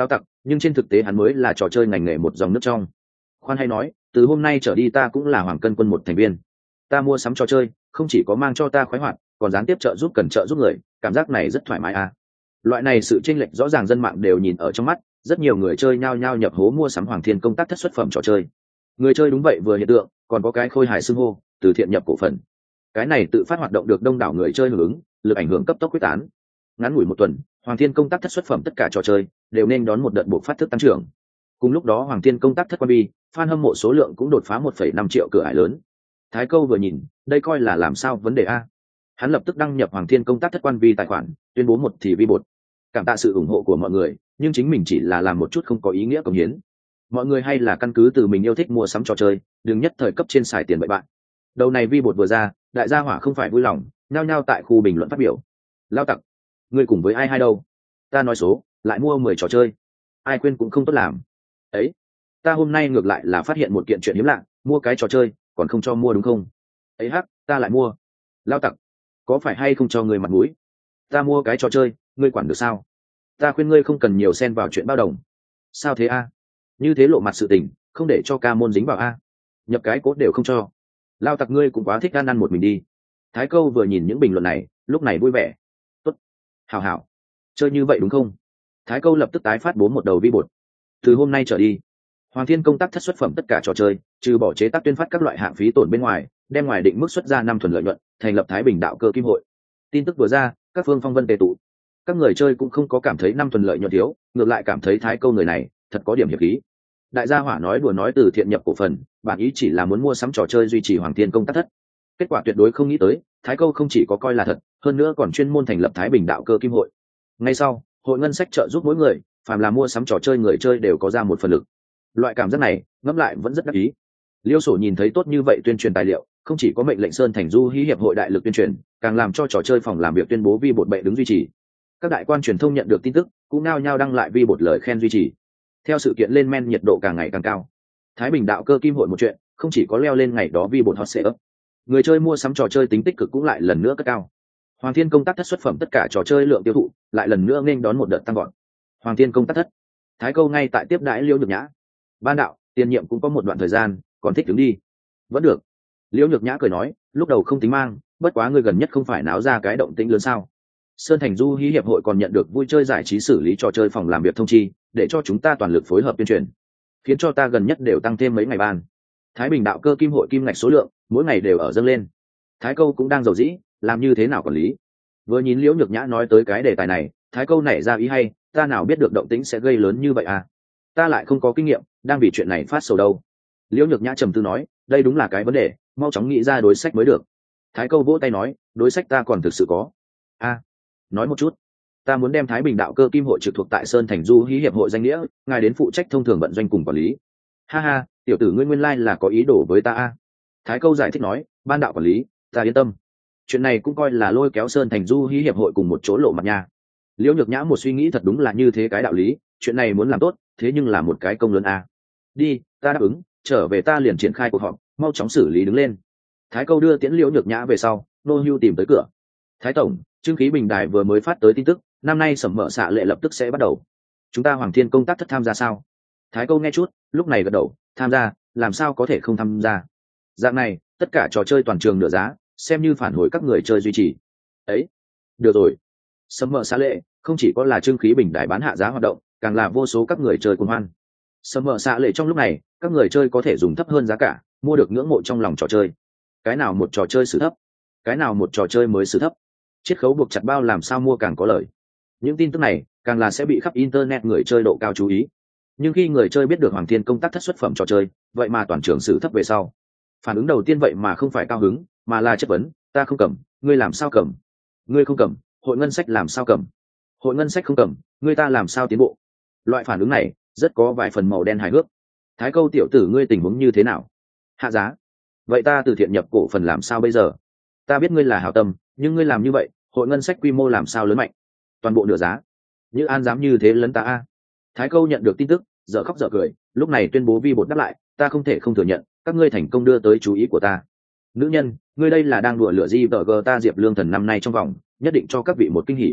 nhưng trên thực tế hắn mới là trò chơi ngành nghề một dòng nước trong. Khoan hay nói, từ hôm nay trở đi ta cũng là Hoàng Cân Quân một thành viên. Ta mua sắm trò chơi không chỉ có mang cho ta khoái hoạt, còn gián tiếp trợ giúp cần trợ giúp người, cảm giác này rất thoải mái à. Loại này sự chênh lệch rõ ràng dân mạng đều nhìn ở trong mắt, rất nhiều người chơi nhao nhao nhập hố mua sắm Hoàng Thiên Công Tác Thất xuất phẩm trò chơi. Người chơi đúng vậy vừa hiện tượng, còn có cái khôi hài xưng hô, từ thiện nhập cổ phần. Cái này tự phát hoạt động được đông đảo người chơi hưởng ứng, lực ảnh hưởng cấp tốc quyết tán. Ngắn ngủi một tuần, Hoàng Thiên Công Tác Thất xuất phẩm tất cả trò chơi đều nên đón một đợt buộc phát thức tăng trưởng. Cùng lúc đó Hoàng Thiên Công Tác Thất quan bi, fan hâm mộ số lượng cũng đột phá 1,5 triệu cửa ải lớn. Thái Câu vừa nhìn, đây coi là làm sao vấn đề a. Hắn lập tức đăng nhập Hoàng Thiên Công Tác Thất quan vi tài khoản, tuyên bố một thì vi bột. Cảm tạ sự ủng hộ của mọi người, nhưng chính mình chỉ là làm một chút không có ý nghĩa cống hiến. Mọi người hay là căn cứ từ mình yêu thích mua sắm trò chơi, đừng nhất thời cấp trên xài tiền bậy bạn. Đầu này vi bột vừa ra, đại gia hỏa không phải vui lòng, nhao nhao tại khu bình luận phát biểu. Lao tặc, ngươi cùng với ai hay đâu? Ta nói số, lại mua 10 trò chơi. Ai quên cũng không tốt làm. Ấy, ta hôm nay ngược lại là phát hiện một kiện chuyện hiếm lạ, mua cái trò chơi, còn không cho mua đúng không? Ấy hắc, ta lại mua. Lao tặc, có phải hay không cho người mặt mũi? Ta mua cái trò chơi, ngươi quản được sao? Ta khuyên ngươi không cần nhiều xen vào chuyện bao đồng. Sao thế a? Như thế lộ mặt sự tình, không để cho ca môn dính vào a. Nhập cái cốt đều không cho. Lao tặc ngươi cũng quá thích ăn một mình đi. Thái Câu vừa nhìn những bình luận này, lúc này vui vẻ. Tốt, hảo hảo, chơi như vậy đúng không? Thái Câu lập tức tái phát bố một đầu vi bột. Từ hôm nay trở đi, Hoàng Thiên Công Tác Thất xuất phẩm tất cả trò chơi, trừ bỏ chế tác tuyên phát các loại hạng phí tổn bên ngoài, đem ngoài định mức xuất ra 5 thuần lợi nhuận, thành lập Thái Bình Đạo Cơ Kim Hội. Tin tức vừa ra, các phương phong vân tề tụ. Các người chơi cũng không có cảm thấy 5 thuần lợi nhuận thiếu, ngược lại cảm thấy Thái Câu người này thật có điểm hiệp khí. Đại gia hỏa nói đùa nói từ thiện nhập cổ phần, bản ý chỉ là muốn mua sắm trò chơi duy trì Hoàng Thiên Công Tác Thất. Kết quả tuyệt đối không nghĩ tới, Thái Câu không chỉ có coi là thật, hơn nữa còn chuyên môn thành lập Thái Bình Đạo Cơ Kim Hội. Ngay sau, hội ngân sách trợ giúp mỗi người, phàm là mua sắm trò chơi người chơi đều có ra một phần lực. Loại cảm giác này, ngẫm lại vẫn rất đắc ý. Liêu Sổ nhìn thấy tốt như vậy tuyên truyền tài liệu, không chỉ có mệnh lệnh Sơn Thành Du Hí hiệp hội đại lực tuyên truyền, càng làm cho trò chơi phòng làm việc tuyên bố vi bột bệ đứng duy trì. Các đại quan truyền thông nhận được tin tức, cũng nao nhao đăng lại vi bột lời khen duy trì. Theo sự kiện lên men nhiệt độ càng ngày càng cao. Thái Bình Đạo Cơ Kim Hội một chuyện, không chỉ có leo lên ngày đó vi bột hot search, người chơi mua sắm trò chơi tính tích cực cũng lại lần nữa cất cao. Hoàng Thiên Công Tác Thất xuất phẩm tất cả trò chơi lượng tiêu thụ lại lần nữa nên đón một đợt tăng gọn. Hoàng Thiên Công Tác Thất, Thái Câu ngay tại tiếp đãi Liễu Nhược Nhã. Ban đạo, tiền nhiệm cũng có một đoạn thời gian, còn thích đứng đi. Vẫn được. Liễu Nhược Nhã cười nói, lúc đầu không tính mang, bất quá ngươi gần nhất không phải náo ra cái động tĩnh lớn sao? Sơn Thành Du Hí hiệp hội còn nhận được vui chơi giải trí xử lý trò chơi phòng làm việc thông chi, để cho chúng ta toàn lực phối hợp tuyên truyền, khiến cho ta gần nhất đều tăng thêm mấy ngày ban. Thái Bình Đạo Cơ Kim Hội kim ngạch số lượng mỗi ngày đều ở dâng lên. Thái Câu cũng đang dầu dĩ, làm như thế nào quản lý. Vừa nhìn Liễu Nhược Nhã nói tới cái đề tài này, Thái Câu nảy ra ý hay, ta nào biết được động tĩnh sẽ gây lớn như vậy à? Ta lại không có kinh nghiệm, đang vì chuyện này phát sầu đâu. Liễu Nhược Nhã trầm tư nói, đây đúng là cái vấn đề, mau chóng nghĩ ra đối sách mới được. Thái Câu vỗ tay nói, đối sách ta còn thực sự có. A, nói một chút. Ta muốn đem Thái Bình Đạo Cơ Kim Hội trực thuộc tại Sơn Thành Du Hí hiệp hội danh nghĩa, ngài đến phụ trách thông thường vận doanh cùng quản lý. Ha ha, tiểu tử ngươi nguyên lai là có ý đồ với ta a. Thái Câu giải thích nói, ban đạo quản lý, ta yên tâm. Chuyện này cũng coi là lôi kéo Sơn Thành Du Hí hiệp hội cùng một chỗ lộ mặt nha. Liễu Nhược Nhã một suy nghĩ thật đúng là như thế cái đạo lý, chuyện này muốn làm tốt, thế nhưng là một cái công lớn a. Đi, ta đáp ứng, trở về ta liền triển khai cuộc họp, mau chóng xử lý đứng lên. Thái Câu đưa tiễn Liễu Nhược Nhã về sau, Nô Hưu tìm tới cửa. Thái tổng, Trương Khí Bình Đài vừa mới phát tới tin tức, năm nay sẩm mợ xạ lệ lập tức sẽ bắt đầu. Chúng ta Hoàng Thiên Công Tác Thất tham gia sao? Thái Câu nghe chút, lúc này gật đầu, tham gia, làm sao có thể không tham gia. Dạng này, tất cả trò chơi toàn trường nửa giá, xem như phản hồi các người chơi duy trì. Ấy, được rồi. Sẩm mợ xạ lệ, không chỉ có là Trương Khí Bình Đài bán hạ giá hoạt động, càng là vô số các người chơi cuồng hoan. Sẩm mợ xạ lệ trong lúc này, các người chơi có thể dùng thấp hơn giá cả, mua được ngưỡng mộ trong lòng trò chơi. Cái nào một trò chơi xử thấp, cái nào một trò chơi mới xử thấp, chiết khấu buộc chặt bao làm sao mua càng có lợi. Những tin tức này càng là sẽ bị khắp internet người chơi độ cao chú ý. Nhưng khi người chơi biết được Hoàng Thiên Công Tác Thất xuất phẩm trò chơi, vậy mà toàn trường xử thấp về sau, phản ứng đầu tiên vậy mà không phải cao hứng, mà là chất vấn, ta không cầm, ngươi làm sao cầm? Ngươi không cầm, hội ngân sách làm sao cầm? Hội ngân sách không cầm, ngươi ta làm sao tiến bộ? Loại phản ứng này rất có vài phần màu đen hài hước. Thái Câu tiểu tử ngươi tình huống như thế nào? Hạ giá? Vậy ta từ thiện nhập cổ phần làm sao bây giờ? Ta biết ngươi là hảo tâm, nhưng ngươi làm như vậy, hội ngân sách quy mô làm sao lớn mạnh? Toàn bộ nửa giá. Như An dám như thế lấn ta a? Thái Câu nhận được tin tức, dở khóc dở cười, lúc này tuyên bố vi bột đáp lại, ta không thể không thừa nhận, các ngươi thành công đưa tới chú ý của ta. Nữ nhân, ngươi đây là đang đùa lửa di vợ gờ ta Diệp Lương Thần năm nay trong vòng, nhất định cho các vị một kinh hỉ.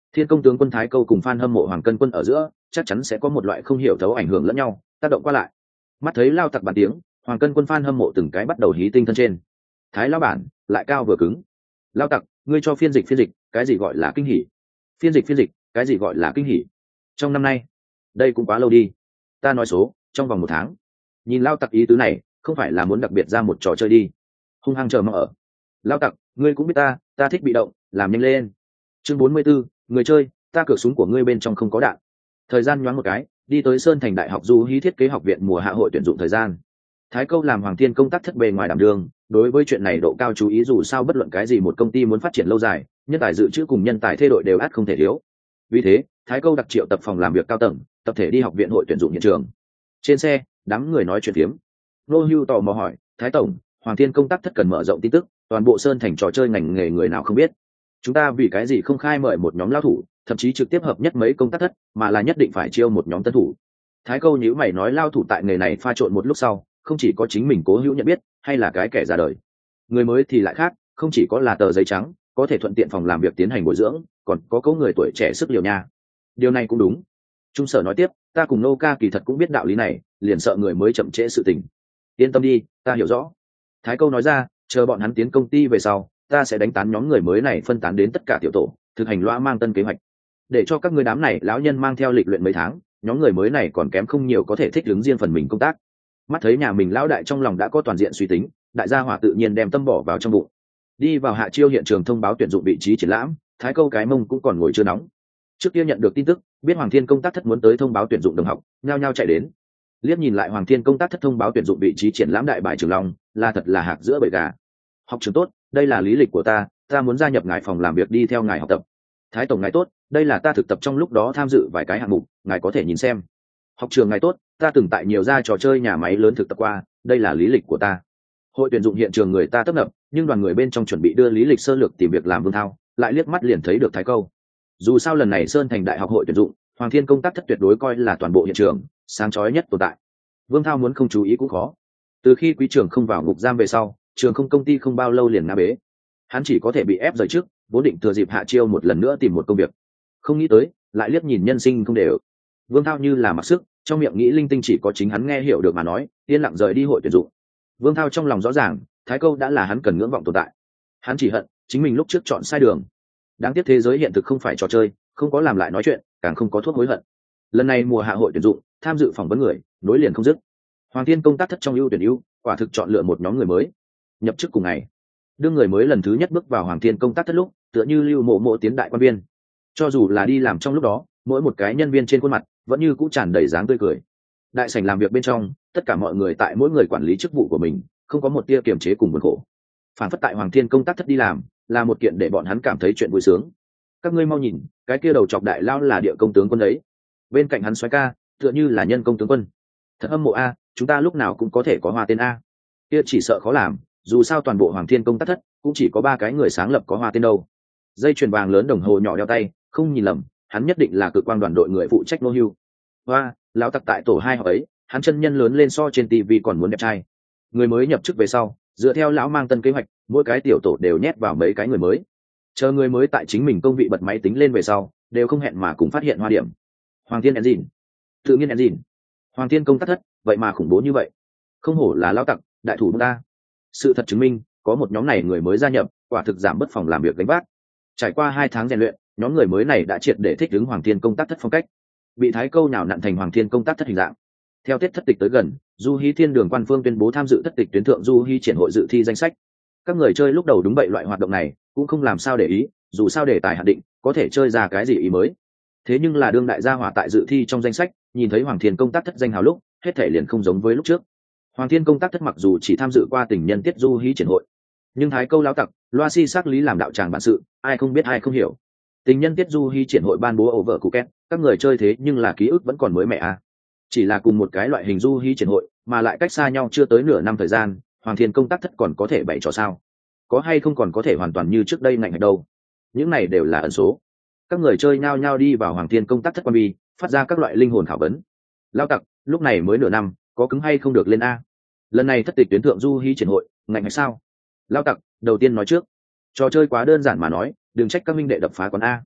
Thiên công tướng quân Thái Câu cùng fan hâm mộ Hoàng Cân Quân ở giữa chắc chắn sẽ có một loại không hiểu thấu ảnh hưởng lẫn nhau, tác động qua lại. Mắt thấy lao tặc bàn tiếng, Hoàng Cân Quân fan hâm mộ từng cái bắt đầu hí tinh thân trên. Thái lão bản lại cao vừa cứng. Lao tặc, ngươi cho phiên dịch, cái gì gọi là kinh hỉ? Phiên dịch, cái gì gọi là kinh hỉ? Trong năm nay, đây cũng quá lâu đi. Ta nói số, trong vòng 1 tháng. Nhìn lao tặc ý tứ này, không phải là muốn đặc biệt ra một trò chơi đi. Hung hăng chờ mong ở. Lao tặc, ngươi cũng biết ta thích bị động, làm nhanh lên. Chương 44, người chơi, ta cửa súng của ngươi bên trong không có đạn. Thời gian nhoáng một cái, đi tới Sơn Thành Đại học Du Hí thiết kế học viện mùa hạ hội tuyển dụng thời gian. Thái Câu làm Hoàng Thiên công tác thất bề ngoài đảm đường, đối với chuyện này độ cao chú ý, dù sao bất luận cái gì một công ty muốn phát triển lâu dài, nhân tài dự trữ cùng nhân tài thay đổi đều ắt không thể thiếu. Vì thế, Thái Câu đặc triệu tập phòng làm việc cao tầng, tập thể đi học viện hội tuyển dụng hiện trường. Trên xe, đám người nói chuyện phiếm. Nô Hưu tò mò hỏi, Thái tổng, Hoàng Thiên công tác thất cần mở rộng tin tức, toàn bộ Sơn Thành trò chơi ngành nghề người nào không biết. Chúng ta vì cái gì không khai mời một nhóm lao thủ, thậm chí trực tiếp hợp nhất mấy công tác thất, mà là nhất định phải chiêu một nhóm tân thủ. Thái Câu nhíu mày nói, lao thủ tại nghề này pha trộn một lúc sau, không chỉ có chính mình cố hữu nhận biết, hay là cái kẻ ra đời. Người mới thì lại khác, không chỉ có là tờ giấy trắng, có thể thuận tiện phòng làm việc tiến hành bồi dưỡng, còn có cấu người tuổi trẻ sức liều nha. Điều này cũng đúng. Trung Sở nói tiếp, ta cùng Nô Ca kỳ thật cũng biết đạo lý này, liền sợ người mới chậm trễ sự tình. Yên tâm đi, ta hiểu rõ. Thái Câu nói ra, chờ bọn hắn tiến công ty về sau, ta sẽ đánh tán nhóm người mới này phân tán đến tất cả tiểu tổ, thực hành loa mang tân kế hoạch, để cho các người đám này lão nhân mang theo lịch luyện mấy tháng, nhóm người mới này còn kém không nhiều có thể thích ứng riêng phần mình công tác. Mắt thấy nhà mình lão đại trong lòng đã có toàn diện suy tính, đại gia hỏa tự nhiên đem tâm bỏ vào trong bụng. Đi vào hạ chiêu hiện trường thông báo tuyển dụng vị trí triển lãm, Thái Câu cái mông cũng còn ngồi chưa nóng. Trước kia nhận được tin tức, biết Hoàng Thiên công tác thất muốn tới thông báo tuyển dụng đồng học, nhao nhao chạy đến. Liếc nhìn lại Hoàng Thiên công tác thất thông báo tuyển dụng vị trí triển lãm đại bài Trường Long, là thật là hạc giữa bầy gà. Học trường tốt, đây là lý lịch của ta muốn gia nhập ngài phòng làm việc đi theo ngài học tập. Thái tổng ngài tốt, đây là ta thực tập trong lúc đó tham dự vài cái hạng mục, ngài có thể nhìn xem. Học trường ngài tốt, ta từng tại nhiều gia trò chơi nhà máy lớn thực tập qua, đây là lý lịch của ta. Hội tuyển dụng hiện trường người ta tấp nập, nhưng đoàn người bên trong chuẩn bị đưa lý lịch sơ lược tìm việc làm Vương Thao, lại liếc mắt liền thấy được Thái Câu. Dù sao lần này Sơn Thành Đại học hội tuyển dụng, Hoàng Thiên công tác thất tuyệt đối coi là toàn bộ hiện trường sáng chói nhất tồn tại. Vương Thao muốn không chú ý cũng khó. Từ khi quý trưởng không vào ngục giam về sau, trường không công ty không bao lâu liền ngã bế, hắn chỉ có thể bị ép rời trước, vốn định thừa dịp hạ chiêu một lần nữa tìm một công việc, không nghĩ tới lại liếc nhìn nhân sinh không đều. Vương Thao như là mặc sức, trong miệng nghĩ linh tinh chỉ có chính hắn nghe hiểu được mà nói, yên lặng rời đi hội tuyển dụng. Vương Thao trong lòng rõ ràng, Thái Câu đã là hắn cần ngưỡng vọng tồn tại. Hắn chỉ hận chính mình lúc trước chọn sai đường. Đáng tiếc thế giới hiện thực không phải trò chơi, không có làm lại nói chuyện, càng không có thuốc hối hận. Lần này mùa hạ hội tuyển dụng, tham dự phỏng vấn người nối liền không dứt. Hoàng Thiên công tác thất trong ưu tuyển ưu, quả thực chọn lựa một nhóm người mới. Nhập chức cùng ngày, đương người mới lần thứ nhất bước vào Hoàng Thiên công tác thất lúc, tựa như lưu mộ mộ tiến đại quan viên. Cho dù là đi làm trong lúc đó, mỗi một cái nhân viên trên khuôn mặt vẫn như cũ tràn đầy dáng tươi cười. Đại sảnh làm việc bên trong, tất cả mọi người tại mỗi người quản lý chức vụ của mình, không có một tia kiềm chế cùng buồn khổ. Phản phất tại Hoàng Thiên công tác thất đi làm, là một kiện để bọn hắn cảm thấy chuyện vui sướng. Các ngươi mau nhìn, cái kia đầu chọc đại lao là địa công tướng quân ấy. Bên cạnh hắn soái ca, tựa như là nhân công tướng quân. Thật hâm mộ a, chúng ta lúc nào cũng có thể có hoa tên a. Kia chỉ sợ khó làm, dù sao toàn bộ Hoàng Thiên công tác thất cũng chỉ có 3 cái người sáng lập có hoa tên đâu. Dây chuyền vàng lớn đồng hồ nhỏ đeo tay, không nhìn lầm, hắn nhất định là cực quang đoàn đội người phụ trách Nô Hưu. Hoa, lão tặc tại tổ 2 họ ấy, hắn chân nhân lớn lên so trên TV còn muốn đẹp trai. Người mới nhập chức về sau, dựa theo lão mang tân kế hoạch, mỗi cái tiểu tổ đều nhét vào mấy cái người mới. Chờ người mới tại chính mình công vị bật máy tính lên về sau, đều không hẹn mà cùng phát hiện hoa điểm. Hoàng Thiên engine, tự nhiên engine, Hoàng Thiên công tác thất, vậy mà khủng bố như vậy. Không hổ là lão tặc, đại thủ ta. Sự thật chứng minh, có một nhóm này người mới gia nhập, quả thực giảm bớt phòng làm việc gánh vác. Trải qua 2 tháng rèn luyện, nhóm người mới này đã triệt để thích ứng Hoàng Thiên công tác thất phong cách, bị Thái Câu nhào nặn thành Hoàng Thiên công tác thất hình dạng. Theo Tết thất tịch tới gần, Du Hí Thiên Đường quan phương tuyên bố tham dự thất tịch tuyến thượng Du Hí triển hội dự thi danh sách. Các người chơi lúc đầu đúng bậy loại hoạt động này, cũng không làm sao để ý, dù sao đề tài hạn định, có thể chơi ra cái gì ý mới. Thế nhưng là đương đại gia hỏa tại dự thi trong danh sách, nhìn thấy Hoàng Thiên công tác thất danh hào lúc, hết thể liền không giống với lúc trước. Hoàng Thiên công tác thất mặc dù chỉ tham dự qua tình nhân tiết Du Hí triển hội, nhưng Thái Câu lão tặc, loa si xác lý làm đạo tràng bản sự, ai không biết ai không hiểu. Tình nhân tiết Du Hí triển hội ban bố over cụ két, các người chơi thế nhưng là ký ức vẫn còn mới mẻ à. Chỉ là cùng một cái loại hình Du Hí triển hội, mà lại cách xa nhau chưa tới nửa năm thời gian, Hoàng Thiên công tác thất còn có thể bày trò sao? Có hay không còn có thể hoàn toàn như trước đây ngạnh hay đâu? Những này đều là ẩn số. Các người chơi nhao nhao đi vào Hoàng Thiên công tác thất quan bi, phát ra các loại linh hồn khảo vấn. Lao tặc, lúc này mới nửa năm, có cứng hay không được lên a? Lần này thất tịch tuyến thượng Du Hí triển hội, ngạnh hay sao? Lao tặc, đầu tiên nói trước, trò chơi quá đơn giản mà nói, đừng trách các minh đệ đập phá quán a.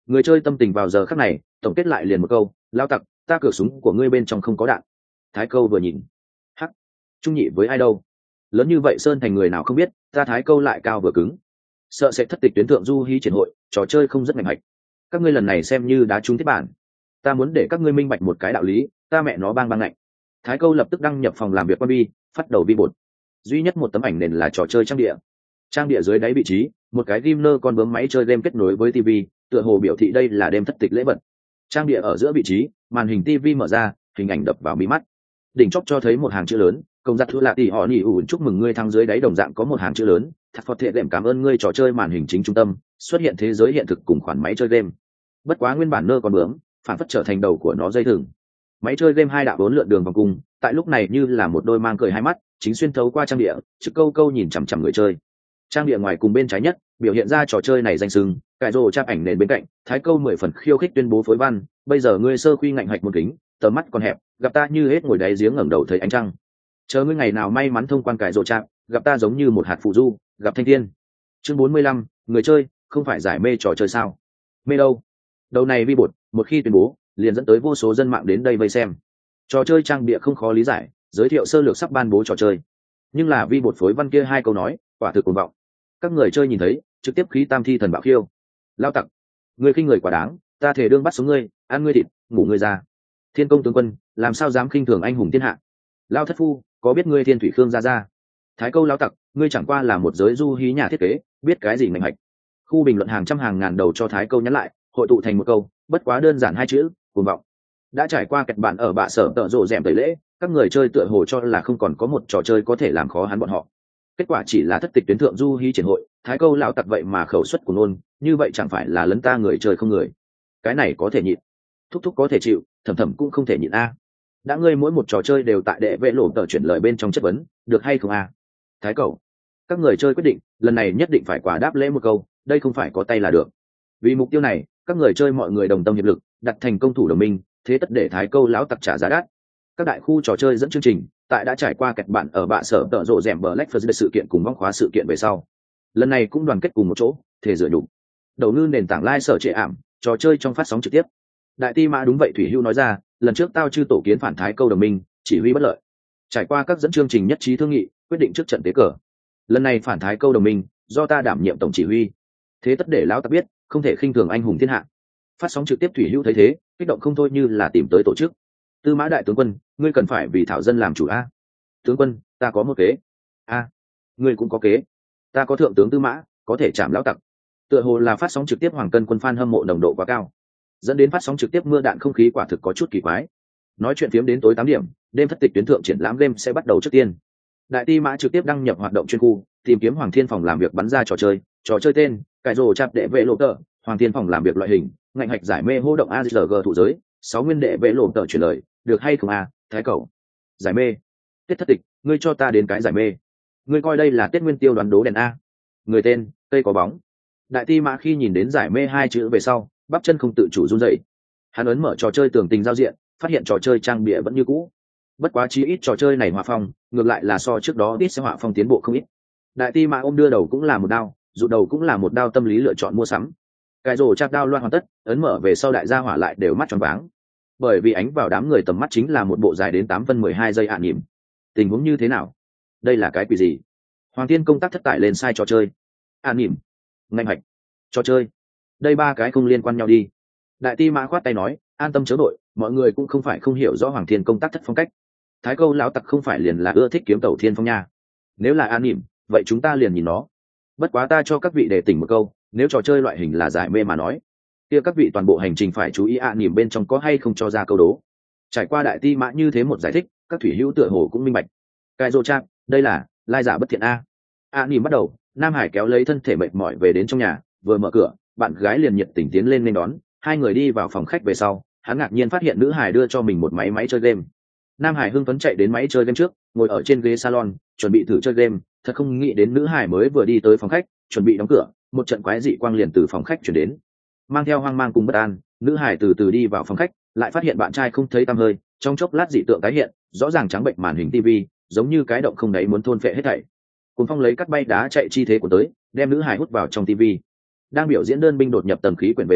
Người chơi tâm tình vào giờ khắc này tổng kết lại liền một câu: lao tặc, ta cửa súng của ngươi bên trong không có đạn. Thái Câu vừa nhìn, hắc, trung nhị với ai đâu, lớn như vậy sơn thành người nào không biết, ta Thái Câu lại cao vừa cứng, sợ sẽ thất tịch tuyến thượng du hí triển hội, trò chơi không rất mạnh hạch. Các ngươi lần này xem như đá trúng thiết bản, ta muốn để các ngươi minh bạch một cái đạo lý, ta mẹ nó bang ngạnh. Thái Câu lập tức đăng nhập phòng làm việc quan bi, phát đầu vi bột. Duy nhất một tấm ảnh nền là trò chơi trang địa dưới đáy vị trí một cái gamer con bướm máy chơi game kết nối với TV, tựa hồ biểu thị đây là đêm thất tịch lễ vật. Trang địa ở giữa vị trí, màn hình TV mở ra, hình ảnh đập vào mí mắt. Đỉnh chóp cho thấy một hàng chữ lớn: công giặc thua là tỷ họ nhỉ ủn, chúc mừng ngươi thắng. Dưới đáy đồng dạng có một hàng chữ lớn: thật phật thiện đệm, cảm ơn ngươi. Trò chơi màn hình chính trung tâm xuất hiện thế giới hiện thực cùng khoản máy chơi game. Bất quá nguyên bản nơ con bướm phản phất trở thành đầu của nó dây thừng. Máy chơi game hai đạo bốn lượn đường vòng cung, tại lúc này như là một đôi mang cười hai mắt, chính xuyên thấu qua trang địa, trực câu câu nhìn chằm chằm người chơi. Trang địa ngoài cùng bên trái nhất biểu hiện ra trò chơi này danh sừng, cải rồ chap ảnh nền bên cạnh, Thái Câu 10 phần khiêu khích tuyên bố phối văn: bây giờ ngươi sơ khuy ngạnh hạch một kính, tầm mắt còn hẹp, gặp ta như hết ngồi đáy giếng ngẩng đầu thấy ánh trăng. Chờ ngươi ngày nào may mắn thông quan cải rồ chap, gặp ta giống như một hạt phù du, gặp thanh thiên. Chương 45, người chơi không phải giải mê trò chơi sao? Mê đâu? Đầu này vi bột một khi tuyên bố, liền dẫn tới vô số dân mạng đến đây vây xem. Trò chơi trang địa không khó lý giải, giới thiệu sơ lược sắp ban bố trò chơi, nhưng là vi bột phối văn kia hai câu nói quả thực cuồng vọng. Các người chơi nhìn thấy trực tiếp khí tam thi thần bạo khiêu: lao tặc, ngươi khinh người quá đáng, ta thể đương bắt sống ngươi, ăn ngươi thịt, ngủ ngươi ra. Thiên công tướng quân, làm sao dám khinh thường anh hùng thiên hạ. Lao thất phu, có biết ngươi thiên thủy khương ra. Thái Câu lao tặc, ngươi chẳng qua là một giới du hí nhà thiết kế, biết cái gì ngành hạch. Khu bình luận hàng trăm hàng ngàn đầu cho Thái Câu nhắn lại, hội tụ thành một câu, bất quá đơn giản hai chữ: cuồng vọng. Đã trải qua kịch bản ở bạ sở tợ rộ rèm tẩy lễ, các người chơi tựa hồ cho là không còn có một trò chơi có thể làm khó hắn bọn họ. Kết quả chỉ là thất tịch tuyến thượng du hí triển hội, Thái Câu lão tặc vậy mà khẩu suất của nôn, như vậy chẳng phải là lấn ta người chơi không người. Cái này có thể nhịn, thúc thúc có thể chịu, thầm thầm cũng không thể nhịn a. Đã ngươi mỗi một trò chơi đều tại đệ vệ lộ tờ chuyển lời bên trong chất vấn, được hay không a? Thái Cầu, các người chơi quyết định, lần này nhất định phải quả đáp lễ một câu, đây không phải có tay là được. Vì mục tiêu này, các người chơi mọi người đồng tâm hiệp lực, đặt thành công thủ đồng minh, thế tất để Thái Câu lão tặc trả giá đắt. Các đại khu trò chơi dẫn chương trình tại đã trải qua kịch bản ở bạ sở tợ rộ rèm Black Friday sự kiện cùng vong khóa sự kiện về sau, lần này cũng đoàn kết cùng một chỗ, thể dựa đủ đầu ngư nền tảng lai sở trệ ảm trò chơi trong phát sóng trực tiếp. Đại ti mã đúng vậy, Thủy Hưu nói ra, lần trước tao chư tổ kiến phản Thái Câu đồng minh, chỉ huy bất lợi, trải qua các dẫn chương trình nhất trí thương nghị, quyết định trước trận tế cờ, lần này phản Thái Câu đồng minh do ta đảm nhiệm tổng chỉ huy, thế tất để lão ta biết không thể khinh thường anh hùng thiên hạ. Phát sóng trực tiếp Thủy Hưu thấy thế kích động không thôi, như là tìm tới tổ chức. Tư Mã đại tướng quân, ngươi cần phải vì thảo dân làm chủ a. Tướng quân, ta có một kế. A, ngươi cũng có kế. Ta có thượng tướng Tư Mã, có thể chạm lão tặc. Tựa hồ là phát sóng trực tiếp Hoàng Cân quân fan hâm mộ nồng độ quá cao, dẫn đến phát sóng trực tiếp mưa đạn không khí quả thực có chút kỳ quái. Nói chuyện phiếm đến tối 8 điểm, đêm thất tịch tuyến thượng triển lãm game sẽ bắt đầu trước tiên. Đại ti mã trực tiếp đăng nhập hoạt động chuyên khu, tìm kiếm Hoàng Thiên phòng làm việc bắn ra trò chơi tên, cải rồ chạp đệ vệ lộ tờ, Hoàng Thiên phòng làm việc loại hình, ngạnh hạch giải mê hô động ARG thủ giới, 6 nguyên đệ vệ lộ tờ chuyển lời, được hay không a? Thái Cầu, giải mê. Tết thất tịch, ngươi cho ta đến cái giải mê. Ngươi coi đây là Tết nguyên tiêu đoán đố đèn a. Người tên, cây có bóng. Đại ti mã khi nhìn đến giải mê hai chữ về sau, bắp chân không tự chủ run rẩy. Hắn ấn mở trò chơi tường tình giao diện, phát hiện trò chơi trang bìa vẫn như cũ. Bất quá chí ít trò chơi này họa phong, ngược lại là so trước đó ít sẽ họa phong tiến bộ không ít. Đại ti mã ôm đưa đầu cũng là một đao, dụ đầu cũng là một đao, tâm lý lựa chọn mua sắm. Cái rổ chạp đao loan hoàn tất, ấn mở về sau đại gia hỏa lại đều mắt tròn váng. Bởi vì ánh vào đám người tầm mắt chính là một bộ dài đến 8 phân 12 giây nhỉm. Tình huống như thế nào? Đây là cái quỷ gì? Hoàng Thiên công tác thất tải lên sai trò chơi. Nhỉm, ngành hạch, trò chơi. Đây ba cái không liên quan nhau đi. Đại ti mã khoát tay nói, an tâm chớ đội, mọi người cũng không phải không hiểu rõ Hoàng Thiên công tác thất phong cách. Thái Câu lão tặc không phải liền là ưa thích kiếm tẩu thiên phong nha. Nếu là nhỉm, vậy chúng ta liền nhìn nó. Bất quá ta cho các vị đề tỉnh một câu, nếu trò chơi loại hình là giải mê mà nói, kia các vị toàn bộ hành trình phải chú ý nhỉm bên trong có hay không cho ra câu đố. Trải qua đại ti mã như thế một giải thích, các thủy hữu tựa hồ cũng minh bạch. Cái rô chat, đây là lai giả bất thiện a. Nhỉm bắt đầu, Nam Hải kéo lấy thân thể mệt mỏi về đến trong nhà, vừa mở cửa, bạn gái liền nhiệt tình tiến lên nên đón. Hai người đi vào phòng khách về sau, hắn ngạc nhiên phát hiện nữ hải đưa cho mình một máy chơi game. Nam Hải hưng phấn chạy đến máy chơi game trước, ngồi ở trên ghế salon, chuẩn bị thử chơi game. Thật không nghĩ đến nữ hải mới vừa đi tới phòng khách, chuẩn bị đóng cửa, một trận quái dị quang liền từ phòng khách chuyển đến. Mang theo hoang mang cùng bất an, nữ hải từ từ đi vào phòng khách, lại phát hiện bạn trai không thấy tăm hơi. Trong chốc lát dị tượng tái hiện, rõ ràng trắng bệnh màn hình TV, giống như cái động không đáy muốn thôn phệ hết thảy. Cùng phong lấy cắt bay đá chạy chi thế của tới, đem nữ hải hút vào trong TV. Đang biểu diễn đơn binh đột nhập tầng khí quyển về sau,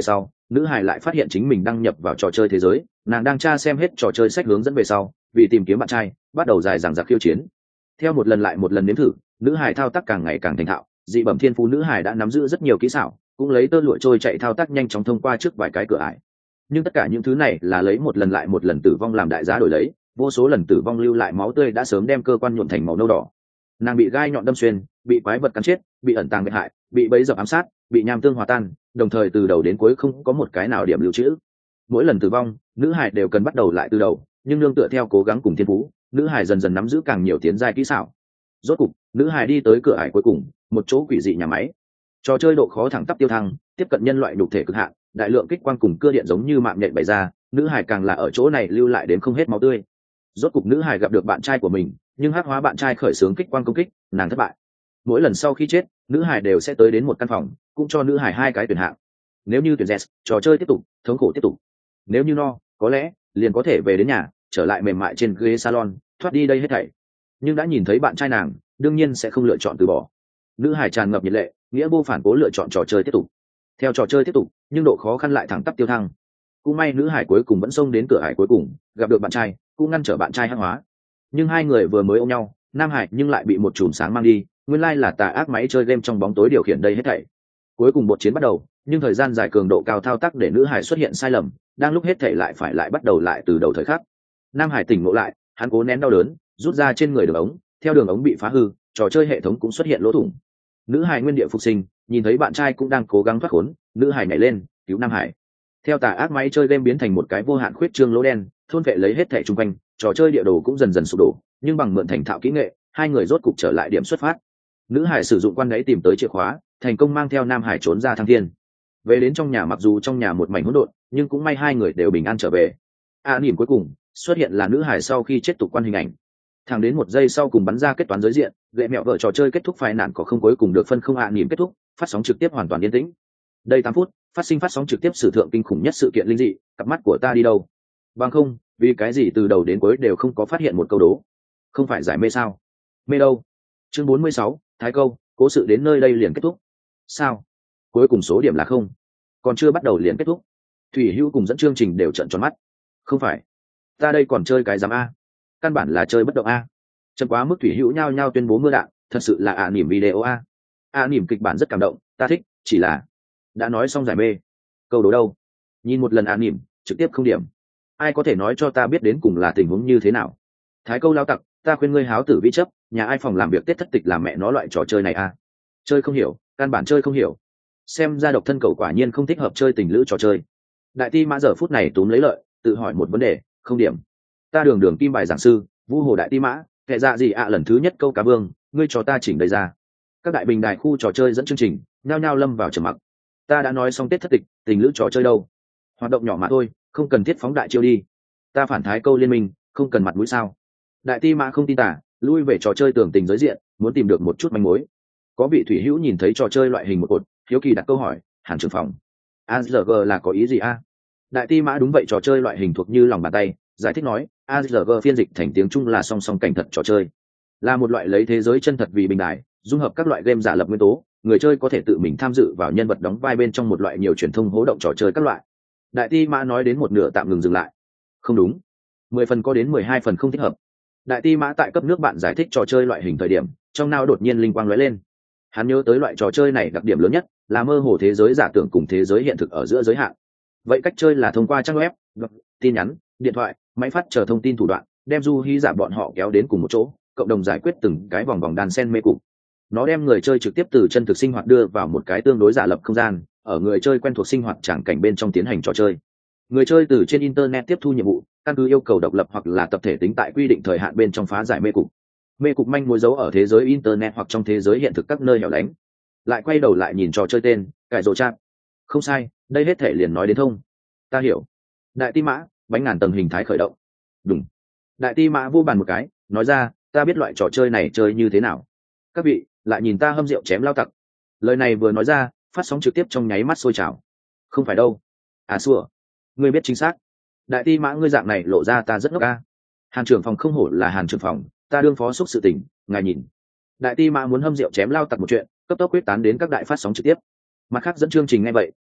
nữ hải lại phát hiện chính mình đăng nhập vào trò chơi thế giới, nàng đang tra xem hết trò chơi sách hướng dẫn về sau, vì tìm kiếm bạn trai bắt đầu dài dằng dặc khiêu chiến. Theo một lần lại một lần nếm thử, nữ hải thao tác càng ngày càng thành thạo, dị bẩm thiên phú nữ hải đã nắm giữ rất nhiều kỹ xảo, cũng lấy tơ lụa trôi chạy thao tác nhanh chóng thông qua trước vài cái cửa ải. Nhưng tất cả những thứ này là lấy một lần lại một lần tử vong làm đại giá đổi lấy, vô số lần tử vong lưu lại máu tươi đã sớm đem cơ quan nhuộm thành màu nâu đỏ. Nàng bị gai nhọn đâm xuyên, bị quái vật cắn chết, bị ẩn tàng bị hại, bị bẫy dập ám sát, bị nham tương hòa tan, đồng thời từ đầu đến cuối không có một cái nào điểm lưu trữ. Mỗi lần tử vong, nữ hải đều cần bắt đầu lại từ đầu, nhưng nương tựa theo cố gắng cùng thiên phú, nữ hải dần dần nắm giữ càng nhiều tiến giai kỹ xảo. Rốt cục, nữ hải đi tới cửa ải cuối cùng, một chỗ quỷ dị nhà máy. Trò chơi độ khó thẳng tắp tiêu thăng, tiếp cận nhân loại nhục thể cực hạn, đại lượng kích quang cùng cưa điện giống như mạng nhện bày ra, nữ hải càng là ở chỗ này lưu lại đến không hết máu tươi. Rốt cục nữ hải gặp được bạn trai của mình, nhưng hắc hóa bạn trai khởi xướng kích quang công kích, nàng thất bại. Mỗi lần sau khi chết, nữ hải đều sẽ tới đến một căn phòng, cũng cho nữ hải hai cái tuyển hạng. Nếu như tuyển yes, trò chơi tiếp tục, thống khổ tiếp tục. Nếu như no, có lẽ liền có thể về đến nhà, trở lại mềm mại trên ghế salon, thoát đi đây hết thảy. Nhưng đã nhìn thấy bạn trai nàng, đương nhiên sẽ không lựa chọn từ bỏ. Nữ hải tràn ngập nhiệt lệ, nghĩa vô phản cố lựa chọn trò chơi tiếp tục. Theo trò chơi tiếp tục, nhưng độ khó khăn lại thẳng tắp tiêu thăng. Cũng may nữ hải cuối cùng vẫn xông đến cửa ải cuối cùng, gặp được bạn trai, cũng ngăn trở bạn trai hắc hóa. Nhưng hai người vừa mới ôm nhau, nam hải nhưng lại bị một chùm sáng mang đi, nguyên lai là tà ác máy chơi game trong bóng tối điều khiển đây hết thảy. Cuối cùng một chiến bắt đầu, nhưng thời gian dài cường độ cao thao tác để nữ hải xuất hiện sai lầm, đang lúc hết thảy lại phải lại bắt đầu lại từ đầu thời khắc. Nam hải tỉnh ngộ lại, hắn cố nén đau đớn, rút ra trên người đường ống, theo đường ống bị phá hư, trò chơi hệ thống cũng xuất hiện lỗ thủng. Nữ hải nguyên địa phục sinh, nhìn thấy bạn trai cũng đang cố gắng thoát khốn, nữ hải nhảy lên cứu nam hải. Theo tà ác máy chơi game biến thành một cái vô hạn khuyết trương lỗ đen, thôn vệ lấy hết thảy xung quanh, trò chơi địa đồ cũng dần dần sụp đổ, nhưng bằng mượn thành thạo kỹ nghệ, hai người rốt cục trở lại điểm xuất phát. Nữ hải sử dụng quan đáy tìm tới chìa khóa, thành công mang theo nam hải trốn ra thăng thiên. Về đến trong nhà, mặc dù trong nhà một mảnh hỗn độn, nhưng cũng may hai người đều bình an trở về. Nhìn cuối cùng xuất hiện là nữ hải sau khi chết tục quan hình ảnh. Thẳng đến một giây sau cùng bắn ra kết toán giới diện, gậy mẹo vợ trò chơi kết thúc phai nạn có không cuối cùng được phân không nhìn kết thúc, phát sóng trực tiếp hoàn toàn yên tĩnh. Đây 8 phút, phát sinh phát sóng trực tiếp sử thượng kinh khủng nhất sự kiện linh dị, cặp mắt của ta đi đâu? Bằng không, vì cái gì từ đầu đến cuối đều không có phát hiện một câu đố. Không phải giải mê sao? Mê đâu? Chương 46, Thái Câu, cố sự đến nơi đây liền kết thúc. Sao? Cuối cùng số điểm là không. Còn chưa bắt đầu liền kết thúc. Thủy Hữu cùng dẫn chương trình đều trợn tròn mắt. Không phải, ta đây còn chơi cái giám a? Căn bản là chơi bất động a. Chậm quá mức. Thủy Hữu nhao nhao tuyên bố mưa đạn, thật sự là nỉm video a. Nỉm kịch bản rất cảm động, ta thích, chỉ là đã nói xong giải mê, câu đố đâu? Nhìn một lần nỉm, trực tiếp không điểm. Ai có thể nói cho ta biết đến cùng là tình huống như thế nào? Thái Câu lao tặc, ta khuyên ngươi háo tử vi chấp, nhà ai phòng làm việc Tết thất tịch làm mẹ nó loại trò chơi này a? Chơi không hiểu, căn bản chơi không hiểu. Xem ra độc thân cậu quả nhiên không thích hợp chơi tình lữ trò chơi. Đại Ti Mã giờ phút này túm lấy lợi, tự hỏi một vấn đề, không điểm. Ta đường đường kim bài giảng sư, Vu Hồ Đại Ti Mã, kệ dạ gì lần thứ nhất câu cá vương, ngươi cho ta chỉnh đây ra. Các đại bình đài khu trò chơi dẫn chương trình, nhao nhao lâm vào trầm mặc. Ta đã nói xong Tết thất tịch, tình lữ trò chơi đâu? Hoạt động nhỏ mà thôi, không cần thiết phóng đại chiêu đi. Ta phản Thái Câu liên minh, không cần mặt mũi sao? Đại Ti Mã không tin tả, lui về trò chơi tưởng tình giới diện, muốn tìm được một chút manh mối. Có vị Thủy Hữu nhìn thấy trò chơi loại hình một cột, hiếu kỳ đặt câu hỏi, Hàn trưởng phòng, AZG là có ý gì a? Đại Ti Mã đúng vậy, trò chơi loại hình thuộc như lòng bàn tay, giải thích nói, AZG phiên dịch thành tiếng Trung là song song cảnh thật trò chơi, là một loại lấy thế giới chân thật vì bình đại, dung hợp các loại game giả lập nguyên tố, người chơi có thể tự mình tham dự vào nhân vật đóng vai bên trong một loại nhiều truyền thông hố động trò chơi các loại. Đại Ti Mã nói đến một nửa tạm ngừng dừng lại. Không đúng, 10 phần có đến 12 phần không thích hợp. Đại Ti Mã tại cấp nước bạn giải thích trò chơi loại hình thời điểm, trong não đột nhiên linh quang lóe lên. Hắn nhớ tới loại trò chơi này đặc điểm lớn nhất là mơ hồ thế giới giả tưởng cùng thế giới hiện thực ở giữa giới hạn. Vậy cách chơi là thông qua trang web, tin nhắn, điện thoại, máy phát chờ thông tin thủ đoạn, đem du hí giả bọn họ kéo đến cùng một chỗ, cộng đồng giải quyết từng cái vòng vòng đan sen mê cục. Nó đem người chơi trực tiếp từ chân thực sinh hoạt đưa vào một cái tương đối giả lập không gian, ở người chơi quen thuộc sinh hoạt tràng cảnh bên trong tiến hành trò chơi. Người chơi từ trên internet tiếp thu nhiệm vụ, căn cứ yêu cầu độc lập hoặc là tập thể tính tại quy định thời hạn bên trong phá giải mê cục. Mê cục manh mối giấu ở thế giới internet hoặc trong thế giới hiện thực các nơi hẻo lánh. Lại quay đầu lại nhìn trò chơi tên, cải rồ chat. Không sai, đây hết thể liền nói đến thông. Ta hiểu. Đại Ti Mã, bánh ngàn tầng hình thái khởi động. Đúng. Đại Ti Mã vô bàn một cái, nói ra, ta biết loại trò chơi này chơi như thế nào. Các vị, lại nhìn ta hâm rượu chém lao tặc. Lời này vừa nói ra, phát sóng trực tiếp trong nháy mắt sôi trào. Không phải đâu. Xua. Ngươi biết chính xác. Đại Ti Mã, ngươi dạng này lộ ra ta rất ngốc a. Hàn trưởng phòng không hổ là Hàn trưởng phòng, ta đương phó xúc sự tình, ngài nhìn. Đại Ti Mã muốn hâm rượu chém lao tặc một chuyện, cấp tốc quyết tán đến các đại phát sóng trực tiếp. Mặt khác dẫn chương trình nghe vậy,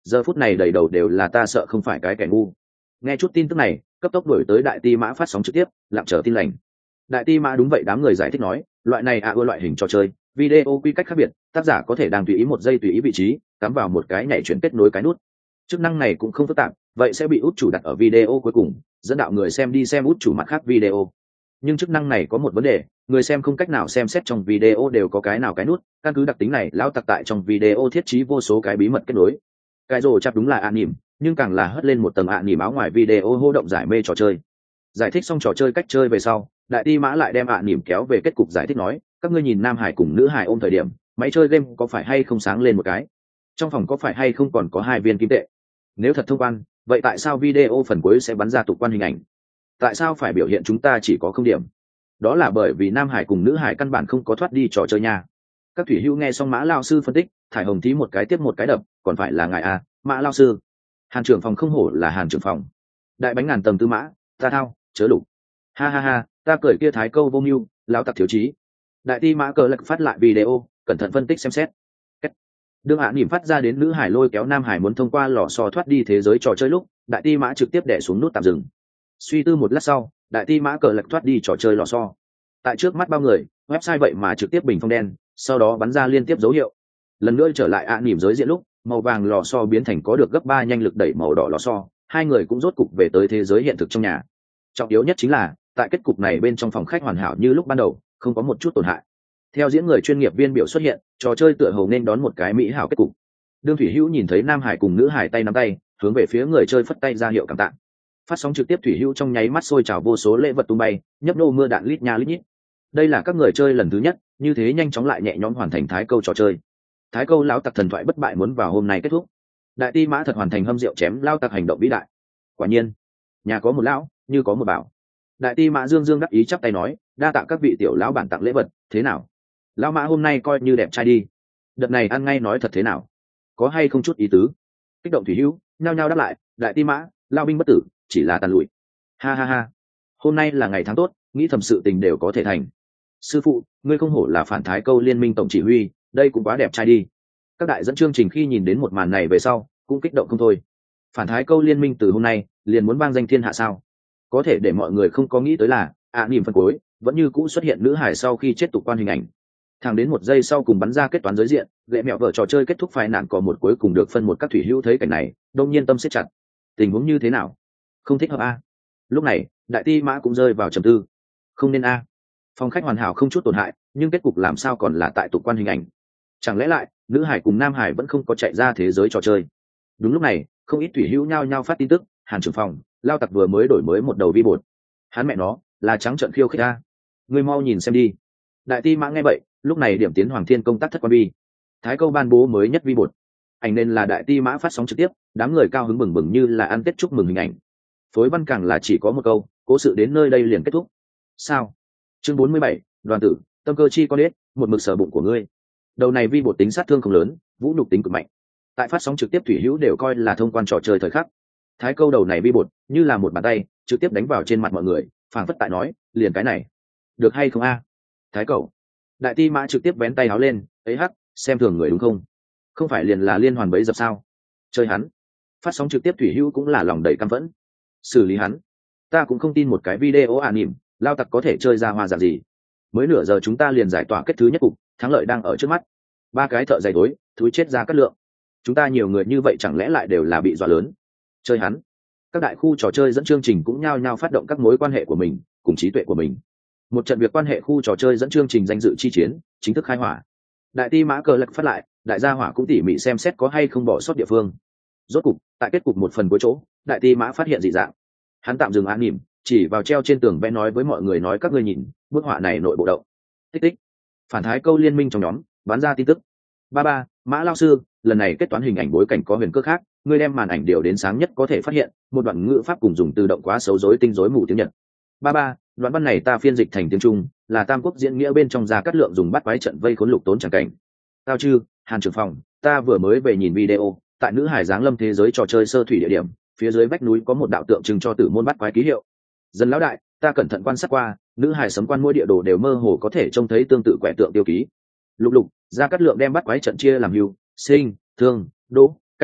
giờ phút này đầy đầu đều là ta sợ không phải cái kẻ ngu. Nghe chút tin tức này, cấp tốc đổi tới Đại Ti Mã phát sóng trực tiếp, lặng chờ tin lành. Đại Ti Mã đúng vậy, đám người giải thích nói, loại này loại hình trò chơi video quy cách khác biệt, tác giả có thể đang tùy ý một giây tùy ý vị trí cắm vào một cái nhảy chuyển kết nối cái nút. Chức năng này cũng không phức tạp, vậy sẽ bị út chủ đặt ở video cuối cùng, dẫn đạo người xem đi xem út chủ mặt khác video. Nhưng chức năng này có một vấn đề, người xem không cách nào xem xét trong video đều có cái nào cái nút. Căn cứ đặc tính này, lão tặc tại trong video thiết trí vô số cái bí mật kết nối. Cái rồ chạp đúng là ạ nỉm, nhưng càng là hất lên một tầng ạ nỉm áo ngoài video hô động giải mê trò chơi. Giải thích xong trò chơi cách chơi về sau, Đại Ti Mã lại đem ạ nỉm kéo về kết cục giải thích nói, các ngươi nhìn nam hải cùng nữ hải ôm thời điểm, máy chơi game có phải hay không sáng lên một cái, trong phòng có phải hay không còn có 2 viên kim tệ. Nếu thật thông quan, vậy tại sao video phần cuối sẽ bắn ra tục quan hình ảnh? Tại sao phải biểu hiện chúng ta chỉ có 0 điểm? Đó là bởi vì nam hải cùng nữ hải căn bản không có thoát đi trò chơi nha. Các thủy hữu nghe xong Mã lao sư phân tích, thải hồng thí một cái tiếp một cái đập, còn phải là ngài à, Mã lao sư. Hàn trưởng phòng không hổ là Hàn trưởng phòng. Đại bánh ngàn tầng tư mã, ta thao, chớ lục. Ha ha ha, ta cười kia thái câu vô mưu, lao tặc thiếu chí. Đại Ti Mã cờ lạc phát lại video, cẩn thận phân tích xem xét. Đương hạ nỉm phát ra đến nữ hải lôi kéo nam hải muốn thông qua lò xo thoát đi thế giới trò chơi lúc, Đại Ti Mã trực tiếp đè xuống nút tạm dừng. Suy tư một lát sau, Đại Ti Mã cờ lạc thoát đi trò chơi lò xo. Tại trước mắt bao người, website vậy mà trực tiếp bình phong đen, sau đó bắn ra liên tiếp dấu hiệu. Lần nữa trở lại ạ nỉm giới diện lúc, màu vàng lò xo biến thành có được gấp 3 nhanh lực đẩy màu đỏ lò xo, hai người cũng rốt cục về tới thế giới hiện thực trong nhà. Trọng yếu nhất chính là, tại kết cục này bên trong phòng khách hoàn hảo như lúc ban đầu, không có một chút tổn hại. Theo diễn người chuyên nghiệp viên biểu xuất hiện, trò chơi tựa hồ nên đón một cái mỹ hảo kết cục. Đương Thủy Hữu nhìn thấy nam hải cùng nữ hải tay nắm tay, hướng về phía người chơi phất tay ra hiệu cảm tạ. Phát sóng trực tiếp Thủy Hữu trong nháy mắt sôi trào vô số lễ vật tung bay, nhấp nô mưa đạn lít nha lít nhít. Đây là các người chơi lần thứ nhất, như thế nhanh chóng lại nhẹ nhõm hoàn thành thái câu trò chơi. Thái câu lão tặc thần thoại bất bại muốn vào hôm nay kết thúc. Đại Ti Mã thật hoàn thành hâm rượu chém lao tặc hành động vĩ đại. Quả nhiên, nhà có một lão, như có một bảo. Đại Ti Mã dương dương đắc ý chắp tay nói, đa tạ các vị tiểu lão bản tặng lễ vật, thế nào? Lão Mã hôm nay coi như đẹp trai đi. Đợt này ăn ngay nói thật thế nào? Có hay không chút ý tứ? Kích động Thủy Hữu nhao nhao đáp lại, Đại Ti Mã, lao binh bất tử, chỉ là tàn lụi. Ha ha ha, hôm nay là ngày tháng tốt, nghĩ thầm sự tình đều có thể thành. Sư phụ, ngươi không hổ là phản thái câu liên minh tổng chỉ huy, đây cũng quá đẹp trai đi. Các đại dẫn chương trình khi nhìn đến một màn này về sau, cũng kích động không thôi. Phản thái câu liên minh từ hôm nay liền muốn vang danh thiên hạ sao? Có thể để mọi người không có nghĩ tới là, nỉm phân cuối vẫn như cũ xuất hiện nữ hải sau khi chết tục quan hình ảnh. Thẳng đến 1 giây sau cùng bắn ra kết toán giới diện, gậy mẹo vợ trò chơi kết thúc phai nạn cỏ một cuối cùng được phân một. Các thủy hữu thấy cảnh này, đông nhiên tâm siết chặt. Tình huống như thế nào? Không thích hợp a? Lúc này, Đại Ti Mã cũng rơi vào trầm tư. Không nên a. Phòng khách hoàn hảo không chút tổn hại, nhưng kết cục làm sao còn là tại tục quan hình ảnh? Chẳng lẽ lại, nữ hải cùng nam hải vẫn không có chạy ra thế giới trò chơi? Đúng lúc này, không ít thủy hữu nhao nhao phát tin tức, Hàn trưởng phòng, lao tặc vừa mới đổi mới một đầu vi bột. Hắn mẹ nó, là trắng trợn khiêu khích a. Ngươi mau nhìn xem đi. Đại Ti Mã nghe vậy, lúc này điểm tiến Hoàng Thiên công tác thất quan vi. Thái câu ban bố mới nhất vi bột. Ảnh nên là Đại Ti Mã phát sóng trực tiếp, đám người cao hứng bừng bừng như là ăn tết chúc mừng hình ảnh. Phối văn càng là chỉ có một câu, cố sự đến nơi đây liền kết thúc. Sao? Chương 47, Đoàn tử, tâm cơ chi con đết, một mực sở bụng của ngươi. Đầu này vi bột tính sát thương không lớn, vũ nhục tính cực mạnh. Tại phát sóng trực tiếp thủy hữu đều coi là thông quan trò chơi thời khắc. Thái câu đầu này vi bột như là một bàn tay trực tiếp đánh vào trên mặt mọi người, phảng phất tại nói, liền cái này được hay không a? Thái cẩu. Đại Ti Mã trực tiếp vén tay áo lên, ấy hắc, xem thường người đúng không? Không phải liền là liên hoàn bẫy dập sao? Chơi hắn. Phát sóng trực tiếp thủy hữu cũng là lòng đầy căm phẫn. Xử lý hắn. Ta cũng không tin một cái video nỉm, lao tặc có thể chơi ra hoa dạng gì. Mới nửa giờ chúng ta liền giải tỏa kết thứ nhất cục, thắng lợi đang ở trước mắt. 3 cái thợ giày tối, thúi chết ra cát lượng. Chúng ta nhiều người như vậy chẳng lẽ lại đều là bị dọa lớn? Chơi hắn. Các đại khu trò chơi dẫn chương trình cũng nhao nhao phát động các mối quan hệ của mình cùng trí tuệ của mình. Một trận việc quan hệ khu trò chơi dẫn chương trình danh dự chi chiến chính thức khai hỏa. Đại Ti Mã cờ lạc phát lại, đại gia hỏa cũng tỉ mỉ xem xét có hay không bỏ sót địa phương. Rốt cục, tại kết cục một phần cuối chỗ, Đại Ti Mã phát hiện dị dạng. Hắn tạm dừng án nỉm, chỉ vào treo trên tường vẽ nói với mọi người nói các ngươi nhìn, bức họa này nội bộ động. Tích tích. Phản thái câu liên minh trong nhóm bán ra tin tức. Ba, Mã lao sư, lần này kết toán hình ảnh bối cảnh có huyền cơ khác, ngươi đem màn ảnh điều đến sáng nhất có thể phát hiện một đoạn ngữ pháp cùng dùng từ động quá xấu rối tinh rối mù tiếng Nhật. Ba, đoạn văn này ta phiên dịch thành tiếng Trung, là Tam Quốc diễn nghĩa bên trong Gia Cát Lượng dùng bắt quái trận vây khốn Lục Tốn chẳng cảnh. Tao chư, Hàn trưởng phòng, ta vừa mới về nhìn video, tại nữ hải giáng lâm thế giới trò chơi sơ thủy địa điểm, phía dưới vách núi có một đạo tượng trưng cho tử môn bắt quái ký hiệu. Dân lão đại, ta cẩn thận quan sát qua, nữ hải sấm quan mỗi địa đồ đều mơ hồ có thể trông thấy tương tự quẻ tượng tiêu ký. Lục, Gia Cát Lượng đem bắt quái trận chia làm hưu, sinh, thương, đỗ, cảnh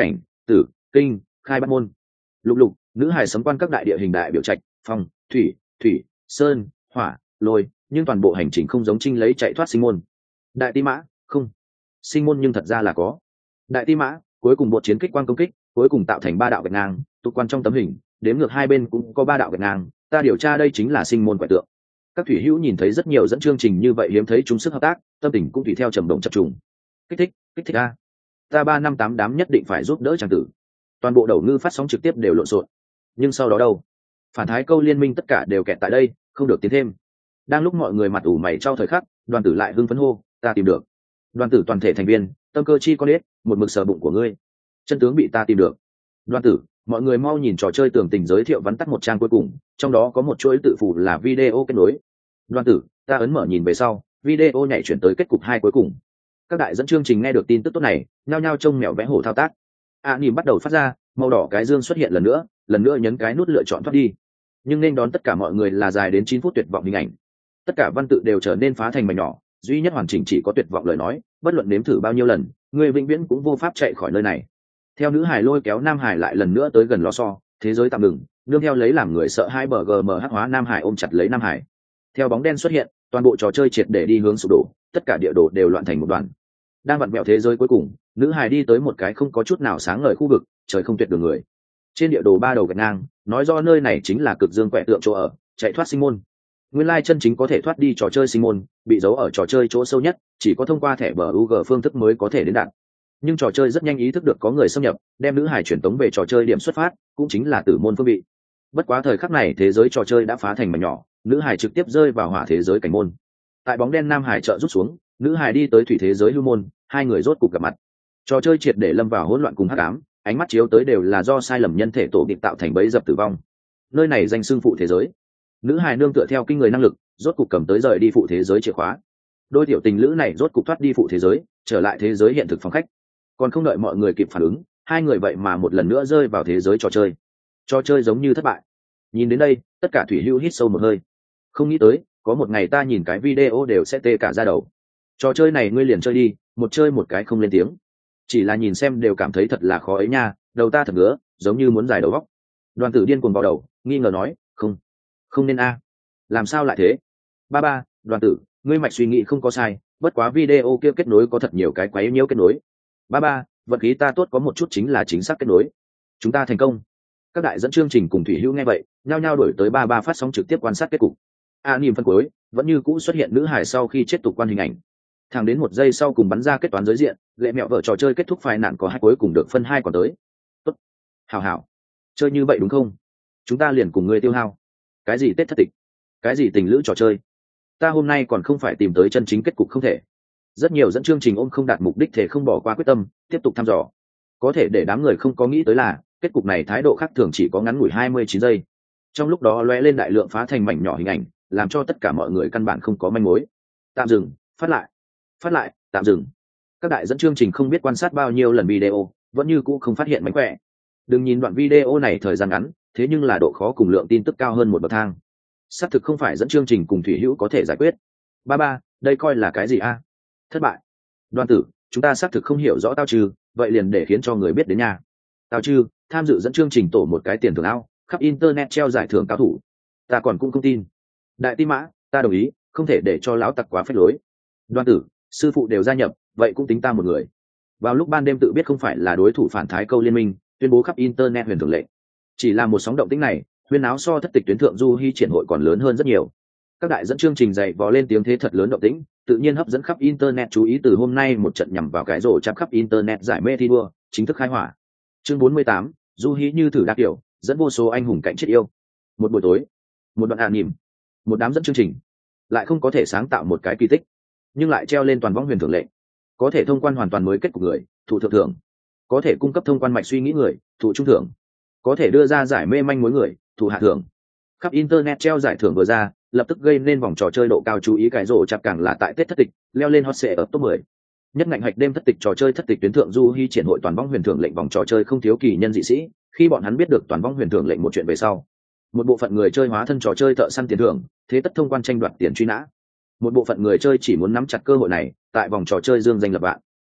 tử, kinh, khai bắt môn. Lục lục, nữ hài sấm quan các đại địa hình đại biểu trạch, phong, thủy, sơn, hỏa, lôi, nhưng toàn bộ hành trình không giống Trinh lấy chạy thoát sinh môn. Đại ti mã, không. Sinh môn nhưng thật ra là có. Đại ti mã, cuối cùng một chiến kích quan công kích, cuối cùng tạo thành 3 đạo gạch ngang, tục quan trong tấm hình, đếm ngược hai bên cũng có 3 đạo gạch ngang, ta điều tra đây chính là sinh môn quẻ tượng. Các thủy hữu nhìn thấy rất nhiều dẫn chương trình như vậy hiếm thấy chúng sức hợp tác, tâm tình cũng tùy theo trầm động chập trùng. Kích thích a. Ta 358 đám nhất định phải giúp đỡ chàng tử. Toàn bộ đầu ngư phát sóng trực tiếp đều lộn xộn. Nhưng sau đó đâu? Phản thái câu liên minh tất cả đều kẹt tại đây, không được tiến thêm. Đang lúc mọi người mặt ủ mày trao thời khắc, Đoàn Tử lại hưng phấn hô, ta tìm được. Đoàn Tử toàn thể thành viên, tâm cơ chi con đết, một mực sờ bụng của ngươi. Chân tướng bị ta tìm được. Đoàn Tử, mọi người mau nhìn trò chơi tường tình giới thiệu vắn tắt một trang cuối cùng, trong đó có một chuỗi tự phụ là video kết nối. Đoàn Tử, ta ấn mở nhìn về sau, video nhảy chuyển tới kết cục 2 cuối cùng. Các đại dẫn chương trình nghe được tin tức tốt này, nhao nhao trông mèo vẽ hổ thao tác. Nhìn bắt đầu phát ra, màu đỏ cái dương xuất hiện lần nữa nhấn cái nút lựa chọn thoát đi. Nhưng nên đón tất cả mọi người là dài đến 9 phút tuyệt vọng hình ảnh. Tất cả văn tự đều trở nên phá thành mảnh nhỏ, duy nhất hoàn chỉnh chỉ có tuyệt vọng lời nói, bất luận nếm thử bao nhiêu lần, người vĩnh viễn cũng vô pháp chạy khỏi nơi này. Theo nữ hải lôi kéo nam hải lại lần nữa tới gần lo so, thế giới tạm ngừng, nương theo lấy làm người sợ hai bờ gm hắc hóa nam hải ôm chặt lấy nam hải. Theo bóng đen xuất hiện, toàn bộ trò chơi triệt để đi hướng sụp đổ, tất cả địa đồ đều loạn thành một đoàn. Đang vặn vẹo thế giới cuối cùng, nữ hải đi tới một cái không có chút nào sáng ngời khu vực, trời không tuyệt đường người. Trên địa đồ 3 đầu gạch ngang, nói do nơi này chính là cực dương quẻ tượng chỗ ở, chạy thoát sinh môn. Nguyên lai chân chính có thể thoát đi trò chơi sinh môn, bị giấu ở trò chơi chỗ sâu nhất, chỉ có thông qua thẻ bờ UG phương thức mới có thể đến đạt. Nhưng trò chơi rất nhanh ý thức được có người xâm nhập, đem nữ hải chuyển tống về trò chơi điểm xuất phát, cũng chính là tử môn phương vị. Bất quá thời khắc này thế giới trò chơi đã phá thành mảnh nhỏ, nữ hải trực tiếp rơi vào hỏa thế giới cảnh môn. Tại bóng đen nam hải trợ rút xuống, nữ hải đi tới thủy thế giới lưu môn, hai người rốt cục gặp mặt. Trò chơi triệt để lâm vào hỗn loạn cùng hắc ám, ánh mắt chiếu tới đều là do sai lầm nhân thể tổ địch tạo thành bẫy dập tử vong. Nơi này danh xưng phụ thế giới. Nữ hài nương tựa theo kinh người năng lực, rốt cục cầm tới rời đi phụ thế giới chìa khóa. Đôi tiểu tình lữ này rốt cục thoát đi phụ thế giới, trở lại thế giới hiện thực phòng khách. Còn không đợi mọi người kịp phản ứng, hai người vậy mà một lần nữa rơi vào thế giới trò chơi. Trò chơi giống như thất bại. Nhìn đến đây, tất cả thủy hữu hít sâu một hơi. Không nghĩ tới, có một ngày ta nhìn cái video đều sẽ tê cả da đầu. Trò chơi này ngươi liền chơi đi, một chơi một cái không lên tiếng. Chỉ là nhìn xem đều cảm thấy thật là khó ấy nha, đầu ta thật ngứa, giống như muốn giải đầu góc. Đoàn Tử điên cuồng vào đầu, nghi ngờ nói, không nên a. Làm sao lại thế? Ba, Đoàn Tử, ngươi mạch suy nghĩ không có sai, bất quá video kia kết nối có thật nhiều cái quấy nhiễu kết nối. Ba, vật khí ta tốt có một chút chính là chính xác kết nối. Chúng ta thành công. Các đại dẫn chương trình cùng thủy hữu nghe vậy, nhao nhao đổi tới ba phát sóng trực tiếp quan sát kết cục. Nhìn phân cuối, vẫn như cũ xuất hiện nữ hải sau khi chết tục quan hình ảnh. Thẳng đến 1 giây sau cùng bắn ra kết toán giới diện, lệ mẹo vợ trò chơi kết thúc phai nạn có 2 cuối cùng được phân 2 còn tới. Tốt. Hảo. Chơi như vậy đúng không? Chúng ta liền cùng ngươi tiêu hao. Cái gì Tết thất tịch? Cái gì tình lữ trò chơi? Ta hôm nay còn không phải tìm tới chân chính kết cục không thể. Rất nhiều dẫn chương trình ôm không đạt mục đích thể không bỏ qua quyết tâm, tiếp tục thăm dò. Có thể để đám người không có nghĩ tới là, kết cục này thái độ khác thường chỉ có ngắn ngủi 29 giây. Trong lúc đó lóe lên đại lượng phá thành mảnh nhỏ hình ảnh, làm cho tất cả mọi người căn bản không có manh mối. Tạm dừng, phát lại, tạm dừng. Các đại dẫn chương trình không biết quan sát bao nhiêu lần video, vẫn như cũ không phát hiện mánh khỏe. Đừng nhìn đoạn video này thời gian ngắn, thế nhưng là độ khó cùng lượng tin tức cao hơn một bậc thang. Xác thực không phải dẫn chương trình cùng thủy hữu có thể giải quyết. Ba, đây coi là cái gì a? Thất bại. Đoàn Tử, chúng ta xác thực không hiểu rõ tao trừ, vậy liền để khiến cho người biết đến nhà. Tao trừ, tham dự dẫn chương trình tổ một cái tiền thưởng ao, khắp internet treo giải thưởng cao thủ. Ta còn cũng không tin. Đại Ti Mã, ta đồng ý, không thể để cho lão tặc quá phách lối. Đoàn Tử, sư phụ đều gia nhập, vậy cũng tính ta một người. Vào lúc ban đêm tự biết không phải là đối thủ phản thái câu liên minh, tuyên bố khắp internet huyền thường lệ. Chỉ là một sóng động tĩnh này, huyên áo so thất tịch tuyến thượng du hy triển hội còn lớn hơn rất nhiều. Các đại dẫn chương trình dày vò lên tiếng thế thật lớn động tĩnh, tự nhiên hấp dẫn khắp internet chú ý. Từ hôm nay một trận nhằm vào cái rổ chắp khắp internet giải mê thi đua chính thức khai hỏa. Chương 48, du hí như thử đa kiểu, dẫn vô số anh hùng cạnh chết yêu. Một buổi tối, một đoạn nhìm, một đám dẫn chương trình lại không có thể sáng tạo một cái kỳ tích, nhưng lại treo lên toàn võng huyền thường lệ. Có thể thông quan hoàn toàn mới kết của người, thụ thượng thưởng. Có thể cung cấp thông quan mạch suy nghĩ người, thụ trung thưởng. Có thể đưa ra giải mê manh mối người, thụ hạ thưởng. Khắp internet treo giải thưởng vừa ra, lập tức gây nên vòng trò chơi độ cao chú ý. Cái rổ chặt càng là tại Tết thất tịch, leo lên hot search ở top 10. Nhất ngạnh hạch đêm thất tịch trò chơi thất tịch tuyến thượng du hy triển hội toàn võng huyền thưởng lệnh vòng trò chơi không thiếu kỳ nhân dị sĩ. Khi bọn hắn biết được toàn võng huyền thưởng lệnh một chuyện về sau, một bộ phận người chơi hóa thân trò chơi thợ săn tiền thưởng, thế tất thông quan tranh đoạt tiền truy nã. Một bộ phận người chơi chỉ muốn nắm chặt cơ hội này, tại vòng trò chơi dương danh lập vạn.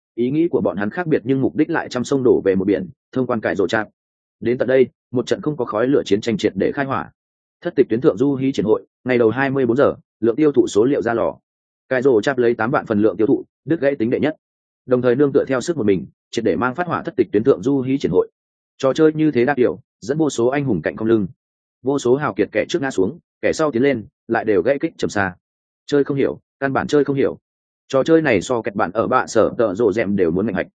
ý nghĩ của bọn hắn khác biệt nhưng mục đích lại trăm sông đổ về một biển, thông quan cải rộ chạm. Đến tận đây, một trận không có khói lửa chiến tranh triệt để khai hỏa. Thất tịch tuyến thượng du hí triển hội, ngày đầu 24 giờ, lượng tiêu thụ số liệu ra lò. Cải rộ chạm lấy 8 vạn phần lượng tiêu thụ, đứt gãy tính đệ nhất. Đồng thời nương tựa theo sức một mình, triệt để mang phát hỏa thất tịch tuyến thượng du hí triển hội. Trò chơi như thế đa điều, dẫn vô số anh hùng cạnh không lưng, vô số hào kiệt kẻ trước ngã xuống, kẻ sau tiến lên, lại đều gãy kích trầm xa. Chơi không hiểu, căn bản chơi không hiểu. Trò chơi này so kẹt bạn ở bạ sở tợ rộ rèm đều muốn ngạnh hạch.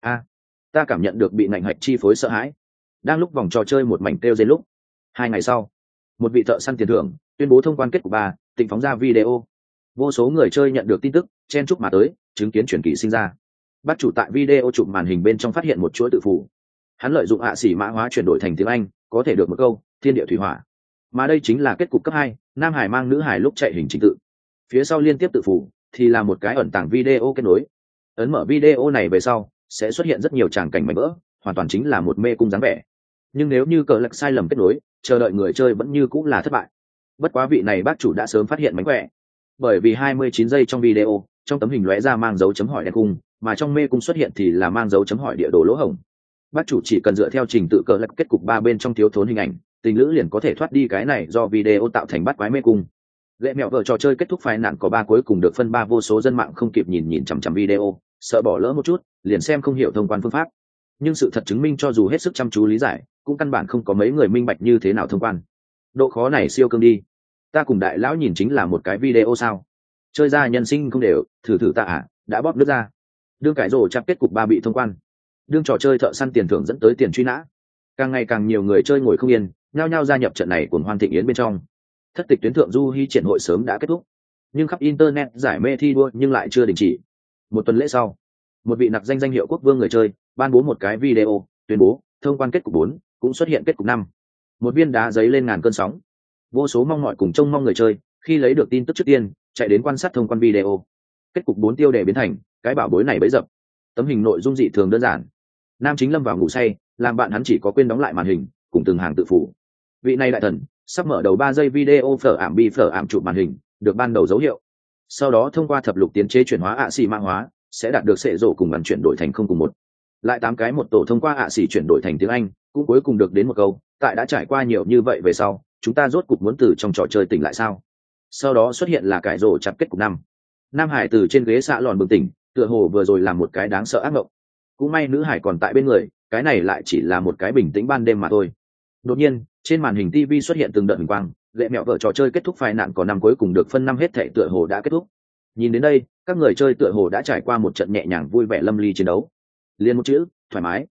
Ta cảm nhận được bị ngạnh hạch chi phối sợ hãi. Đang lúc vòng trò chơi một mảnh kêu dên lúc, 2 ngày sau, một vị thợ săn tiền thưởng tuyên bố thông quan kết cục 3, tịnh phóng ra video. Vô số người chơi nhận được tin tức, chen chúc mà tới, chứng kiến chuyển kỳ sinh ra. Bắt chủ tại video chụp màn hình bên trong phát hiện một chuỗi tự phủ. Hắn lợi dụng ạ xỉ mã hóa chuyển đổi thành tiếng Anh, có thể được một câu thiên địa thủy hỏa. Mà đây chính là kết cục cấp 2, nam hải mang nữ hải lúc chạy hình trình tự. Phía sau liên tiếp tự phủ thì là một cái ẩn tàng video kết nối. Ấn mở video này về sau sẽ xuất hiện rất nhiều tràng cảnh mảnh vỡ, hoàn toàn chính là một mê cung dáng vẻ. Nhưng nếu như cờ lạc sai lầm kết nối, chờ đợi người chơi vẫn như cũng là thất bại. Bất quá vị này bác chủ đã sớm phát hiện mánh khỏe, bởi vì 29 giây trong video, trong tấm hình lóe ra mang dấu chấm hỏi đen cung, mà trong mê cung xuất hiện thì là mang dấu chấm hỏi địa đồ lỗ hổng. Bác chủ chỉ cần dựa theo trình tự cờ lạc kết cục 3 bên trong thiếu thốn hình ảnh, tình lữ liền có thể thoát đi cái này do video tạo thành bắt quái mê cung. Lệ mẹo vợ trò chơi kết thúc phái nạn có 3 cuối cùng được phân 3, vô số dân mạng không kịp nhìn chằm chằm video, sợ bỏ lỡ một chút, liền xem không hiểu thông quan phương pháp. Nhưng sự thật chứng minh cho dù hết sức chăm chú lý giải, cũng căn bản không có mấy người minh bạch như thế nào thông quan. Độ khó này siêu cương đi. Ta cùng đại lão nhìn chính là một cái video sao? Chơi ra nhân sinh không đều, thử ta đã bóp nước ra. Đương cải rồ chắp kết cục 3 bị thông quan. Đương trò chơi thợ săn tiền thưởng dẫn tới tiền truy nã. Càng ngày càng nhiều người chơi ngồi không yên, nhao nhao gia nhập trận này của Hoan Thịnh Yến bên trong. Thất tịch tuyến thượng du hí triển hội sớm đã kết thúc, nhưng khắp internet giải mê thi đua nhưng lại chưa đình chỉ. Một tuần lễ sau, một vị nặc danh hiệu quốc vương người chơi ban bố một cái video tuyên bố thông quan kết cục 4, cũng xuất hiện kết cục 5. Một viên đá giấy lên ngàn cơn sóng, vô số mong mỏi cùng trông mong người chơi khi lấy được tin tức trước tiên chạy đến quan sát thông quan video. Kết cục 4 tiêu đề biến thành cái bảo bối này bấy dập. Tấm hình nội dung dị thường đơn giản, nam chính lâm vào ngủ say, làm bạn hắn chỉ có quên đóng lại màn hình cùng từng hàng tự phủ. Vị này đại thần sắp mở đầu 3 giây video phở ảm chụp màn hình được ban đầu dấu hiệu, sau đó thông qua thập lục tiến chế chuyển hóa ạ xỉ mã hóa sẽ đạt được sệ rổ cùng ngắn chuyển đổi thành 0 cùng 1, lại 8 cái một tổ thông qua ạ xỉ chuyển đổi thành tiếng Anh, cũng cuối cùng được đến một câu tại đã trải qua nhiều như vậy về sau, chúng ta rốt cục muốn từ trong trò chơi tỉnh lại sao. Sau đó xuất hiện là cải rổ chặt kết cục 5. Nam hải từ trên ghế xạ lòn bừng tỉnh, tựa hồ vừa rồi làm một cái đáng sợ ác mộng. Cũng may nữ hải còn tại bên người, cái này lại chỉ là một cái bình tĩnh ban đêm mà thôi. Đột nhiên trên màn hình TV xuất hiện từng đợt hình quang, lệ mẹo vợ trò chơi kết thúc phái nạn có 5 cuối cùng được phân 5 hết thảy tựa hồ đã kết thúc. Nhìn đến đây, các người chơi tựa hồ đã trải qua một trận nhẹ nhàng vui vẻ lâm ly chiến đấu. Liên một chữ, thoải mái.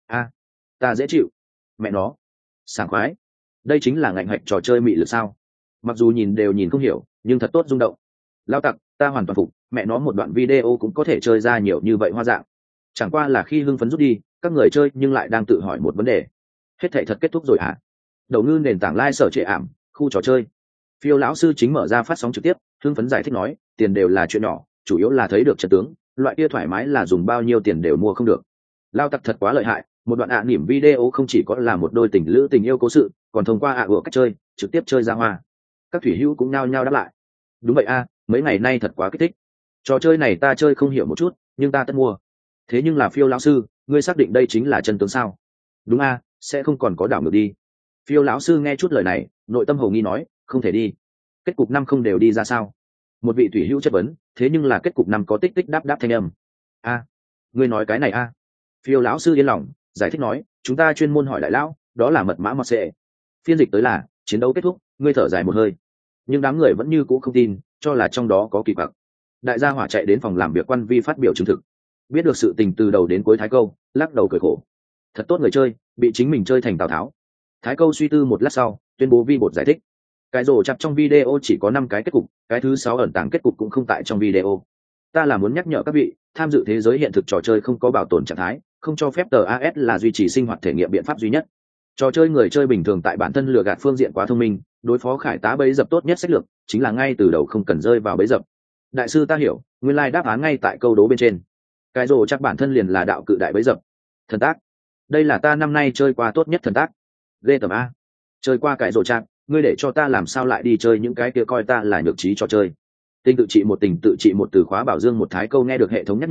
Ta dễ chịu. Mẹ nó, sảng khoái. Đây chính là ngạnh hạch trò chơi mị lực sao? Mặc dù nhìn đều nhìn không hiểu, nhưng thật tốt rung động. Lao tặc, ta hoàn toàn phục, mẹ nó một đoạn video cũng có thể chơi ra nhiều như vậy hoa dạng. Chẳng qua là khi hưng phấn rút đi, các người chơi nhưng lại đang tự hỏi một vấn đề. Hết thảy thật kết thúc rồi hả? Đầu ngư nền tảng lai sở trệ ảm, khu trò chơi. Phiêu lão sư chính mở ra phát sóng trực tiếp, hưng phấn giải thích nói, tiền đều là chuyện nhỏ, chủ yếu là thấy được trận tướng, loại kia thoải mái là dùng bao nhiêu tiền đều mua không được. Lao tặc thật quá lợi hại, một đoạn nỉm video không chỉ có là một đôi tình lữ tình yêu cố sự, còn thông qua ủa cách chơi, trực tiếp chơi ra hoa. Các thủy hữu cũng nhao nhao đáp lại. Đúng vậy mấy ngày nay thật quá kích thích. Trò chơi này ta chơi không hiểu một chút, nhưng ta tất mua. Thế nhưng là Phiêu lão sư, ngươi xác định đây chính là chân tướng sao? Đúng sẽ không còn có đảo ngược đi. Phiêu lão sư nghe chút lời này, nội tâm hồ nghi nói, không thể đi. Kết cục 5 không đều đi ra sao? Một vị thủy hữu chất vấn, thế nhưng là kết cục 5 có tích tích đáp đáp thanh âm. Ngươi nói cái này Phiêu lão sư yên lòng, giải thích nói, chúng ta chuyên môn hỏi đại lão, đó là mật mã mọt xệ. Phiên dịch tới là chiến đấu kết thúc, ngươi thở dài một hơi. Nhưng đám người vẫn như cũ không tin, cho là trong đó có kỳ quặc. Đại gia hỏa chạy đến phòng làm việc quan vi phát biểu chứng thực, biết được sự tình từ đầu đến cuối Thái Câu lắc đầu cười khổ. Thật tốt người chơi, bị chính mình chơi thành Tào Tháo. Thái Câu suy tư một lát sau, tuyên bố vi bột giải thích. Cái rổ chặt trong video chỉ có 5 cái kết cục, cái thứ 6 ẩn tàng kết cục cũng không tại trong video. Ta là muốn nhắc nhở các vị, tham dự thế giới hiện thực trò chơi không có bảo tồn trạng thái, không cho phép TAS là duy trì sinh hoạt thể nghiệm biện pháp duy nhất. Trò chơi người chơi bình thường tại bản thân lừa gạt phương diện quá thông minh, đối phó khải tá bẫy dập tốt nhất sách lược chính là ngay từ đầu không cần rơi vào bẫy dập. Đại sư ta hiểu, nguyên lai đáp án ngay tại câu đố bên trên. Cái rổ chắc bản thân liền là đạo cự đại bẫy dập. Thần tác, đây là ta năm nay chơi qua tốt nhất thần tác. Ghê tầm chơi qua cái rổ chắc, ngươi để cho ta làm sao lại đi chơi những cái kia coi ta là nhược trí trò chơi. Tình tự trị một từ khóa bảo dương một Thái Câu nghe được hệ thống nhắc nhở,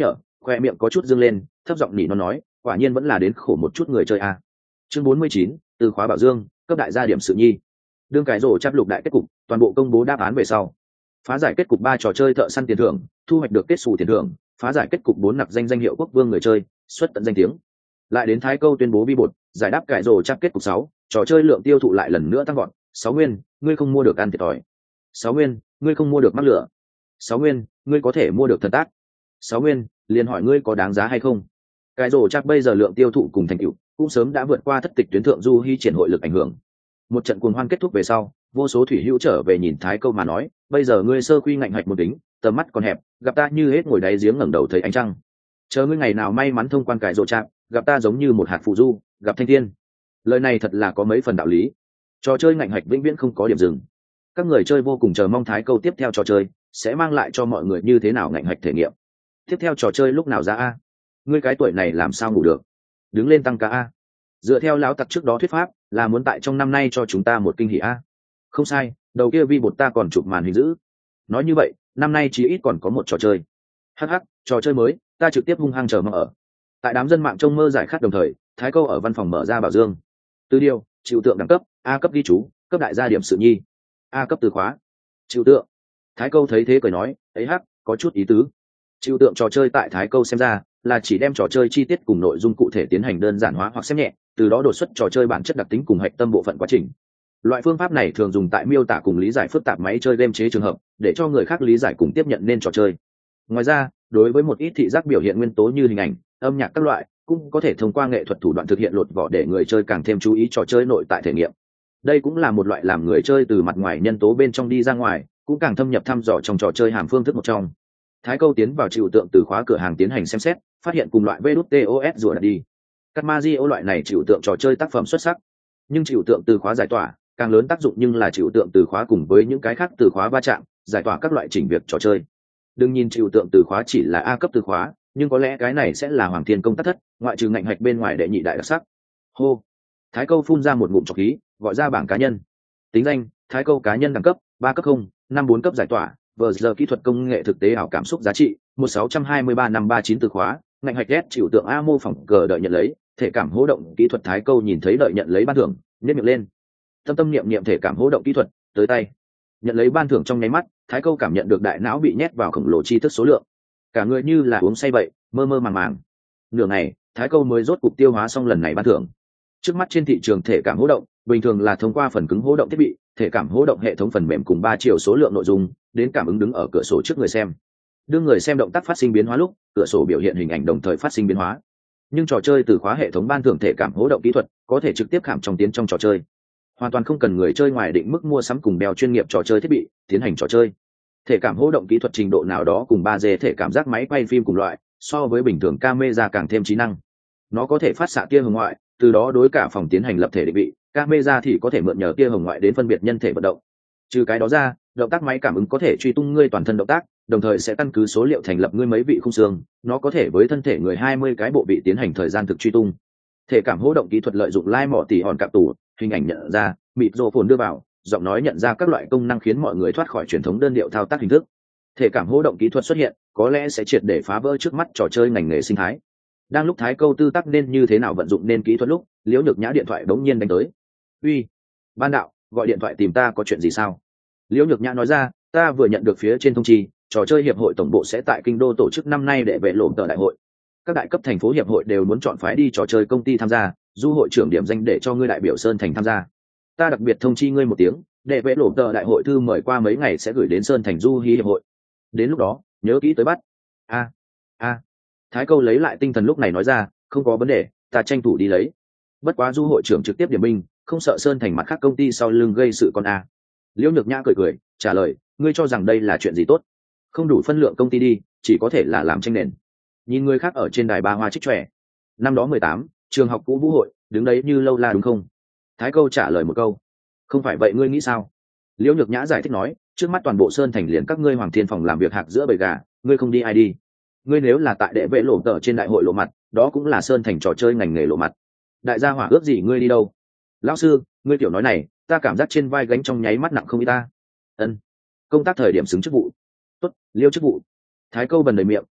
khoe miệng có chút dương lên, thấp giọng nỉ nó nói, quả nhiên vẫn là đến khổ một chút người chơi a. Chương 49, từ khóa bảo dương, cấp đại gia điểm sự nhi. Đương cái rổ chắp lục đại kết cục, toàn bộ công bố đáp án về sau. Phá giải kết cục 3 trò chơi thợ săn tiền thưởng, thu hoạch được kết xù tiền thưởng, phá giải kết cục 4 nặc danh hiệu quốc vương người chơi, xuất tận danh tiếng. Lại đến Thái Câu tuyên bố vi bột, giải đáp cải rổ chắp kết cục 6, trò chơi lượng tiêu thụ lại lần nữa tăng vọt, 6 nguyên, ngươi không mua được ăn thiệt thòi. 6 nguyên, ngươi không mua được mắc lửa. 6 nguyên, ngươi có thể mua được thần tác. 6 nguyên, liền hỏi ngươi có đáng giá hay không. Cái rổ chắc bây giờ lượng tiêu thụ cùng thành tựu cũng sớm đã vượt qua thất tịch tuyến thượng du hy triển hội lực ảnh hưởng. Một trận cuồng hoan kết thúc về sau, vô số thủy hữu trở về nhìn Thái Câu mà nói, bây giờ ngươi sơ quy ngạnh hạch một đính, tầm mắt còn hẹp, gặp ta như hết ngồi đáy giếng ngẩng đầu thấy ánh trăng. Chờ ngươi ngày nào may mắn thông quan cái rổ chắc, gặp ta giống như một hạt phù du, gặp thanh thiên. Lời này thật là có mấy phần đạo lý. Trò chơi ngạnh hạch vĩnh viễn không có điểm dừng. Các người chơi vô cùng chờ mong Thái Câu tiếp theo trò chơi sẽ mang lại cho mọi người như thế nào ngạnh hạch thể nghiệm. Tiếp theo trò chơi lúc nào ra a? Ngươi cái tuổi này làm sao ngủ được? Đứng lên tăng ca a. Dựa theo lão tặc trước đó thuyết pháp là muốn tại trong năm nay cho chúng ta một kinh hỉ a. Không sai, đầu kia vi bột ta còn chụp màn hình giữ. Nói như vậy, năm nay chí ít còn có một trò chơi. Hắc hắc, trò chơi mới, ta trực tiếp hung hăng chờ mong ở. Tại đám dân mạng trông mơ giải khát đồng thời, Thái Câu ở văn phòng mở ra bảo dương. Tư điều, chịu tượng đẳng cấp, A cấp ghi chú, cấp đại gia điểm sự nhi. A cấp từ khóa. Chịu tượng. Thái Câu thấy thế cười nói, ấy hắc, có chút ý tứ. Chịu tượng trò chơi tại Thái Câu xem ra là chỉ đem trò chơi chi tiết cùng nội dung cụ thể tiến hành đơn giản hóa hoặc xem nhẹ, từ đó đột xuất trò chơi bản chất đặc tính cùng hạch tâm bộ phận quá trình. Loại phương pháp này thường dùng tại miêu tả cùng lý giải phức tạp máy chơi game chế trường hợp, để cho người khác lý giải cùng tiếp nhận nên trò chơi. Ngoài ra, đối với một ít thị giác biểu hiện nguyên tố như hình ảnh, âm nhạc các loại, cũng có thể thông qua nghệ thuật thủ đoạn thực hiện lột vỏ để người chơi càng thêm chú ý trò chơi nội tại thể nghiệm. Đây cũng là một loại làm người chơi từ mặt ngoài nhân tố bên trong đi ra ngoài, cũng càng thâm nhập thăm dò trong trò chơi hàm phương thức một trong. Thái Câu tiến vào chịu tượng từ khóa cửa hàng tiến hành xem xét, phát hiện cùng loại VTOS rùa đi. Các Mario loại này chịu tượng trò chơi tác phẩm xuất sắc, nhưng chịu tượng từ khóa giải tỏa, càng lớn tác dụng nhưng là chịu tượng từ khóa cùng với những cái khác từ khóa va chạm, giải tỏa các loại chỉnh việc trò chơi. Đừng nhìn chịu tượng từ khóa chỉ là A cấp từ khóa, nhưng có lẽ cái này sẽ là hoàng thiên công tác thất, ngoại trừ ngạnh hạch bên ngoài đệ nhị đại đặc sắc. Hô. Thái Câu phun ra một ngụm trọc khí, gọi ra bảng cá nhân. Tính danh: Thái Câu cá nhân đẳng cấp 3 cấp 0, 54 cấp giải tỏa, vờ giờ kỹ thuật công nghệ thực tế ảo cảm xúc giá trị 1623539 từ khóa, ngạnh hạch ghét chịu tượng A mô phỏng cờ đợi nhận lấy, thể cảm hỗ động kỹ thuật. Thái Câu nhìn thấy đợi nhận lấy ban thưởng, nhếch miệng lên. Tâm niệm niệm thể cảm hỗ động kỹ thuật, tới tay. Nhận lấy ban thưởng trong nháy mắt, Thái Câu cảm nhận được đại não bị nhét vào khổng lồ tri thức số lượng, cả người như là uống say vậy, mơ mơ màng màng. Nửa ngày, Thái Câu mới rốt cục tiêu hóa xong lần này ban thưởng. Trước mắt trên thị trường thể cảm hỗ động, bình thường là thông qua phần cứng hỗ động thiết bị, thể cảm hỗ động hệ thống phần mềm cùng 3 chiều số lượng nội dung, đến cảm ứng đứng ở cửa sổ trước người xem. Đương người xem động tác phát sinh biến hóa lúc, cửa sổ biểu hiện hình ảnh đồng thời phát sinh biến hóa. Nhưng trò chơi từ khóa hệ thống ban thưởng thể cảm hỗ động kỹ thuật, có thể trực tiếp khảm trong tiến trong trò chơi, hoàn toàn không cần người chơi ngoài định mức mua sắm cùng đeo chuyên nghiệp trò chơi thiết bị tiến hành trò chơi. Thể cảm hỗ động kỹ thuật trình độ nào đó cùng 3D thể cảm giác máy quay phim cùng loại, so với bình thường camera càng thêm trí năng. Nó có thể phát xạ tia hồng ngoại, từ đó đối cả phòng tiến hành lập thể định vị, camera thì có thể mượn nhờ tia hồng ngoại đến phân biệt nhân thể vận động. Trừ cái đó ra, động tác máy cảm ứng có thể truy tung ngươi toàn thân động tác, đồng thời sẽ căn cứ số liệu thành lập ngươi mấy vị khung xương, nó có thể với thân thể người 20 cái bộ vị tiến hành thời gian thực truy tung. Thể cảm hỗ động kỹ thuật lợi dụng lai mỏ tỉ hòn cạm tủ, hình ảnh nhận ra, mịt rô phồn đưa vào, giọng nói nhận ra các loại công năng khiến mọi người thoát khỏi truyền thống đơn điệu thao tác hình thức. Thể cảm hỗ động kỹ thuật xuất hiện, có lẽ sẽ triệt để phá vỡ trước mắt trò chơi ngành nghề sinh thái. Đang lúc Thái Câu tư tắc nên như thế nào vận dụng nên kỹ thuật lúc, Liễu Nhược Nhã điện thoại bỗng nhiên đánh tới. Uy, ban đạo, gọi điện thoại tìm ta có chuyện gì sao? Liễu Nhược Nhã nói ra, ta vừa nhận được phía trên thông chi, trò chơi hiệp hội tổng bộ sẽ tại kinh đô tổ chức năm nay để vệ lộ tờ đại hội. Các đại cấp thành phố hiệp hội đều muốn chọn phái đi trò chơi công ty tham gia, du hội trưởng điểm danh để cho ngươi đại biểu Sơn Thành tham gia. Ta đặc biệt thông chi ngươi một tiếng, để vệ lộ tờ đại hội thư mời qua mấy ngày sẽ gửi đến Sơn Thành du hí hiệp hội. Đến lúc đó, nhớ kỹ tới bắt. Thái Câu lấy lại tinh thần lúc này nói ra, không có vấn đề, ta tranh thủ đi lấy. Bất quá du hội trưởng trực tiếp điểm binh, không sợ Sơn Thành mặt khác công ty sau lưng gây sự con a. Liễu Nhược Nhã cười cười, trả lời, ngươi cho rằng đây là chuyện gì tốt? Không đủ phân lượng công ty đi, chỉ có thể là làm tranh nền. Nhìn người khác ở trên đài ba hoa trích trẻ. Năm đó 18, trường học cũ vũ hội, đứng đấy như lâu la đúng không? Thái Câu trả lời một câu, không phải vậy ngươi nghĩ sao? Liễu Nhược Nhã giải thích nói, trước mắt toàn bộ Sơn Thành liền các ngươi Hoàng Thiên phòng làm việc hạc giữa bầy gà, ngươi không đi ai đi? Ngươi nếu là tại đệ vệ lộ tờ trên đại hội lộ mặt, đó cũng là Sơn Thành trò chơi ngành nghề lộ mặt. Đại gia hỏa ước gì ngươi đi đâu? Lão sư, ngươi tiểu nói này, ta cảm giác trên vai gánh trong nháy mắt nặng không ý ta. Ân, công tác thời điểm xứng chức vụ. Tốt, Liêu chức vụ. Thái Câu bần đầy miệng,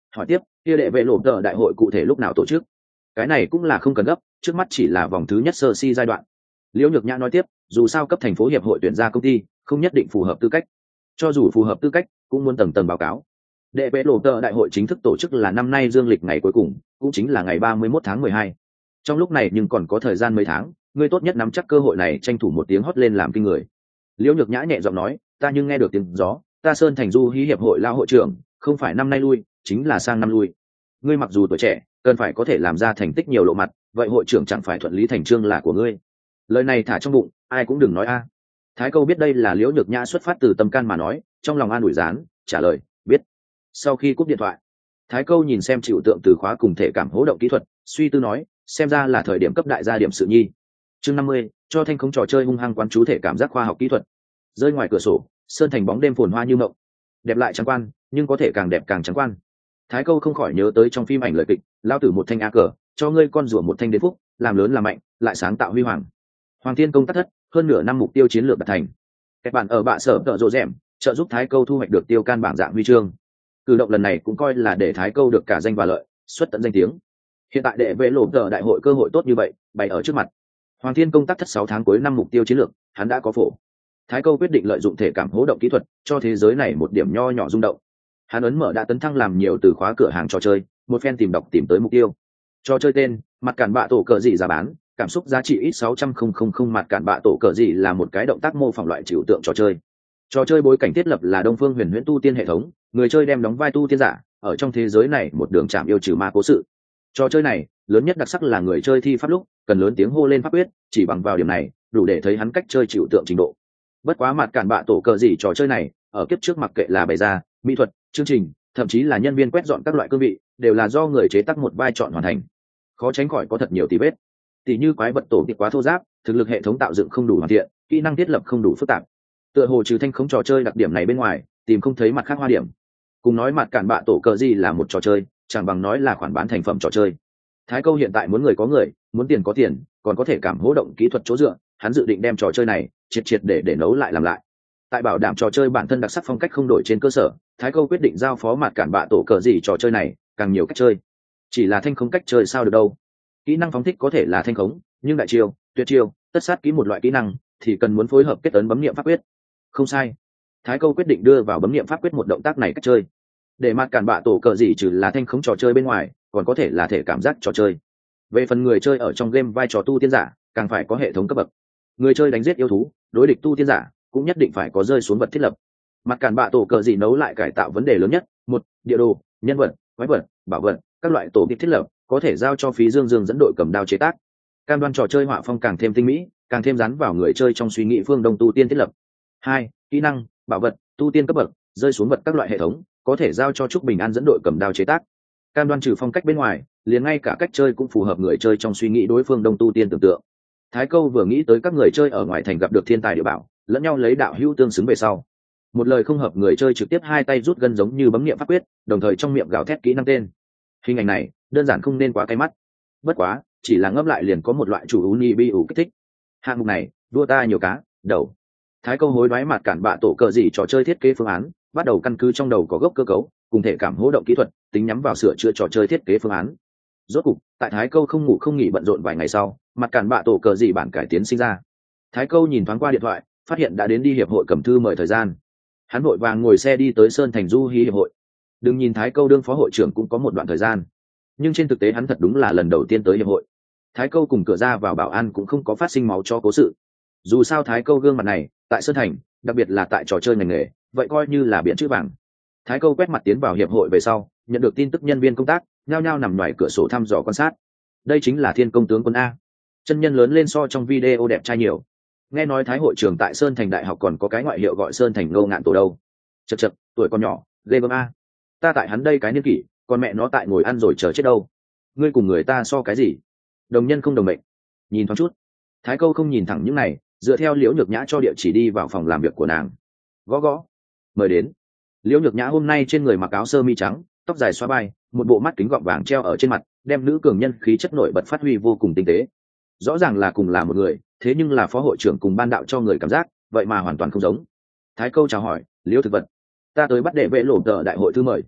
hỏi tiếp kia đệ vệ lộ tờ đại hội cụ thể lúc nào tổ chức? Cái này cũng là không cần gấp, trước mắt chỉ là vòng thứ nhất sơ si giai đoạn. Liễu Nhược Nhã nói tiếp, dù sao cấp thành phố hiệp hội tuyển ra công ty không nhất định phù hợp tư cách, cho dù phù hợp tư cách cũng muốn tầng tầng báo cáo. Đệ vệ lộ tờ đại hội chính thức tổ chức là năm nay dương lịch ngày cuối cùng, cũng chính là ngày 31 tháng 12. Trong lúc này nhưng còn có thời gian mấy tháng, ngươi tốt nhất nắm chắc cơ hội này, tranh thủ một tiếng hót lên làm kinh người. Liễu Nhược Nhã nhẹ giọng nói, ta nhưng nghe được tiếng gió, ta Sơn Thành Du hí hiệp hội lao hội trưởng, không phải năm nay lui, chính là sang năm lui. Ngươi mặc dù tuổi trẻ, cần phải có thể làm ra thành tích nhiều lộ mặt, vậy hội trưởng chẳng phải thuận lý thành trương là của ngươi. Lời này thả trong bụng, ai cũng đừng nói a. Thái Câu biết đây là Liễu Nhược Nhã xuất phát từ tâm can mà nói, trong lòng an ủi gián, trả lời, biết. Sau khi cúp điện thoại, Thái Câu nhìn xem chịu tượng từ khóa cùng thể cảm hỗ động kỹ thuật, suy tư nói, xem ra là thời điểm cấp đại gia điểm sự nhi. Chương 50, cho thanh không trò chơi hung hăng quán chú thể cảm giác khoa học kỹ thuật. Rơi ngoài cửa sổ, sơn thành bóng đêm phồn hoa như mộng, đẹp lại trắng quan, nhưng có thể càng đẹp càng trắng quan. Thái Câu không khỏi nhớ tới trong phim ảnh lời kịch, lao tử một thanh a cờ, cho ngươi con rùa một thanh đến phúc, làm lớn làm mạnh, lại sáng tạo huy hoàng. Hoàng Thiên Công tác thất, hơn nửa năm mục tiêu chiến lược đạt thành. Các bạn ở bạ sở tợ rộ rẻm, trợ giúp Thái Câu thu hoạch được tiêu can bảng dạng huy chương. Cử động lần này cũng coi là để Thái Câu được cả danh và lợi, xuất tận danh tiếng. Hiện tại đệ vệ lộ tờ đại hội cơ hội tốt như vậy bày ở trước mặt. Hoàng Thiên Công tác thất 6 tháng cuối năm mục tiêu chiến lược, hắn đã có phổ. Thái Câu quyết định lợi dụng thể cảm hỗ động kỹ thuật, cho thế giới này một điểm nho nhỏ rung động. Hắn ấn mở đã tấn thăng làm nhiều từ khóa cửa hàng trò chơi, một phen tìm đọc tìm tới mục tiêu. Trò chơi tên, mặt cản bạ tổ cờ dị giá bán, cảm xúc giá trị ít 600,000 mặt cản bạ tổ cờ dị là một cái động tác mô phỏng loại trừu tượng trò chơi. Trò chơi bối cảnh thiết lập là Đông Phương Huyền Huyễn tu tiên hệ thống, người chơi đem đóng vai tu tiên giả, ở trong thế giới này một đường chạm yêu trừ ma cố sự. Trò chơi này, lớn nhất đặc sắc là người chơi thi pháp lúc, cần lớn tiếng hô lên pháp quyết, chỉ bằng vào điểm này, đủ để thấy hắn cách chơi trừu tượng trình độ. Bất quá mặt cản bạ tổ cờ gì trò chơi này, ở kiếp trước mặc kệ là bày ra, mỹ thuật, chương trình, thậm chí là nhân viên quét dọn các loại cương vị, đều là do người chế tác một vai chọn hoàn thành. Khó tránh khỏi có thật nhiều tì vết. Tỷ như quái vật tổ tiệp quá thô ráp, thực lực hệ thống tạo dựng không đủ hoàn thiện, kỹ năng thiết lập không đủ phức tạp. Tựa hồ trừ thanh khống trò chơi đặc điểm này bên ngoài, tìm không thấy mặt khác hoa điểm. Cùng nói mặt cản bạ tổ cờ gì là một trò chơi, chẳng bằng nói là khoản bán thành phẩm trò chơi. Thái Câu hiện tại muốn người có người, muốn tiền có tiền, còn có thể cảm hỗ động kỹ thuật chỗ dựa, hắn dự định đem trò chơi này triệt để nấu lại làm lại. Tại bảo đảm trò chơi bản thân đặc sắc phong cách không đổi trên cơ sở, Thái Câu quyết định giao phó mặt cản bạ tổ cờ gì trò chơi này càng nhiều cách chơi. Chỉ là thanh khống cách chơi sao được đâu. Kỹ năng phóng thích có thể là thanh khống, nhưng đại chiêu, tuyệt chiêu, tất sát kỹ một loại kỹ năng thì cần muốn phối hợp kết ấn bấm niệm pháp quyết. Không sai. Thái Câu quyết định đưa vào bấm niệm pháp quyết một động tác này cách chơi. Để mặt cản bạ tổ cờ gì trừ là thanh khống trò chơi bên ngoài, còn có thể là thể cảm giác trò chơi. Về phần người chơi ở trong game vai trò tu tiên giả, càng phải có hệ thống cấp bậc. Người chơi đánh giết yêu thú, đối địch tu tiên giả, cũng nhất định phải có rơi xuống vật thiết lập. Mặt cản bạ tổ cờ gì nấu lại cải tạo vấn đề lớn nhất, một, địa đồ, nhân vật, quái vật, bảo vật, các loại tổ tiết thiết lập, có thể giao cho phí dương dẫn đội cầm đao chế tác. Cam đoan trò chơi họa phong càng thêm tinh mỹ, càng thêm dán vào người chơi trong suy nghĩ phương đông tu tiên thiết lập. Hai, kỹ năng, bảo vật, tu tiên cấp bậc, rơi xuống vật các loại hệ thống, có thể giao cho Trúc Bình An dẫn đội cầm đao chế tác. Cam đoan trừ phong cách bên ngoài, liền ngay cả cách chơi cũng phù hợp người chơi trong suy nghĩ đối phương đông tu tiên tưởng tượng. Thái Câu vừa nghĩ tới các người chơi ở ngoài thành gặp được thiên tài địa bảo, lẫn nhau lấy đạo hữu tương xứng về sau, một lời không hợp người chơi trực tiếp hai tay rút gân giống như bấm niệm pháp quyết, đồng thời trong miệng gào thét kỹ năng tên. Hình ảnh này đơn giản không nên quá cay mắt. Bất quá, chỉ là ngấp lại liền có một loại chủ uni bi ủ kích thích. Hạng mục này, đua ta nhiều cá, đầu. Thái Câu hối đoái mặt cản bạ tổ cờ gì trò chơi thiết kế phương án, bắt đầu căn cứ trong đầu có gốc cơ cấu, cùng thể cảm hỗ động kỹ thuật, tính nhắm vào sửa chữa trò chơi thiết kế phương án. Rốt cục, tại Thái Câu không ngủ không nghỉ bận rộn vài ngày sau, mặt cản bạ tổ cờ gì bản cải tiến sinh ra. Thái Câu nhìn thoáng qua điện thoại, phát hiện đã đến đi hiệp hội cầm thư mời thời gian. Hắn vội vàng ngồi xe đi tới Sơn Thành Du hí hiệp hội. Đừng nhìn Thái Câu đương phó hội trưởng cũng có một đoạn thời gian, nhưng trên thực tế hắn thật đúng là lần đầu tiên tới hiệp hội. Thái Câu cùng cửa ra vào bảo an cũng không có phát sinh máu cho cố sự. Dù sao Thái Câu gương mặt này tại Sơn Thành, đặc biệt là tại trò chơi ngành nghề, vậy coi như là biển chữ vàng. Thái Câu quét mặt tiến vào hiệp hội về sau, nhận được tin tức nhân viên công tác nhao nhao nằm ngoài cửa sổ thăm dò quan sát. Đây chính là Thiên Công tướng quân a, chân nhân lớn lên so trong video đẹp trai nhiều. Nghe nói Thái hội trưởng tại Sơn Thành đại học còn có cái ngoại hiệu gọi Sơn Thành Ngô Ngạn Tổ đâu. Chật chật, tuổi còn nhỏ, ghê gớm a. Ta tại hắn đây cái niên kỷ, còn mẹ nó tại ngồi ăn rồi chờ chết đâu. Ngươi cùng người ta so cái gì? Đồng nhân không đồng mệnh. Nhìn thoáng chút. Thái Câu không nhìn thẳng những này, dựa theo Liễu Nhược Nhã cho địa chỉ đi vào phòng làm việc của nàng. Gõ gõ. Mời đến. Liễu Nhược Nhã hôm nay trên người mặc áo sơ mi trắng, tóc dài xóa vai, một bộ mắt kính gọng vàng treo ở trên mặt, đem nữ cường nhân khí chất nổi bật phát huy vô cùng tinh tế. Rõ ràng là cùng là một người, thế nhưng là phó hội trưởng cùng ban đạo cho người cảm giác vậy mà hoàn toàn không giống. Thái Câu chào hỏi, Liễu thực vật, ta tới bắt đệ vệ lộ tờ đại hội thư mời.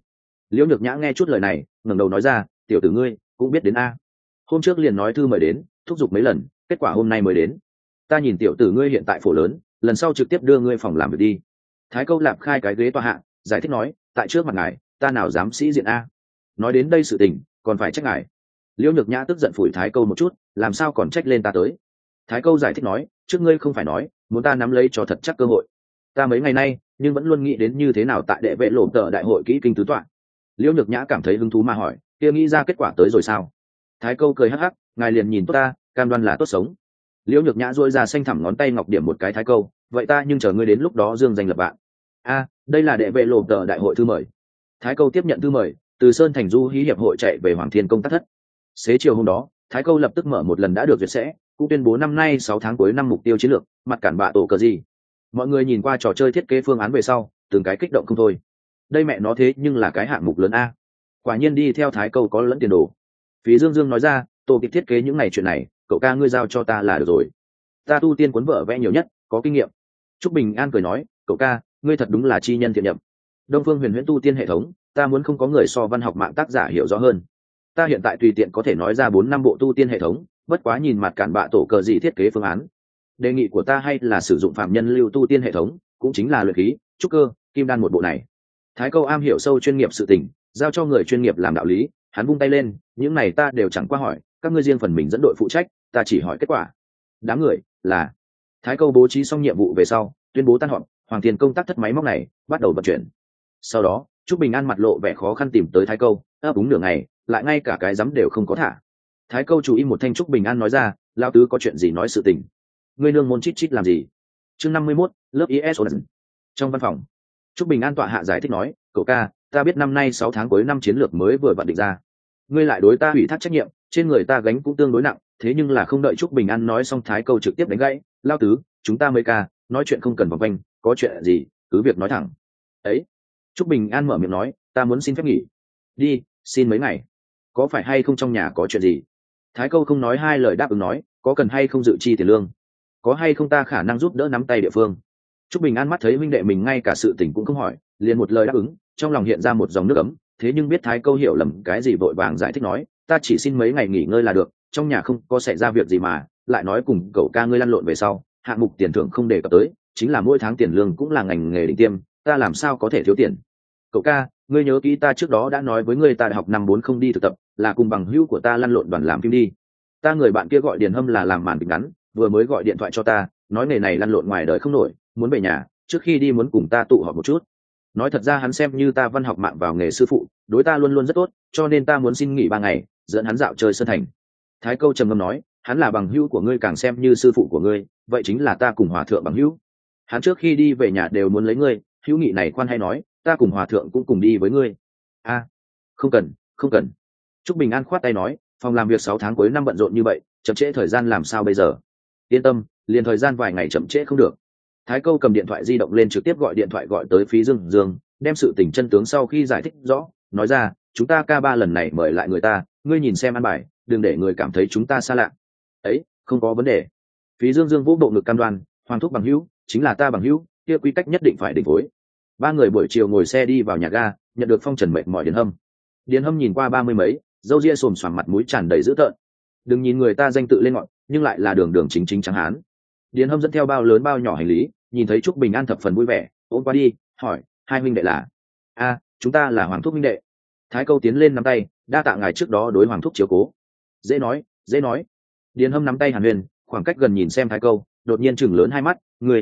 Liễu Nhược Nhã nghe chút lời này ngẩng đầu nói ra, tiểu tử ngươi cũng biết đến a. Hôm trước liền nói thư mời đến, thúc giục mấy lần, kết quả hôm nay mới đến. Ta nhìn tiểu tử ngươi hiện tại phổ lớn, lần sau trực tiếp đưa ngươi phòng làm việc đi. Thái Câu lạp khai cái ghế tòa hạ, giải thích nói, tại trước mặt ngài ta nào dám sĩ diện a. Nói đến đây sự tình còn phải trách ngài. Liễu Nhược Nhã tức giận phủi Thái Câu một chút, làm sao còn trách lên ta tới. Thái Câu giải thích nói, trước ngươi không phải nói muốn ta nắm lấy cho thật chắc cơ hội. Ta mấy ngày nay nhưng vẫn luôn nghĩ đến như thế nào tại đệ vệ lộ tờ đại hội kỹ kinh tứ tọa. Liễu Nhược Nhã cảm thấy hứng thú mà hỏi, kia nghĩ ra kết quả tới rồi sao? Thái Câu cười hắc hắc, ngài liền nhìn tốt ta, cam đoan là tốt sống. Liễu Nhược Nhã duỗi ra xanh thẳm ngón tay ngọc điểm một cái Thái Câu, vậy ta nhưng chờ ngươi đến lúc đó dương danh lập vạn. A, đây là đệ vệ lộ tờ đại hội thư mời. Thái Câu tiếp nhận thư mời, từ Sơn Thành Du Hí hiệp hội chạy về Hoàng Thiên công tác thất. Xế chiều hôm đó, Thái Câu lập tức mở một lần đã được duyệt sẽ, cũng tuyên bố năm nay 6 tháng cuối năm mục tiêu chiến lược, mặt cản bạ tổ cờ gì. Mọi người nhìn qua trò chơi thiết kế phương án về sau, từng cái kích động không thôi. Đây mẹ nó thế nhưng là cái hạng mục lớn a. Quả nhiên đi theo Thái Câu có lẫn tiền đồ. Phí Dương Dương nói ra, tổ kịp thiết kế những này chuyện này, cậu ca ngươi giao cho ta là được rồi. Ta tu tiên cuốn vở vẽ nhiều nhất, có kinh nghiệm. Trúc Bình An cười nói, cậu ca, ngươi thật đúng là chi nhân thiện nhậm. Đông Phương Huyền Huyễn tu tiên hệ thống, ta muốn không có người so văn học mạng tác giả hiểu rõ hơn. Ta hiện tại tùy tiện có thể nói ra 4-5 bộ tu tiên hệ thống, bất quá nhìn mặt cản bạ tổ cờ gì thiết kế phương án. Đề nghị của ta hay là sử dụng phạm nhân lưu tu tiên hệ thống, cũng chính là luyện khí, trúc cơ, kim đan một bộ này. Thái Câu am hiểu sâu chuyên nghiệp sự tình, giao cho người chuyên nghiệp làm đạo lý, hắn vung tay lên, những này ta đều chẳng qua hỏi, các ngươi riêng phần mình dẫn đội phụ trách, ta chỉ hỏi kết quả. Đám người là Thái Câu bố trí xong nhiệm vụ về sau, tuyên bố tan họp, Hoàng Thiên công tác thất máy móc này bắt đầu vận chuyển. Sau đó, Trúc Bình An mặt lộ vẻ khó khăn tìm tới Thái Câu, ấp úng nửa ngày, lại ngay cả cái dám đều không có thả. Thái Câu chú ý một thanh. Trúc Bình An nói ra, lão tứ có chuyện gì nói sự tình. Ngươi nương môn chít chít làm gì? Chương 51, lớp ISO. Trong văn phòng, Trúc Bình An tọa hạ giải thích nói, cậu ca, ta biết năm nay 6 tháng cuối năm chiến lược mới vừa vặn định ra. Ngươi lại đối ta ủy thác trách nhiệm, trên người ta gánh cũng tương đối nặng, thế nhưng là không đợi Trúc Bình An nói xong Thái Câu trực tiếp đánh gãy, lão tứ, chúng ta mới ca, nói chuyện không cần vòng quanh, có chuyện gì, cứ việc nói thẳng. Ấy. Trúc Bình An mở miệng nói, ta muốn xin phép nghỉ. Đi, xin mấy ngày. Có phải hay không trong nhà có chuyện gì? Thái Câu không nói hai lời đáp ứng nói, có cần hay không dự chi tiền lương? Có hay không ta khả năng giúp đỡ nắm tay địa phương? Trúc Bình An mắt thấy huynh đệ mình ngay cả sự tình cũng không hỏi, liền một lời đáp ứng, trong lòng hiện ra một dòng nước ấm, thế nhưng biết Thái Câu hiểu lầm cái gì vội vàng giải thích nói, ta chỉ xin mấy ngày nghỉ ngơi là được, trong nhà không có xảy ra việc gì mà, lại nói cùng cậu ca ngươi lăn lộn về sau, hạng mục tiền thưởng không đề cập tới, chính là mỗi tháng tiền lương cũng là ngành nghề đỉnh tiêm, ta làm sao có thể thiếu tiền. Cậu ca, ngươi nhớ kỹ ta trước đó đã nói với ngươi ta đại học năm 4 không đi thực tập, là cùng bằng hữu của ta lăn lộn đoàn làm phim đi. Ta người bạn kia gọi Điền Hâm là làm màn kịch ngắn, vừa mới gọi điện thoại cho ta, nói nghề này lăn lộn ngoài đời không nổi, muốn về nhà, trước khi đi muốn cùng ta tụ họp một chút. Nói thật ra hắn xem như ta văn học mạng vào nghề sư phụ, đối ta luôn luôn rất tốt, cho nên ta muốn xin nghỉ 3 ngày, dẫn hắn dạo chơi Sơn Thành. Thái Câu trầm ngâm nói, hắn là bằng hữu của ngươi càng xem như sư phụ của ngươi, vậy chính là ta cùng hòa thượng bằng hữu. Hắn trước khi đi về nhà đều muốn lấy ngươi, hữu nghị này khoan hay nói, ta cùng hòa thượng cũng cùng đi với ngươi. A, không cần, không cần. Trúc Bình An khoát tay nói, phòng làm việc 6 tháng cuối năm bận rộn như vậy, chậm trễ thời gian làm sao bây giờ? Yên tâm, liền thời gian vài ngày chậm trễ không được. Thái Câu cầm điện thoại di động lên trực tiếp gọi điện thoại gọi tới Phí Dương Dương, đem sự tình chân tướng sau khi giải thích rõ, nói ra, chúng ta K3 lần này mời lại người ta, ngươi nhìn xem ăn bài, đừng để người cảm thấy chúng ta xa lạ. Ấy, không có vấn đề. Phí Dương Dương vũ bộ ngực cam đoan, Hoàng thúc bằng hữu, chính là ta bằng hữu, kia quy cách nhất định phải đỉnh phối. 3 người buổi chiều ngồi xe đi vào nhà ga, nhận được phong trần mệt mỏi Điền Hâm. Điền Hâm nhìn qua 30 mấy, râu ria xồm xoàm mặt mũi tràn đầy dữ tợn. Đừng nhìn người ta danh tự lên ngọn, nhưng lại là đường đường chính chính trắng hán. Điền Hâm dẫn theo bao lớn bao nhỏ hành lý, nhìn thấy Trúc Bình An thập phần vui vẻ, ôm qua đi, hỏi, hai huynh đệ là? A, chúng ta là Hoàng thúc huynh đệ. Thái Câu tiến lên nắm tay, đa tạ ngài trước đó đối Hoàng thúc chiếu cố. Dễ nói, dễ nói. Điền Hâm nắm tay Hàn Huyền, khoảng cách gần nhìn xem Thái Câu, đột nhiên chừng lớn hai mắt,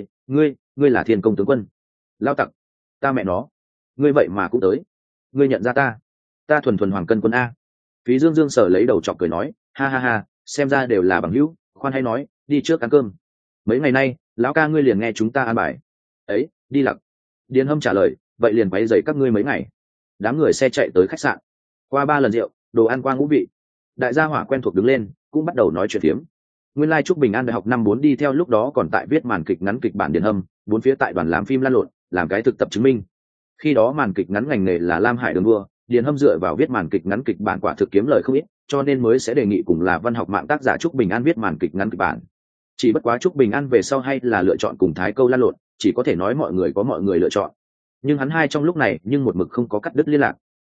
ngươi là Thiên Công tướng quân? Lao tặc, ta mẹ nó, ngươi vậy mà cũng tới, ngươi nhận ra ta thuần thuần Hoàng Cân quân a. Phí Dương Dương sở lấy đầu chọc cười nói, ha ha ha, xem ra đều là bằng hữu, khoan hay nói, đi trước ăn cơm. Mấy ngày nay lão ca ngươi liền nghe chúng ta an bài. Ấy, đi lặc. Điền Hâm trả lời, vậy liền quấy rầy các ngươi mấy ngày. Đám người xe chạy tới khách sạn, qua 3 lần rượu, đồ ăn qua ngũ vị, đại gia hỏa quen thuộc đứng lên, cũng bắt đầu nói chuyện phiếm. Nguyên lai Trúc Bình An đại học năm 4 đi theo lúc đó còn tại viết màn kịch ngắn kịch bản Điền Hâm, 4 phía tại đoàn làm phim lăn lộn, làm cái thực tập chứng minh. Khi đó màn kịch ngắn ngành nghề là Lam Hải Đường Đua, Điền Hâm dựa vào viết màn kịch ngắn kịch bản quả thực kiếm lời không ít, cho nên mới sẽ đề nghị cùng là văn học mạng tác giả Trúc Bình An viết màn kịch ngắn kịch bản. Chỉ bất quá Trúc Bình An về sau hay là lựa chọn cùng Thái Câu lăn lộn, chỉ có thể nói mọi người có mọi người lựa chọn. Nhưng hắn hai trong lúc này nhưng một mực không có cắt đứt liên lạc.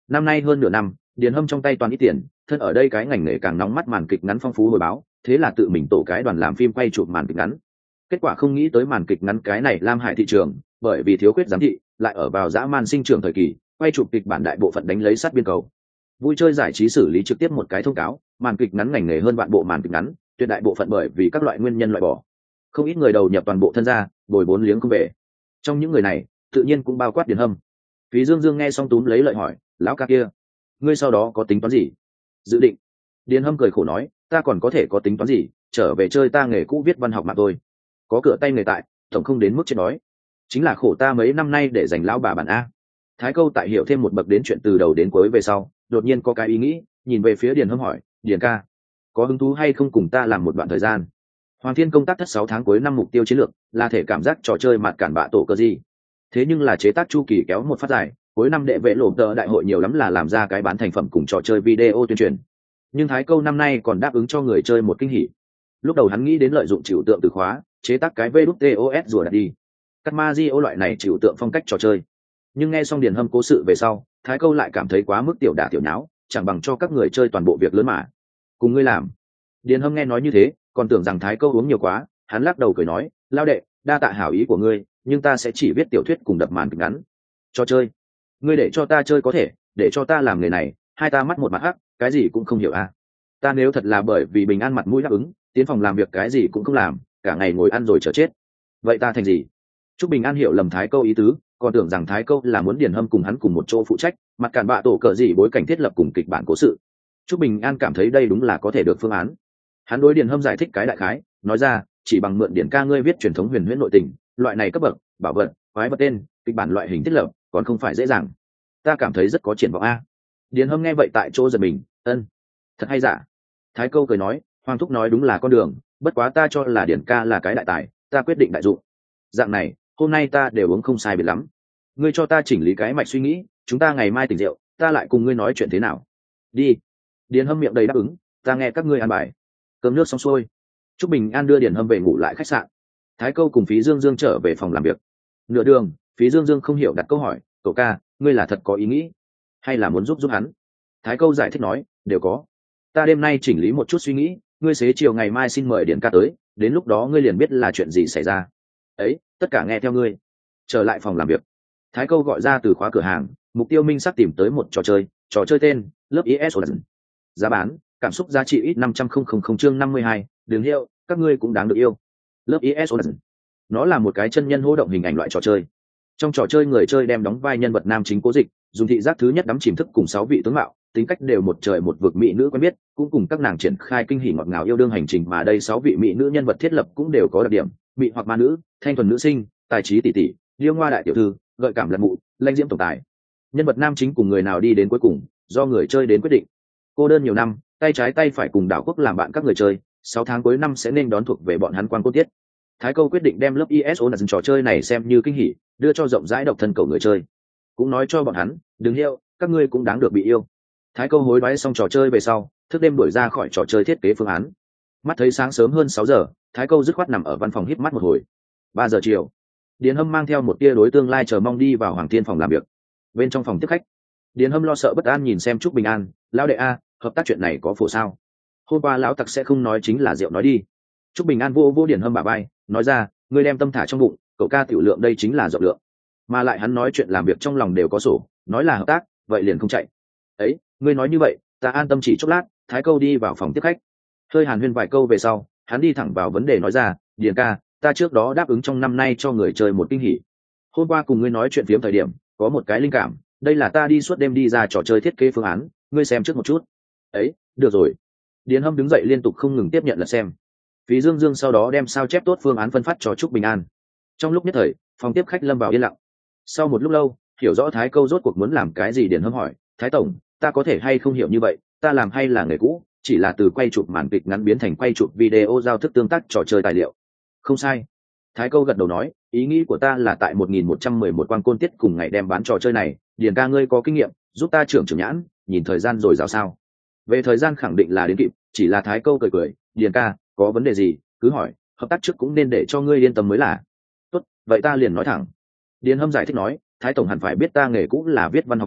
Năm nay hơn nửa năm, Điền Hâm trong tay toàn ít tiền, thân ở đây cái ngành nghề càng nóng mắt màn kịch ngắn phong phú hồi báo, thế là tự mình tổ cái đoàn làm phim quay chụp màn kịch ngắn. Kết quả không nghĩ tới màn kịch ngắn cái này lam hại thị trường, bởi vì thiếu khuyết giám thị, lại ở vào dã man sinh trưởng thời kỳ, quay chụp kịch bản đại bộ phận đánh lấy sát biên cầu. Vui chơi giải trí xử lý trực tiếp một cái thông cáo, màn kịch ngắn ngành nghề hơn vạn bộ màn kịch ngắn, tuyệt đại bộ phận bởi vì các loại nguyên nhân loại bỏ. Không ít người đầu nhập toàn bộ thân ra, bồi vốn liếng không về. Trong những người này, tự nhiên cũng bao quát Điền Hâm. Phí Dương Dương nghe xong túm lấy lợi hỏi, lão ca kia, ngươi sau đó có tính toán gì? Dự định. Điền Hâm cười khổ nói, ta còn có thể có tính toán gì, trở về chơi ta nghề cũ viết văn học mà thôi. Có cửa tay nghề tại, tổng không đến mức chết đói. Chính là khổ ta mấy năm nay để dành lão bà bản a. Thái Câu tại hiểu thêm một bậc đến chuyện từ đầu đến cuối về sau, đột nhiên có cái ý nghĩ, nhìn về phía Điền Hâm hỏi, Điền ca, có hứng thú hay không cùng ta làm một đoạn thời gian? Hoàng Thiên công tác thất 6 tháng cuối năm mục tiêu chiến lược là thể cảm giác trò chơi mặt cản bạ tổ cơ gì. Thế nhưng là chế tác chu kỳ kéo một phát dài, cuối năm đệ vệ lộ tờ đại hội nhiều lắm là làm ra cái bán thành phẩm cùng trò chơi video tuyên truyền. Nhưng Thái Câu năm nay còn đáp ứng cho người chơi một kinh hỉ. Lúc đầu hắn nghĩ đến lợi dụng trừu tượng từ khóa, chế tác cái VWTOS rùa đặt đi. Cắt Mario loại này trừu tượng phong cách trò chơi. Nhưng nghe xong Điền Hâm cố sự về sau, Thái Câu lại cảm thấy quá mức tiểu đả tiểu nháo, chẳng bằng cho các người chơi toàn bộ việc lớn mà. Cùng ngươi làm. Điền Hâm nghe nói như thế, còn tưởng rằng Thái Câu uống nhiều quá, hắn lắc đầu cười nói, lao đệ, đa tạ hảo ý của ngươi, nhưng ta sẽ chỉ viết tiểu thuyết cùng đập màn kịch ngắn. Cho chơi. Ngươi để cho ta chơi có thể, để cho ta làm nghề này, hai ta mắt một mặt hắc, cái gì cũng không hiểu à. Ta nếu thật là bởi vì bình an mặt mũi đáp ứng, tiến phòng làm việc cái gì cũng không làm, cả ngày ngồi ăn rồi chờ chết. Vậy ta thành gì? Trúc Bình An hiểu lầm Thái Câu ý tứ, còn tưởng rằng Thái Câu là muốn Điền Hâm cùng hắn cùng một chỗ phụ trách, mặt cản bạ tổ cờ gì bối cảnh thiết lập cùng kịch bản cố sự. Trúc Bình An cảm thấy đây đúng là có thể được phương án. Hắn đối Điền Hâm giải thích cái đại khái, nói ra, chỉ bằng mượn Điền ca ngươi viết truyền thống huyền huyễn nội tình, loại này cấp bậc, bảo vật, quái vật tên, kịch bản loại hình thiết lập, còn không phải dễ dàng. Ta cảm thấy rất có triển vọng a. Điền Hâm nghe vậy tại chỗ giật mình, ân, thật hay giả? Thái Câu cười nói, Hoàng thúc nói đúng là con đường, bất quá ta cho là Điền ca là cái đại tài, ta quyết định đại dụng. Dạng này, hôm nay ta đều uống không sai biệt lắm. Ngươi cho ta chỉnh lý cái mạch suy nghĩ, chúng ta ngày mai tỉnh rượu, ta lại cùng ngươi nói chuyện thế nào. Đi. Điền Hâm miệng đầy đáp ứng, ta nghe các ngươi ăn bài. Cơm nước xong xuôi, Trúc Bình An đưa Điền Hâm về ngủ lại khách sạn. Thái Câu cùng Phí Dương Dương trở về phòng làm việc. Nửa đường, Phí Dương Dương không hiểu đặt câu hỏi, cậu ca, ngươi là thật có ý nghĩ hay là muốn giúp hắn? Thái Câu giải thích nói, đều có. Ta đêm nay chỉnh lý một chút suy nghĩ, ngươi xế chiều ngày mai xin mời Điền ca tới, đến lúc đó ngươi liền biết là chuyện gì xảy ra. Ấy, tất cả nghe theo ngươi. Trở lại phòng làm việc, Thái Câu gọi ra từ khóa cửa hàng, mục tiêu minh xác tìm tới một trò chơi tên lớp is Origin. Giá bán, cảm xúc giá trị ít 500,000 chương 52, đường hiệu, các ngươi cũng đáng được yêu. Lớp is Origin. Nó là một cái chân nhân hô động hình ảnh loại trò chơi. Trong trò chơi người chơi đem đóng vai nhân vật nam chính Cố Dịch, dùng thị giác thứ nhất đắm chìm thức cùng 6 vị tướng mạo, tính cách đều một trời một vực mỹ nữ quen biết, cũng cùng các nàng triển khai kinh hỉ ngọt ngào yêu đương hành trình, mà đây 6 vị mỹ nữ nhân vật thiết lập cũng đều có đặc điểm, mỹ hoặc ma nữ, thanh thuần nữ sinh, tài trí tỷ tỷ, liêu ngoa đại tiểu thư, gợi cảm lật mụ, lãnh diễm tổng tài. Nhân vật nam chính cùng người nào đi đến cuối cùng, do người chơi đến quyết định. Cô đơn nhiều năm, tay trái tay phải cùng đảo quốc làm bạn các người chơi, 6 tháng cuối năm sẽ nên đón thuộc về bọn hắn quan cốt tiết. Thái Câu quyết định đem lớp ISO là trò chơi này xem như kinh hỉ, đưa cho rộng rãi độc thân cầu người chơi. Cũng nói cho bọn hắn, đừng hiệu, các ngươi cũng đáng được bị yêu. Thái Câu hối đoái xong trò chơi về sau, thức đêm đuổi ra khỏi trò chơi thiết kế phương án. Mắt thấy sáng sớm hơn 6 giờ, Thái Câu dứt khoát nằm ở văn phòng híp mắt một hồi. 3 giờ chiều, Điền Hâm mang theo một tia đối tương lai chờ mong đi vào Hoàng Thiên phòng làm việc. Bên trong phòng tiếp khách, Điền Hâm lo sợ bất an nhìn xem Trúc Bình An, lão đệ a, hợp tác chuyện này có phổ sao? Hôm qua lão tặc sẽ không nói chính là rượu nói đi. Trúc Bình An vô Điền Hâm bả vai, nói ra, ngươi đem tâm thả trong bụng, cậu ca tiểu lượng đây chính là rộng lượng. Mà lại hắn nói chuyện làm việc trong lòng đều có sổ, nói là hợp tác, vậy liền không chạy. Ấy, ngươi nói như vậy, ta an tâm chỉ chốc lát. Thái Câu đi vào phòng tiếp khách, hơi hàn huyên vài câu về sau, hắn đi thẳng vào vấn đề nói ra, Điền ca, ta trước đó đáp ứng trong năm nay cho người chơi một kinh hỉ. Hôm qua cùng ngươi nói chuyện phiếm thời điểm, có một cái linh cảm, đây là ta đi suốt đêm đi ra trò chơi thiết kế phương án, ngươi xem trước một chút. Ấy, được rồi. Điền Hâm đứng dậy liên tục không ngừng tiếp nhận là xem. Phí Dương Dương sau đó đem sao chép tốt phương án phân phát cho Trúc Bình An. Trong lúc nhất thời, phòng tiếp khách lâm vào yên lặng. Sau một lúc lâu, hiểu rõ Thái Câu rốt cuộc muốn làm cái gì, Điền Hâm hỏi, Thái tổng, ta có thể hay không hiểu như vậy, ta làm hay là nghề cũ, chỉ là từ quay chụp màn kịch ngắn biến thành quay chụp video giao thức tương tác trò chơi tài liệu. Không sai. Thái Câu gật đầu nói, ý nghĩ của ta là tại 1111 quan côn tiết cùng ngày đem bán trò chơi này, Điền ca ngươi có kinh nghiệm, giúp ta trưởng nhãn, nhìn thời gian rồi rào sao. Về thời gian khẳng định là đến kịp, chỉ là Thái Câu cười cười, Điền ca, có vấn đề gì, cứ hỏi, hợp tác trước cũng nên để cho ngươi yên tâm mới là. Tốt, vậy ta liền nói thẳng. Điền Hâm giải thích nói, Thái tổng hẳn phải biết ta nghề cũ là viết văn học mạng,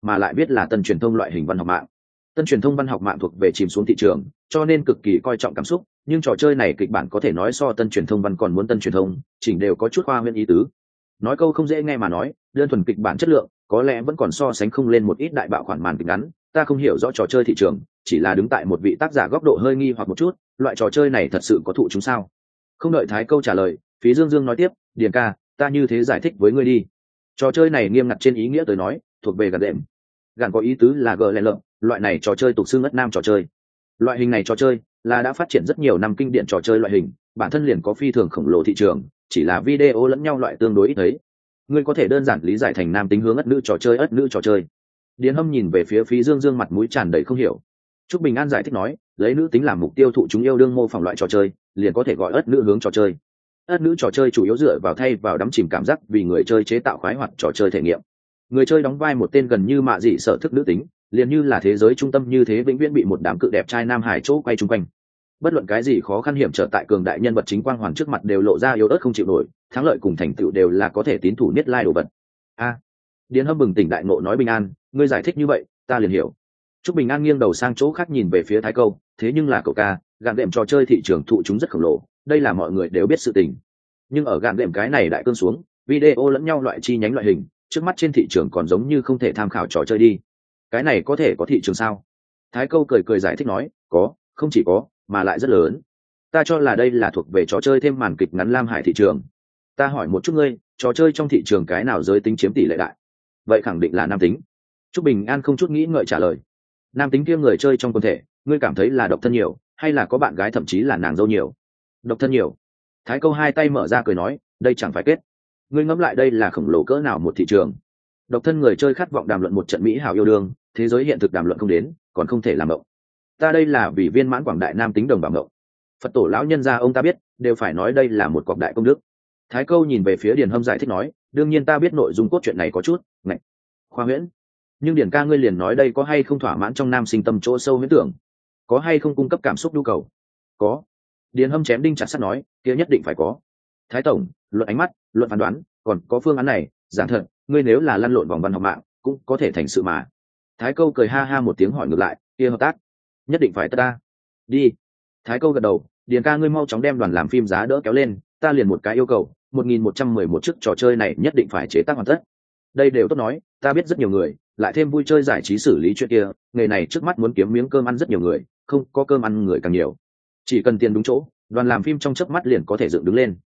mà lại biết là tân truyền thông loại hình văn học mạng. Tân truyền thông văn học mạng thuộc về chìm xuống thị trường, cho nên cực kỳ coi trọng cảm xúc, nhưng trò chơi này kịch bản có thể nói so tân truyền thông văn còn muốn tân truyền thông, chỉnh đều có chút khoa huyễn ý tứ. Nói câu không dễ nghe mà nói, đơn thuần kịch bản chất lượng có lẽ vẫn còn so sánh không lên một ít đại bạo khoản màn kịch ngắn. Ta không hiểu rõ trò chơi thị trường, chỉ là đứng tại một vị tác giả góc độ hơi nghi hoặc một chút, loại trò chơi này thật sự có thụ chúng sao? Không đợi Thái Câu trả lời, Phí Dương Dương nói tiếp, Điền ca, ta như thế giải thích với ngươi đi. Trò chơi này nghiêm ngặt trên ý nghĩa tới nói, thuộc về gạn đệm. Gạn có ý tứ là gờ lẹ lợm, loại này trò chơi tục xưng ất nam trò chơi. Loại hình này trò chơi là đã phát triển rất nhiều năm kinh điển trò chơi loại hình, bản thân liền có phi thường khổng lồ thị trường, chỉ là video lẫn nhau loại tương đối ít thấy. Ngươi có thể đơn giản lý giải thành nam tính hướng ất nữ trò chơi, ất nữ trò chơi. Điền Hâm nhìn về phía Phí Dương Dương, mặt mũi tràn đầy không hiểu. Trúc Bình An giải thích nói, lấy nữ tính làm mục tiêu thụ chúng yêu đương mô phỏng loại trò chơi, liền có thể gọi ất nữ hướng trò chơi. Ất nữ trò chơi chủ yếu dựa vào thay vào đắm chìm cảm giác vì người chơi chế tạo khoái hoạt trò chơi thể nghiệm. Người chơi đóng vai một tên gần như mạ dị sở thức nữ tính, liền như là thế giới trung tâm như thế, vĩnh viễn bị một đám cự đẹp trai nam hải chỗ quay chung quanh. Bất luận cái gì khó khăn hiểm trở tại cường đại nhân vật chính quang hoàn trước mặt đều lộ ra yếu ớt không chịu nổi, thắng lợi cùng thành tựu đều là có thể tín thủ niết lai đồ vật. Điền Hâm bừng tỉnh đại ngộ nói, Bình An, ngươi giải thích như vậy ta liền hiểu. Trúc Bình An nghiêng đầu sang chỗ khác nhìn về phía Thái Câu, thế nhưng là cậu ca, gạn đệm trò chơi thị trường thụ chúng rất khổng lồ, đây là mọi người đều biết sự tình. Nhưng ở gạn đệm cái này đại cơn xuống, video lẫn nhau loại chi nhánh loại hình, trước mắt trên thị trường còn giống như không thể tham khảo trò chơi đi. Cái này có thể có thị trường sao? Thái Câu cười cười giải thích nói, có, không chỉ có, mà lại rất lớn. Ta cho là đây là thuộc về trò chơi thêm màn kịch ngắn lam hải thị trường. Ta hỏi một chút ngươi, trò chơi trong thị trường cái nào giới tính chiếm tỷ lệ đại? Vậy khẳng định là nam tính. Trúc Bình An không chút nghĩ ngợi trả lời. Nam tính kia người chơi trong quần thể, ngươi cảm thấy là độc thân nhiều, hay là có bạn gái thậm chí là nàng dâu nhiều? Độc thân nhiều. Thái Câu hai tay mở ra cười nói, đây chẳng phải kết. Ngươi ngẫm lại đây là khổng lồ cỡ nào một thị trường. Độc thân người chơi khát vọng đàm luận một trận mỹ hảo yêu đương, thế giới hiện thực đàm luận không đến, còn không thể làm mộng. Ta đây là vì viên mãn quảng đại nam tính đồng bào mộng. Phật tổ lão nhân gia ông ta biết, đều phải nói đây là một cọc đại công đức. Thái Câu nhìn về phía Điền Hâm giải thích nói, đương nhiên ta biết nội dung cốt truyện này có chút ngạch khoa huyễn, nhưng Điền ca ngươi liền nói đây có hay không thỏa mãn trong nam sinh tâm chỗ sâu huyễn tưởng, có hay không cung cấp cảm xúc nhu cầu? Có. Điền Hâm chém đinh chặt sắt nói, kia nhất định phải có. Thái tổng, luận ánh mắt, luận phán đoán, còn có phương án này, giảng thật, ngươi nếu là lăn lộn vòng văn học mạng cũng có thể thành sự mà. Thái Câu cười ha ha một tiếng hỏi ngược lại, kia hợp tác nhất định phải ta đi. Thái Câu gật đầu, Điền ca ngươi mau chóng đem đoàn làm phim giá đỡ kéo lên, ta liền một cái yêu cầu, 1111 chiếc trò chơi này nhất định phải chế tác hoàn tất. Đây đều tốt nói, ta biết rất nhiều người, lại thêm vui chơi giải trí xử lý chuyện kia, nghề này trước mắt muốn kiếm miếng cơm ăn rất nhiều người, không có cơm ăn người càng nhiều. Chỉ cần tiền đúng chỗ, đoàn làm phim trong chớp mắt liền có thể dựng đứng lên.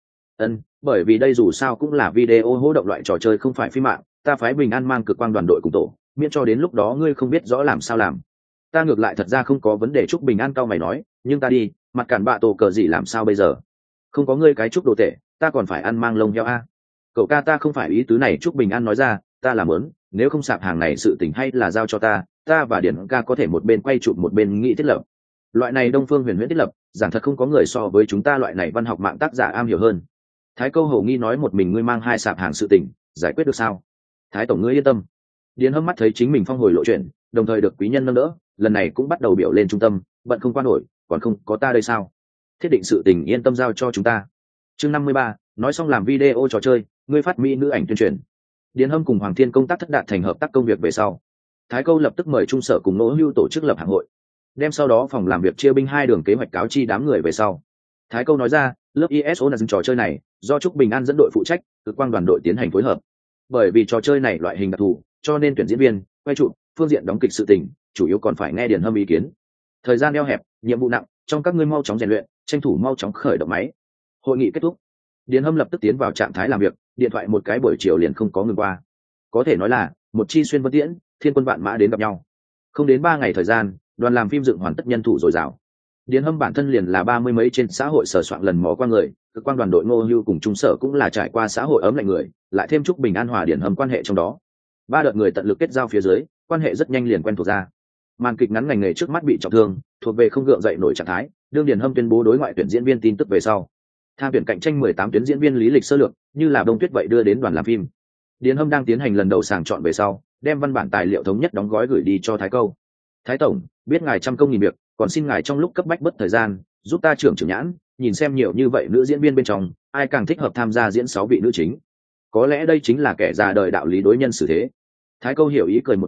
Bởi vì đây dù sao cũng là video hỗ động loại trò chơi không phải phim mạng, ta phái Bình An mang cực quang đoàn đội cùng tổ, miễn cho đến lúc đó ngươi không biết rõ làm sao làm. Ta ngược lại thật ra không có vấn đề. Chúc Bình An cao mày nói, nhưng ta đi, mặt cản bạ tổ cờ gì làm sao bây giờ? Không có ngươi cái chúc đồ tệ, ta còn phải ăn mang lông heo a. Cậu ca ta không phải ý tứ này. Chúc Bình An nói ra, ta làm lớn, nếu không sạp hàng này sự tình hay là giao cho ta và Điển ca có thể một bên quay chụp một bên nghĩ thiết lập. Loại này Đông Phương Huyền Huyễn thiết lập, giảng thật không có người so với chúng ta loại này văn học mạng tác giả am hiểu hơn. Thái Câu hầu nghi nói, một mình ngươi mang hai sạp hàng sự tình, giải quyết được sao? Thái tổng ngươi yên tâm. Điền Hâm mắt thấy chính mình phong hồi lộ chuyện, đồng thời được quý nhân nâng đỡ, lần này cũng bắt đầu biểu lên trung tâm, bận không qua nổi, còn không có ta đây sao? Thiết định sự tình yên tâm giao cho chúng ta. Chương 53, nói xong làm video trò chơi, ngươi phát mỹ nữ ảnh tuyên truyền. Điền Hâm cùng Hoàng Thiên công tác thất đạt thành hợp tác công việc về sau, Thái Câu lập tức mời Trung Sở cùng Nỗ Hưu tổ chức lập hạng hội, đem sau đó phòng làm việc chia binh hai đường kế hoạch cáo chi đám người về sau. Thái Câu nói ra, lớp ISO là trò chơi này do Trúc Bình An dẫn đội phụ trách, cực quang đoàn đội tiến hành phối hợp. Bởi vì trò chơi này loại hình đặc thù, cho nên tuyển diễn viên, quay trụ, phương diện đóng kịch sự tình, chủ yếu còn phải nghe Điền Hâm ý kiến. Thời gian eo hẹp, nhiệm vụ nặng, trong các ngươi mau chóng rèn luyện, tranh thủ mau chóng khởi động máy. Hội nghị kết thúc, Điền Hâm lập tức tiến vào trạng thái làm việc, điện thoại một cái buổi chiều liền không có ngừng qua. Có thể nói là một chi xuyên vân tiễn, thiên quân vạn mã đến gặp nhau. Không đến 3 ngày thời gian, đoàn làm phim dựng hoàn tất, nhân thủ dồi dào. Điền Hâm bản thân liền là 30 mấy trên xã hội sờ soạn lần mò qua người, cực quan đoàn đội Ngô Hưu cùng Trung Sở cũng là trải qua xã hội ấm lạnh người, lại thêm Trúc Bình An hòa Điền Hâm quan hệ trong đó. 3 đợt người tận lực kết giao phía dưới, quan hệ rất nhanh liền quen thuộc ra. Màn kịch ngắn ngành nghề trước mắt bị trọng thương, thuộc về không gượng dậy nổi trạng thái, đương Điền Hâm tuyên bố đối ngoại tuyển diễn viên tin tức về sau, tham tuyển cạnh tranh 18 tuyến diễn viên lý lịch sơ lược, như là đông tuyết vậy đưa đến đoàn làm phim. Điền Hâm đang tiến hành lần đầu sàng chọn về sau, đem văn bản tài liệu thống nhất đóng gói gửi đi cho Thái Câu. Thái tổng, biết ngài trăm công nghìn việc, còn xin ngài trong lúc cấp bách bất thời gian, giúp ta trưởng nhãn, nhìn xem nhiều như vậy nữ diễn viên bên trong, ai càng thích hợp tham gia diễn 6 vị nữ chính. Có lẽ đây chính là kẻ già đời đạo lý đối nhân xử thế. Thái Câu hiểu ý cười một tiếng,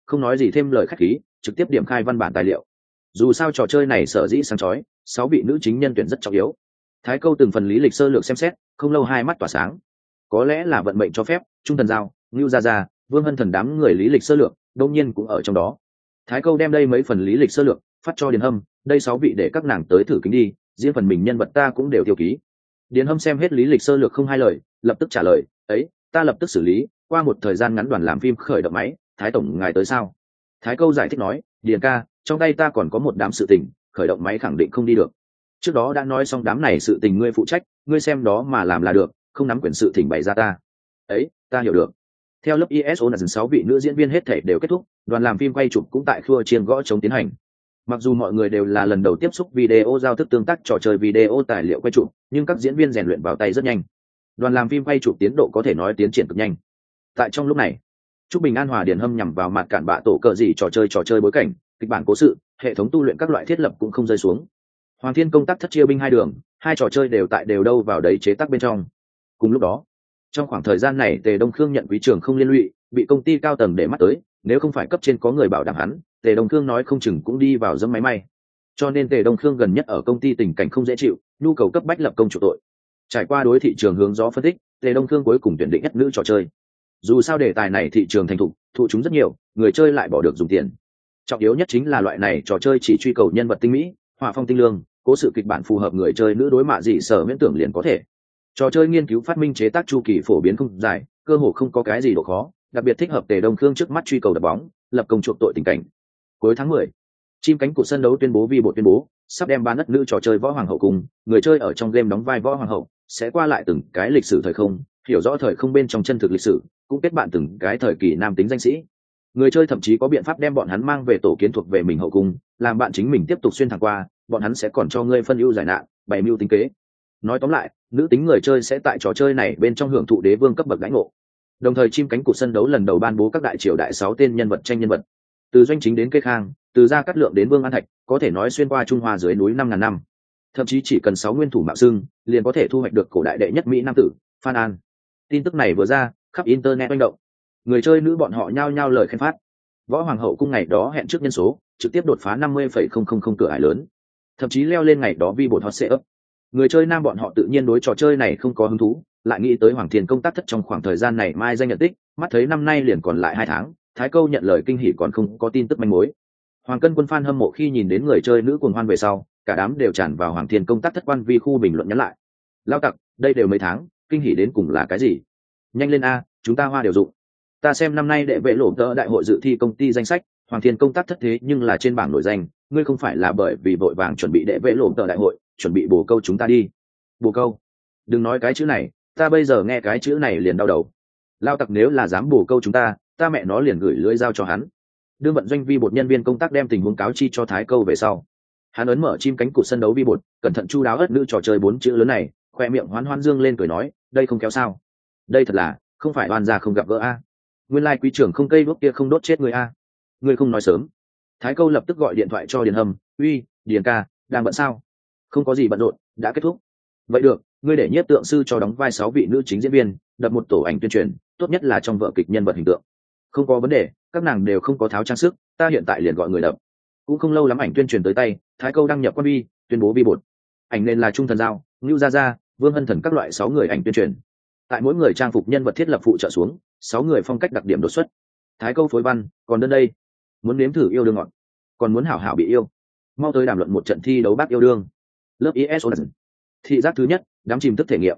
không nói gì thêm lời khách khí, trực tiếp điểm khai văn bản tài liệu. Dù sao trò chơi này sở dĩ sáng chói, 6 vị nữ chính nhân tuyển rất trọng yếu. Thái Câu từng phần lý lịch sơ lược xem xét, không lâu hai mắt tỏa sáng. Có lẽ là vận mệnh cho phép, Trung Thần Giao, Nưu Gia Gia, Vương Hân Thần đám người lý lịch sơ lược, đương nhiên cũng ở trong đó. Thái Câu đem đây mấy phần lý lịch sơ lược phát cho Điền Hâm, đây 6 vị để các nàng tới thử kính đi, riêng phần mình nhân vật ta cũng đều tiêu ký. Điền Hâm xem hết lý lịch sơ lược không hai lời, lập tức trả lời, ấy, ta lập tức xử lý, qua một thời gian ngắn đoàn làm phim khởi động máy, Thái tổng ngài tới sao? Thái Câu giải thích nói, Điền ca, trong tay ta còn có một đám sự tình, khởi động máy khẳng định không đi được. Trước đó đã nói xong đám này sự tình ngươi phụ trách, ngươi xem đó mà làm là được, không nắm quyền sự thỉnh bày ra ta. Ấy, ta hiểu được. Theo lớp ISO là 6 vị nữ diễn viên hết thể đều kết thúc, đoàn làm phim quay chụp cũng tại khua chiên gõ chống tiến hành. Mặc dù mọi người đều là lần đầu tiếp xúc video giao thức tương tác trò chơi video tài liệu quay chụp, nhưng các diễn viên rèn luyện vào tay rất nhanh. Đoàn làm phim quay chụp tiến độ có thể nói tiến triển cực nhanh. Tại trong lúc này, Trúc Bình An Hòa Điền Hâm nhằm vào mặt cản bạ tổ cờ gì trò chơi bối cảnh, kịch bản cố sự, hệ thống tu luyện các loại thiết lập cũng không rơi xuống. Hoàng Thiên công tác thất chia binh hai đường, hai trò chơi đều đâu vào đấy chế tác bên trong. Cùng lúc đó, trong khoảng thời gian này Tề Đông Khương nhận quý trưởng không liên lụy, bị công ty cao tầng để mắt tới, nếu không phải cấp trên có người bảo đảm hắn, Tề Đông Khương nói không chừng cũng đi vào dẫm máy may. Cho nên Tề Đông Khương gần nhất ở công ty tình cảnh không dễ chịu, nhu cầu cấp bách lập công chủ tội. Trải qua đối thị trường hướng gió phân tích, Tề Đông Khương cuối cùng tuyển định nhất nữ trò chơi. Dù sao đề tài này thị trường thành thục, thụ chúng rất nhiều, người chơi lại bỏ được dùng tiền. Trọng yếu nhất chính là loại này trò chơi chỉ truy cầu nhân vật tinh mỹ, họa phong tinh lương, cố sự kịch bản phù hợp người chơi nữ đối mạ dị sở miễn tưởng liền có thể. Trò chơi nghiên cứu phát minh chế tác chu kỳ phổ biến không dài, cơ hồ không có cái gì độ khó, đặc biệt thích hợp Tề Đông Khương trước mắt truy cầu đập bóng, lập công chuộc tội tình cảnh. Cuối tháng 10, chim cánh cụt sân đấu tuyên bố Vi bộ tuyên bố sắp đem bán đất nữ trò chơi võ hoàng hậu cùng người chơi ở trong game đóng vai võ hoàng hậu sẽ qua lại từng cái lịch sử thời không, hiểu rõ thời không bên trong chân thực lịch sử, cũng kết bạn từng cái thời kỳ nam tính danh sĩ. Người chơi thậm chí có biện pháp đem bọn hắn mang về tổ kiến thuộc về mình hậu cung, làm bạn chính mình tiếp tục xuyên thẳng qua, bọn hắn sẽ còn cho ngươi phân ưu giải nạn, bày mưu tính kế. Nói tóm lại, nữ tính người chơi sẽ tại trò chơi này bên trong hưởng thụ đế vương cấp bậc đãi ngộ. Đồng thời chim cánh cụt sân đấu lần đầu ban bố các đại triều đại 6 tên nhân vật tranh nhân vật, từ doanh chính đến kê khang, từ gia cát lượng đến vương an thạch, có thể nói xuyên qua Trung Hoa dưới núi 5.000 năm. Thậm chí chỉ cần 6 nguyên thủ mạo xưng, liền có thể thu hoạch được cổ đại đệ nhất mỹ nam tử Phan An. Tin tức này vừa ra, khắp internet oanh động. Người chơi nữ bọn họ nhao nhao lời khen phát. Võ hoàng hậu cung ngày đó hẹn trước nhân số trực tiếp đột phá 50,000 cửa ải lớn, thậm chí leo lên ngày đó vi bột hot setup. Người chơi nam bọn họ tự nhiên đối trò chơi này không có hứng thú, lại nghĩ tới Hoàng Thiên công tác thất trong khoảng thời gian này mai danh nhận tích, mắt thấy năm nay liền còn lại 2 tháng, Thái Câu nhận lời kinh hỉ còn không có tin tức manh mối. Hoàng Cân Quân fan hâm mộ khi nhìn đến người chơi nữ cuồng hoan về sau, cả đám đều tràn vào Hoàng Thiên công tác thất quan vi khu bình luận nhắn lại. Lao tặc, đây đều mấy tháng, kinh hỉ đến cùng là cái gì? Nhanh lên a, chúng ta hoa đều dụng. Ta xem năm nay đệ vệ lộ tớ đại hội dự thi công ty danh sách, Hoàng Thiên công tác thất thế nhưng là trên bảng nổi danh, ngươi không phải là bởi vì vội vàng chuẩn bị đệ vệ lộ tớ đại hội, chuẩn bị bổ câu chúng ta đi. Bổ câu? Đừng nói cái chữ này, ta bây giờ nghe cái chữ này liền đau đầu. Lao tặc nếu là dám bổ câu chúng ta mẹ nó liền gửi lưỡi dao cho hắn. Đương vận doanh vi bột nhân viên công tác đem tình huống cáo chi cho Thái Câu về sau, hắn ấn mở chim cánh cụt sân đấu vi bột, cẩn thận chu đáo ất nữ trò chơi 4 chữ lớn này, khoe miệng hoan hoan dương lên cười nói, đây không kéo sao? Đây thật là, không phải oan gia không gặp gỡ a. Nguyên lai quý trưởng không cây đuốc kia không đốt chết người a. Người không nói sớm. Thái Câu lập tức gọi điện thoại cho Điền Hâm, uy, Điền ca, đang bận sao? Không có gì bận rộn, đã kết thúc. Vậy được, ngươi để nhiếp tượng sư cho đóng vai 6 vị nữ chính diễn viên, đập một tổ ảnh tuyên truyền, tốt nhất là trong vở kịch nhân vật hình tượng. Không có vấn đề, các nàng đều không có tháo trang sức, ta hiện tại liền gọi người đập. Cũng không lâu lắm ảnh tuyên truyền tới tay, Thái Câu đăng nhập quan vi, tuyên bố vi bột. Ảnh nên là Trung Thần Giao, Nưu Gia Gia, Vương Hân Thần các loại 6 người ảnh tuyên truyền. Tại mỗi người trang phục nhân vật thiết lập phụ trợ xuống, 6 người phong cách đặc điểm đột xuất. Thái Câu phối văn, còn đơn đây, muốn nếm thử yêu đương ngọt, còn muốn hảo hảo bị yêu. Mau tới đàm luận một trận thi đấu bác yêu đương. Lớp ISO. Thị giác thứ nhất, đám chìm tức thể nghiệm.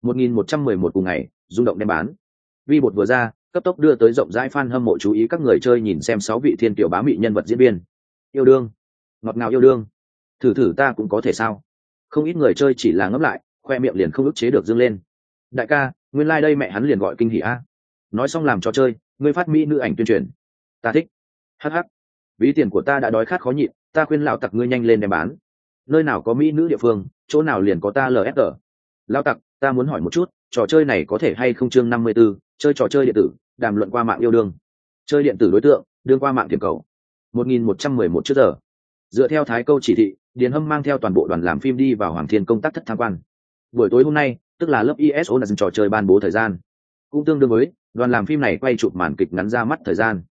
1111 cùng ngày, rung động đem bán. Vi bột vừa ra, cấp tốc đưa tới rộng rãi fan hâm mộ chú ý các người chơi nhìn xem 6 vị thiên kiều bá mị nhân vật diễn viên. Yêu đương, ngọt ngào yêu đương. Thử ta cũng có thể sao? Không ít người chơi chỉ là ngấp lại, khoe miệng liền không ức chế được dương lên. Đại ca, nguyên lai đây mẹ hắn liền gọi kinh hỉ a. Nói xong làm trò chơi, ngươi phát mỹ nữ ảnh tuyên truyền. Ta thích. Hắc hắc. Ví tiền của ta đã đói khát khó nhịn, ta khuyên lão tặc ngươi nhanh lên đem bán. Nơi nào có mỹ nữ địa phương, chỗ nào liền có ta LSG. Lão tặc, ta muốn hỏi một chút, trò chơi này có thể hay không chương 54, chơi trò chơi điện tử, đàm luận qua mạng yêu đương. Chơi điện tử đối tượng, đương qua mạng tiềm cầu. 1111 trước giờ. Dựa theo Thái Câu chỉ thị, Điền Hâm mang theo toàn bộ đoàn làm phim đi vào Hoàng Thiên công tác thất tham quan. Buổi tối hôm nay, tức là lớp ISO là trò chơi ban bố thời gian. Cũng tương đương với đoàn làm phim này quay chụp màn kịch ngắn ra mắt thời gian.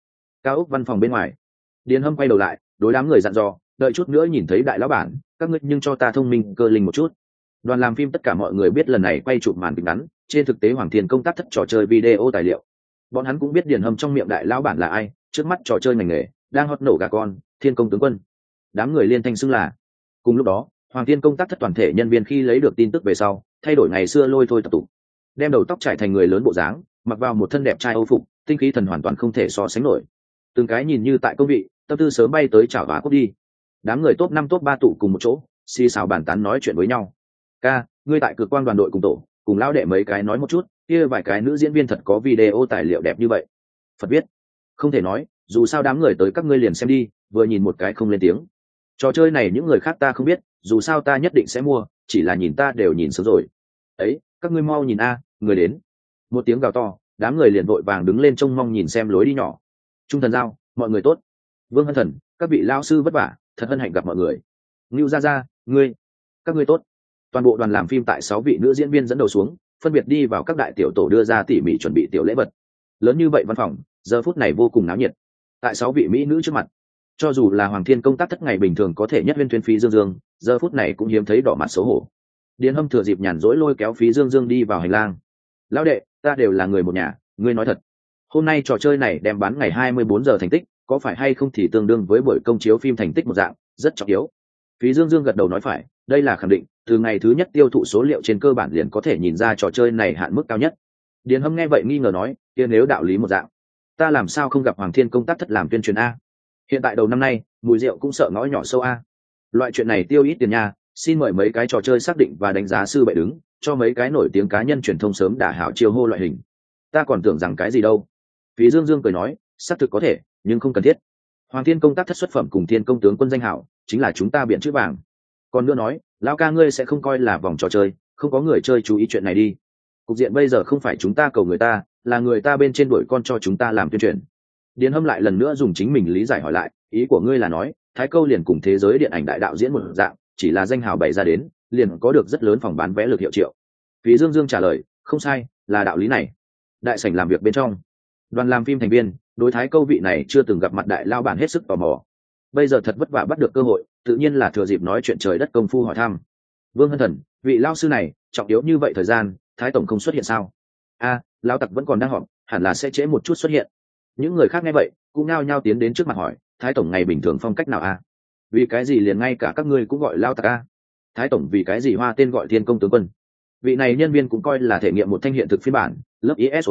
Cao ốc văn phòng bên ngoài, Điền Hâm quay đầu lại đối đám người dặn dò, đợi chút nữa nhìn thấy đại lão bản các ngươi nhưng cho ta thông minh cơ linh một chút. Đoàn làm phim tất cả mọi người biết lần này quay chụp màn kịch ngắn, trên thực tế Hoàng Thiên công tác thất trò chơi video tài liệu. Bọn hắn cũng biết Điền Hâm trong miệng đại lão bản là ai, trước mắt trò chơi ngành nghề đang hot nổ gà con, Thiên công tướng quân. Đám người liên thanh xưng là. Cùng lúc đó, Hoàng Thiên công tác thất toàn thể nhân viên khi lấy được tin tức về sau, thay đổi ngày xưa lôi thôi tập tụ, đem đầu tóc trải thành người lớn bộ dáng, mặc vào một thân đẹp trai Âu phục, tinh khí thần hoàn toàn không thể so sánh nổi. Từng cái nhìn như tại công vị, tâm tư sớm bay tới chào vá cốt đi. Đám người top 5 top 3 tụ cùng một chỗ, xì xào bàn tán nói chuyện với nhau. Ca, ngươi tại cực quang đoàn đội cùng tổ, cùng lão đệ mấy cái nói một chút, kia vài cái nữ diễn viên thật có video tài liệu đẹp như vậy. Phật biết, không thể nói, dù sao đám người tới các ngươi liền xem đi, vừa nhìn một cái không lên tiếng. Trò chơi này những người khác ta không biết, dù sao ta nhất định sẽ mua, chỉ là nhìn ta đều nhìn sớm rồi. Ấy, các ngươi mau nhìn a, người đến. Một tiếng gào to, đám người liền vội vàng đứng lên trông mong nhìn xem lối đi nhỏ. Trung thần giao, mọi người tốt. Vương Hân Thần, các vị lao sư vất vả, thật hân hạnh gặp mọi người. Ngưu Gia Gia, ngươi, các ngươi tốt. Toàn bộ đoàn làm phim tại 6 vị nữ diễn viên dẫn đầu xuống, phân biệt đi vào các đại tiểu tổ đưa ra tỉ mỉ chuẩn bị tiểu lễ vật. Lớn như vậy văn phòng, giờ phút này vô cùng náo nhiệt. Tại 6 vị mỹ nữ trước mặt, cho dù là Hoàng Thiên công tác thất ngày bình thường có thể nhất viên tuyên Phí Dương Dương, giờ phút này cũng hiếm thấy đỏ mặt xấu hổ. Điền Hâm thừa dịp nhàn rỗi lôi kéo Phí Dương Dương đi vào hành lang. Lão đệ, ta đều là người một nhà, ngươi nói thật. Hôm nay trò chơi này đem bán ngày 24 giờ thành tích, có phải hay không thì tương đương với buổi công chiếu phim thành tích một dạng, rất trọng yếu. Phí Dương Dương gật đầu nói phải, đây là khẳng định, từ ngày thứ nhất tiêu thụ số liệu trên cơ bản liền có thể nhìn ra trò chơi này hạn mức cao nhất. Điền Hâm nghe vậy nghi ngờ nói, kia nếu đạo lý một dạng, ta làm sao không gặp Hoàng Thiên công tác thất làm tuyên truyền a? Hiện tại đầu năm nay, mùi rượu cũng sợ ngõ nhỏ sâu a. Loại chuyện này tiêu ít tiền nha, xin mời mấy cái trò chơi xác định và đánh giá sư bệ đứng, cho mấy cái nổi tiếng cá nhân truyền thông sớm đả hảo chiêu hô loại hình. Ta còn tưởng rằng cái gì đâu. Phí Dương Dương cười nói, xác thực có thể, nhưng không cần thiết. Hoàng Thiên công tác thất xuất phẩm cùng Thiên công tướng quân danh hảo, chính là chúng ta biện chữ vàng. Còn nữa nói, lão ca ngươi sẽ không coi là vòng trò chơi, không có người chơi chú ý chuyện này đi. Cục diện bây giờ không phải chúng ta cầu người ta, là người ta bên trên đuổi con cho chúng ta làm tuyên truyền. Điền Hâm lại lần nữa dùng chính mình lý giải hỏi lại, ý của ngươi là nói, Thái Câu liền cùng thế giới điện ảnh đại đạo diễn một dạng, chỉ là danh hào bày ra đến, liền có được rất lớn phòng bán vé lực hiệu triệu. Phí Dương Dương trả lời, không sai, là đạo lý này. Đại sảnh làm việc bên trong, đoàn làm phim thành viên đối Thái Câu vị này chưa từng gặp mặt đại lao bản hết sức tò mò. Bây giờ thật vất vả bắt được cơ hội, tự nhiên là thừa dịp nói chuyện trời đất công phu hỏi thăm. Vương Hân Thần, vị lao sư này trọng yếu như vậy thời gian, Thái tổng không xuất hiện sao? A, lão tặc vẫn còn đang họp, hẳn là sẽ trễ một chút xuất hiện. Những người khác nghe vậy cũng nao nhao tiến đến trước mặt hỏi, Thái tổng ngày bình thường phong cách nào a? Vì cái gì liền ngay cả các ngươi cũng gọi lao tặc a? Thái tổng vì cái gì hoa tên gọi Thiên công tướng quân? Vị này nhân viên cũng coi là thể nghiệm một thanh hiện thực phiên bản, lớp IS.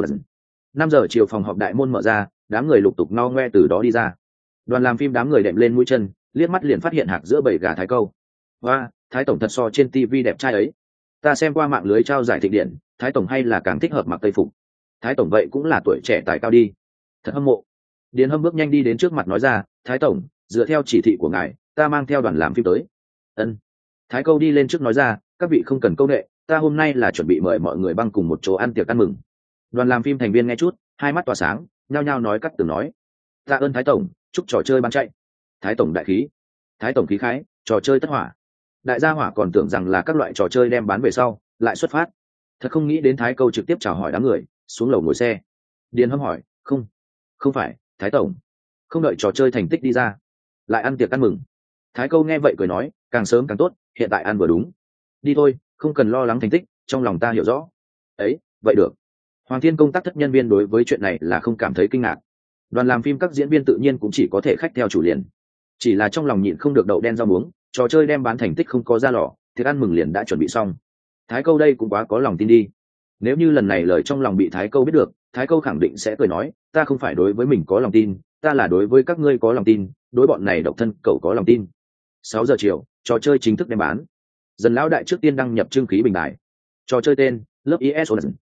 5 giờ chiều phòng họp đại môn mở ra, đám người lục tục no ngoe từ đó đi ra. Đoàn làm phim đám người đệm lên mũi chân, liếc mắt liền phát hiện hạc giữa bầy gà Thái Câu. Và Thái tổng thật so trên TV đẹp trai ấy. Ta xem qua mạng lưới trao giải thịnh điện, Thái tổng hay là càng thích hợp mặc tây phục. Thái tổng vậy cũng là tuổi trẻ tài cao đi. Thật hâm mộ. Điền Hâm bước nhanh đi đến trước mặt nói ra, Thái tổng, dựa theo chỉ thị của ngài, ta mang theo đoàn làm phim tới. Ân. Thái Câu đi lên trước nói ra, các vị không cần câu nệ, ta hôm nay là chuẩn bị mời mọi người băng cùng một chỗ ăn tiệc ăn mừng. Đoàn làm phim thành viên nghe chút, hai mắt tỏa sáng, nhao nhao nói cắt từ nói. Tạ ơn Thái tổng, chúc trò chơi bán chạy. Thái tổng đại khí. Thái tổng khí khái, trò chơi tất hỏa. Đại gia hỏa còn tưởng rằng là các loại trò chơi đem bán về sau, lại xuất phát. Thật không nghĩ đến Thái Câu trực tiếp chào hỏi đám người, xuống lầu ngồi xe. Điền Hâm hỏi, không phải, Thái tổng, không đợi trò chơi thành tích đi ra, lại ăn tiệc ăn mừng. Thái Câu nghe vậy cười nói, càng sớm càng tốt, hiện tại ăn vừa đúng. Đi thôi, không cần lo lắng thành tích, trong lòng ta hiểu rõ. Ấy, vậy được. Hoàng Thiên công tác thất nhân viên đối với chuyện này là không cảm thấy kinh ngạc. Đoàn làm phim các diễn viên tự nhiên cũng chỉ có thể khách theo chủ liền. Chỉ là trong lòng nhịn không được đậu đen rau muống, trò chơi đem bán thành tích không có ra lò, tiệc ăn mừng liền đã chuẩn bị xong. Thái Câu đây cũng quá có lòng tin đi. Nếu như lần này lời trong lòng bị Thái Câu biết được, Thái Câu khẳng định sẽ cười nói, ta không phải đối với mình có lòng tin, ta là đối với các ngươi có lòng tin, đối bọn này độc thân cậu có lòng tin. 6 giờ chiều, trò chơi chính thức đem bán. Dần lão đại trước tiên đăng nhập trưng khí bình đài. Trò chơi tên, lớp IS.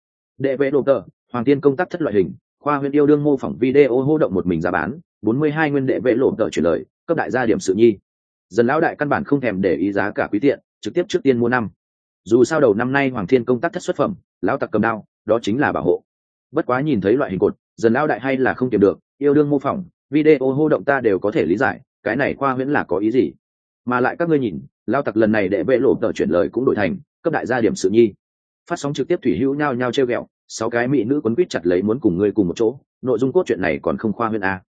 Đệ vệ đồ tờ, Hoàng Thiên công tác thất loại hình, khoa huyện yêu đương mô phỏng video hô động một mình giá bán, 42 nguyên đệ vệ lộ tờ chuyển lời, cấp đại gia điểm sự nhi. Dần lão đại căn bản không thèm để ý giá cả quý tiện, trực tiếp trước tiên mua năm. Dù sao đầu năm nay Hoàng Thiên công tác thất xuất phẩm, lão tặc cầm đao, đó chính là bảo hộ. Bất quá nhìn thấy loại hình cột, dần lão đại hay là không kiềm được, yêu đương mô phỏng, video hô động ta đều có thể lý giải, cái này khoa huyễn là có ý gì? Mà lại các ngươi nhìn, lão tặc lần này đệ vệ lộ tờ chuyển lời cũng đổi thành, cấp đại gia điểm sự nhi. Phát sóng trực tiếp thủy hữu nhao nhao trêu ghẹo, 6 cái mỹ nữ quấn quýt chặt lấy muốn cùng ngươi cùng một chỗ, nội dung cốt truyện này còn không khoa huyễn a.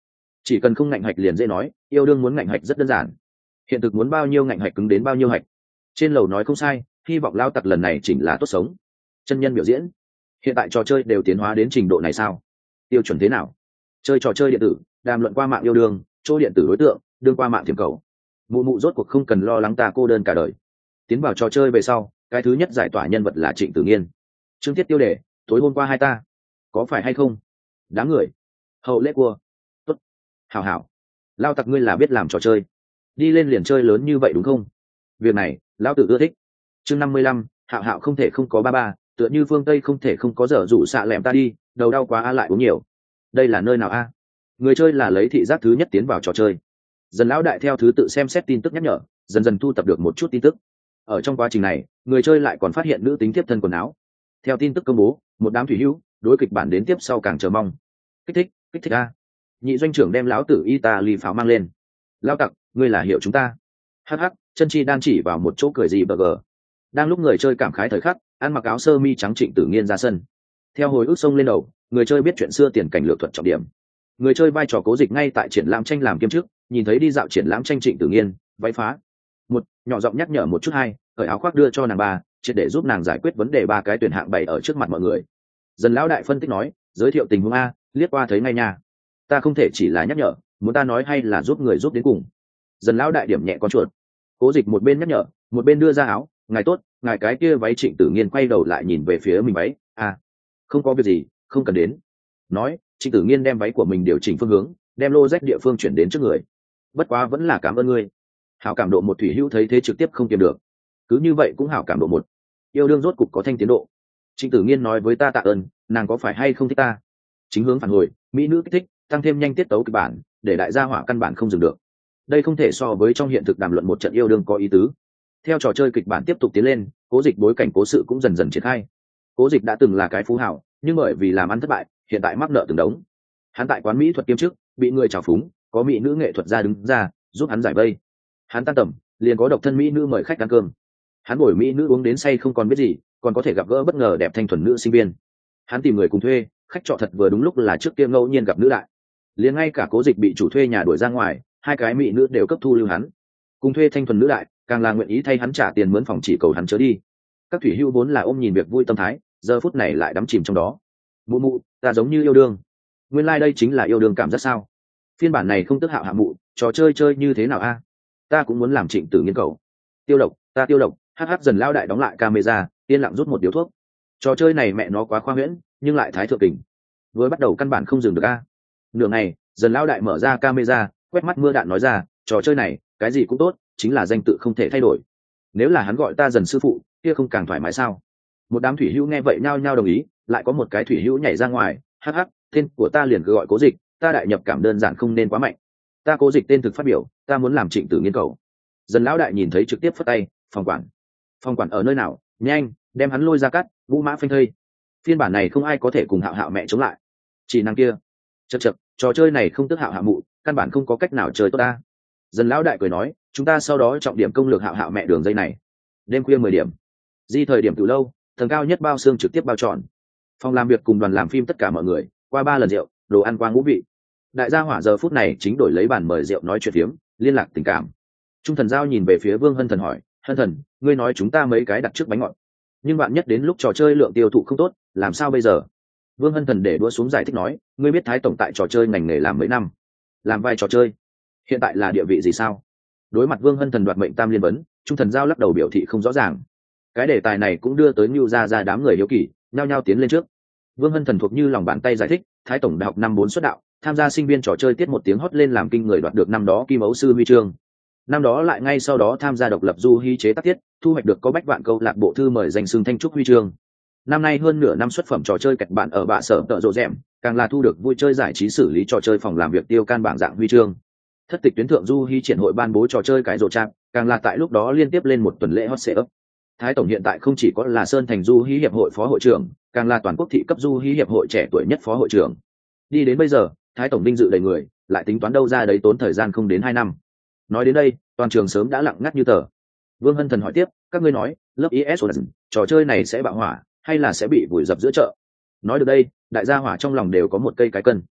chỉ cần không ngạnh hạch liền dễ nói, yêu đương muốn ngạnh hạch rất đơn giản, hiện thực muốn bao nhiêu ngạnh hạch cứng đến bao nhiêu hạch. Trên lầu nói không sai, hy vọng lao tặc lần này chỉnh là tốt sống. Chân nhân biểu diễn, hiện tại trò chơi đều tiến hóa đến trình độ này sao? Tiêu chuẩn thế nào? Chơi trò chơi điện tử, đàm luận qua mạng yêu đương, chỗ điện tử đối tượng, đương qua mạng thiểm cầu. Mụ mụ rốt cuộc không cần lo lắng ta cô đơn cả đời. Tiến vào trò chơi về sau, cái thứ nhất giải tỏa nhân vật là Trịnh Tử Nghiên. Chương tiết tiêu đề, tối hôm qua hai ta, có phải hay không? Đám người, hậu lễ cua, tốt, hảo hảo, lao tặc ngươi là biết làm trò chơi, đi lên liền chơi lớn như vậy đúng không? Việc này, lão tử ưa thích. Chương 55, hạo hạo không thể không có ba ba, tựa như phương Tây không thể không có dở dụ xạ lẹm ta đi, đầu đau quá lại uống nhiều. Đây là nơi nào a? Người chơi là lấy thị giác thứ nhất tiến vào trò chơi. Dần lão đại theo thứ tự xem xét tin tức nhắc nhở, dần dần thu tập được một chút tin tức. Ở trong quá trình này, người chơi lại còn phát hiện nữ tính tiếp thân quần áo. Theo tin tức công bố, một đám thủy hữu đối kịch bản đến tiếp sau càng chờ mong. Kích thích a! Nhị doanh trưởng đem lão tử Italy pháo mang lên. Lão tặc, ngươi là hiệu chúng ta. Hắc hắc, chân chi đang chỉ vào một chỗ cười gì bờ gờ. Đang lúc người chơi cảm khái thời khắc, ăn mặc áo sơ mi trắng Trịnh Tử Nghiên ra sân. Theo hồi ức sông lên đầu, người chơi biết chuyện xưa tiền cảnh lược thuật trọng điểm. Người chơi vai trò Cố Dịch ngay tại triển lãm tranh làm kiêm chức, nhìn thấy đi dạo triển lãm tranh Trịnh Tử Nghiên, váy phá. Một, nhỏ giọng nhắc nhở một chút hai, cởi áo khoác đưa cho nàng ba, triệt để giúp nàng giải quyết vấn đề ba cái tuyển hạng bày ở trước mặt mọi người. Dần lão đại phân tích nói, giới thiệu tình huống a, liếc qua thấy ngay nha. Ta không thể chỉ là nhắc nhở, muốn ta nói hay là giúp người giúp đến cùng. Dần lão đại điểm nhẹ con chuột. Cố Dịch một bên nhắc nhở, một bên đưa ra áo, ngài tốt, ngài cái kia váy. Trịnh Tử Nghiên quay đầu lại nhìn về phía mình váy, không có việc gì, không cần đến. Nói, Trịnh Tử Nghiên đem váy của mình điều chỉnh phương hướng, đem lô rách địa phương chuyển đến trước người. Bất quá vẫn là cảm ơn ngươi. Hảo cảm độ một thủy hữu thấy thế trực tiếp không kiềm được. Cứ như vậy cũng hảo cảm độ một. Yêu đương rốt cục có thanh tiến độ. Trịnh Tử Nghiên nói với ta tạ ơn, nàng có phải hay không thích ta? Chính hướng phản hồi, mỹ nữ kích thích, tăng thêm nhanh tiết tấu kịch bản, để đại gia hỏa căn bản không dừng được. Đây không thể so với trong hiện thực đàm luận một trận yêu đương có ý tứ. Theo trò chơi kịch bản tiếp tục tiến lên, Cố Dịch bối cảnh cố sự cũng dần dần triển khai. Cố Dịch đã từng là cái phú hào, nhưng bởi vì làm ăn thất bại, hiện tại mắc nợ từng đống. Hắn tại quán mỹ thuật kiêm chức, bị người trào phúng, có mỹ nữ nghệ thuật gia đứng ra giúp hắn giải vây. Hắn tan tầm, liền có độc thân mỹ nữ mời khách ăn cơm. Hắn bồi mỹ nữ uống đến say không còn biết gì, còn có thể gặp gỡ bất ngờ đẹp thanh thuần nữ sinh viên. Hắn tìm người cùng thuê, khách trọ thật vừa đúng lúc là trước kia ngẫu nhiên gặp nữ đại. Liền ngay cả Cố Dịch bị chủ thuê nhà đuổi ra ngoài, hai cái mỹ nữ đều cấp thu lưu hắn. Cùng thuê thanh thuần nữ đại, càng là nguyện ý thay hắn trả tiền mướn phòng chỉ cầu hắn chớ đi. Các thủy hữu vốn là ôm nhìn việc vui tâm thái, giờ phút này lại đắm chìm trong đó. Mụ mụ, ta giống như yêu đương. Nguyên lai đây chính là yêu đương cảm giác sao? Phiên bản này không tức hạo hạ mụ, trò chơi chơi như thế nào a? Ta cũng muốn làm Trịnh Tử Nghiên cầu. Tiêu độc, ta tiêu độc. Hắc dần lao đại đóng lại camera, yên lặng rút một điếu thuốc. Trò chơi này mẹ nó quá khoa huyễn, nhưng lại thái thượng kình. Vừa bắt đầu căn bản không dừng được a. Nửa ngày, dần lao đại mở ra camera, quét mắt mưa đạn nói ra, trò chơi này, cái gì cũng tốt, chính là danh tự không thể thay đổi. Nếu là hắn gọi ta dần sư phụ, kia không càng thoải mái sao? Một đám thủy hữu nghe vậy nhao nhao đồng ý, lại có một cái thủy hữu nhảy ra ngoài, hắc, tên của ta liền cứ gọi Cố Dịch, ta đại nhập cảm đơn giản không nên quá mạnh. Ta Cố Dịch tên thực phát biểu, ta muốn làm Trịnh Tử Nghiên cầu. Dần lão đại nhìn thấy trực tiếp phất tay, phòng quản ở nơi nào, nhanh, đem hắn lôi ra cắt, vũ mã phanh thây. Phiên bản này không ai có thể cùng hạo hạo mẹ chống lại. Chỉ nàng kia, chật, trò chơi này không tức hạo hạo mụ, căn bản không có cách nào chơi tốt ta. Dần lão đại cười nói, chúng ta sau đó trọng điểm công lược hạo hạo mẹ đường dây này. Đêm khuya 10 điểm, di thời điểm từ lâu, tầng cao nhất bao xương trực tiếp bao tròn. Phòng làm việc cùng đoàn làm phim tất cả mọi người, qua 3 lần rượu, đồ ăn qua ngũ vị. Đại gia hỏa giờ phút này chính đổi lấy bàn mời rượu nói chuyện phiếm, liên lạc tình cảm. Trung Thần Giao nhìn về phía Vương Hân Thần hỏi, Hân Thần, ngươi nói chúng ta mấy cái đặt trước bánh ngọt, nhưng bạn nhất đến lúc trò chơi lượng tiêu thụ không tốt, làm sao bây giờ? Vương Hân Thần để đũa xuống giải thích nói, ngươi biết Thái tổng tại trò chơi ngành nghề làm mấy năm, làm vai trò chơi, hiện tại là địa vị gì sao? Đối mặt Vương Hân Thần đoạt mệnh tam liên vấn, Trung Thần Giao lắc đầu biểu thị không rõ ràng. Cái đề tài này cũng đưa tới Nưu ra đám người hiếu kỳ, nhao nhao tiến lên trước. Vương Hân Thần thuộc như lòng bàn tay giải thích, Thái tổng đại học năm 4 xuất đạo, tham gia sinh viên trò chơi tiết một tiếng hót lên làm kinh người, đoạt được năm đó Kim Ấu sư huy chương. Năm đó lại ngay sau đó tham gia độc lập du hí chế tác tiết, thu hoạch được có bách vạn câu lạc bộ thư mời danh xưng thanh trúc huy chương. Năm nay hơn nửa năm xuất phẩm trò chơi kịch bản ở bạ sở tợ rộ rèm, càng là thu được vui chơi giải trí xử lý trò chơi phòng làm việc tiêu can bảng dạng huy chương. Thất tịch tuyến thượng du hí triển hội ban bố trò chơi cái rộ chạm, càng là tại lúc đó liên tiếp lên một tuần lễ hot sale. Thái tổng hiện tại không chỉ có là Sơn Thành du hí hiệp hội phó hội trưởng, càng là toàn quốc thị cấp du hí hiệp hội trẻ tuổi nhất phó hội trưởng. Đi đến bây giờ, Thái tổng vinh dự đầy người, lại tính toán đâu ra đấy tốn thời gian không đến 2 năm. Nói đến đây, toàn trường sớm đã lặng ngắt như tờ. Vương Hân Thần hỏi tiếp, các ngươi nói, lớp IS trò chơi này sẽ bạo hỏa, hay là sẽ bị vùi dập giữa chợ? Nói được đây, đại gia hỏa trong lòng đều có một cây cái cân.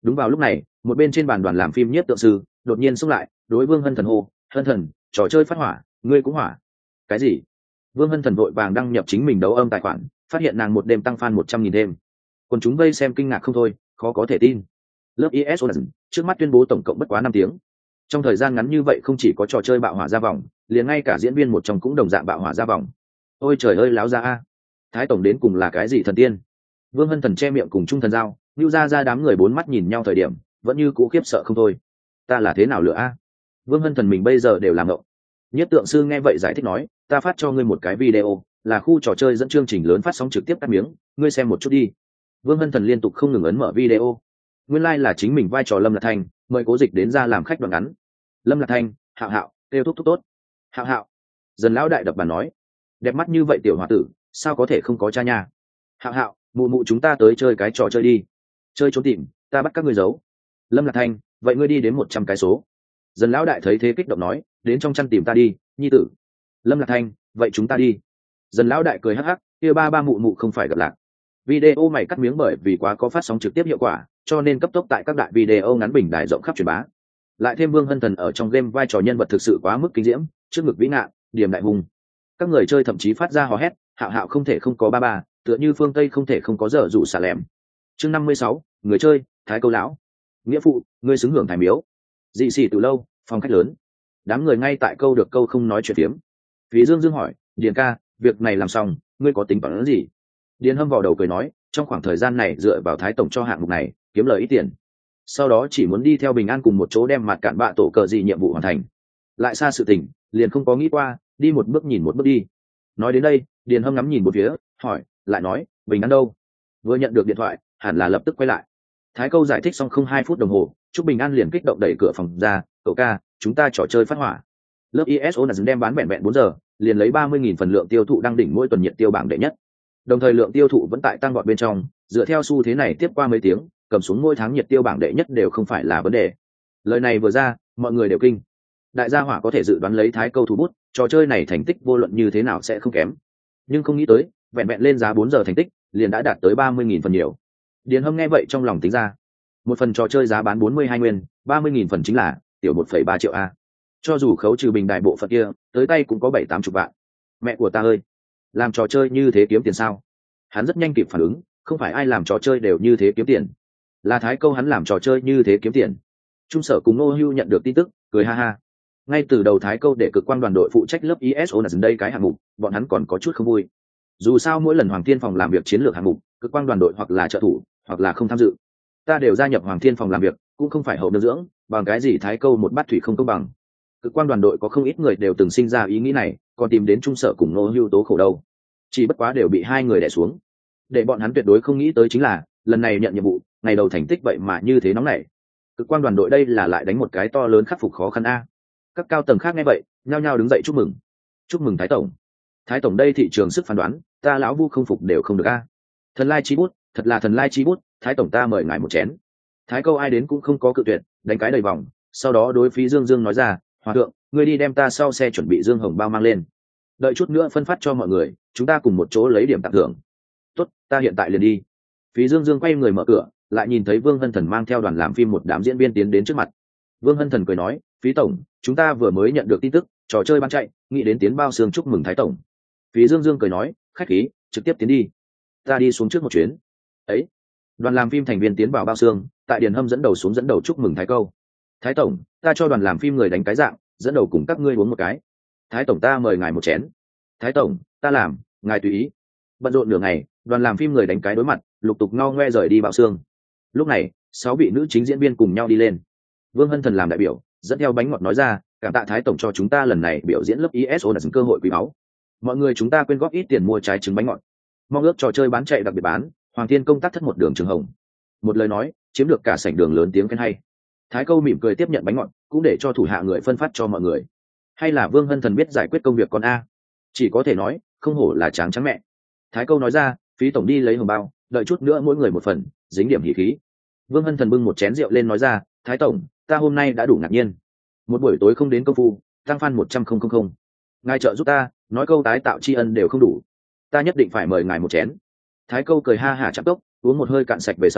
Đúng vào lúc này, một bên trên bàn đoàn làm phim nhiếp tượng sư đột nhiên xông lại, đối Vương Hân Thần hô: "Hân Thần, trò chơi phát hỏa, ngươi cũng hỏa." Cái gì? Vương Hân Thần vội vàng đăng nhập chính mình đấu âm tài khoản, phát hiện nàng một đêm tăng fan 100.000 đêm. Còn chúng vây xem kinh ngạc không thôi, khó có thể tin. Lớp IS Onas trước mắt tuyên bố tổng cộng bất quá 5 tiếng. Trong thời gian ngắn như vậy không chỉ có trò chơi bạo hỏa ra vòng, liền ngay cả diễn viên một trong cũng đồng dạng bạo hỏa ra vòng. Ôi trời ơi láo ra a! Thái tổng đến cùng là cái gì thần tiên? Vương Hân Thần che miệng cùng Trung Thần Giao, Nưu ra đám người bốn mắt nhìn nhau thời điểm, vẫn như cũ khiếp sợ không thôi. Ta là thế nào lựa a? Vương Hân Thần mình bây giờ đều làm ngộng. Nhất tượng sư nghe vậy giải thích nói, ta phát cho ngươi một cái video, là khu trò chơi dẫn chương trình lớn phát sóng trực tiếp cắt miếng, ngươi xem một chút đi. Vương Hân Thần liên tục không ngừng ấn mở video. Nguyên lai là chính mình vai trò Lâm Lạc Thanh, mời Cố Dịch đến ra làm khách đoạn ngắn. Lâm Lạc Thanh, Hạo Hạo, kêu thúc thúc tốt. Hạo Hạo. Dần lão đại đập bàn nói, đẹp mắt như vậy tiểu hòa tử, sao có thể không có cha nha. Hạo Hạo, mụ mụ chúng ta tới chơi cái trò chơi đi. Chơi trốn tìm, ta bắt các ngươi giấu. Lâm Lạc Thanh, vậy ngươi đi đến 100 cái số. Dần lão đại thấy thế kích động nói, đến trong chăn tìm ta đi, nhi tử. Lâm Lạc Thanh, vậy chúng ta đi. Dần lão đại cười hắc hắc, kia ba mụ mụ không phải gặp lạc. Video mày cắt miếng bởi vì quá có phát sóng trực tiếp hiệu quả, cho nên cấp tốc tại các đại video ngắn bình đài rộng khắp truyền bá. Lại thêm Vương Hân Thần ở trong game vai trò nhân vật thực sự quá mức kinh diễm, trước ngực vĩ ngạn, điểm đại hùng. Các người chơi thậm chí phát ra hò hét, Hạo Hạo không thể không có ba, tựa như phương Tây không thể không có dở dụ xả lẻm. Chương 56, người chơi, Thái Câu lão. Nghĩa phụ, ngươi xứng hưởng thái miếu. Dị xỉ từ lâu, phòng khách lớn. Đám người ngay tại câu được câu không nói chuyện tiếm. Phí Dương Dương hỏi, Điền ca, việc này làm xong, ngươi có tính toán gì? Điền Hâm vào đầu cười nói, trong khoảng thời gian này dựa vào Thái tổng cho hạng mục này, kiếm lời ít tiền. Sau đó chỉ muốn đi theo Bình An cùng một chỗ đem mặt cạn bạ tổ cờ gì nhiệm vụ hoàn thành. Lại xa sự tình, liền không có nghĩ qua, đi một bước nhìn một bước đi. Nói đến đây, Điền Hâm ngắm nhìn một phía, hỏi, lại nói, Bình An đâu? Vừa nhận được điện thoại, hẳn là lập tức quay lại. Thái Câu giải thích xong không 2 phút đồng hồ, Trúc Bình An liền kích động đẩy cửa phòng ra, cậu ca, chúng ta trò chơi phát hỏa. Lớp ISO là đem bán vẹn 4 giờ, liền lấy 30.000 phần lượng tiêu thụ đăng đỉnh mỗi tuần nhiệt tiêu bảng đệ nhất. Đồng thời lượng tiêu thụ vẫn tại tăng vọt bên trong, dựa theo xu thế này tiếp qua mấy tiếng, cầm xuống mỗi tháng nhiệt tiêu bảng đệ nhất đều không phải là vấn đề. Lời này vừa ra, mọi người đều kinh. Đại gia hỏa có thể dự đoán lấy Thái Câu thủ bút, trò chơi này thành tích vô luận như thế nào sẽ không kém. Nhưng không nghĩ tới, vẹn lên giá 4 giờ thành tích, liền đã đạt tới 30.000 phần nhiều. Điền Hâm nghe vậy trong lòng tính ra, một phần trò chơi giá bán 42 nguyên, 30.000 phần chính là tiểu 1,3 triệu a. Cho dù khấu trừ bình đại bộ phận kia, tới tay cũng có 7-80 vạn. Mẹ của ta ơi, làm trò chơi như thế kiếm tiền sao? Hắn rất nhanh kịp phản ứng, không phải ai làm trò chơi đều như thế kiếm tiền, là Thái Câu hắn làm trò chơi như thế kiếm tiền. Trung Sở cùng Ngô Hưu nhận được tin tức, cười ha ha. Ngay từ đầu Thái Câu để cực quang đoàn đội phụ trách lớp ISO là dừng đây cái hạng mục, bọn hắn còn có chút không vui. Dù sao mỗi lần Hoàng Thiên phòng làm việc chiến lược hạng mục, cực quang đoàn đội hoặc là trợ thủ, hoặc là không tham dự. Ta đều gia nhập Hoàng Thiên phòng làm việc, cũng không phải hậu đơn dưỡng, bằng cái gì Thái Câu một bát thủy không công bằng. Cực quang đoàn đội có không ít người đều từng sinh ra ý nghĩ này, còn tìm đến Trung Sở cùng Ngô Hưu tố khổ đâu. Chỉ bất quá đều bị hai người đè xuống. Để bọn hắn tuyệt đối không nghĩ tới chính là, lần này nhận nhiệm vụ, ngày đầu thành tích vậy mà như thế nóng nảy. Cực quang đoàn đội đây là lại đánh một cái to lớn khắc phục khó khăn a. Các cao tầng khác nghe vậy, nhao nhao đứng dậy chúc mừng. Chúc mừng Thái tổng. Thái tổng đây thị trường sức phán đoán, ta lão Vu không phục đều không được a. Thần lai chi bút, thật là thần lai chi bút, Thái tổng ta mời ngài một chén. Thái Câu ai đến cũng không có cự tuyệt, đánh cái đầy vòng, sau đó đối Phí Dương Dương nói ra, hòa thượng, ngươi đi đem ta sau xe chuẩn bị dương hồng bao mang lên. Đợi chút nữa phân phát cho mọi người, chúng ta cùng một chỗ lấy điểm tặng thưởng. Tốt, ta hiện tại liền đi. Phí Dương Dương quay người mở cửa, lại nhìn thấy Vương Hân Thần mang theo đoàn làm phim một đám diễn viên tiến đến trước mặt. Vương Hân Thần cười nói, Phí tổng, chúng ta vừa mới nhận được tin tức, trò chơi bán chạy, nghĩ đến tiến bao xương chúc mừng Thái tổng. Phí Dương Dương cười nói, khách khí, trực tiếp tiến đi. Ta đi xuống trước một chuyến. Ấy. Đoàn làm phim thành viên tiến vào bao xương, tại Điền Hâm dẫn đầu xuống dẫn đầu chúc mừng Thái Câu. Thái tổng, ta cho đoàn làm phim người đánh cái dạng, dẫn đầu cùng các ngươi uống một cái. Thái tổng ta mời ngài một chén. Thái tổng, ta làm, ngài tùy ý. Bận rộn nửa ngày, đoàn làm phim người đánh cái đối mặt, lục tục ngao ngoe rời đi bao xương. Lúc này, 6 vị nữ chính diễn viên cùng nhau đi lên. Vương Hân Thần làm đại biểu, dẫn theo bánh ngọt nói ra, cảm tạ Thái tổng cho chúng ta lần này biểu diễn lớp ISO là cơ hội quý báu. Mọi người chúng ta quyên góp ít tiền mua trái trứng bánh ngọt. Mong ước trò chơi bán chạy đặc biệt bán, Hoàng Thiên công tác thất một đường trường hồng. Một lời nói, chiếm được cả sảnh đường lớn tiếng khen hay. Thái Câu mỉm cười tiếp nhận bánh ngọt, cũng để cho thủ hạ người phân phát cho mọi người. Hay là Vương Hân Thần biết giải quyết công việc con a? Chỉ có thể nói, không hổ là tráng trắng mẹ. Thái Câu nói ra, Phí tổng đi lấy hồng bao, đợi chút nữa mỗi người một phần, dính điểm hỉ khí. Vương Hân Thần bưng một chén rượu lên nói ra, Thái tổng, ta hôm nay đã đủ ngạc nhiên. Một buổi tối không đến công phu, tăng fan 100.000. Ngài trợ giúp ta, nói câu tái tạo tri ân đều không đủ. Ta nhất định phải mời ngài một chén. Thái Câu cười ha hả chắp tốc, uống một hơi cạn sạch về sau,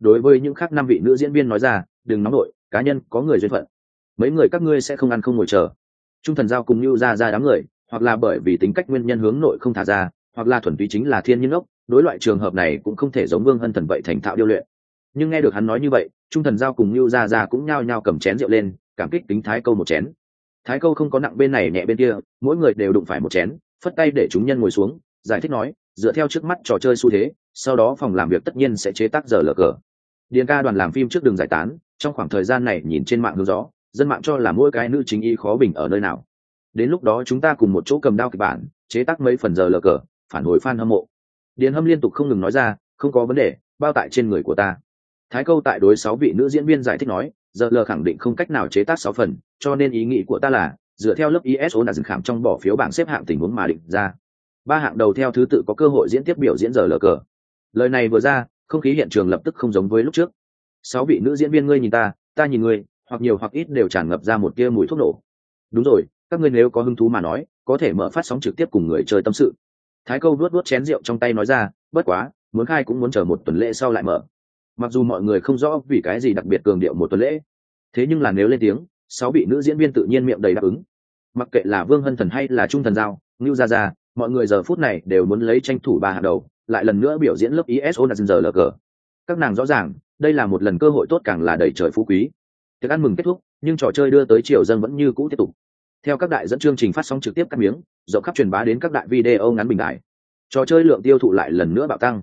đối với những khác 5 vị nữ diễn viên nói ra, đừng nóng nội, cá nhân có người duyên phận, mấy người các ngươi sẽ không ăn không ngồi chờ. Trung Thần Giao cùng Nưu ra đám người, hoặc là bởi vì tính cách nguyên nhân hướng nội không thả ra, hoặc là thuần túy chính là thiên nhiên ốc, đối loại trường hợp này cũng không thể giống Vương Hân Thần vậy thành thạo điêu luyện. Nhưng nghe được hắn nói như vậy, Trung Thần Giao cùng Nưu ra cũng nhao nhao cầm chén rượu lên, cảm kích tính Thái Câu một chén. Thái Câu không có nặng bên này nhẹ bên kia, mỗi người đều đụng phải một chén, phất tay để chúng nhân ngồi xuống, giải thích nói, dựa theo trước mắt trò chơi xu thế, sau đó phòng làm việc tất nhiên sẽ chế tác giờ lờ cờ. Điền ca đoàn làm phim trước đường giải tán, trong khoảng thời gian này nhìn trên mạng hướng gió, dân mạng cho là mỗi cái nữ chính y khó bình ở nơi nào. Đến lúc đó chúng ta cùng một chỗ cầm đao kịch bản, chế tác mấy phần giờ lờ cờ, phản hồi fan hâm mộ. Điền Hâm liên tục không ngừng nói ra, không có vấn đề, bao tại trên người của ta. Thái Câu tại đối 6 vị nữ diễn viên giải thích nói, giờ lờ khẳng định không cách nào chế tác 6 phần, cho nên ý nghĩ của ta là dựa theo lớp ISO là dừng khảm trong bỏ phiếu bảng xếp hạng tình huống mà định ra. 3 hạng đầu theo thứ tự có cơ hội diễn tiếp biểu diễn giờ lờ cờ. Lời này vừa ra, không khí hiện trường lập tức không giống với lúc trước. 6 vị nữ diễn viên ngươi nhìn ta nhìn ngươi, hoặc nhiều hoặc ít đều tràn ngập ra một tia mùi thuốc nổ. Đúng rồi, các ngươi nếu có hứng thú mà nói, có thể mở phát sóng trực tiếp cùng người chơi tâm sự. Thái Câu vuốt chén rượu trong tay nói ra, bất quá, muốn khai cũng muốn chờ một tuần lễ sau lại mở. Mặc dù mọi người không rõ vì cái gì đặc biệt cường điệu một tuần lễ, thế nhưng là nếu lên tiếng, 6 vị nữ diễn viên tự nhiên miệng đầy đáp ứng. Mặc kệ là Vương Hân Thần hay là Trung Thần Giao, Nưu Gia, mọi người giờ phút này đều muốn lấy tranh thủ 3 hạng đầu, lại lần nữa biểu diễn lớp ISO là giờ lờ cờ. Các nàng rõ ràng, đây là một lần cơ hội tốt càng là đầy trời phú quý. Tiệc ăn mừng kết thúc, nhưng trò chơi đưa tới chiều dâng vẫn như cũ tiếp tục. Theo các đại dẫn chương trình phát sóng trực tiếp cắt miếng, rộng khắp truyền bá đến các đại video ngắn bình đại. Trò chơi lượng tiêu thụ lại lần nữa bạo tăng.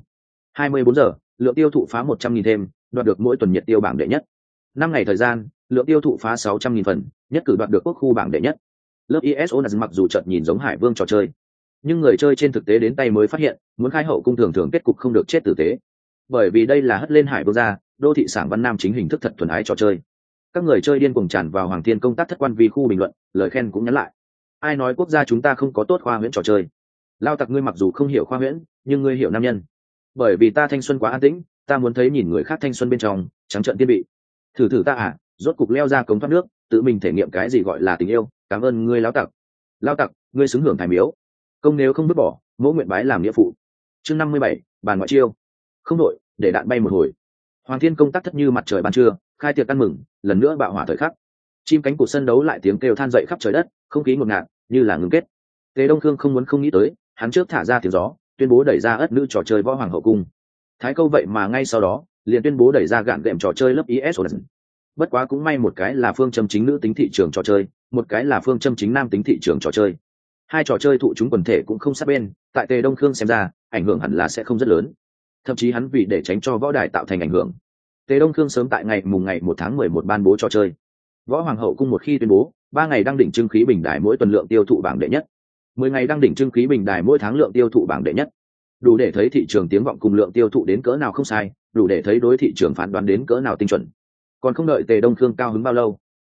24 giờ, lượng tiêu thụ phá 100.000 thêm, đoạt được mỗi tuần nhiệt tiêu bảng đệ nhất. 5 ngày thời gian, lượng tiêu thụ phá 600.000 phần, nhất cử đoạt được quốc khu bảng đệ nhất. Lớp ISO là mặc dù chợt nhìn giống Hải Vương trò chơi, nhưng người chơi trên thực tế đến tay mới phát hiện, muốn khai hậu cung thường thường kết cục không được chết tử tế. Bởi vì đây là hất lên Hải Vương ra, đô thị sảng văn nam chính hình thức thật thuần ái trò chơi. Các người chơi điên cuồng tràn vào Hoàng Thiên công tác thất quan vi khu bình luận, lời khen cũng nhắn lại. Ai nói quốc gia chúng ta không có tốt khoa huyễn trò chơi? Lao tặc ngươi mặc dù không hiểu khoa huyễn, nhưng ngươi hiểu nam nhân. Bởi vì ta thanh xuân quá an tĩnh, ta muốn thấy nhìn người khác thanh xuân bên trong, trắng trợn tiên bị. Thử ta à, rốt cục leo ra cống thoát nước, tự mình thể nghiệm cái gì gọi là tình yêu, cảm ơn ngươi lão tặc. Lao tặc, ngươi xứng hưởng thái miếu. Công nếu không vứt bỏ, mẫu nguyện bái làm nghĩa phụ. Chương 57, bàn ngoại chiêu. Không đội, để đạn bay một hồi. Hoàng Thiên công tác thất như mặt trời ban trưa, khai tiệc ăn mừng, lần nữa bạo hỏa thời khắc. Chim cánh cụt sân đấu lại tiếng kêu than dậy khắp trời đất, không khí ngột ngạt, như là ngưng kết. Tề Đông Khương không muốn không nghĩ tới, hắn trước thả ra tiếng gió, tuyên bố đẩy ra ất nữ trò chơi võ hoàng hậu cung. Thái Câu vậy mà ngay sau đó, liền tuyên bố đẩy ra gạn đệm trò chơi lớp ISO. Bất quá cũng may một cái là phương châm chính nữ tính thị trường trò chơi, một cái là phương châm chính nam tính thị trường trò chơi. Hai trò chơi thụ chúng quần thể cũng không sát bên, tại Tề Đông Khương xem ra, ảnh hưởng hẳn là sẽ không rất lớn. Thậm chí hắn vì để tránh cho võ đài tạo thành ảnh hưởng, Tề Đông Khương sớm tại ngày 1 tháng 11 ban bố trò chơi. Võ Hoàng hậu cung một khi tuyên bố, 3 ngày đăng đỉnh trưng khí bình đài mỗi tuần lượng tiêu thụ bảng đệ nhất, 10 ngày đăng đỉnh trưng khí bình đài mỗi tháng lượng tiêu thụ bảng đệ nhất. Đủ để thấy thị trường tiếng vọng cùng lượng tiêu thụ đến cỡ nào không sai, đủ để thấy đối thị trường phán đoán đến cỡ nào tinh chuẩn. Còn không đợi Tề Đông Khương cao hứng bao lâu,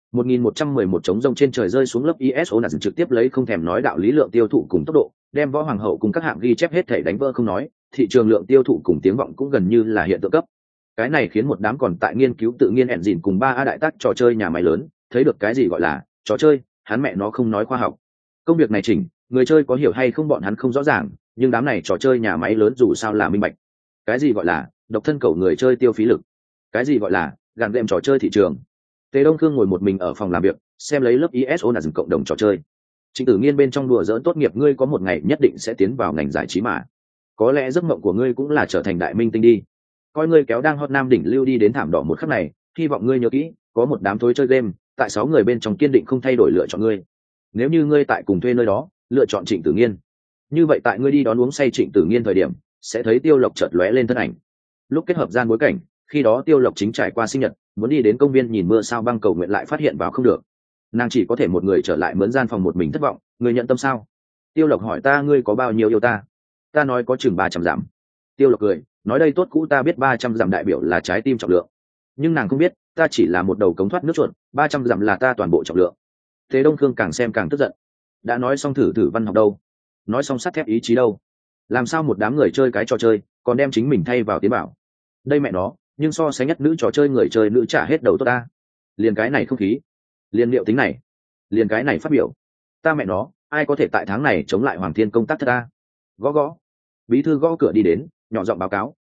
1111 trống rông trên trời rơi xuống lớp ISO là trực tiếp lấy không thèm nói đạo lý lượng tiêu thụ cùng tốc độ, đem Võ Hoàng hậu cùng các hạng ghi chép hết thể đánh vỡ không nói, thị trường lượng tiêu thụ cùng tiếng vọng cũng gần như là hiện tượng cấp. Cái này khiến một đám còn tại nghiên cứu tự nhiên engine cùng 3A đại tác trò chơi nhà máy lớn, thấy được cái gì gọi là trò chơi, hắn mẹ nó không nói khoa học. Công việc này chỉnh, người chơi có hiểu hay không bọn hắn không rõ ràng, nhưng đám này trò chơi nhà máy lớn dù sao là minh bạch. Cái gì gọi là độc thân cầu người chơi tiêu phí lực, cái gì gọi là gạn đệm trò chơi thị trường. Tề Đông Khương ngồi một mình ở phòng làm việc, xem lấy lớp ISO là dừng cộng đồng trò chơi. Trịnh Tử Nghiên bên trong đùa giỡn tốt nghiệp ngươi có một ngày nhất định sẽ tiến vào ngành giải trí mà. Có lẽ giấc mộng của ngươi cũng là trở thành đại minh tinh đi. Coi ngươi kéo đang hot nam đỉnh lưu đi đến thảm đỏ một khắc này, hy vọng ngươi nhớ kỹ, có một đám thối chơi game, tại 6 người bên trong kiên định không thay đổi lựa chọn ngươi. Nếu như ngươi tại cùng thuê nơi đó, lựa chọn Trịnh Tử Nghiên. Như vậy tại ngươi đi đón uống say Trịnh Tử Nghiên thời điểm, sẽ thấy Tiêu Lộc chợt lóe lên thân ảnh. Lúc kết hợp gian bối cảnh, khi đó Tiêu Lộc chính trải qua sinh nhật, muốn đi đến công viên nhìn mưa sao băng cầu nguyện lại phát hiện vào không được. Nàng chỉ có thể một người trở lại mướn gian phòng một mình thất vọng, ngươi nhận tâm sao? Tiêu Lộc hỏi ta ngươi có bao nhiêu yêu ta? Ta nói có chừng 300 dặm. Tiêu Lộc cười, nói đây tốt cũ ta biết 300 dặm đại biểu là trái tim trọng lượng. Nhưng nàng không biết, ta chỉ là một đầu cống thoát nước chuột, 300 dặm là ta toàn bộ trọng lượng. Thế Đông Khương càng xem càng tức giận. Đã nói xong thử văn học đâu? Nói xong sắt thép ý chí đâu? Làm sao một đám người chơi cái trò chơi, còn đem chính mình thay vào tế bào? Đây mẹ nó, nhưng so sánh nhất nữ trò chơi người chơi nữ trả hết đầu tốt ta. Liền cái này không khí, liền liệu tính này, liền cái này phát biểu, ta mẹ nó, ai có thể tại tháng này chống lại Hoàng Thiên công tác thất ta? Gõ gõ. Bí thư gõ cửa đi đến, nhỏ giọng báo cáo,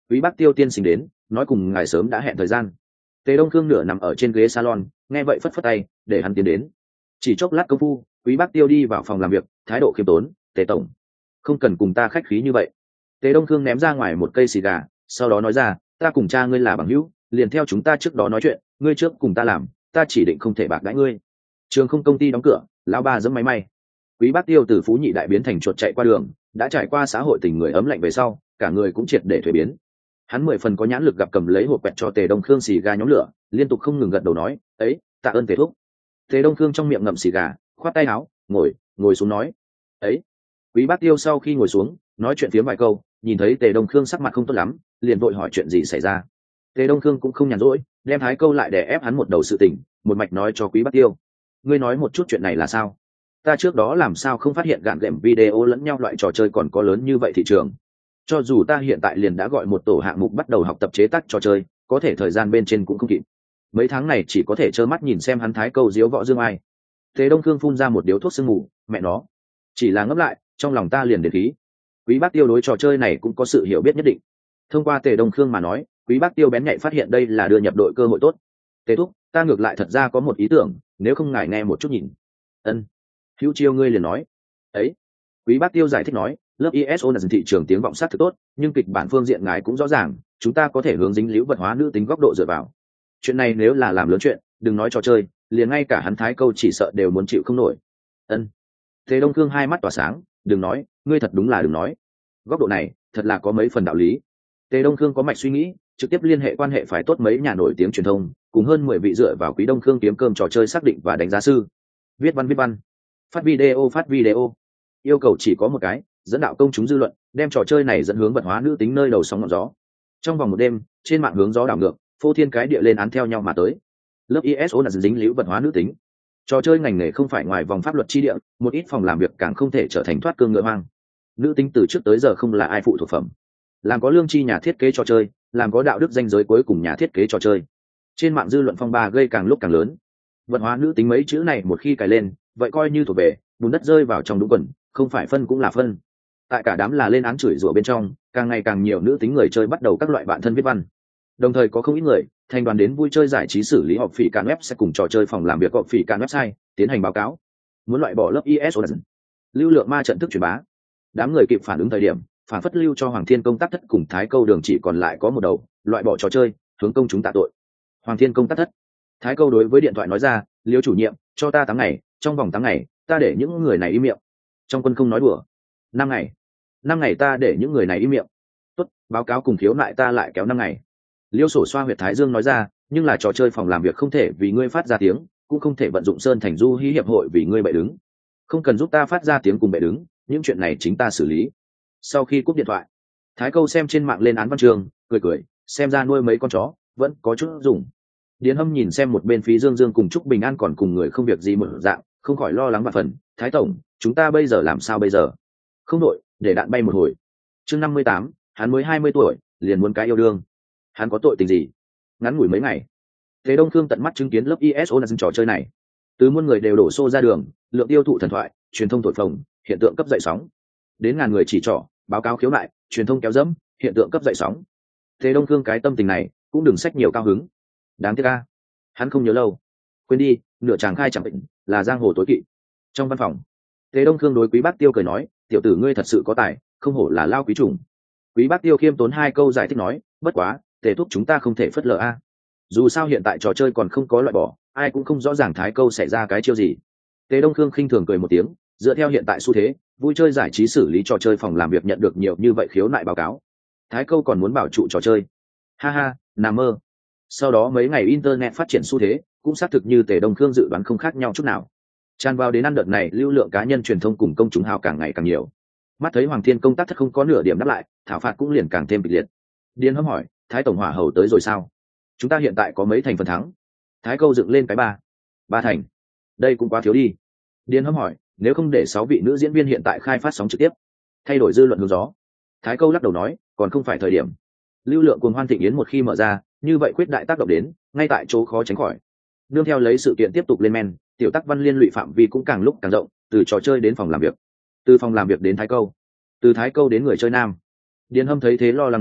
Quý Bác Tiêu tiên sinh đến, nói cùng ngài sớm đã hẹn thời gian. Tề Đông Khương nửa nằm ở trên ghế salon, nghe vậy phất phất tay để hắn tiến đến. Chỉ chốc lát công phu, Quý Bác Tiêu đi vào phòng làm việc, thái độ khiêm tốn. Tề tổng, không cần cùng ta khách khí như vậy. Tề Đông Khương ném ra ngoài một cây xì gà, sau đó nói ra, ta cùng cha ngươi là bằng hữu, liền theo chúng ta trước đó nói chuyện, ngươi trước cùng ta làm, ta chỉ định không thể bạc đãi ngươi. Trường không công ty đóng cửa, lão ba giẫm máy may. Quý Bác Tiêu từ Phú Nhị đại biến thành chuột chạy qua đường, đã trải qua xã hội tình người ấm lạnh về sau, cả người cũng triệt để thuế biến. Hắn 10 phần có nhãn lực, gặp cầm lấy hộp quẹt cho Tề Đông Khương xì gà nhóm lửa, liên tục không ngừng gật đầu nói, ấy, tạ ơn Tề thúc. Tề Đông Khương trong miệng ngậm xì gà, khoát tay áo, ngồi xuống nói, ấy. Quý Bác Tiêu sau khi ngồi xuống, nói chuyện phiếm vài câu, nhìn thấy Tề Đông Khương sắc mặt không tốt lắm, liền vội hỏi chuyện gì xảy ra. Tề Đông Khương cũng không nhàn rỗi, đem Thái Câu lại để ép hắn một đầu sự tình, một mạch nói cho Quý Bác Tiêu. Ngươi nói một chút chuyện này là sao? Ta trước đó làm sao không phát hiện gạn game video lẫn nhau loại trò chơi còn có lớn như vậy thị trường? Cho dù ta hiện tại liền đã gọi một tổ hạng mục bắt đầu học tập chế tác trò chơi, có thể thời gian bên trên cũng không kịp. Mấy tháng này chỉ có thể trơ mắt nhìn xem hắn Thái Câu diếu võ dương ai. Tề Đông Khương phun ra một điếu thuốc sương mù, mẹ nó, chỉ là ngấp lại, trong lòng ta liền đến khí. Quý Bác Tiêu đối trò chơi này cũng có sự hiểu biết nhất định. Thông qua Tề Đông Khương mà nói, Quý Bác Tiêu bén nhạy phát hiện đây là đưa nhập đội cơ hội tốt. Tề thúc, ta ngược lại thật ra có một ý tưởng, nếu không ngài nghe một chút nhìn. Ân. Hữu Chiêu ngươi liền nói. Ấy. Quý Bác Tiêu giải thích nói, lớp ISO là thị trường tiếng vọng sát thực tốt, nhưng kịch bản phương diện ngài cũng rõ ràng, chúng ta có thể hướng dính liễu vật hóa nữ tính góc độ dựa vào. Chuyện này nếu là làm lớn chuyện, đừng nói trò chơi, liền ngay cả hắn Thái Câu chỉ sợ đều muốn chịu không nổi. Ân. Tề Đông Khương hai mắt tỏa sáng, đừng nói, ngươi thật đúng là đừng nói. Góc độ này, thật là có mấy phần đạo lý. Tề Đông Khương có mạch suy nghĩ, trực tiếp liên hệ quan hệ phải tốt mấy nhà nổi tiếng truyền thông, cùng hơn 10 vị dựa vào Quý Đông Khương kiếm cơm trò chơi xác định và đánh giá sư. Viết văn, phát video, yêu cầu chỉ có một cái, dẫn đạo công chúng dư luận, đem trò chơi này dẫn hướng vật hóa nữ tính nơi đầu sóng ngọn gió. Trong vòng một đêm, trên mạng hướng gió đảo ngược, phô thiên cái địa lên án theo nhau mà tới. Lớp ISO là dính liễu vật hóa nữ tính. Trò chơi ngành nghề không phải ngoài vòng pháp luật chi địa, một ít phòng làm việc càng không thể trở thành thoát cương ngựa hoang. Nữ tính từ trước tới giờ không là ai phụ thuộc phẩm. Làm có lương chi nhà thiết kế trò chơi, làm có đạo đức danh giới cuối cùng nhà thiết kế trò chơi. Trên mạng dư luận phong ba gây càng lúc càng lớn. Vật hóa nữ tính mấy chữ này một khi cài lên, vậy coi như thuộc về bùn đất rơi vào trong đúng quần, không phải phân cũng là phân. Tại cả đám là lên án chửi rủa bên trong, càng ngày càng nhiều nữ tính người chơi bắt đầu các loại bạn thân viết văn. Đồng thời có không ít người thành đoàn đến vui chơi giải trí xử lý họp phỉ can web sẽ cùng trò chơi phòng làm việc họp phỉ can website tiến hành báo cáo, muốn loại bỏ lớp ISO. Lưu lượng ma trận thức truyền bá, đám người kịp phản ứng thời điểm, phản phất lưu cho Hoàng Thiên Công tác thất cùng Thái Câu đường chỉ còn lại có một đầu, loại bỏ trò chơi, hướng công chúng tạ tội. Hoàng Thiên Công tác thất. Thái Câu đối với điện thoại nói ra, Liêu chủ nhiệm, cho ta 8 ngày, trong vòng 8 ngày, ta để những người này im miệng. Trong quân không nói đùa. 5 ngày. 5 ngày ta để những người này im miệng. Tốt, báo cáo cùng khiếu nại ta lại kéo 5 ngày. Liêu Sổ xoa huyệt thái dương nói ra, nhưng là trò chơi phòng làm việc không thể vì ngươi phát ra tiếng, cũng không thể vận dụng Sơn Thành Du Hí hiệp hội vì ngươi bệ đứng. Không cần giúp ta phát ra tiếng cùng bệ đứng, những chuyện này chính ta xử lý. Sau khi cúp điện thoại, Thái Câu xem trên mạng lên án văn trường, cười, xem ra nuôi mấy con chó vẫn có chút dùng. Điền Hâm nhìn xem một bên Phí Dương Dương cùng Trúc Bình An còn cùng người không việc gì một dạng, không khỏi lo lắng vạn phần. Thái tổng, chúng ta bây giờ làm sao bây giờ? Không đội, để đạn bay một hồi. Chương 58, hắn mới 20 tuổi, liền muốn cái yêu đương. Hắn có tội tình gì? Ngắn ngủi mấy ngày, Thế Đông Khương tận mắt chứng kiến lớp ISO là trò chơi này, từ muôn người đều đổ xô ra đường, lượng tiêu thụ thần thoại, truyền thông thổi phồng, hiện tượng cấp dậy sóng. Đến ngàn người chỉ trỏ, báo cáo khiếu nại, truyền thông kéo dẫm, hiện tượng cấp dậy sóng. Thế Đông Khương cái tâm tình này cũng đừng sách nhiều cao hứng. Đáng tiếc a, hắn không nhớ lâu. Quên đi, nửa chàng khai chẳng định là giang hồ tối kỵ. Trong văn phòng, Thế Đông Khương đối Quý Bác Tiêu cười nói, tiểu tử ngươi thật sự có tài, không hổ là lao quý trùng. Quý Bác Tiêu khiêm tốn hai câu giải thích nói, bất quá, Tề thúc chúng ta không thể phớt lờ a. Dù sao hiện tại trò chơi còn không có loại bỏ, ai cũng không rõ ràng Thái Câu xảy ra cái chiêu gì. Tề Đông Khương khinh thường cười một tiếng, dựa theo hiện tại xu thế, vui chơi giải trí xử lý trò chơi phòng làm việc nhận được nhiều như vậy khiếu nại báo cáo, Thái Câu còn muốn bảo trụ trò chơi, ha ha, nằm mơ. Sau đó mấy ngày internet phát triển xu thế, cũng xác thực như Tề Đông Khương dự đoán không khác nhau chút nào. Tràn vào đến ăn đợt này, lưu lượng cá nhân truyền thông cùng công chúng hào càng ngày càng nhiều. Mắt thấy Hoàng Thiên Công tác thất không có nửa điểm đáp lại, thảo phạt cũng liền càng thêm kịch liệt. Điền Hâm hỏi, Thái tổng hỏa hầu tới rồi sao? Chúng ta hiện tại có mấy thành phần thắng? Thái Câu dựng lên cái ba thành. Đây cũng quá thiếu đi. Điền Hâm hỏi, nếu không để 6 vị nữ diễn viên hiện tại khai phát sóng trực tiếp, thay đổi dư luận hướng gió. Thái Câu lắc đầu nói, còn không phải thời điểm. Lưu lượng cuồng hoan thịnh yến một khi mở ra, như vậy quyết đại tác động đến, ngay tại chỗ khó tránh khỏi. Nương theo lấy sự kiện tiếp tục lên men, tiểu Tắc Văn liên lụy phạm vi cũng càng lúc càng rộng, từ trò chơi đến phòng làm việc, từ phòng làm việc đến Thái Câu, từ Thái Câu đến người chơi nam. Điền Hâm thấy thế lo lắng nói,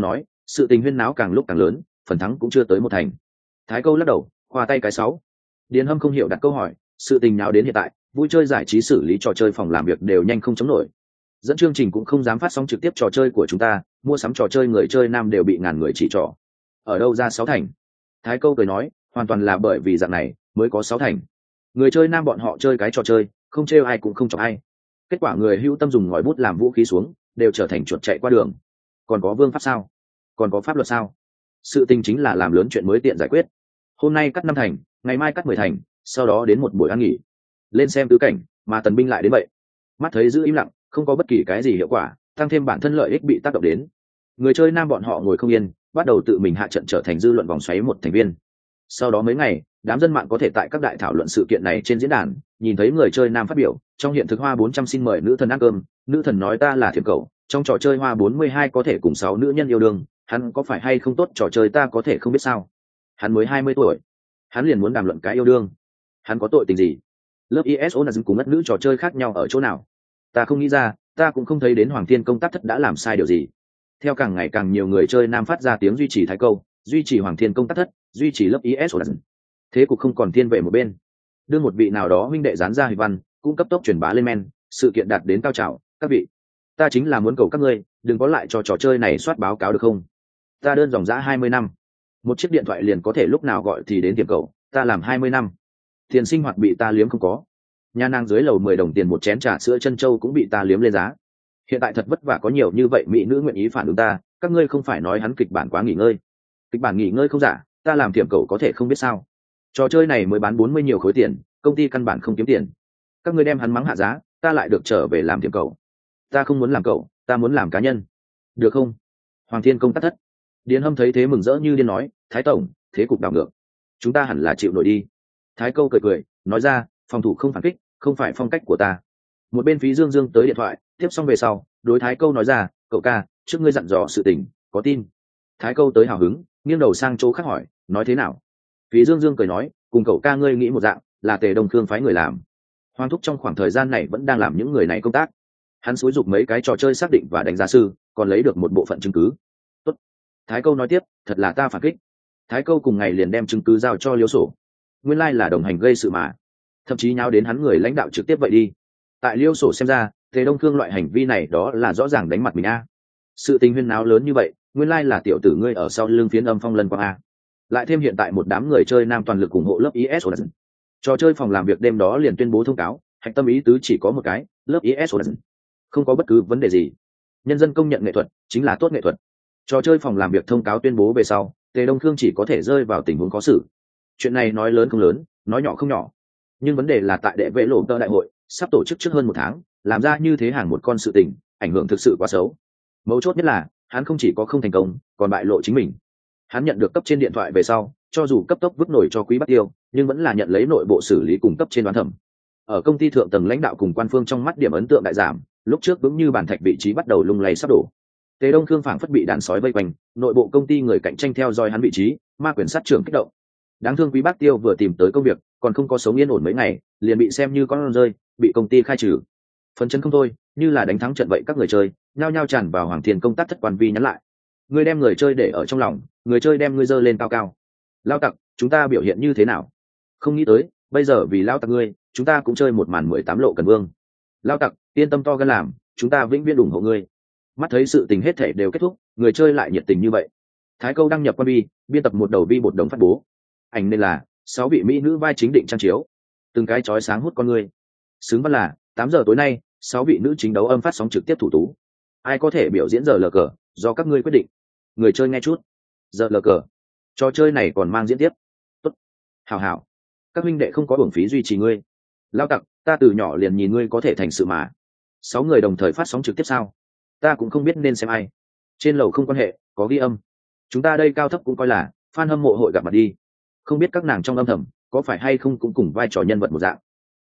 sự tình huyên náo càng lúc càng lớn, phần thắng cũng chưa tới một thành. Thái Câu lắc đầu khoa tay cái sáu. Điền Hâm không hiểu đặt câu hỏi, sự tình nào đến hiện tại vui chơi giải trí xử lý trò chơi phòng làm việc đều nhanh không chống nổi, dẫn chương trình cũng không dám phát sóng trực tiếp trò chơi của chúng ta, mua sắm trò chơi người chơi nam đều bị ngàn người chỉ trỏ. Ở đâu ra 6 thành? Thái Câu cười nói, hoàn toàn là bởi vì dạng này mới có 6 thành. Người chơi nam bọn họ chơi cái trò chơi không trêu ai cũng không chọc ai, kết quả người hữu tâm dùng ngòi bút làm vũ khí xuống đều trở thành chuột chạy qua đường. Còn có vương pháp sao? Còn có pháp luật sao? Sự tình chính là làm lớn chuyện mới tiện giải quyết. Hôm nay cắt 5 thành, ngày mai cắt 10 thành, sau đó đến một buổi ăn nghỉ lên xem tứ cảnh, mà tần binh lại đến vậy. Mắt thấy giữ im lặng không có bất kỳ cái gì hiệu quả, tăng thêm bản thân lợi ích bị tác động đến, người chơi nam bọn họ ngồi không yên, bắt đầu tự mình hạ trận trở thành dư luận vòng xoáy một thành viên. Sau đó mấy ngày, đám dân mạng có thể tại các đại thảo luận sự kiện này trên diễn đàn nhìn thấy người chơi nam phát biểu trong hiện thực hoa 400 xin mời nữ thần ăn cơm, nữ thần nói ta là thiểm cầu, trong trò chơi hoa 42 có thể cùng 6 nữ nhân yêu đương, hắn có phải hay không tốt trò chơi ta có thể không biết sao? Hắn mới 20 tuổi, hắn liền muốn đàm luận cái yêu đương, hắn có tội tình gì? Lớp ISO là cùng ngất nữ trò chơi khác nhau ở chỗ nào? Ta không nghĩ ra, ta cũng không thấy đến Hoàng Thiên Công Tác Thất đã làm sai điều gì. Theo càng ngày càng nhiều người chơi nam phát ra tiếng duy trì Thái Câu, duy trì Hoàng Thiên Công Tác Thất, duy trì lớp ISO, thế cục không còn thiên về một bên. Đưa một vị nào đó huynh đệ dán ra hình văn cũng cấp tốc truyền bá lên men, sự kiện đạt đến cao trào. Các vị, ta chính là muốn cầu các ngươi đừng có lại cho trò chơi này soát báo cáo được không? Ta đơn dòng dã 20 năm, một chiếc điện thoại liền có thể lúc nào gọi thì đến tiệm cầu, ta làm 20 năm, tiền sinh hoạt bị ta liếm không có, nhà nàng dưới lầu 10 đồng tiền một chén trà sữa chân châu cũng bị ta liếm lên giá. Hiện tại thật vất vả có nhiều như vậy mỹ nữ nguyện ý phản ứng ta, các ngươi không phải nói hắn kịch bản quá nghỉ ngơi? Kịch bản nghỉ ngơi không giả, ta làm tiệm cầu có thể không biết sao? Trò chơi này mới bán 40 nhiều khối tiền, công ty căn bản không kiếm tiền. Các ngươi đem hắn mắng hạ giá, ta lại được trở về làm tiệm cầu. Ta không muốn làm cầu, ta muốn làm cá nhân, được không? Hoàng Thiên Công Tác Thất. Điền Hâm thấy thế mừng rỡ như điên nói, Thái tổng, thế cục đảo ngược, chúng ta hẳn là chịu nổi đi. Thái Câu cười cười nói ra, phòng thủ không phản kích không phải phong cách của ta. Một bên Phí Dương Dương tới điện thoại tiếp xong về sau, đối Thái Câu nói ra, cậu ca, trước ngươi dặn dò sự tình có tin? Thái Câu tới hào hứng nghiêng đầu sang chỗ khác hỏi, nói thế nào? Phí Dương Dương cười nói, cùng cậu ca ngươi nghĩ một dạng, là Tề Đông Khương phái người làm. Hoàng thúc trong khoảng thời gian này vẫn đang làm những người này công tác, hắn xúi giục mấy cái trò chơi xác định và đánh giá sư, còn lấy được một bộ phận chứng cứ. Tốt. Thái Câu nói tiếp, thật là ta phản kích. Thái Câu cùng ngày liền đem chứng cứ giao cho Liêu Sổ, nguyên lai là đồng hành gây sự mà, thậm chí nháo đến hắn người lãnh đạo trực tiếp vậy đi. Tại Liêu Sổ xem ra, Tề Đông Khương loại hành vi này đó là rõ ràng đánh mặt mình a. Sự tình huyên náo lớn như vậy, nguyên lai là tiểu tử ngươi ở sau lưng phiến âm phong lân quang a. Lại thêm hiện tại một đám người chơi nam toàn lực ủng hộ lớp ISO. Trò chơi phòng làm việc đêm đó liền tuyên bố thông cáo, hạch tâm ý tứ chỉ có một cái, lớp ISO. Không có bất cứ vấn đề gì. Nhân dân công nhận nghệ thuật chính là tốt nghệ thuật. Trò chơi phòng làm việc thông cáo tuyên bố về sau, Tề Đông Khương chỉ có thể rơi vào tình huống khó xử. Chuyện này nói lớn không lớn, nói nhỏ không nhỏ, nhưng vấn đề là tại đệ vệ lộ tơ đại hội sắp tổ chức trước hơn 1 tháng, làm ra như thế hàng một con sự tình, ảnh hưởng thực sự quá xấu. Mấu chốt nhất là hắn không chỉ có không thành công, còn bại lộ chính mình. Hắn nhận được cấp trên điện thoại về sau, cho dù cấp tốc vứt nổi cho Quý Bắc Tiêu, nhưng vẫn là nhận lấy nội bộ xử lý cùng cấp trên đoán thẩm. Ở công ty thượng tầng lãnh đạo cùng quan phương trong mắt điểm ấn tượng đại giảm, lúc trước vững như bàn thạch vị trí bắt đầu lung lay sắp đổ. Tề Đông Khương phảng phất bị đàn sói vây quanh, nội bộ công ty người cạnh tranh theo dõi hắn vị trí, ma quyền sát trưởng kích động. Đáng thương Quý Bác Tiêu vừa tìm tới công việc, còn không có sống yên ổn mấy ngày, liền bị xem như con rơi, bị công ty khai trừ. Phấn chấn không thôi, như là đánh thắng trận vậy, các người chơi nhao nhao tràn vào Hoàng Thiên Công Tác Thất quan vi nhắn lại. Ngươi đem người chơi để ở trong lòng, người chơi đem ngươi dơ lên cao cao. Lao tặc, chúng ta biểu hiện như thế nào? Không nghĩ tới, bây giờ vì lao tặc ngươi, chúng ta cũng chơi một màn 18 lộ cần vương. Lao tặc, yên tâm to gan làm, chúng ta vĩnh viễn ủng hộ ngươi. Mắt thấy sự tình hết thể đều kết thúc, người chơi lại nhiệt tình như vậy. Thái Câu đăng nhập quan vi, biên tập một đầu vi bột đồng phát bố. Ảnh nên là 6 vị mỹ nữ vai chính định trang chiếu, từng cái chói sáng hút con người. Xứng văn là 8 giờ tối nay, 6 vị nữ chính đấu âm phát sóng trực tiếp thủ tú. Ai có thể biểu diễn giờ lờ cờ, do các ngươi quyết định. Người chơi nghe chút. Giờ lờ cờ, trò chơi này còn mang diễn tiếp. Tốt, hảo hảo, các huynh đệ không có uổng phí duy trì ngươi. Lao tặc, ta từ nhỏ liền nhìn ngươi có thể thành sự mà. 6 người đồng thời phát sóng trực tiếp sao? Ta cũng không biết nên xem ai. Trên lầu không quan hệ, có ghi âm. Chúng ta đây cao thấp cũng coi là fan hâm mộ hội gặp mặt đi. Không biết các nàng trong âm thầm có phải hay không cũng cùng vai trò nhân vật một dạng.